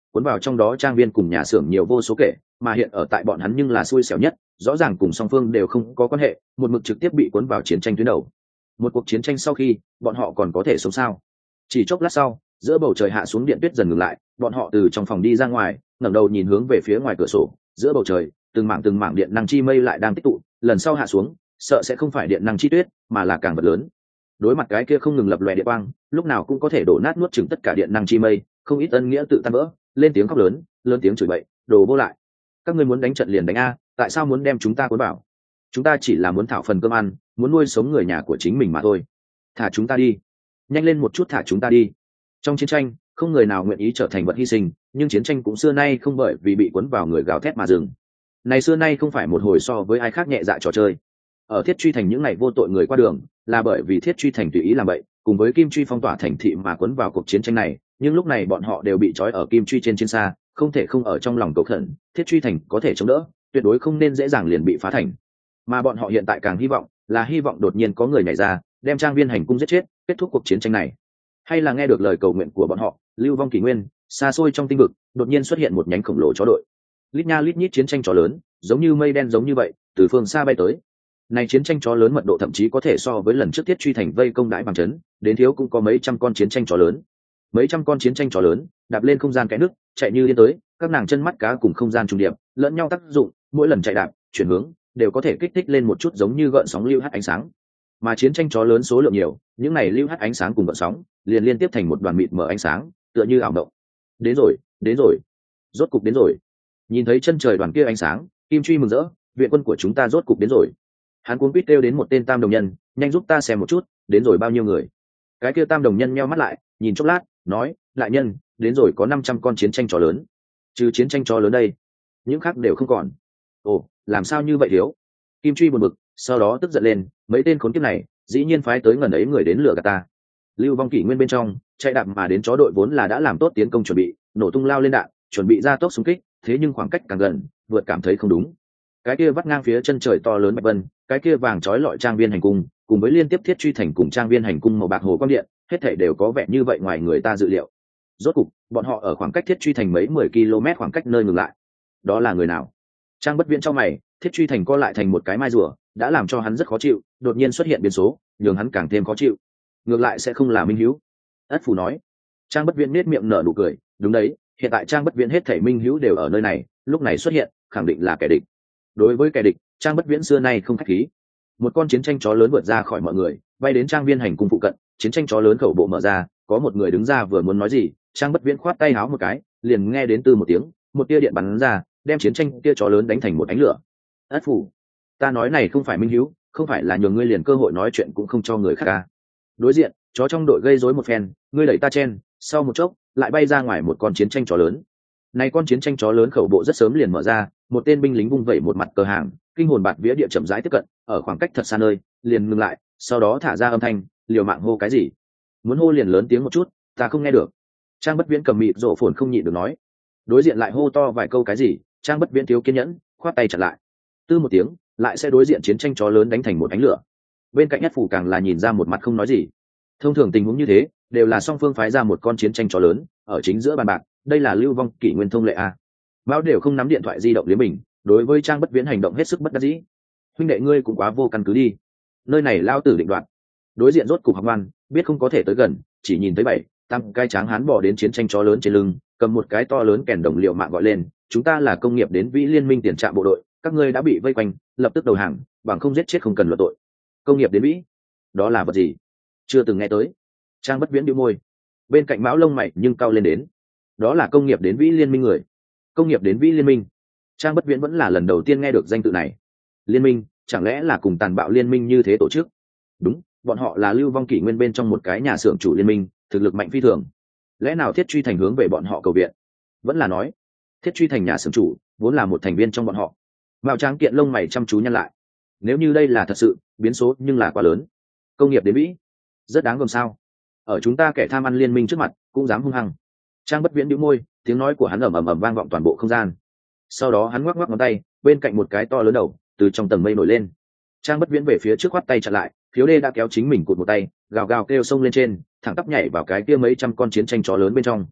cuốn vào trong đó trang viên cùng nhà xưởng nhiều vô số kể, mà hiện ở tại bọn hắn nhưng là xui xẻo nhất, rõ ràng cùng song phương đều không có quan hệ, một mực trực tiếp bị cuốn vào chiến tranh tuyến đầu. Một cuộc chiến tranh sau khi, bọn họ còn có thể sống sao? Chỉ chốc lát sau, giữa bầu trời hạ xuống điện tuyết dần ngừng lại, bọn họ từ trong phòng đi ra ngoài, ngẩng đầu nhìn hướng về phía ngoài cửa sổ, giữa bầu trời, từng mảng điện năng chi mây lại đang tích tụ, lần sau hạ xuống, sợ sẽ không phải điện năng chi tuyết, mà là càng vật lớn. Đối mặt cái kia không ngừng lập lòe điện quang, lúc nào cũng có thể đổ nát nuốt chửng tất cả điện năng chi mây, không ít ân nghĩa tự tan vỡ, lên tiếng khóc lớn, lớn tiếng chửi bậy, đồ vô lại. Các ngươi muốn đánh trận liền đánh a, tại sao muốn đem chúng ta cuốn vào? Chúng ta chỉ là muốn thảo phần cơm ăn, muốn nuôi sống người nhà của chính mình mà thôi. Thả chúng ta đi, nhanh lên một chút thả chúng ta đi. Trong chiến tranh, không người nào nguyện ý trở thành vật hy sinh, nhưng chiến tranh cũng xưa nay không bởi vì bị cuốn vào người gào thét mà dừng. Này xưa nay không phải một hồi so với ai khác nhẹ dạ trò chơi. Ở Thiết Truy Thành những ngày vô tội người qua đường, là bởi vì Thiết Truy Thành tùy ý làm vậy, cùng với Kim Truy phong tỏa thành thị mà cuốn vào cuộc chiến tranh này, nhưng lúc này bọn họ đều bị trói ở Kim Truy trên chiến xa, không thể không ở trong lòng cầu khẩn, Thiết Truy Thành có thể chống đỡ, tuyệt đối không nên dễ dàng liền bị phá thành. Mà bọn họ hiện tại càng hy vọng đột nhiên có người nhảy ra, đem Trang Viên Hành Cung giết chết, kết thúc cuộc chiến tranh này. Hay là nghe được lời cầu nguyện của bọn họ, lưu vong kỷ nguyên, xa xôi trong tinh vực, đột nhiên xuất hiện một nhánh khổng lồ chó đội. Lít nha lít nhít chiến tranh chó lớn, giống như mây đen giống như vậy, từ phương xa bay tới. Này chiến tranh chó lớn mật độ thậm chí có thể so với lần trước Thiết Truy Thành vây công Đãi Bằng trấn, đến thiếu cũng có mấy trăm con chiến tranh chó lớn. Mấy trăm con chiến tranh chó lớn, đạp lên không gian cái nước, chạy như điên tới, các nàng chân mắt cá cùng không gian trùng điệp, lẫn nhau tác dụng, mỗi lần chạy đạp, chuyển hướng, đều có thể kích thích lên một chút giống như gợn sóng lưu hắt ánh sáng. Mà chiến tranh chó lớn số lượng nhiều, những này lưu hắt ánh sáng cùng gợn sóng, liền liên tiếp thành một đoàn mịt mở ánh sáng, tựa như ảo động. Đến rồi, rốt cục đến rồi. Nhìn thấy chân trời đoàn kia ánh sáng, Kim Truy mừng rỡ, viện quân của chúng ta rốt cục đến rồi. Hắn cuống quýt kêu đến một tên tam đồng nhân, nhanh giúp ta xem một chút, đến rồi bao nhiêu người? Cái kia tam đồng nhân nheo mắt lại, nhìn chốc lát, nói, đại nhân, đến rồi có 500 con chiến tranh chó lớn. Trừ chiến tranh chó lớn đây, những khác đều không còn. Ồ, làm sao như vậy thiếu? Kim Truy buồn bực, sau đó tức giận lên, mấy tên khốn kiếp này, dĩ nhiên phái tới ngần ấy người đến lừa gạt ta. Lưu vong kỷ nguyên bên trong, chạy đạp mà đến chó đội vốn là đã làm tốt tiến công chuẩn bị, nổ tung lao lên đạn, chuẩn bị ra tốc xung kích, thế nhưng khoảng cách càng gần, vượt cảm thấy không đúng. Cái kia vắt ngang phía chân trời to lớn bạch vân, cái kia vàng trói lọi Trang Viên Hành Cung, cùng với liên tiếp Thiết Truy Thành cùng Trang Viên Hành Cung màu bạc hồ quang điện, hết thảy đều có vẻ như vậy ngoài người ta dự liệu. Rốt cục, bọn họ ở khoảng cách Thiết Truy Thành mấy 10 km khoảng cách nơi ngừng lại. Đó là người nào? Trang Bất Viễn trong mày, Thiết Truy Thành co lại thành một cái mai rùa, đã làm cho hắn rất khó chịu, đột nhiên xuất hiện biến số, nhường hắn càng thêm khó chịu. Ngược lại sẽ không là Minh Hữu. Ất Phủ nói. Trang Bất Viễn nét miệng nở nụ cười, đúng đấy, hiện tại Trang Bất Viễn hết thảy Minh Hữu đều ở nơi này, lúc này xuất hiện, khẳng định là kẻ địch. Đối với kẻ địch, Trang Bất Viễn xưa nay không khách khí. Một con chiến tranh chó lớn vượt ra khỏi mọi người, bay đến Trang Viên Hành Cung phụ cận, chiến tranh chó lớn khẩu bộ mở ra, có một người đứng ra vừa muốn nói gì, Trang Bất Viễn khoát tay háo một cái, liền nghe đến từ một tiếng, một tia điện bắn ra, đem chiến tranh tia chó lớn đánh thành một ánh lửa. Ất Phủ, ta nói này không phải Minh Hữu, không phải là nhường ngươi liền cơ hội nói chuyện cũng không cho người khác ca. Đối diện, chó trong đội gây rối một phen, ngươi đẩy ta chen, sau một chốc, lại bay ra ngoài một con chiến tranh chó lớn. Này con chiến tranh chó lớn khẩu bộ rất sớm liền mở ra, một tên binh lính vung vẩy một mặt cờ hàng, kinh hồn bạt vía địa chậm rãi tiếp cận, ở khoảng cách thật xa nơi, liền ngừng lại, sau đó thả ra âm thanh, liều mạng hô cái gì? Muốn hô liền lớn tiếng một chút, ta không nghe được. Trang Bất Viễn cầm mịt rộ phồn không nhịn được nói. Đối diện lại hô to vài câu cái gì, Trang Bất Viễn thiếu kiên nhẫn, khoát tay chặn lại. Tư một tiếng, lại sẽ đối diện chiến tranh chó lớn đánh thành một ánh lửa. Bên cạnh Nhất Phủ càng là nhìn ra một mặt không nói gì. Thông thường tình huống như thế, đều là song phương phái ra một con chiến tranh chó lớn, ở chính giữa bàn bạc, đây là lưu vong kỷ nguyên thông lệ a. Mão đều không nắm điện thoại di động liếm mình, đối với Trang Bất Viễn hành động hết sức bất đắc dĩ. Huynh đệ ngươi cũng quá vô căn cứ đi, nơi này lao tử định đoạt. Đối diện rốt cục học ngoan, biết không có thể tới gần, chỉ nhìn thấy bảy tăng cai tráng hán bỏ đến chiến tranh chó lớn trên lưng, cầm một cái to lớn kèn đồng liệu mạng gọi lên, chúng ta là công nghiệp đến Vĩ Liên minh tiền trạm bộ đội, các ngươi đã bị vây quanh, lập tức đầu hàng, bằng không giết chết không cần luận tội. Công nghiệp đến Vĩ, đó là vật gì? Chưa từng nghe tới. Trang Bất Viễn bĩu môi, bên cạnh Mão lông mày nhưng cao lên đến, đó là công nghiệp đến Vĩ Liên minh người. Công nghiệp đến Vĩ Liên minh. Trang Bất Viễn vẫn là lần đầu tiên nghe được danh tự này. Liên minh, chẳng lẽ là cùng tàn bạo liên minh như thế tổ chức? Đúng, bọn họ là lưu vong kỷ nguyên bên trong một cái nhà xưởng chủ liên minh, thực lực mạnh phi thường. Lẽ nào Thiết Truy Thành hướng về bọn họ cầu viện? Vẫn là nói, Thiết Truy Thành nhà xưởng chủ vốn là một thành viên trong bọn họ. Mao Tráng Kiện lông mày chăm chú nhăn lại. Nếu như đây là thật sự, biến số nhưng là quá lớn. Công nghiệp đến Vĩ, rất đáng gờm sao? Ở chúng ta kẻ tham ăn liên minh trước mặt, cũng dám hung hăng. Trang Bất Viễn bĩu môi, tiếng nói của hắn ầm ầm ầm vang vọng toàn bộ không gian. Sau đó hắn ngoắc ngoắc ngón tay, bên cạnh một cái to lớn đầu từ trong tầng mây nổi lên. Trang Bất Viễn về phía trước khoát tay chặn lại, Phiếu Đê đã kéo chính mình cụt một tay, gào gào kêu xông lên trên, thẳng tắp nhảy vào cái kia mấy trăm con chiến tranh chó lớn bên trong.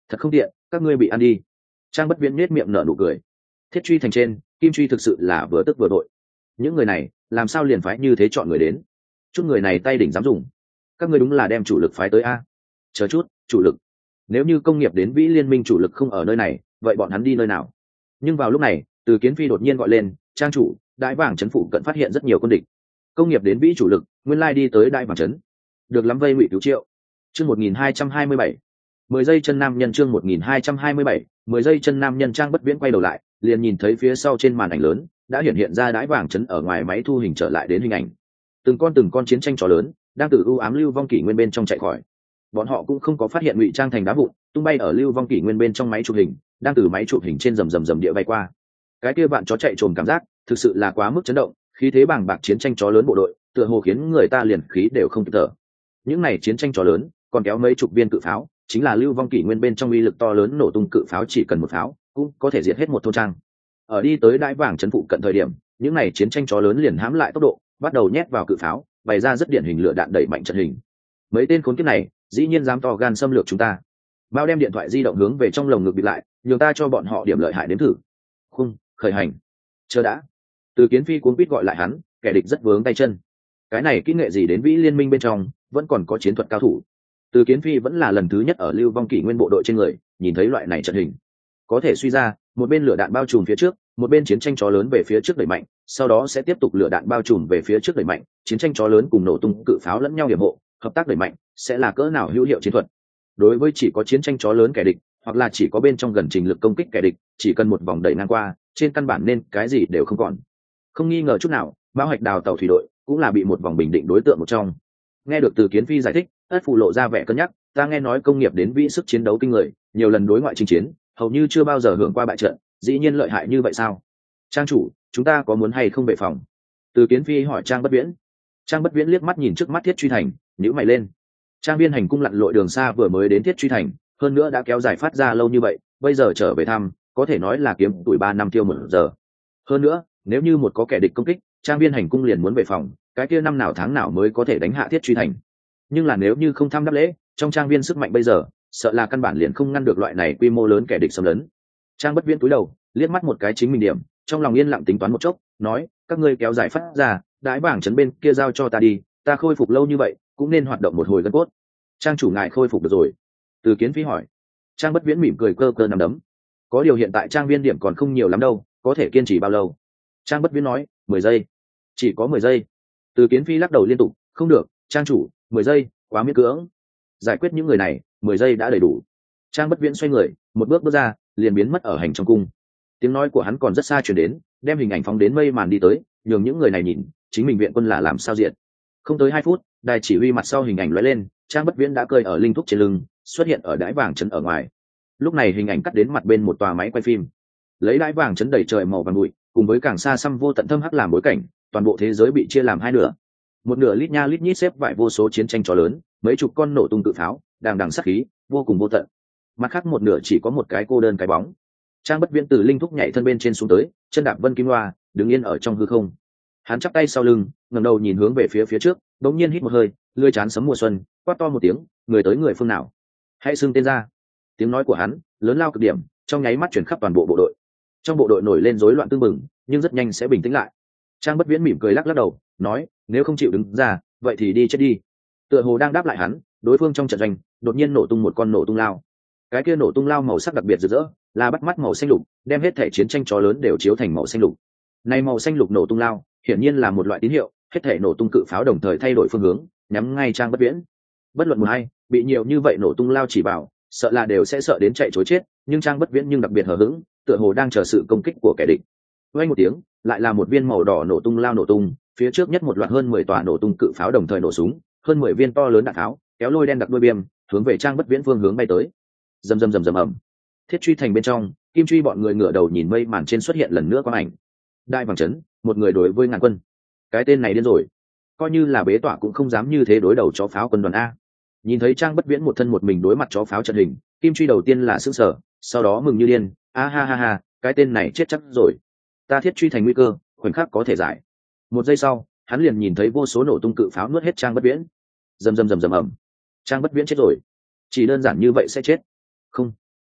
thật không tiện, các ngươi bị ăn đi. Trang Bất Viễn nhếch miệng nở nụ cười. Thiết truy thành trên, Kim Truy thực sự là vừa tức vừa đội. Những người này làm sao liền phái như thế chọn người đến? Chút người này tay đỉnh dám dùng, các ngươi đúng là đem chủ lực phái tới a? Chờ chút, chủ lực? Nếu như công nghiệp đến Vĩ Liên minh chủ lực không ở nơi này, vậy bọn hắn đi nơi nào? Nhưng vào lúc này, Từ Kiến Phi đột nhiên gọi lên, "Trang chủ, Đại Vàng trấn phụ cận phát hiện rất nhiều quân địch. Công nghiệp đến Vĩ chủ lực, nguyên lai đi tới Đại Vàng trấn. Được lắm vây Ngụy Cứu Triệu." Chương 1227. 10 giây chân nam nhân, chương 1227, 10 giây chân nam nhân. Trang Bất Viễn quay đầu lại, liền nhìn thấy phía sau trên màn ảnh lớn đã hiện ra Đại Vàng trấn ở ngoài máy thu hình trở lại đến hình ảnh. Từng con chiến tranh chó lớn đang từ ưu ám lưu vong kỷ nguyên bên trong chạy khỏi. Bọn họ cũng không có phát hiện ngụy trang thành đá vụn tung bay ở lưu vong kỷ nguyên bên trong máy chụp hình, đang từ máy chụp hình trên rầm địa bay qua. Cái kia bạn chó chạy trồm cảm giác thực sự là quá mức chấn động, khí thế bàng bạc chiến tranh chó lớn bộ đội tựa hồ khiến người ta liền khí đều không kịp thở. Những này chiến tranh chó lớn còn kéo mấy chục viên cự pháo, chính là lưu vong kỷ nguyên bên trong uy lực to lớn nổ tung cự pháo, chỉ cần một pháo cũng có thể diệt hết một thôn trang. Ở đi tới Đại Vàng trấn phụ cận thời điểm, những này chiến tranh chó lớn liền hãm lại tốc độ, bắt đầu nhét vào cự pháo, bày ra rất điển hình lửa đạn đẩy mạnh trận hình. Mấy tên khốn kiếp này dĩ nhiên dám to gan xâm lược chúng ta. Bao đem điện thoại di động hướng về trong lồng ngực bịt lại, nhường ta cho bọn họ điểm lợi hại nếm thử. Khung, khởi hành. Chờ đã. Từ Kiến Phi cuống quýt gọi lại hắn, kẻ địch rất vướng tay chân. Cái này kỹ nghệ gì đến Vĩ Liên minh bên trong, vẫn còn có chiến thuật cao thủ. Từ Kiến Phi vẫn là lần thứ nhất ở lưu vong kỷ nguyên bộ đội trên người nhìn thấy loại này trận hình. Có thể suy ra, một bên lửa đạn bao trùm phía trước, một bên chiến tranh chó lớn về phía trước đẩy mạnh, sau đó sẽ tiếp tục lửa đạn bao trùm về phía trước đẩy mạnh, chiến tranh chó lớn cùng nổ tung cự pháo lẫn nhau hiểm hộ, hợp tác đẩy mạnh, sẽ là cỡ nào hữu hiệu chiến thuật. Đối với chỉ có chiến tranh chó lớn kẻ địch, hoặc là chỉ có bên trong gần trình lực công kích kẻ địch, chỉ cần một vòng đẩy ngang qua, trên căn bản nên cái gì đều không còn. Không nghi ngờ chút nào, Mao Hoạch Đào tàu thủy đội cũng là bị một vòng bình định đối tượng một trong. Nghe được Từ Kiến Phi giải thích, Ất Phù lộ ra vẻ cân nhắc, ta nghe nói công nghiệp đến Vĩ sức chiến đấu kinh người, nhiều lần đối ngoại chinh chiến, hầu như chưa bao giờ hưởng qua bại trận, dĩ nhiên lợi hại như vậy sao? Trang chủ, chúng ta có muốn hay không về phòng? Từ Kiến Phi hỏi Trang Bất Viễn. Trang Bất Viễn liếc mắt nhìn trước mắt Thiết Truy thành, nhíu mày lên. Trang Viên hành cung lặn lội đường xa vừa mới đến Thiết Truy thành, hơn nữa đã kéo dài phát ra lâu như vậy, bây giờ trở về thăm, có thể nói là kiếm tuổi 3 năm tiêu 1 giờ. Hơn nữa, nếu như một có kẻ địch công kích, Trang Viên hành cung liền muốn về phòng, cái kia năm nào tháng nào mới có thể đánh hạ Thiết Truy thành. Nhưng là nếu như không thăm đáp lễ, trong trang viên sức mạnh bây giờ, sợ là căn bản liền không ngăn được loại này quy mô lớn kẻ địch xâm lấn. Trang Bất Viễn cúi đầu, liếc mắt một cái chính mình điểm, trong lòng yên lặng tính toán một chốc, nói, các ngươi kéo dài phát ra, Đại Vàng trấn bên kia giao cho ta đi, ta khôi phục lâu như vậy, cũng nên hoạt động một hồi gân cốt. Trang chủ ngài khôi phục được rồi? Từ Kiến Phi hỏi. Trang Bất Viễn mỉm cười cơ cơ nắm đấm. Có điều hiện tại trang viên điểm còn không nhiều lắm đâu, có thể kiên trì bao lâu? Trang Bất Viễn nói, 10 giây. Chỉ có 10 giây. Từ Kiến Phi lắc đầu liên tục, không được, trang chủ, 10 giây, quá miễn cưỡng. Giải quyết những người này, 10 giây đã đầy đủ. Trang Bất Viễn xoay người, một bước ra, liền biến mất ở hành trong cung. Tiếng nói của hắn còn rất xa truyền đến, đem hình ảnh phóng đến mây màn đi tới, nhường những người này nhìn, chính mình viện quân là làm sao diện. Không tới 2 phút, đài chỉ huy mặt sau hình ảnh lóe lên, Trang Bất Viễn đã cơi ở linh thúc trên lưng, xuất hiện ở Đại Vàng trấn ở ngoài. Lúc này hình ảnh cắt đến mặt bên một tòa máy quay phim, lấy Đại Vàng trấn đầy trời màu vàng bụi, cùng với càng xa xăm vô tận thâm hắc làm bối cảnh, toàn bộ thế giới bị chia làm hai nửa. Một nửa lít nha lít nhít xếp vải vô số chiến tranh chó lớn, mấy chục con nổ tung cự pháo, đằng đằng sát khí, vô cùng vô tận. Mặt khác một nửa chỉ có một cái cô đơn cái bóng. Trang Bất Viễn từ linh thúc nhảy thân bên trên xuống tới, chân đạp vân kim loa, đứng yên ở trong hư không. Hắn chắp tay sau lưng, ngẩng đầu nhìn hướng về phía trước, đống nhiên hít một hơi, lưỡi chán sấm mùa xuân, quát to một tiếng, người tới người phương nào? Hãy xưng tên ra. Tiếng nói của hắn lớn lao cực điểm, trong nháy mắt truyền khắp toàn bộ bộ đội. Trong bộ đội nổi lên rối loạn tương mừng, nhưng rất nhanh sẽ bình tĩnh lại. Trang Bất Viễn mỉm cười lắc lắc đầu, nói, nếu không chịu đứng ra, vậy thì đi chết đi. Tựa hồ đang đáp lại hắn, đối phương trong trận doanh đột nhiên nổ tung một con nổ tung lao. Cái kia nổ tung lao màu sắc đặc biệt rực rỡ, là bắt mắt màu xanh lục, đem hết thể chiến tranh chó lớn đều chiếu thành màu xanh lục. Này màu xanh lục nổ tung lao, hiển nhiên là một loại tín hiệu, hết thể nổ tung cự pháo đồng thời thay đổi phương hướng, nhắm ngay Trang Bất Viễn. Bất luận một hay, bị nhiều như vậy nổ tung lao chỉ bảo, sợ là đều sẽ sợ đến chạy trối chết, nhưng Trang Bất Viễn nhưng đặc biệt hờ hững, tựa hồ đang chờ sự công kích của kẻ địch. Vang một tiếng, lại là một viên màu đỏ nổ tung lao nổ tung, phía trước nhất một loạt hơn 10 tòa nổ tung cự pháo đồng thời nổ súng, hơn 10 viên to lớn đạn tháo, kéo lôi đen đặc đuôi biêm, hướng về Trang Bất Viễn phương hướng bay tới. Rầm rầm rầm rầm ầm. Thiết Truy thành bên trong, Kim Truy bọn người ngửa đầu nhìn mây màn trên xuất hiện lần nữa quang ảnh. Đại Vàng trấn, một người đối với ngàn quân. Cái tên này điên rồi. Coi như là bế tỏa cũng không dám như thế đối đầu chó pháo quân đoàn a. Nhìn thấy Trang Bất Viễn một thân một mình đối mặt chó pháo trận hình, Kim Truy đầu tiên là sửng sở, sau đó mừng như điên, a ha ha ha, cái tên này chết chắc rồi. Ta Thiết Truy thành nguy cơ, khoảnh khắc có thể giải. Một giây sau, hắn liền nhìn thấy vô số nổ tung cự pháo nuốt hết Trang Bất Viễn. Rầm rầm rầm rầm ầm. Trang Bất Viễn chết rồi. Chỉ đơn giản như vậy sẽ chết? Không,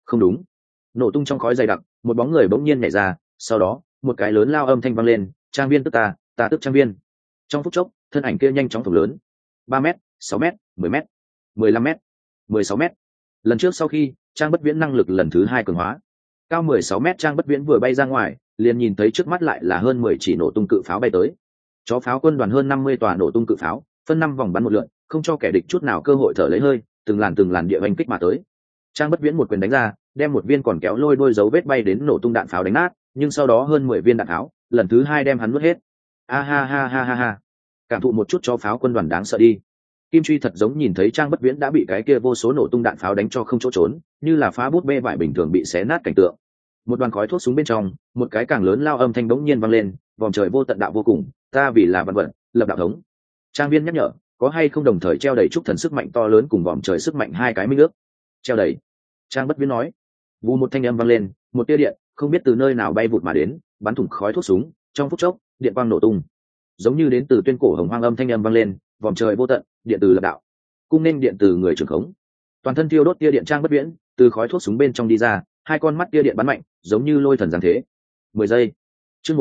Không đúng. Nổ tung trong khói dày đặc, một bóng người bỗng nhiên nhảy ra, sau đó một cái lớn lao âm thanh vang lên, trang viên tức ta tức trang viên. Trong phút chốc, thân ảnh kia nhanh chóng phồng lớn, 3 m, 6 m, 10 m, 15 m, 16 m. Lần trước sau khi Trang Bất Viễn năng lực lần thứ 2 cường hóa, cao 16 m Trang Bất Viễn vừa bay ra ngoài, liền nhìn thấy trước mắt lại là hơn 10 chỉ nổ tung cự pháo bay tới. Chó pháo quân đoàn hơn 50 tòa nổ tung cự pháo, phân 5 vòng bắn một lượt, không cho kẻ địch chút nào cơ hội thở lấy hơi, từng làn địa oanh kích mà tới. Trang Bất Viễn một quyền đánh ra, đem một viên còn kéo lôi đôi dấu vết bay đến nổ tung đạn pháo đánh nát, nhưng sau đó hơn 10 viên đạn pháo, lần thứ 2 đem hắn nuốt hết. A ha ha ha ha ha. Cảm thụ một chút cho pháo quân đoàn đáng sợ đi. Kim Truy thật giống nhìn thấy Trang Bất Viễn đã bị cái kia vô số nổ tung đạn pháo đánh cho không chỗ trốn, như là phá bút bê vải bình thường bị xé nát cảnh tượng. Một đoàn khói thuốc súng bên trong, một cái càng lớn lao âm thanh bỗng nhiên vang lên, vòng trời vô tận đạo vô cùng, ta vì là vạn vật, lập đạo thống. Trang viên nhắc nhở, có hay không đồng thời treo đầy trúc thần sức mạnh to lớn cùng vòng trời sức mạnh hai cái minh ước. Treo đầy. Trang Bất Viễn nói. Vù một thanh âm vang lên, một tia điện không biết từ nơi nào bay vụt mà đến, bắn thủng khói thuốc súng, trong phút chốc, điện quang nổ tung. Giống như đến từ tuyên cổ hồng hoang âm thanh âm vang lên, vòng trời vô tận, điện từ lập đạo. Cung nên điện từ người trưởng khống. Toàn thân thiêu đốt tia điện Trang Bất Viễn, từ khói thuốc súng bên trong đi ra, hai con mắt tia điện bắn mạnh, giống như lôi thần giáng thế. 10 giây. Chương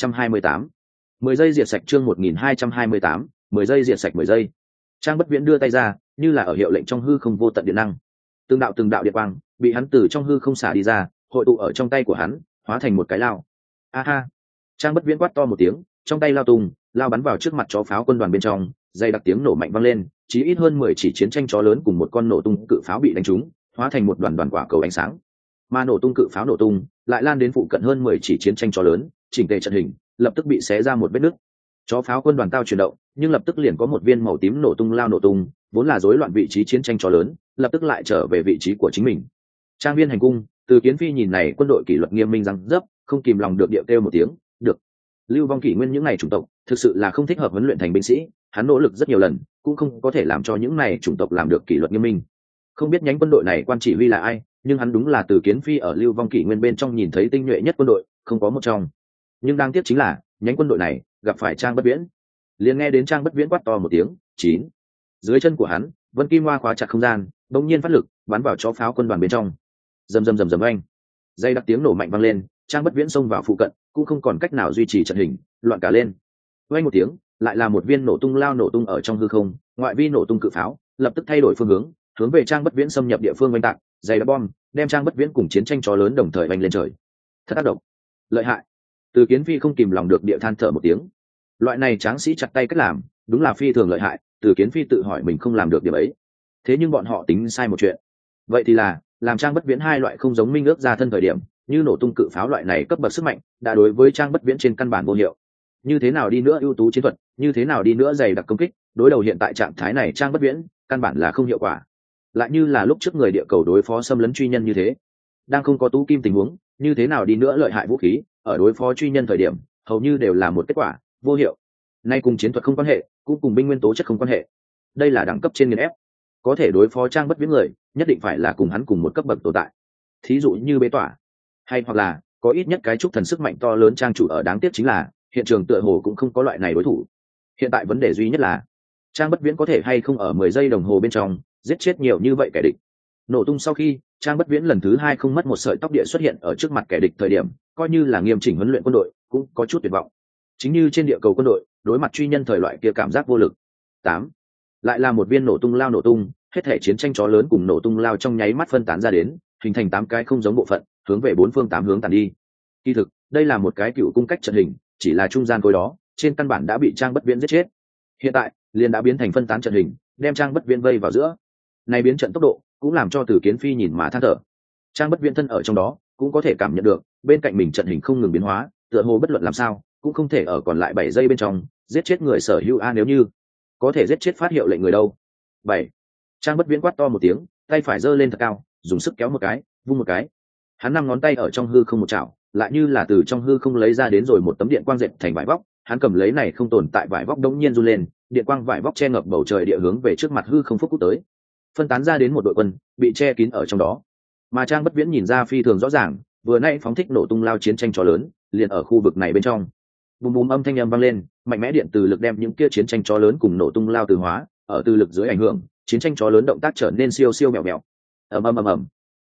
1228. 10 giây diệt sạch chương 1228, 10 giây diệt sạch 10 giây. Trang Bất Viễn đưa tay ra, như là ở hiệu lệnh trong hư không vô tận điện năng. Từng đạo điện quang bị hắn từ trong hư không xả đi ra, hội tụ ở trong tay của hắn, hóa thành một cái lao. A ha. Trang Bất Viễn quát to một tiếng, trong tay lao tung, lao bắn vào trước mặt chó pháo quân đoàn bên trong, dây đặc tiếng nổ mạnh vang lên, chỉ ít hơn 10 chỉ chiến tranh chó lớn cùng một con nổ tung cự pháo bị đánh trúng, hóa thành một đoàn quả cầu ánh sáng. Mà nổ tung cự pháo nổ tung, lại lan đến phụ cận hơn 10 chỉ chiến tranh chó lớn, chỉnh tề trận hình, lập tức bị xé ra một vết nứt. Chó pháo quân đoàn tao chuyển động, nhưng lập tức liền có một viên màu tím nổ tung lao nổ tung, vốn là rối loạn vị trí chiến tranh chó lớn, lập tức lại trở về vị trí của chính mình. Trang viên hành cung, Từ Kiến Phi nhìn này quân đội kỷ luật nghiêm minh răng dấp, không kìm lòng được điệu kêu một tiếng, được. Lưu Vong Kỷ Nguyên những này chủng tộc, thực sự là không thích hợp huấn luyện thành binh sĩ, hắn nỗ lực rất nhiều lần, cũng không có thể làm cho những này chủng tộc làm được kỷ luật nghiêm minh. Không biết nhánh quân đội này quan chỉ huy là ai, nhưng hắn đúng là Từ Kiến Phi ở Lưu Vong Kỷ Nguyên bên trong nhìn thấy tinh nhuệ nhất quân đội, không có một trong. Nhưng đáng tiếc chính là, nhánh quân đội này gặp phải Trang Bất Viễn. Liền nghe đến Trang Bất Viễn quát to một tiếng, 9. Dưới chân của hắn, Vân Kim Hoa khóa chặt không gian, bỗng nhiên phát lực, bắn vào chó pháo quân đoàn bên trong. Rầm rầm rầm rầm oanh. Dây đặc tiếng nổ mạnh vang lên, Trang Bất Viễn xông vào phụ cận, cũng không còn cách nào duy trì trận hình, loạn cả lên. Oanh một tiếng, lại là một viên nổ tung lao nổ tung ở trong hư không, ngoại vi nổ tung cự pháo, lập tức thay đổi phương hướng về Trang Bất Viễn xâm nhập địa phương oanh tạc, dây đặc bom, đem Trang Bất Viễn cùng chiến tranh chó lớn đồng thời oanh lên trời. Thật tác động, lợi hại. Từ Kiến Phi không kìm lòng được địa than thở một tiếng. Loại này tráng sĩ chặt tay cách làm, đúng là phi thường lợi hại. Từ Kiến Phi tự hỏi mình không làm được điểm ấy, thế nhưng bọn họ tính sai một chuyện, vậy thì là làm Trang Bất Viễn hai loại không giống minh ước ra thân thời điểm, như nổ tung cự pháo loại này cấp bậc sức mạnh đã đối với Trang Bất Viễn trên căn bản vô hiệu. Như thế nào đi nữa ưu tú chiến thuật, như thế nào đi nữa dày đặc công kích, đối đầu hiện tại trạng thái này Trang Bất Viễn căn bản là không hiệu quả. Lại như là lúc trước người địa cầu đối phó xâm lấn truy nhân như thế, đang không có tú kim tình huống, như thế nào đi nữa lợi hại vũ khí ở đối phó truy nhân thời điểm hầu như đều là một kết quả vô hiệu. Nay cùng chiến thuật không quan hệ, cũng cùng binh nguyên tố chất không quan hệ, đây là đẳng cấp trên nghiền ép. Có thể đối phó Trang Bất Viễn người, nhất định phải là cùng hắn cùng một cấp bậc tồn tại, thí dụ như bế tỏa, hay hoặc là có ít nhất cái trúc thần sức mạnh to lớn trang chủ ở. Đáng tiếc chính là hiện trường tựa hồ cũng không có loại này đối thủ. Hiện tại vấn đề duy nhất là Trang Bất Viễn có thể hay không ở 10 giây đồng hồ bên trong giết chết nhiều như vậy kẻ địch. Nổ tung sau khi Trang Bất Viễn lần thứ 2 không mất một sợi tóc địa xuất hiện ở trước mặt kẻ địch thời điểm, coi như là nghiêm chỉnh huấn luyện quân đội cũng có chút tuyệt vọng. Chính như trên địa cầu quân đội đối mặt truy nhân thời loại kia cảm giác vô lực. 8. Lại là một viên nổ tung lao nổ tung, hết thể chiến tranh chó lớn cùng nổ tung lao trong nháy mắt phân tán ra đến, hình thành 8 cái không giống bộ phận, hướng về 4 phương 8 hướng tàn đi. Kỳ thực, đây là một cái cựu cung cách trận hình, chỉ là trung gian khối đó, trên căn bản đã bị Trang Bất Viễn giết chết. Hiện tại, liền đã biến thành phân tán trận hình, đem Trang Bất Viễn vây vào giữa. Này biến trận tốc độ, cũng làm cho Từ Kiến Phi nhìn mà than thở. Trang Bất Viễn thân ở trong đó, cũng có thể cảm nhận được, bên cạnh mình trận hình không ngừng biến hóa, tựa hồ bất luận làm sao, cũng không thể ở còn lại 7 giây bên trong giết chết người sở hữu a. Nếu như có thể giết chết phát hiệu lệnh người đâu. 7. Trang Bất Viễn quát to một tiếng, tay phải giơ lên thật cao, dùng sức kéo một cái, vung một cái. Hắn 5 ngón tay ở trong hư không một chảo, lại như là từ trong hư không lấy ra đến rồi một tấm điện quang dệt thành vải vóc. Hắn cầm lấy này không tồn tại vải vóc đống nhiên run lên, điện quang vải vóc che ngập bầu trời địa hướng về trước mặt hư không phúc cút tới, phân tán ra đến một đội quân bị che kín ở trong đó. Mà Trang Bất Viễn nhìn ra phi thường rõ ràng, vừa nãy phóng thích nổ tung lao chiến tranh chó lớn liền ở khu vực này bên trong. Bùm bùm âm thanh âm vang lên, mạnh mẽ điện từ lực đem những kia chiến tranh chó lớn cùng nổ tung lao từ hóa, ở từ lực dưới ảnh hưởng, chiến tranh chó lớn động tác trở nên siêu siêu mèo mèo. Ầm ầm ầm ầm.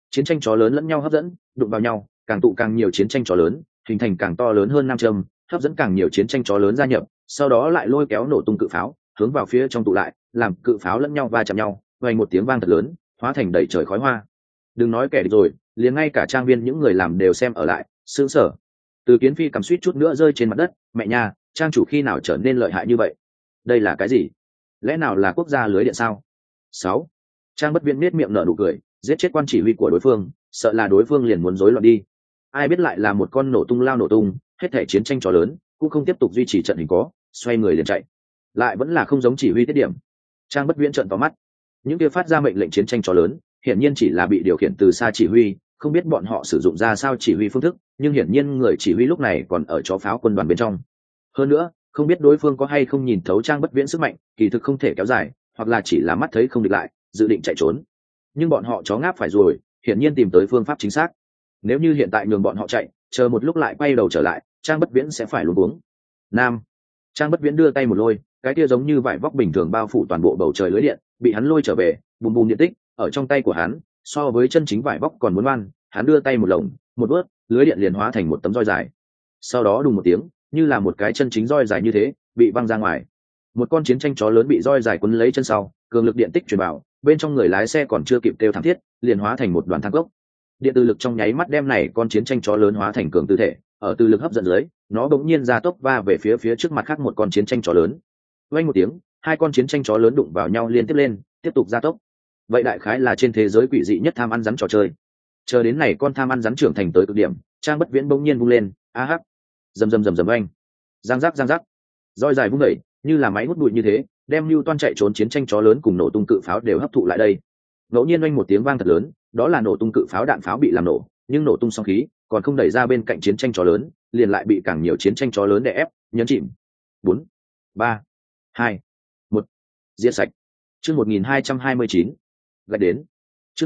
chiến tranh chó lớn lẫn nhau hấp dẫn, đụng vào nhau, càng tụ càng nhiều chiến tranh chó lớn, hình thành càng to lớn hơn nam châm, hấp dẫn càng nhiều chiến tranh chó lớn gia nhập, sau đó lại lôi kéo nổ tung cự pháo, hướng vào phía trong tụ lại, làm cự pháo lẫn nhau va chạm nhau, vang một tiếng vang thật lớn, hóa thành đầy trời khói hoa. Đừng nói kẻ địch rồi, liền ngay cả trang viên những người làm đều xem ở lại, sững sờ. Từ Kiến Phi cầm suýt chút nữa rơi trên mặt đất, mẹ nha, trang chủ khi nào trở nên lợi hại như vậy? Đây là cái gì? Lẽ nào là quốc gia lưới điện sao? 6. Trang Bất Viễn nét miệng nở nụ cười, giết chết quan chỉ huy của đối phương, sợ là đối phương liền muốn rối loạn đi. Ai biết lại là một con nổ tung lao nổ tung, hết thể chiến tranh chó lớn, cũng không tiếp tục duy trì trận hình có, xoay người liền chạy. Lại vẫn là không giống chỉ huy tiết điểm. Trang Bất Viễn trợn to mắt. Những kia phát ra mệnh lệnh chiến tranh chó lớn, hiển nhiên chỉ là bị điều khiển từ xa chỉ huy, không biết bọn họ sử dụng ra sao chỉ huy phương thức, nhưng hiển nhiên người chỉ huy lúc này còn ở chó pháo quân đoàn bên trong. Hơn nữa, không biết đối phương có hay không nhìn thấu Trang Bất Viễn sức mạnh, kỳ thực không thể kéo dài, hoặc là chỉ là mắt thấy không địch lại, dự định chạy trốn. Nhưng bọn họ chó ngáp phải rồi, hiển nhiên tìm tới phương pháp chính xác. Nếu như hiện tại nhường bọn họ chạy, chờ một lúc lại quay đầu trở lại, Trang Bất Viễn sẽ phải luống cuống. Nam. Trang Bất Viễn đưa tay một lôi, cái kia giống như vải vóc bình thường bao phủ toàn bộ bầu trời lưới điện, bị hắn lôi trở về, bùm bùm điện tích ở trong tay của hắn, so với chân chính vải vóc còn muốn ngoan. Hắn đưa tay một lồng, một bước, lưới điện liền hóa thành một tấm roi dài. Sau đó đùng một tiếng, như là một cái chân chính roi dài như thế, bị văng ra ngoài. Một con chiến tranh chó lớn bị roi dài quấn lấy chân sau, cường lực điện tích truyền vào, bên trong người lái xe còn chưa kịp kêu thảm thiết, liền hóa thành một đoàn than cốc. Điện từ lực trong nháy mắt đem này con chiến tranh chó lớn hóa thành cường tư thể, ở từ lực hấp dẫn dưới, nó bỗng nhiên ra tốc va về phía trước mặt khác một con chiến tranh chó lớn. Vang một tiếng, hai con chiến tranh chó lớn đụng vào nhau liên tiếp lên, tiếp tục gia tốc. Vậy đại khái là trên thế giới quỷ dị nhất tham ăn rắn trò chơi. Chờ đến này con tham ăn rắn trưởng thành tới cực điểm, Trang Bất Viễn bỗng nhiên vung lên, a hắc, rầm rầm rầm rầm oanh, giang giác, roi dài vung đẩy, như là máy hút bụi như thế, đem lưu toan chạy trốn chiến tranh chó lớn cùng nổ tung cự pháo đều hấp thụ lại đây. Ngẫu nhiên oanh một tiếng vang thật lớn, đó là nổ tung cự pháo đạn pháo bị làm nổ, nhưng nổ tung xong khí còn không đẩy ra bên cạnh chiến tranh chó lớn, liền lại bị càng nhiều chiến tranh chó lớn đè ép, nhấn chìm. 4, 3, 2, 1, diệt sạch. Chương 1229, gạch đến. Chương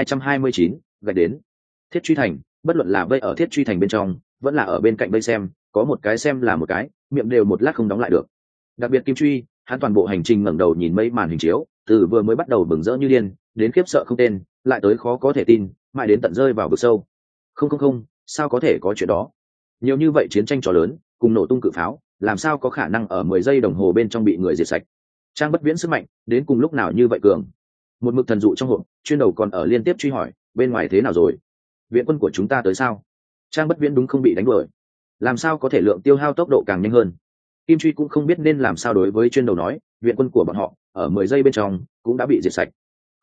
1229, gạch đến. Thiết Truy Thành, bất luận là vây ở Thiết Truy Thành bên trong, vẫn là ở bên cạnh vây xem, có một cái xem là một cái, miệng đều một lát không đóng lại được. Đặc biệt Kim Truy, hắn toàn bộ hành trình ngẩng đầu nhìn mấy màn hình chiếu, từ vừa mới bắt đầu bừng rỡ như điên, đến khiếp sợ không tên, lại tới khó có thể tin, mãi đến tận rơi vào vực sâu. Không, sao có thể có chuyện đó? Nhiều như vậy chiến tranh chó lớn, cùng nổ tung cự pháo, làm sao có khả năng ở 10 giây đồng hồ bên trong bị người diệt sạch? Trang Bất Viễn sức mạnh, đến cùng lúc nào như vậy cường? Một mực thần dụ trong hộp, chuyên đầu còn ở liên tiếp truy hỏi, bên ngoài thế nào rồi? Viện quân của chúng ta tới sao? Trang Bất Viễn đúng không bị đánh đuổi? Làm sao có thể lượng tiêu hao tốc độ càng nhanh hơn? Kim Truy cũng không biết nên làm sao đối với chuyên đầu nói, viện quân của bọn họ ở 10 giây bên trong cũng đã bị diệt sạch.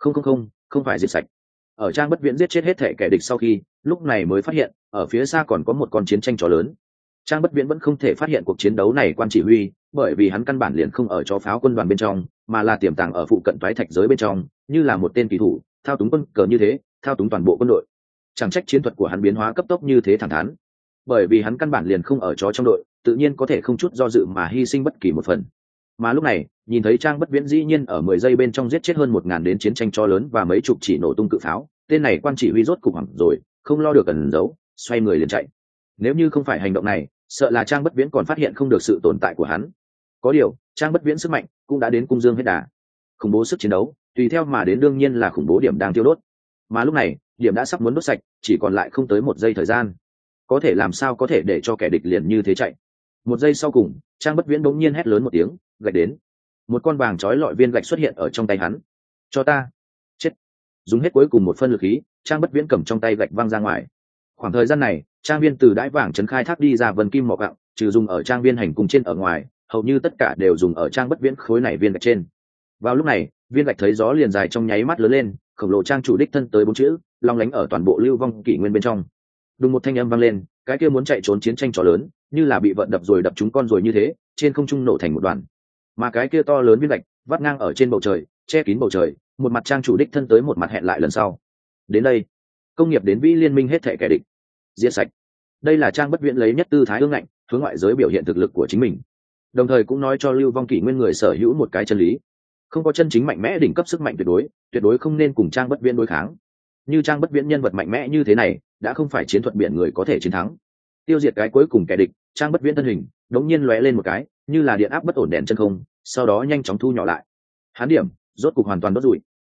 Không phải diệt sạch. Ở Trang Bất Viễn giết chết hết thể kẻ địch sau khi, lúc này mới phát hiện, ở phía xa còn có một con chiến tranh chó lớn. Trang Bất Viễn vẫn không thể phát hiện cuộc chiến đấu này quan chỉ huy, bởi vì hắn căn bản liền không ở chó pháo quân đoàn bên trong, mà là tiềm tàng ở phụ cận toái thạch giới bên trong, như là một tên kỳ thủ, thao túng quân cờ như thế, thao túng toàn bộ quân đội. Chẳng trách chiến thuật của hắn biến hóa cấp tốc như thế thẳng thắn, bởi vì hắn căn bản liền không ở chó trong đội, tự nhiên có thể không chút do dự mà hy sinh bất kỳ một phần. Mà lúc này, nhìn thấy Trang Bất Viễn dĩ nhiên ở 10 giây bên trong giết chết hơn 1000 đến chiến tranh chó lớn và mấy chục chỉ nổ tung cự pháo, tên này quan chỉ huy rốt cục hoảng rồi, không lo được ẩn giấu, xoay người liền chạy. Nếu như không phải hành động này, sợ là Trang Bất Viễn còn phát hiện không được sự tồn tại của hắn. Có điều, Trang Bất Viễn sức mạnh cũng đã đến cung dương hết đà. Khủng bố sức chiến đấu, tùy theo mà đến đương nhiên là khủng bố điểm đang tiêu đốt. Mà lúc này, điểm đã sắp muốn đốt sạch, chỉ còn lại không tới 1 giây thời gian. Có thể làm sao có thể để cho kẻ địch liền như thế chạy? 1 giây sau cùng, Trang Bất Viễn bỗng nhiên hét lớn một tiếng, gạch đến. Một con vàng chói lọi viên gạch xuất hiện ở trong tay hắn. Cho ta. Chết. Dùng hết cuối cùng một phân lực khí, Trang Bất Viễn cầm trong tay gạch văng ra ngoài. Khoảng thời gian này, trang viên từ đãi vàng trấn khai thác đi ra vân kim mỏ gạo, trừ dùng ở trang viên hành cung trên ở ngoài, hầu như tất cả đều dùng ở Trang Bất Viễn khối này viên gạch trên. Vào lúc này, viên gạch thấy gió liền dài trong nháy mắt lớn lên, khổng lồ trang chủ đích thân tới 4 chữ, long lánh ở toàn bộ lưu vong kỷ nguyên bên trong. Đùng một thanh âm vang lên, cái kia muốn chạy trốn chiến tranh chó lớn, như là bị vận đập rồi đập trúng con rồi như thế, trên không trung nổ thành một đoàn. Mà cái kia to lớn viên gạch vắt ngang ở trên bầu trời, che kín bầu trời, một mặt trang chủ đích thân tới một mặt hẹn lại lần sau. Đến đây, công nghiệp đến vĩ liên minh hết thảy kẻ địch diệt sạch. Đây là Trang Bất Viễn lấy nhất tư thái ương ngạnh, hướng ngoại giới biểu hiện thực lực của chính mình, đồng thời cũng nói cho lưu vong kỷ nguyên người sở hữu một cái chân lý: không có chân chính mạnh mẽ đỉnh cấp sức mạnh tuyệt đối không nên cùng Trang Bất Viễn đối kháng. Như Trang Bất Viễn nhân vật mạnh mẽ như thế này, đã không phải chiến thuật biển người có thể chiến thắng. Tiêu diệt cái cuối cùng kẻ địch, Trang Bất Viễn thân hình đống nhiên lóe lên một cái, như là điện áp bất ổn đèn chân không, sau đó nhanh chóng thu nhỏ lại. Hán điểm rốt cục hoàn toàn đốt rụi.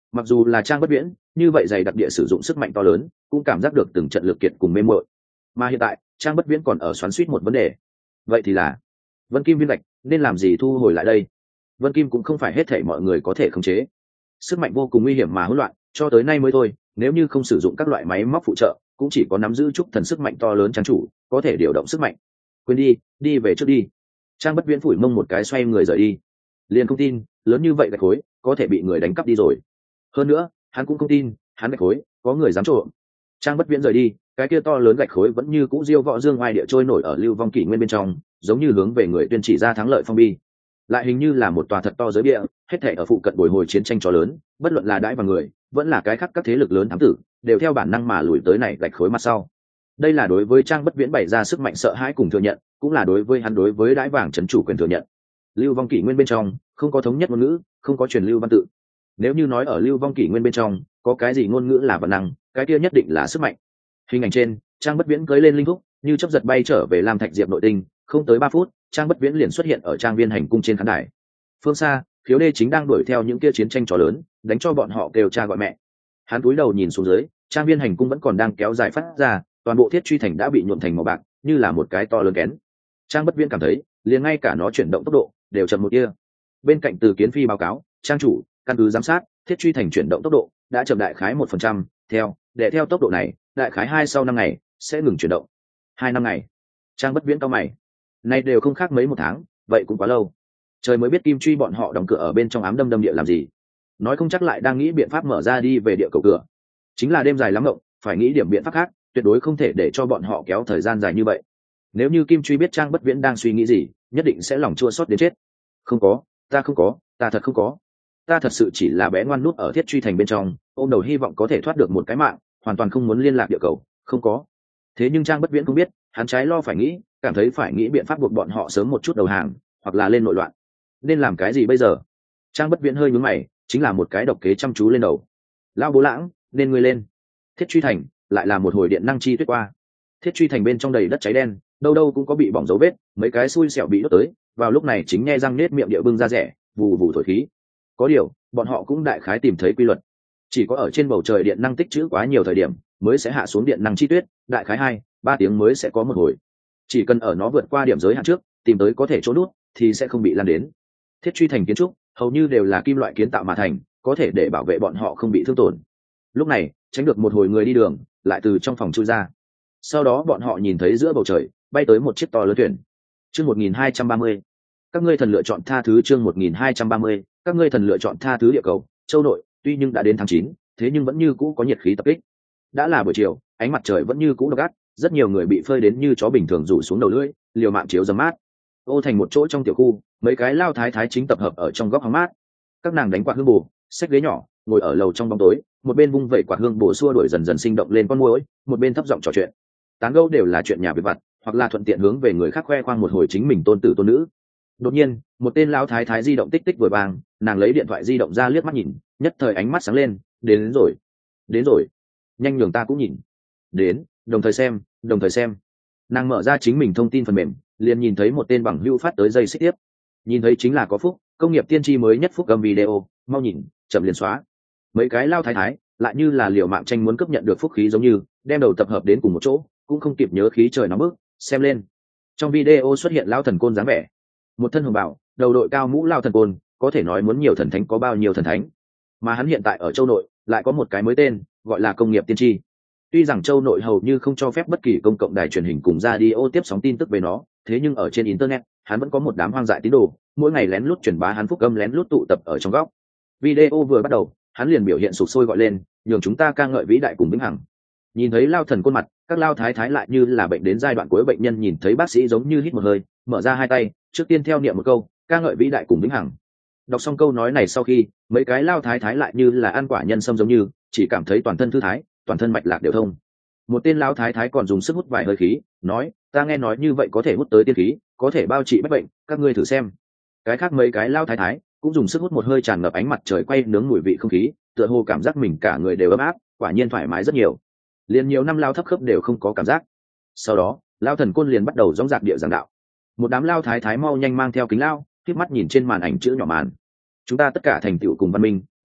mặc dù là Trang Bất Viễn như vậy dày đặc địa sử dụng sức mạnh to lớn cũng cảm giác được từng trận lực kiệt cùng mê muội. Mà hiện tại Trang Bất Viễn còn ở xoắn xuýt một vấn đề, vậy thì là Vân Kim viên gạch nên làm gì thu hồi lại đây. Vân Kim cũng không phải hết thảy mọi người có thể khống chế, sức mạnh vô cùng nguy hiểm mà hỗn loạn cho tới nay mới thôi, nếu như không sử dụng các loại máy móc phụ trợ cũng chỉ có nắm giữ trúc thần sức mạnh to lớn trang chủ có thể điều động sức mạnh. Quên đi, đi về trước đi. Trang Bất Viễn phủi mông một cái xoay người rời đi. Liền không tin lớn như vậy gạch khối có thể bị người đánh cắp đi rồi. Hơn nữa hắn cũng không tin hắn gạch khối có người dám trộm. Trang Bất Viễn rời đi, cái kia to lớn gạch khối vẫn như cũ diêu võ dương oai địa trôi nổi ở lưu vong kỷ nguyên bên trong, giống như hướng về người tuyên chỉ ra thắng lợi phong bi. Lại hình như là một tòa thật to giới địa, hết thảy ở phụ cận bồi hồi chiến tranh cho lớn, bất luận là đãi và người vẫn là cái khác các thế lực lớn thám tử đều theo bản năng mà lùi tới này gạch khối mặt sau. Đây là đối với Trang Bất Viễn bày ra sức mạnh sợ hãi cùng thừa nhận, cũng là đối với hắn đối với đãi vàng trấn chủ quyền thừa nhận. Lưu vong kỷ nguyên bên trong không có thống nhất ngôn ngữ, không có truyền lưu văn tự. Nếu như nói ở lưu vong kỷ nguyên bên trong có cái gì ngôn ngữ là văn năng, cái kia nhất định là sức mạnh. Hình ảnh trên Trang Bất Viễn cưỡi lên linh thúc như chớp giật bay trở về Lam Thạch Diệp nội tinh, không tới 3 phút Trang Bất Viễn liền xuất hiện ở trang viên hành cung trên khán đài. Phương xa Khiếu Đê chính đang đuổi theo những kia chiến tranh trò lớn, đánh cho bọn họ kêu cha gọi mẹ. Hắn cúi đầu nhìn xuống dưới, trang viên hành cung vẫn còn đang kéo dài phát ra, toàn bộ thiết truy thành đã bị nhuộm thành màu bạc, như là một cái to lớn kén. Trang Bất Viễn cảm thấy liền ngay cả nó chuyển động tốc độ đều chậm một tia. Bên cạnh Từ Kiến Phi báo cáo, trang chủ căn cứ giám sát thiết truy thành chuyển động tốc độ đã chậm đại khái 1%, theo tốc độ này đại khái 2 sau 5 ngày sẽ ngừng chuyển động. 2 năm ngày. Trang Bất Viễn cau mày, nay đều không khác mấy 1 tháng, vậy cũng quá lâu. Trời mới biết Kim Truy bọn họ đóng cửa ở bên trong ám đâm đâm địa làm gì, nói không chắc lại đang nghĩ biện pháp mở ra đi về địa cầu cửa. Chính là đêm dài lắm mộng, phải nghĩ điểm biện pháp khác, tuyệt đối không thể để cho bọn họ kéo thời gian dài như vậy. Nếu như Kim Truy biết Trang Bất Viễn đang suy nghĩ gì, nhất định sẽ lòng chua xót đến chết. Không có, ta thật không có, ta thật sự chỉ là bé ngoan nút ở thiết truy thành bên trong, ôm đầu hy vọng có thể thoát được một cái mạng, hoàn toàn không muốn liên lạc địa cầu, không có. Thế nhưng Trang Bất Viễn không biết, hắn trái lo phải nghĩ, cảm thấy phải nghĩ biện pháp buộc bọn họ sớm một chút đầu hàng, hoặc là lên nội loạn. Nên làm cái gì bây giờ? Trang Bất Viễn hơi nhướng mày, chính là một cái độc kế chăm chú lên đầu. Lao Bố Lãng, nên ngươi lên. Thiết truy thành lại là một hồi điện năng chi tuyết qua. Thiết truy thành bên trong đầy đất cháy đen, đâu đâu cũng có bị bỏng dấu vết, mấy cái xui xẻo bị đốt tới, vào lúc này chính nhe răng nết miệng địa bưng ra rẻ, vù vù thổi khí. Có điều bọn họ cũng đại khái tìm thấy quy luật, chỉ có ở trên bầu trời điện năng tích trữ quá nhiều thời điểm mới sẽ hạ xuống điện năng chi tuyết, đại khái 2-3 tiếng mới sẽ có một hồi. Chỉ cần ở nó vượt qua điểm giới hạn trước, tìm tới có thể chỗ nút thì sẽ không bị lan đến. Thiết truy thành kiến trúc hầu như đều là kim loại kiến tạo mà thành, có thể để bảo vệ bọn họ không bị thương tổn. Lúc này tránh được một hồi người đi đường lại từ trong phòng chui ra, sau đó bọn họ nhìn thấy giữa bầu trời bay tới một chiếc to lớn thuyền. Chương 1230, các ngươi thần lựa chọn tha thứ. Chương 1230, các ngươi thần lựa chọn tha thứ. Địa cầu châu nội tuy nhưng đã đến tháng 9, thế nhưng vẫn như cũ có nhiệt khí tập kích. Đã là buổi chiều, ánh mặt trời vẫn như cũ độc ác, rất nhiều người bị phơi đến như chó bình thường rủ xuống đầu lưỡi, liều mạng chiếu dầm mát. Ô thành một chỗ trong tiểu khu, mấy cái lao thái thái chính tập hợp ở trong góc hóng mát. Các nàng đánh quạt hương bù, xách ghế nhỏ, ngồi ở lầu trong bóng tối, một bên vung vẩy quạt hương bù xua đuổi dần dần sinh động lên con muỗi, một bên thấp giọng trò chuyện. Tán gẫu đều là chuyện nhà việc vặt, hoặc là thuận tiện hướng về người khác khoe khoang một hồi chính mình tôn tử tôn nữ. Đột nhiên, một tên lão thái thái di động tích tích vừa vang, nàng lấy điện thoại di động ra liếc mắt nhìn, nhất thời ánh mắt sáng lên, đến rồi, nhanh nhường ta cũng nhìn. Đến, đồng thời xem. Nàng mở ra chính mình thông tin phần mềm, liền nhìn thấy một tên bằng hữu phát tới dây xích tiếp. Nhìn thấy chính là có Phúc, công nghiệp tiên tri mới nhất Phúc âm video, mau nhìn, chậm liền xóa. Mấy cái lao thái thái lại như là liều mạng tranh muốn cướp nhận được phúc khí giống như, đem đầu tập hợp đến cùng một chỗ, cũng không kịp nhớ khí trời nóng bức, xem lên. Trong video xuất hiện lao thần côn dáng vẻ, một thân hồng bào, đầu đội cao mũ lao thần côn, có thể nói muốn nhiều thần thánh có bao nhiêu thần thánh. Mà hắn hiện tại ở châu nội lại có một cái mới tên, gọi là công nghiệp tiên tri. Tuy rằng châu nội hầu như không cho phép bất kỳ công cộng đài truyền hình cùng radio tiếp sóng tin tức về nó, thế nhưng ở trên internet hắn vẫn có một đám hoang dại tín đồ, mỗi ngày lén lút truyền bá hắn phúc âm, lén lút tụ tập ở trong góc. Video vừa bắt đầu, hắn liền biểu hiện sục sôi gọi lên, nhường chúng ta ca ngợi vĩ đại cùng vĩnh hằng. Nhìn thấy lao thần khuôn mặt, các lao thái thái lại như là bệnh đến giai đoạn cuối bệnh nhân nhìn thấy bác sĩ giống như hít một hơi, mở ra hai tay, trước tiên theo niệm một câu, ca ngợi vĩ đại cùng vĩnh hằng. Đọc xong câu nói này sau khi, mấy cái lao thái thái lại như là ăn quả nhân sâm giống như, chỉ cảm thấy toàn thân thư thái, toàn thân mạch lạc đều thông. Một tên lao thái thái còn dùng sức hút vài hơi khí, nói, ta nghe nói như vậy có thể hút tới tiên khí, có thể bao trị bách bệnh, các ngươi thử xem. Cái khác mấy cái lao thái thái cũng dùng sức hút một hơi tràn ngập ánh mặt trời quay nướng mùi vị không khí, tựa hồ cảm giác mình cả người đều ấm áp, quả nhiên thoải mái rất nhiều. Liền nhiều năm lao thấp khớp đều không có cảm giác. Sau đó lao thần côn liền bắt đầu dõng dạc địa giảng đạo. Một đám lao thái thái mau nhanh mang theo kính lao, khép mắt nhìn trên màn ảnh chữ nhỏ màn. Chúng ta tất cả thành tựu cùng văn minh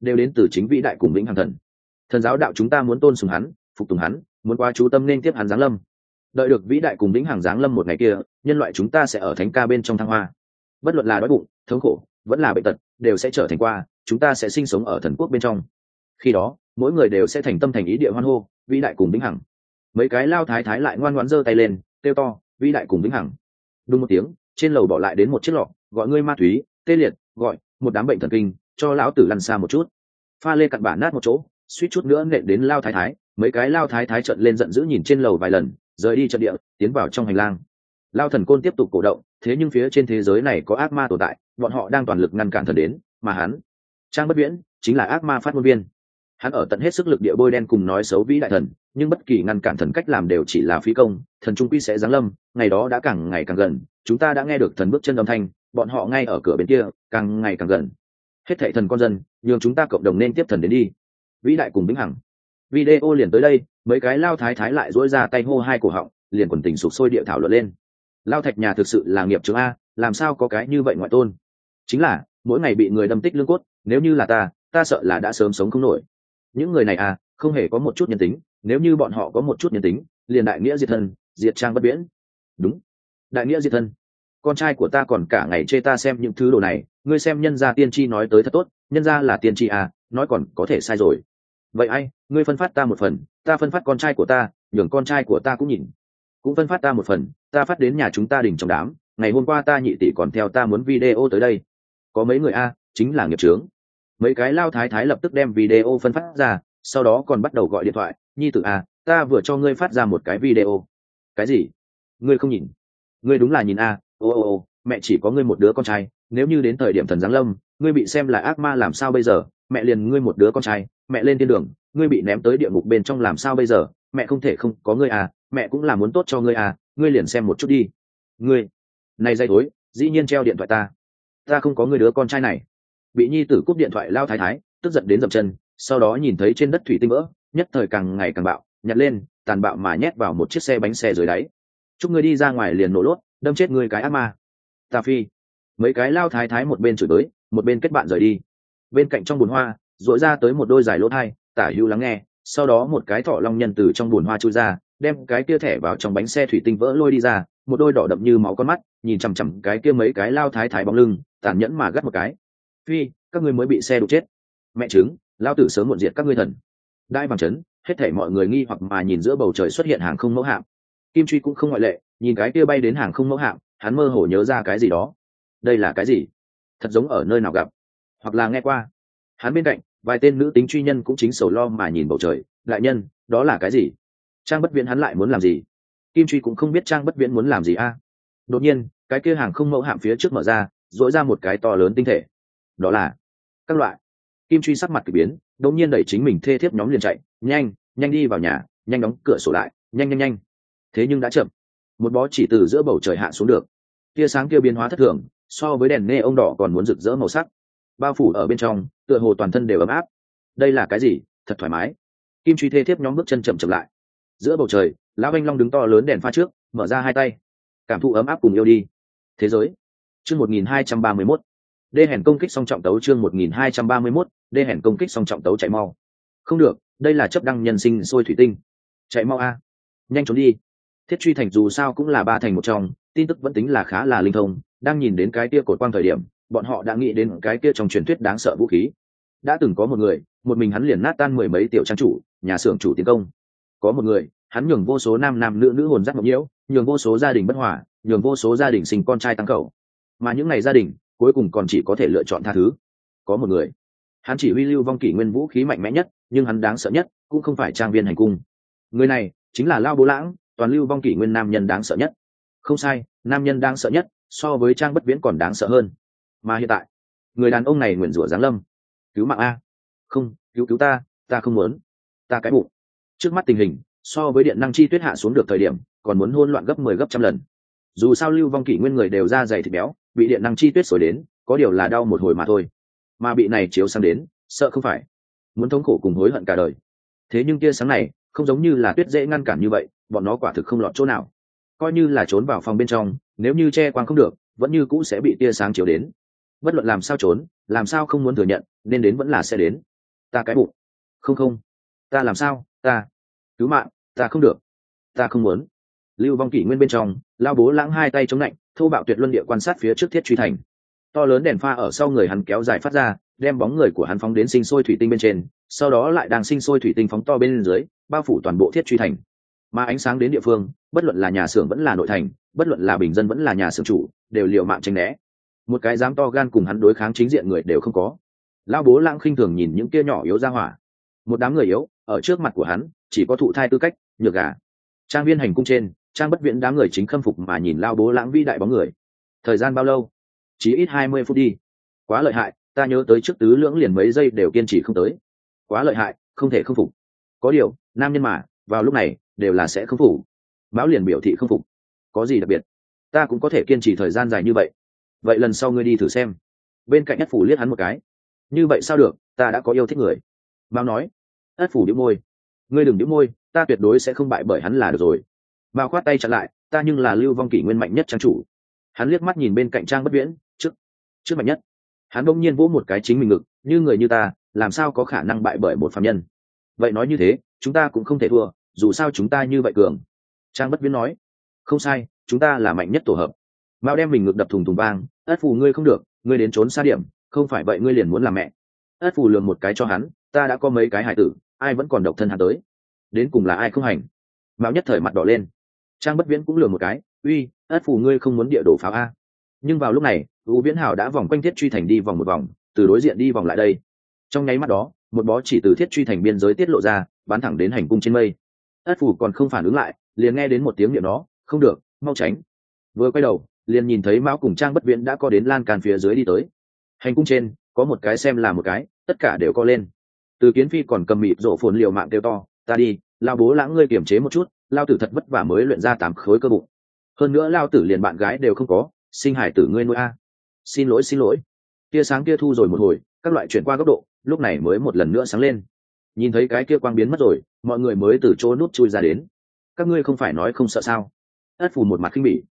đều đến từ chính vĩ đại cùng vĩnh hằng thần. Thần giáo đạo chúng ta muốn tôn sùng hắn, phục tùng hắn, muốn qua chú tâm nên tiếp hắn giáng lâm. Đợi được vĩ đại cùng vĩnh hằng giáng lâm một ngày kia, nhân loại chúng ta sẽ ở thánh ca bên trong thăng hoa. Bất luận là đói bụng, thống khổ, vẫn là bệnh tật, đều sẽ trở thành qua, chúng ta sẽ sinh sống ở thần quốc bên trong. Khi đó, mỗi người đều sẽ thành tâm thành ý địa hoan hô, vĩ đại cùng vĩnh hằng. Mấy cái lao thái thái lại ngoan ngoãn giơ tay lên, kêu to, vĩ đại cùng vĩnh hằng. Đúng một tiếng, trên lầu bỏ lại đến một chiếc lọ, gọi ngươi ma túy, tê liệt, gọi một đám bệnh thần kinh, cho lão tử lăn xa một chút. Pha lê cặn bã nát một chỗ, suýt chút nữa nện đến lao thái thái. Mấy cái lao thái thái trợn lên giận dữ nhìn trên lầu vài lần, rời đi trận địa, tiến vào trong hành lang. Lao thần côn tiếp tục cổ động, thế nhưng phía trên thế giới này có ác ma tồn tại, bọn họ đang toàn lực ngăn cản thần đến, mà hắn, Trang Bất Viễn, chính là ác ma phát ngôn viên. Hắn ở tận hết sức lực địa bôi đen cùng nói xấu vĩ đại thần, nhưng bất kỳ ngăn cản thần cách làm đều chỉ là phí công, thần trung quy sẽ giáng lâm, ngày đó đã càng ngày càng gần, chúng ta đã nghe được thần bước chân âm thanh, bọn họ ngay ở cửa bên kia, càng ngày càng gần. Hết thảy thần con dân, nhường chúng ta cộng đồng nên tiếp thần đến đi. Vĩ đại cùng vĩnh hằng. Video liền tới đây, mấy cái lao thái thái lại duỗi ra tay hô hai cổ họng, liền quần tình sục sôi địa thảo luận lên. Lao Thạch nhà thực sự là nghiệp chướng a, làm sao có cái như vậy ngoại tôn? Chính là mỗi ngày bị người đâm tích lương cốt, nếu như là ta sợ là đã sớm sống không nổi. Những người này à, không hề có một chút nhân tính, nếu như bọn họ có một chút nhân tính, liền đại nghĩa diệt thân, diệt Trang Bất Viễn. Đúng, đại nghĩa diệt thân. Con trai của ta còn cả ngày chê ta xem những thứ đồ này, ngươi xem nhân gia tiên tri nói tới thật tốt, nhân gia là tiên tri à, nói còn có thể sai rồi. Vậy ai, ngươi phân phát ta một phần, ta phân phát con trai của ta, nhường con trai của ta cũng nhìn. Cũng phân phát ta một phần, ta phát đến nhà chúng ta đỉnh trong đám, ngày hôm qua ta nhị tỷ còn theo ta muốn video tới đây. Có mấy người a, chính là nghiệp chướng. Mấy cái lao thái thái lập tức đem video phân phát ra, sau đó còn bắt đầu gọi điện thoại, nhi tử a, ta vừa cho ngươi phát ra một cái video. Cái gì? Ngươi không nhìn? Ngươi đúng là nhìn a, ô, mẹ chỉ có ngươi một đứa con trai, nếu như đến thời điểm thần giáng lâm, ngươi bị xem là ác ma làm sao bây giờ? Mẹ liền ngươi một đứa con trai, mẹ lên thiên đường, ngươi bị ném tới địa ngục bên trong làm sao bây giờ? Mẹ không thể không có ngươi à, mẹ cũng là muốn tốt cho ngươi à, ngươi liền xem một chút đi. Ngươi, này dây thối, dĩ nhiên treo điện thoại ta không có ngươi đứa con trai này. Bị nhi tử cúp điện thoại lao thái thái, tức giận đến dậm chân, sau đó nhìn thấy trên đất thủy tinh vỡ, nhất thời càng ngày càng bạo, nhặt lên, tàn bạo mà nhét vào một chiếc xe bánh xe dưới đáy. Chúc ngươi đi ra ngoài liền nổ lốt, đâm chết ngươi cái ác ma. Ta phi. Mấy cái lao thái thái một bên chửi tới, một bên kết bạn rời đi. Bên cạnh trong bùn hoa, rỗi ra tới một đôi dài lỗ thai, tả hữu lắng nghe, sau đó một cái thọ long nhân từ trong bùn hoa chui ra, đem cái kia thẻ vào trong bánh xe thủy tinh vỡ lôi đi ra, một đôi đỏ đậm như máu con mắt, nhìn chằm chằm cái kia mấy cái lao thái thái bóng lưng, tàn nhẫn mà gắt một cái. Phi, các ngươi mới bị xe đụng chết. Mẹ chứng, lao tử sớm muộn diệt các ngươi thần. Đại bằng chấn, hết thảy mọi người nghi hoặc mà nhìn giữa bầu trời xuất hiện hàng không mẫu hạm. Kim Truy cũng không ngoại lệ, nhìn cái kia bay đến hàng không mẫu hạm, hắn mơ hồ nhớ ra cái gì đó. Đây là cái gì? Thật giống ở nơi nào gặp, hoặc là nghe qua. Hắn bên cạnh, vài tên nữ tính truy nhân cũng chính sầu lo mà nhìn bầu trời. Đại nhân, đó là cái gì? Trang Bất Viễn hắn lại muốn làm gì? Kim Truy cũng không biết Trang Bất Viễn muốn làm gì a. Đột nhiên, cái kia hàng không mẫu hạm phía trước mở ra, dội ra một cái to lớn tinh thể. Đó là các loại. Kim Truy sắc mặt kỳ biến, đột nhiên đẩy chính mình thê thiếp nhóm liền chạy, nhanh đi vào nhà, nhanh đóng cửa sổ lại, nhanh. Thế nhưng đã chậm, một bó chỉ từ giữa bầu trời hạ xuống được. Tia sáng kia biến hóa thất thường, so với đèn neon đỏ còn muốn rực rỡ màu sắc, bao phủ ở bên trong, tựa hồ toàn thân đều ấm áp. Đây là cái gì? Thật thoải mái. Kim Truy thê thiếp nhóm bước chân chậm lại. Giữa bầu trời, lão anh long đứng to lớn đèn pha trước, mở ra hai tay, cảm thụ ấm áp cùng yêu đi. Thế giới. Chương 1231. Đê hèn công kích song trọng tấu chương 1231, đê hèn công kích song trọng tấu chạy mau. Không được, đây là chấp đăng nhân sinh sôi thủy tinh. Chạy mau a. Nhanh trốn đi. Thiết Truy thành dù sao cũng là ba thành một trong, tin tức vẫn tính là khá là linh thông, đang nhìn đến cái kia cột quang thời điểm, bọn họ đã nghĩ đến cái kia trong truyền thuyết đáng sợ vũ khí. Đã từng có một người, một mình hắn liền nát tan mười mấy tiểu trang chủ, nhà xưởng chủ tiến công. Có một người, hắn nhường vô số nam nam nữ nữ hồn giác ngọc nhiễu, nhường vô số gia đình bất hòa, nhường vô số gia đình sinh con trai tăng cầu. Mà những ngày gia đình, cuối cùng còn chỉ có thể lựa chọn tha thứ. Có một người, hắn chỉ huy lưu vong kỷ nguyên vũ khí mạnh mẽ nhất, nhưng hắn đáng sợ nhất cũng không phải trang viên hành cung. Người này chính là Lao Bố Lãng, toàn lưu vong kỷ nguyên nam nhân đáng sợ nhất. Không sai, nam nhân đáng sợ nhất, so với Trang Bất Viễn còn đáng sợ hơn. Mà hiện tại, người đàn ông này nguyện rủa giáng lâm. Cứu mạng a. Không, cứu ta không muốn. Ta cái bụng. Trước mắt tình hình, so với điện năng chi tuyết hạ xuống được thời điểm, còn muốn hỗn loạn gấp 10 gấp trăm lần. Dù sao lưu vong kỷ nguyên người đều da dày thịt béo, bị điện năng chi tuyết xối đến, có điều là đau một hồi mà thôi. Mà bị này chiếu sang đến, sợ không phải muốn thống khổ cùng hối hận cả đời. Thế nhưng tia sáng này, không giống như là tuyết dễ ngăn cản như vậy, bọn nó quả thực không lọt chỗ nào. Coi như là trốn vào phòng bên trong, nếu như che quang không được, vẫn như cũ sẽ bị tia sáng chiếu đến. Bất luận làm sao trốn, làm sao không muốn thừa nhận, nên đến vẫn là sẽ đến. ta cái bụng. Không không, ta làm sao, ta cứu mạng, ta không được, ta không muốn. Lưu Vong Kỷ Nguyên bên trong, Lao Bố Lãng hai tay chống lạnh, thô bạo tuyệt luân địa quan sát phía trước Thiết Truy Thành. To lớn đèn pha ở sau người hắn kéo dài phát ra, đem bóng người của hắn phóng đến sinh sôi thủy tinh bên trên, sau đó lại đang sinh sôi thủy tinh phóng to bên dưới, bao phủ toàn bộ Thiết Truy Thành. Mà ánh sáng đến địa phương, bất luận là nhà xưởng vẫn là nội thành, bất luận là bình dân vẫn là nhà xưởng chủ, đều liều mạng tránh né. Một cái dám to gan cùng hắn đối kháng chính diện người đều không có. Lao Bố Lãng khinh thường nhìn những kia nhỏ yếu ra hỏa. Một đám người yếu, ở trước mặt của hắn, chỉ có thụ thai tư cách, nhược gà. Trang viên hành cung trên, Trang Bất Viễn đám người chính khâm phục mà nhìn Lao Bố Lãng vĩ đại bóng người. Thời gian bao lâu? Chỉ ít 20 phút đi. Quá lợi hại, ta nhớ tới trước tứ lưỡng liền mấy giây đều kiên trì không tới. Quá lợi hại, không thể không phục. Có điều, nam nhân mà, vào lúc này, đều là sẽ không phục. Báo liền biểu thị không phục. Có gì đặc biệt? Ta cũng có thể kiên trì thời gian dài như vậy. Vậy lần sau ngươi đi thử xem. Bên cạnh Ất Phủ liếc hắn một cái. Như vậy sao được, ta đã có yêu thích người. Báo nói. Ất Phủ nhếch môi. Ngươi đừng nhếch môi, ta tuyệt đối sẽ không bại bởi hắn là được rồi. Báo khoát tay chặn lại, ta nhưng là Lưu Vong Kỷ Nguyên mạnh nhất trang chủ. Hắn liếc mắt nhìn bên cạnh Trang Bất Viễn, trước mạnh nhất. Hắn bỗng nhiên vỗ một cái chính mình ngực, như người như ta, làm sao có khả năng bại bởi một phàm nhân. Vậy nói như thế, chúng ta cũng không thể thua, dù sao chúng ta như vậy cường. Trang Bất Viễn nói. Không sai, chúng ta là mạnh nhất tổ hợp. Mao đem mình ngực đập thùng thùng vang. Ất Phù ngươi không được, ngươi đến trốn xa điểm, không phải vậy ngươi liền muốn làm mẹ. Ất Phù lườm một cái cho hắn, ta đã có mấy cái hài tử, ai vẫn còn độc thân hắn tới. Đến cùng là ai không hành. Mao nhất thời mặt đỏ lên. Trang Bất Viễn cũng lườm một cái, uy, Ất Phù ngươi không muốn địa đổ pháo a. Nhưng vào lúc này, U Viễn Hào đã vòng quanh Thiết Truy Thành đi vòng một vòng, từ đối diện đi vòng lại đây. Trong nháy mắt đó, một bó chỉ từ Thiết Truy Thành biên giới tiết lộ ra, bắn thẳng đến hành cung trên mây. Ất Phù còn không phản ứng lại, liền nghe đến một tiếng niệm nó, không được, mau tránh. Vừa quay đầu, liền nhìn thấy Mão cùng Trang Bất Viễn đã có đến lan can phía dưới đi tới. Hành cung trên, có một cái xem là một cái, tất cả đều co lên. Từ Kiến Phi còn cầm mịt rộ phồn liều mạng kêu to, ta đi, Lao Bố Lãng ngươi kiềm chế một chút, lao tử thật vất vả mới luyện ra 8 khối cơ bụng. Hơn nữa lao tử liền bạn gái đều không có, sinh hải tử ngươi nuôi a. Xin lỗi xin lỗi. Tia sáng kia thu rồi một hồi, các loại chuyển qua góc độ, lúc này mới một lần nữa sáng lên. Nhìn thấy cái kia quang biến mất rồi, mọi người mới từ chỗ nút chui ra đến. Các ngươi không phải nói không sợ sao? Ất Phù một mặt khinh bỉ.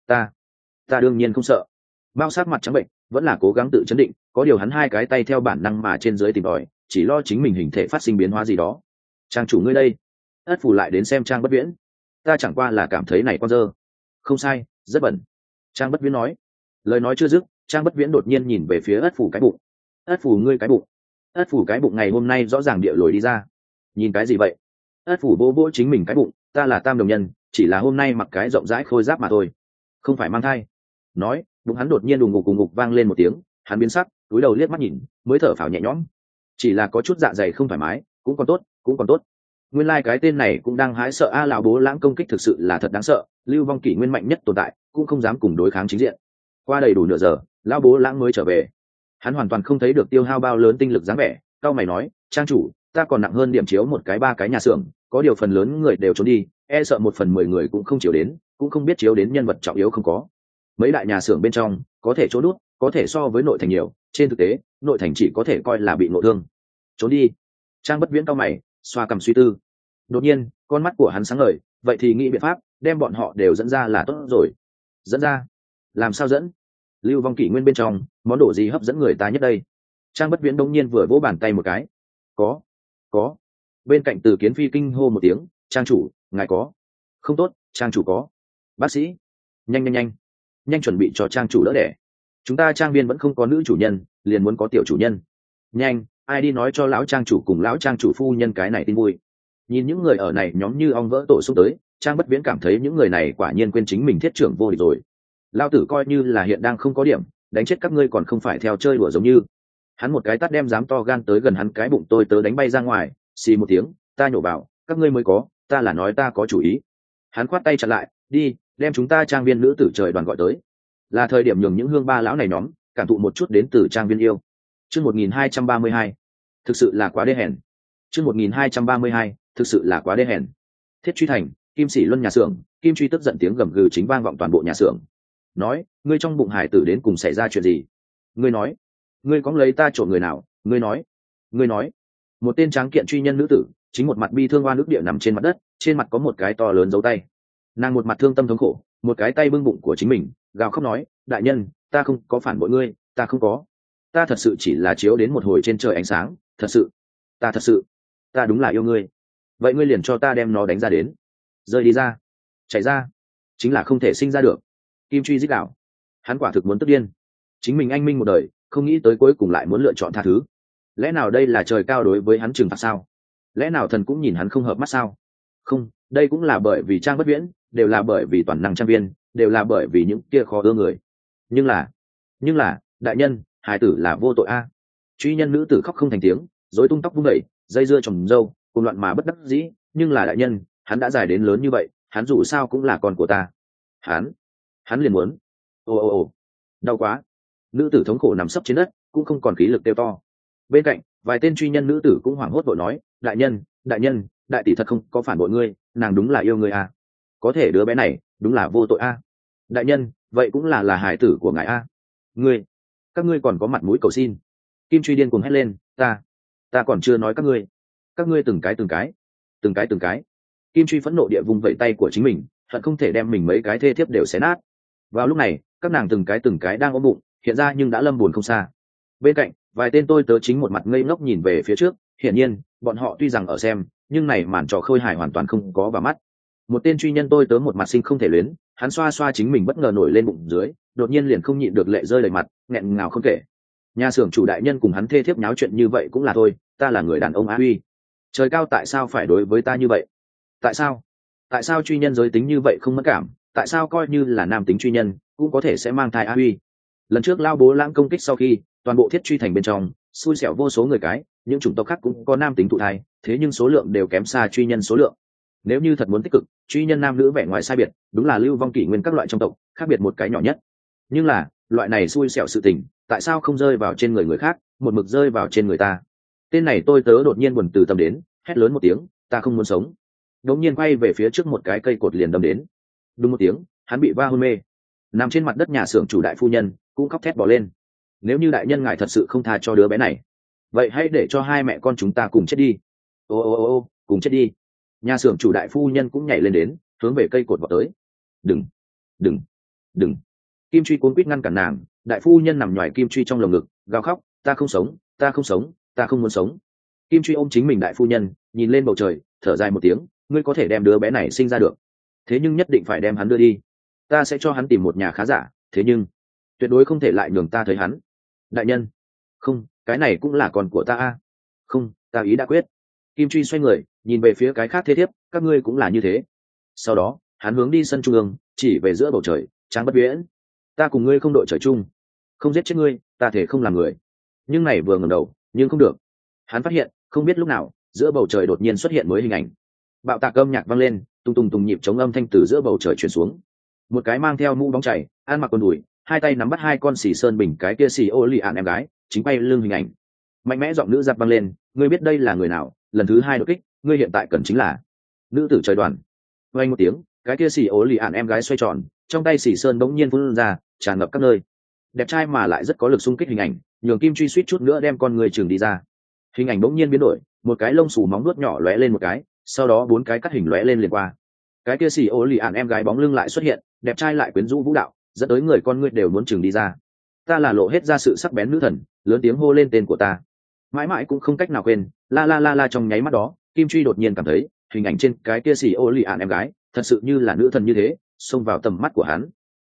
Ta đương nhiên không sợ. Bao sát mặt trắng bệnh, vẫn là cố gắng tự chấn định, có điều hắn hai cái tay theo bản năng mà trên dưới tìm tòi, chỉ lo chính mình hình thể phát sinh biến hóa gì đó. Trang chủ ngươi đây. Ất Phù lại đến xem Trang Bất Viễn. Ta chẳng qua là cảm thấy này con dơ. Không sai, rất bẩn. Trang Bất Viễn nói. Lời nói chưa dứt, Trang Bất Viễn đột nhiên nhìn về phía Ất Phù cái bụng. Ất Phù ngươi cái bụng. Ất Phù cái bụng ngày hôm nay rõ ràng địa lồi đi ra. Nhìn cái gì vậy? Ất Phù vỗ vỗ chính mình cái bụng, ta là Tam Đồng Nhân, chỉ là hôm nay mặc cái rộng rãi khôi giáp mà thôi, không phải mang thai. Nói, bụng hắn đột nhiên đùng ngục vang lên một tiếng, hắn biến sắc, cúi đầu liếc mắt nhìn, mới thở phào nhẹ nhõm. Chỉ là có chút dạ dày không thoải mái, cũng còn tốt, cũng còn tốt. Nguyên lai cái tên này cũng đang hái sợ a. Lão Bố Lãng công kích thực sự là thật đáng sợ, Lưu Vong Kỷ Nguyên mạnh nhất tồn tại, cũng không dám cùng đối kháng chính diện. Qua đầy đủ nửa giờ, Lão Bố Lãng mới trở về. Hắn hoàn toàn không thấy được tiêu hao bao lớn tinh lực dáng vẻ, cao mày nói, trang chủ, ta còn nặng hơn điểm chiếu một cái 3 cái nhà xưởng, có điều phần lớn người đều trốn đi, e sợ 1/10 người cũng không chiếu đến, cũng không biết chiếu đến nhân vật trọng yếu không có. Mấy đại nhà xưởng bên trong, có thể trốn đút, có thể so với nội thành nhiều, trên thực tế, nội thành chỉ có thể coi là bị nội thương. Trốn đi. Trang Bất Viễn cao mày, xoa cằm suy tư. Đột nhiên, con mắt của hắn sáng ngời, vậy thì nghĩ biện pháp, đem bọn họ đều dẫn ra là tốt rồi. Dẫn ra? Làm sao dẫn? Lưu Vong Kỷ Nguyên bên trong, món đồ gì hấp dẫn người ta nhất đây? Trang Bất Viễn đột nhiên vừa vỗ bàn tay một cái. Có. Bên cạnh Từ Kiến Phi kinh hô một tiếng, trang chủ, ngài có. Không tốt, trang chủ có. Bác sĩ, nhanh chuẩn bị cho trang chủ đỡ đẻ. Chúng ta trang viên vẫn không có nữ chủ nhân, liền muốn có tiểu chủ nhân. Nhanh, ai đi nói cho lão trang chủ cùng lão trang chủ phu nhân cái này tin vui. Nhìn những người ở này nhóm như ong vỡ tổ xúc tới, Trang Bất Viễn cảm thấy những người này quả nhiên quên chính mình thiết trưởng vô địch rồi. Lão tử coi như là hiện đang không có điểm, đánh chết các ngươi còn không phải theo chơi đùa giống như. Hắn một cái tát đem dám to gan tới gần hắn cái bụng tôi tớ đánh bay ra ngoài, xì một tiếng, ta nhổ vào, các ngươi mới có, ta là nói ta có chủ ý. Hắn khoát tay chặn lại, đi, đem chúng ta trang viên nữ tử trời đoàn gọi tới. Là thời điểm nhường những hương ba lão này nhóm cảm thụ một chút đến từ trang viên yêu. Chương 1232, thực sự là quá đê hèn. Chương 1232, thực sự là quá đê hèn. Thiết Truy Thành, Kim Sĩ Luân nhà xưởng, Kim Truy tức giận tiếng gầm gừ chính vang vọng toàn bộ nhà xưởng. Nói, ngươi trong bụng hải tử đến cùng xảy ra chuyện gì? Ngươi nói, ngươi có lấy ta trộm người nào? Ngươi nói. Một tên tráng kiện truy nhân nữ tử, chính một mặt bi thương oan ức địa nằm trên mặt đất, trên mặt có một cái to lớn dấu tay. Nàng một mặt thương tâm thống khổ, một cái tay bưng bụng của chính mình, gào khóc nói, đại nhân, ta không có phản bội ngươi, ta không có. Ta thật sự chỉ là chiếu đến một hồi trên trời ánh sáng, thật sự. ta thật sự, ta đúng là yêu ngươi. Vậy ngươi liền cho ta đem nó đánh ra đến, rơi đi ra, chạy ra, chính là không thể sinh ra được. Kim Truy dích đạo, hắn quả thực muốn tức điên. Chính mình anh minh một đời, không nghĩ tới cuối cùng lại muốn lựa chọn tha thứ. Lẽ nào đây là trời cao đối với hắn trừng phạt sao? Lẽ nào thần cũng nhìn hắn không hợp mắt sao? Không, đây cũng là bởi vì Trang Bất Viễn, đều là bởi vì toàn năng trang viên, đều là bởi vì những kia khó ưa người. Nhưng là đại nhân, hài tử là vô tội a. Truy nhân nữ tử khóc không thành tiếng, rối tung tóc vung đẩy, dây dưa trồng râu, cùng loạn mà bất đắc dĩ. Nhưng là đại nhân, hắn đã dài đến lớn như vậy, hắn dù sao cũng là con của ta. Hắn liền muốn. Ồ, đau quá. Nữ tử thống khổ nằm sấp trên đất, cũng không còn khí lực kêu to. Bên cạnh, vài tên truy nhân nữ tử cũng hoảng hốt vội nói, đại nhân, đại tỷ thật không có phản bội ngươi, nàng đúng là yêu ngươi a. Có thể đứa bé này đúng là vô tội a. Đại nhân, vậy cũng là hài tử của ngài a. Các ngươi còn có mặt mũi cầu xin. Kim Truy điên cuồng hét lên, ta còn chưa nói các ngươi từng cái. Kim Truy phẫn nộ địa vùng vẫy tay của chính mình, hận không thể đem mình mấy cái thê thiếp đều xé nát. Vào lúc này, các nàng từng cái đang ôm bụng, hiện ra nhưng đã lâm buồn không xa. Bên cạnh, vài tên tôi tớ chính một mặt ngây ngốc nhìn về phía trước, hiển nhiên, bọn họ tuy rằng ở xem, nhưng này màn trò khôi hài hoàn toàn không có vào mắt. Một tên truy nhân tôi tớ một mặt sinh không thể luyến, hắn xoa xoa chính mình bất ngờ nổi lên bụng dưới, đột nhiên liền không nhịn được lệ rơi đầy mặt, nghẹn ngào không kể. Nhà xưởng chủ đại nhân cùng hắn thê thiếp nháo chuyện như vậy cũng là thôi, ta là người đàn ông á uy. Trời cao tại sao phải đối với ta như vậy? Tại sao truy nhân giới tính như vậy không mất cảm? Tại sao coi như là nam tính truy nhân cũng có thể sẽ mang thai á uy? Lần trước lao bố lãng công kích sau khi, toàn bộ thiết truy thành bên trong xui xẻo vô số người cái, những chủng tộc khác cũng có nam tính thụ thai, thế nhưng số lượng đều kém xa truy nhân số lượng. Nếu như thật muốn tích cực, truy nhân nam nữ vẻ ngoài sai biệt, đúng là lưu vong kỷ nguyên các loại trong tộc, khác biệt một cái nhỏ nhất. Nhưng là, loại này xui xẻo sự tình, tại sao không rơi vào trên người khác, một mực rơi vào trên người ta? Tên này tôi tớ đột nhiên buồn từ tâm đến, hét lớn một tiếng, ta không muốn sống. Đột nhiên quay về phía trước một cái cây cột liền đâm đến. Đúng một tiếng, hắn bị va hôn mê. Nằm trên mặt đất nhà xưởng chủ đại phu nhân cũng khóc thét bỏ lên. Nếu như đại nhân ngài thật sự không tha cho đứa bé này, vậy hãy để cho hai mẹ con chúng ta cùng chết đi. Ô, cùng chết đi. Nhà xưởng chủ đại phu nhân cũng nhảy lên đến, hướng về cây cột vọt tới. Đừng. Kim Truy cuốn quýt ngăn cản nàng, đại phu nhân nằm nhoài Kim Truy trong lồng ngực, gào khóc, ta không sống, ta không muốn sống. Kim Truy ôm chính mình đại phu nhân, nhìn lên bầu trời, thở dài một tiếng, ngươi có thể đem đứa bé này sinh ra được, thế nhưng nhất định phải đem hắn đưa đi. Ta sẽ cho hắn tìm một nhà khá giả, thế nhưng tuyệt đối không thể lại nhường ta thấy hắn. Đại nhân, không, cái này cũng là con của ta a. Không, ta ý đã quyết. Kim Truy xoay người, nhìn về phía cái khác thế thiếp, các ngươi cũng là như thế. Sau đó, hắn hướng đi sân trung ương, chỉ về giữa bầu trời, Trang Bất Viễn, ta cùng ngươi không đội trời chung, không giết chết ngươi, ta thể không làm người. Nhưng này vừa ngẩng đầu, nhưng không được. Hắn phát hiện, không biết lúc nào, giữa bầu trời đột nhiên xuất hiện mới hình ảnh. Bạo tạc âm nhạc vang lên, tùng nhịp chống âm thanh từ giữa bầu trời truyền xuống. Một cái mang theo mũ bóng chảy, ăn mặc quần đùi, hai tay nắm bắt hai con xì sơn bình cái kia xì ô lì ạn em gái, chính bay lưng hình ảnh. Mạnh mẽ giọng nữ giáp vang lên, ngươi biết đây là người nào? Lần thứ hai đột kích, ngươi hiện tại cần chính là nữ tử trời đoàn. Vang một tiếng, cái kia xì ô lì ạn em gái xoay tròn, trong tay xì sơn bỗng nhiên phun ra, tràn ngập các nơi. Đẹp trai mà lại rất có lực xung kích hình ảnh, nhường Kim Truy suýt chút nữa đem con người trường đi ra. Hình ảnh bỗng nhiên biến đổi, một cái lông xù móng nuốt nhỏ lóe lên một cái, sau đó bốn cái cắt hình lóe lên liền qua. Cái kia xì ô lì ạn em gái bóng lưng lại xuất hiện, đẹp trai lại quyến rũ vũ đạo, dẫn tới người con ngươi đều muốn trường đi ra. Ta là lộ hết ra sự sắc bén nữ thần, lớn tiếng hô lên tên của ta, mãi mãi cũng không cách nào quên. La trong nháy mắt đó, Kim Truy đột nhiên cảm thấy hình ảnh trên cái kia xì ô lì ạn em gái thật sự như là nữ thần như thế, xông vào tầm mắt của hắn.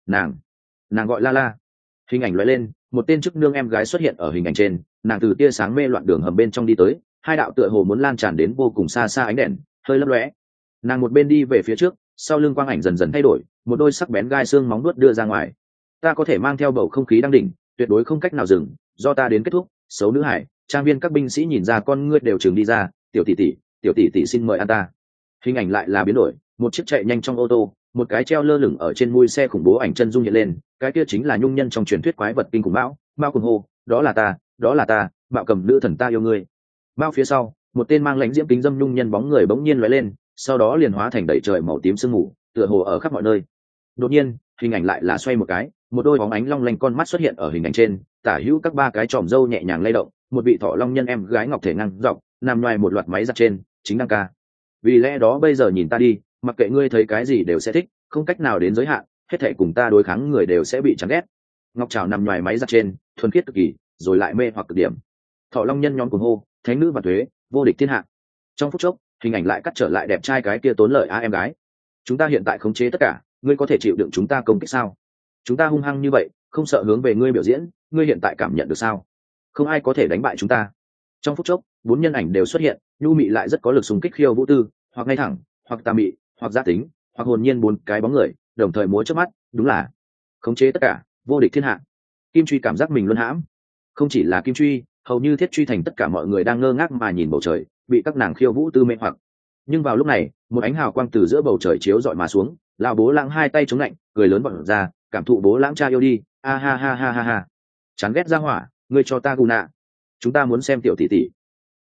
Nàng gọi La. Hình ảnh lóe lên, một tên chức nương em gái xuất hiện ở hình ảnh trên, nàng từ tia sáng mê loạn đường hầm bên trong đi tới, hai đạo tựa hồ muốn lan tràn đến vô cùng xa xa ánh đèn hơi lấp lóe. Nàng một bên đi về phía trước, sau lưng quang ảnh dần dần thay đổi, một đôi sắc bén gai xương móng nuốt đưa ra ngoài. Ta có thể mang theo bầu không khí đang đỉnh, tuyệt đối không cách nào dừng, do ta đến kết thúc. Xấu nữ hải, trang viên các binh sĩ nhìn ra con ngươi đều trường đi ra, tiểu tỷ tỷ xin mời ăn ta. Hình ảnh lại là biến đổi, một chiếc chạy nhanh trong ô tô, một cái treo lơ lửng ở trên mui xe khủng bố ảnh chân dung hiện lên, cái kia chính là nhung nhân trong truyền thuyết quái vật kinh khủng Mao cùng hô, đó là ta, Bạo Cầm nữ thần ta yêu ngươi. Mao phía sau, một tên mang lãnh diễm kính dâm nhung nhân bóng người bỗng nhiên lóe lên, sau đó liền hóa thành đầy trời màu tím sương mù, tựa hồ ở khắp mọi nơi. Đột nhiên, hình ảnh lại là xoay một cái, một đôi bóng ánh long lanh con mắt xuất hiện ở hình ảnh trên, tả hữu các ba cái chòm râu nhẹ nhàng lay động, một vị thọ long nhân em gái ngọc thể ngang dọc, nằm ngoài một loạt máy giặt trên, chính đang ca. Vì lẽ đó bây giờ nhìn ta đi, mặc kệ ngươi thấy cái gì đều sẽ thích, không cách nào đến giới hạn, hết thảy cùng ta đối kháng người đều sẽ bị chán ghét. Ngọc trảo nằm ngoài máy giặt trên, thuần khiết cực kỳ, rồi lại mê hoặc cực điểm. Thọ long nhân nhóm cuồng hô, thánh nữ và thuế, vô địch thiên hạ. Trong phút chốc hình ảnh lại cắt trở lại đẹp trai cái kia tốn lợi em gái. Chúng ta hiện tại khống chế tất cả, ngươi có thể chịu đựng chúng ta công kích sao? Chúng ta hung hăng như vậy, không sợ hướng về ngươi biểu diễn, ngươi hiện tại cảm nhận được sao? Không ai có thể đánh bại chúng ta. Trong phút chốc 4 nhân ảnh đều xuất hiện, nhu mị lại rất có lực xung kích khiêu vũ tư, hoặc ngay thẳng, hoặc tà mị, hoặc gia tính, hoặc hồn nhiên 4 cái bóng người đồng thời múa trước mắt, đúng là khống chế tất cả, vô địch thiên hạ. Kim Truy cảm giác mình luân hãm. Không chỉ là Kim Truy, hầu như Thiết Truy thành tất cả mọi người đang ngơ ngác mà nhìn bầu trời, bị các nàng khiêu vũ tư mê hoặc. Nhưng vào lúc này, một ánh hào quang từ giữa bầu trời chiếu rọi mà xuống, lão Bố Lãng hai tay chống lạnh, cười lớn bật ra, cảm thụ Bố Lãng cha yêu đi, a ha ha ha ha ha. Chán ghét ra hỏa, ngươi cho ta gù nạ. Chúng ta muốn xem tiểu tỷ tỷ.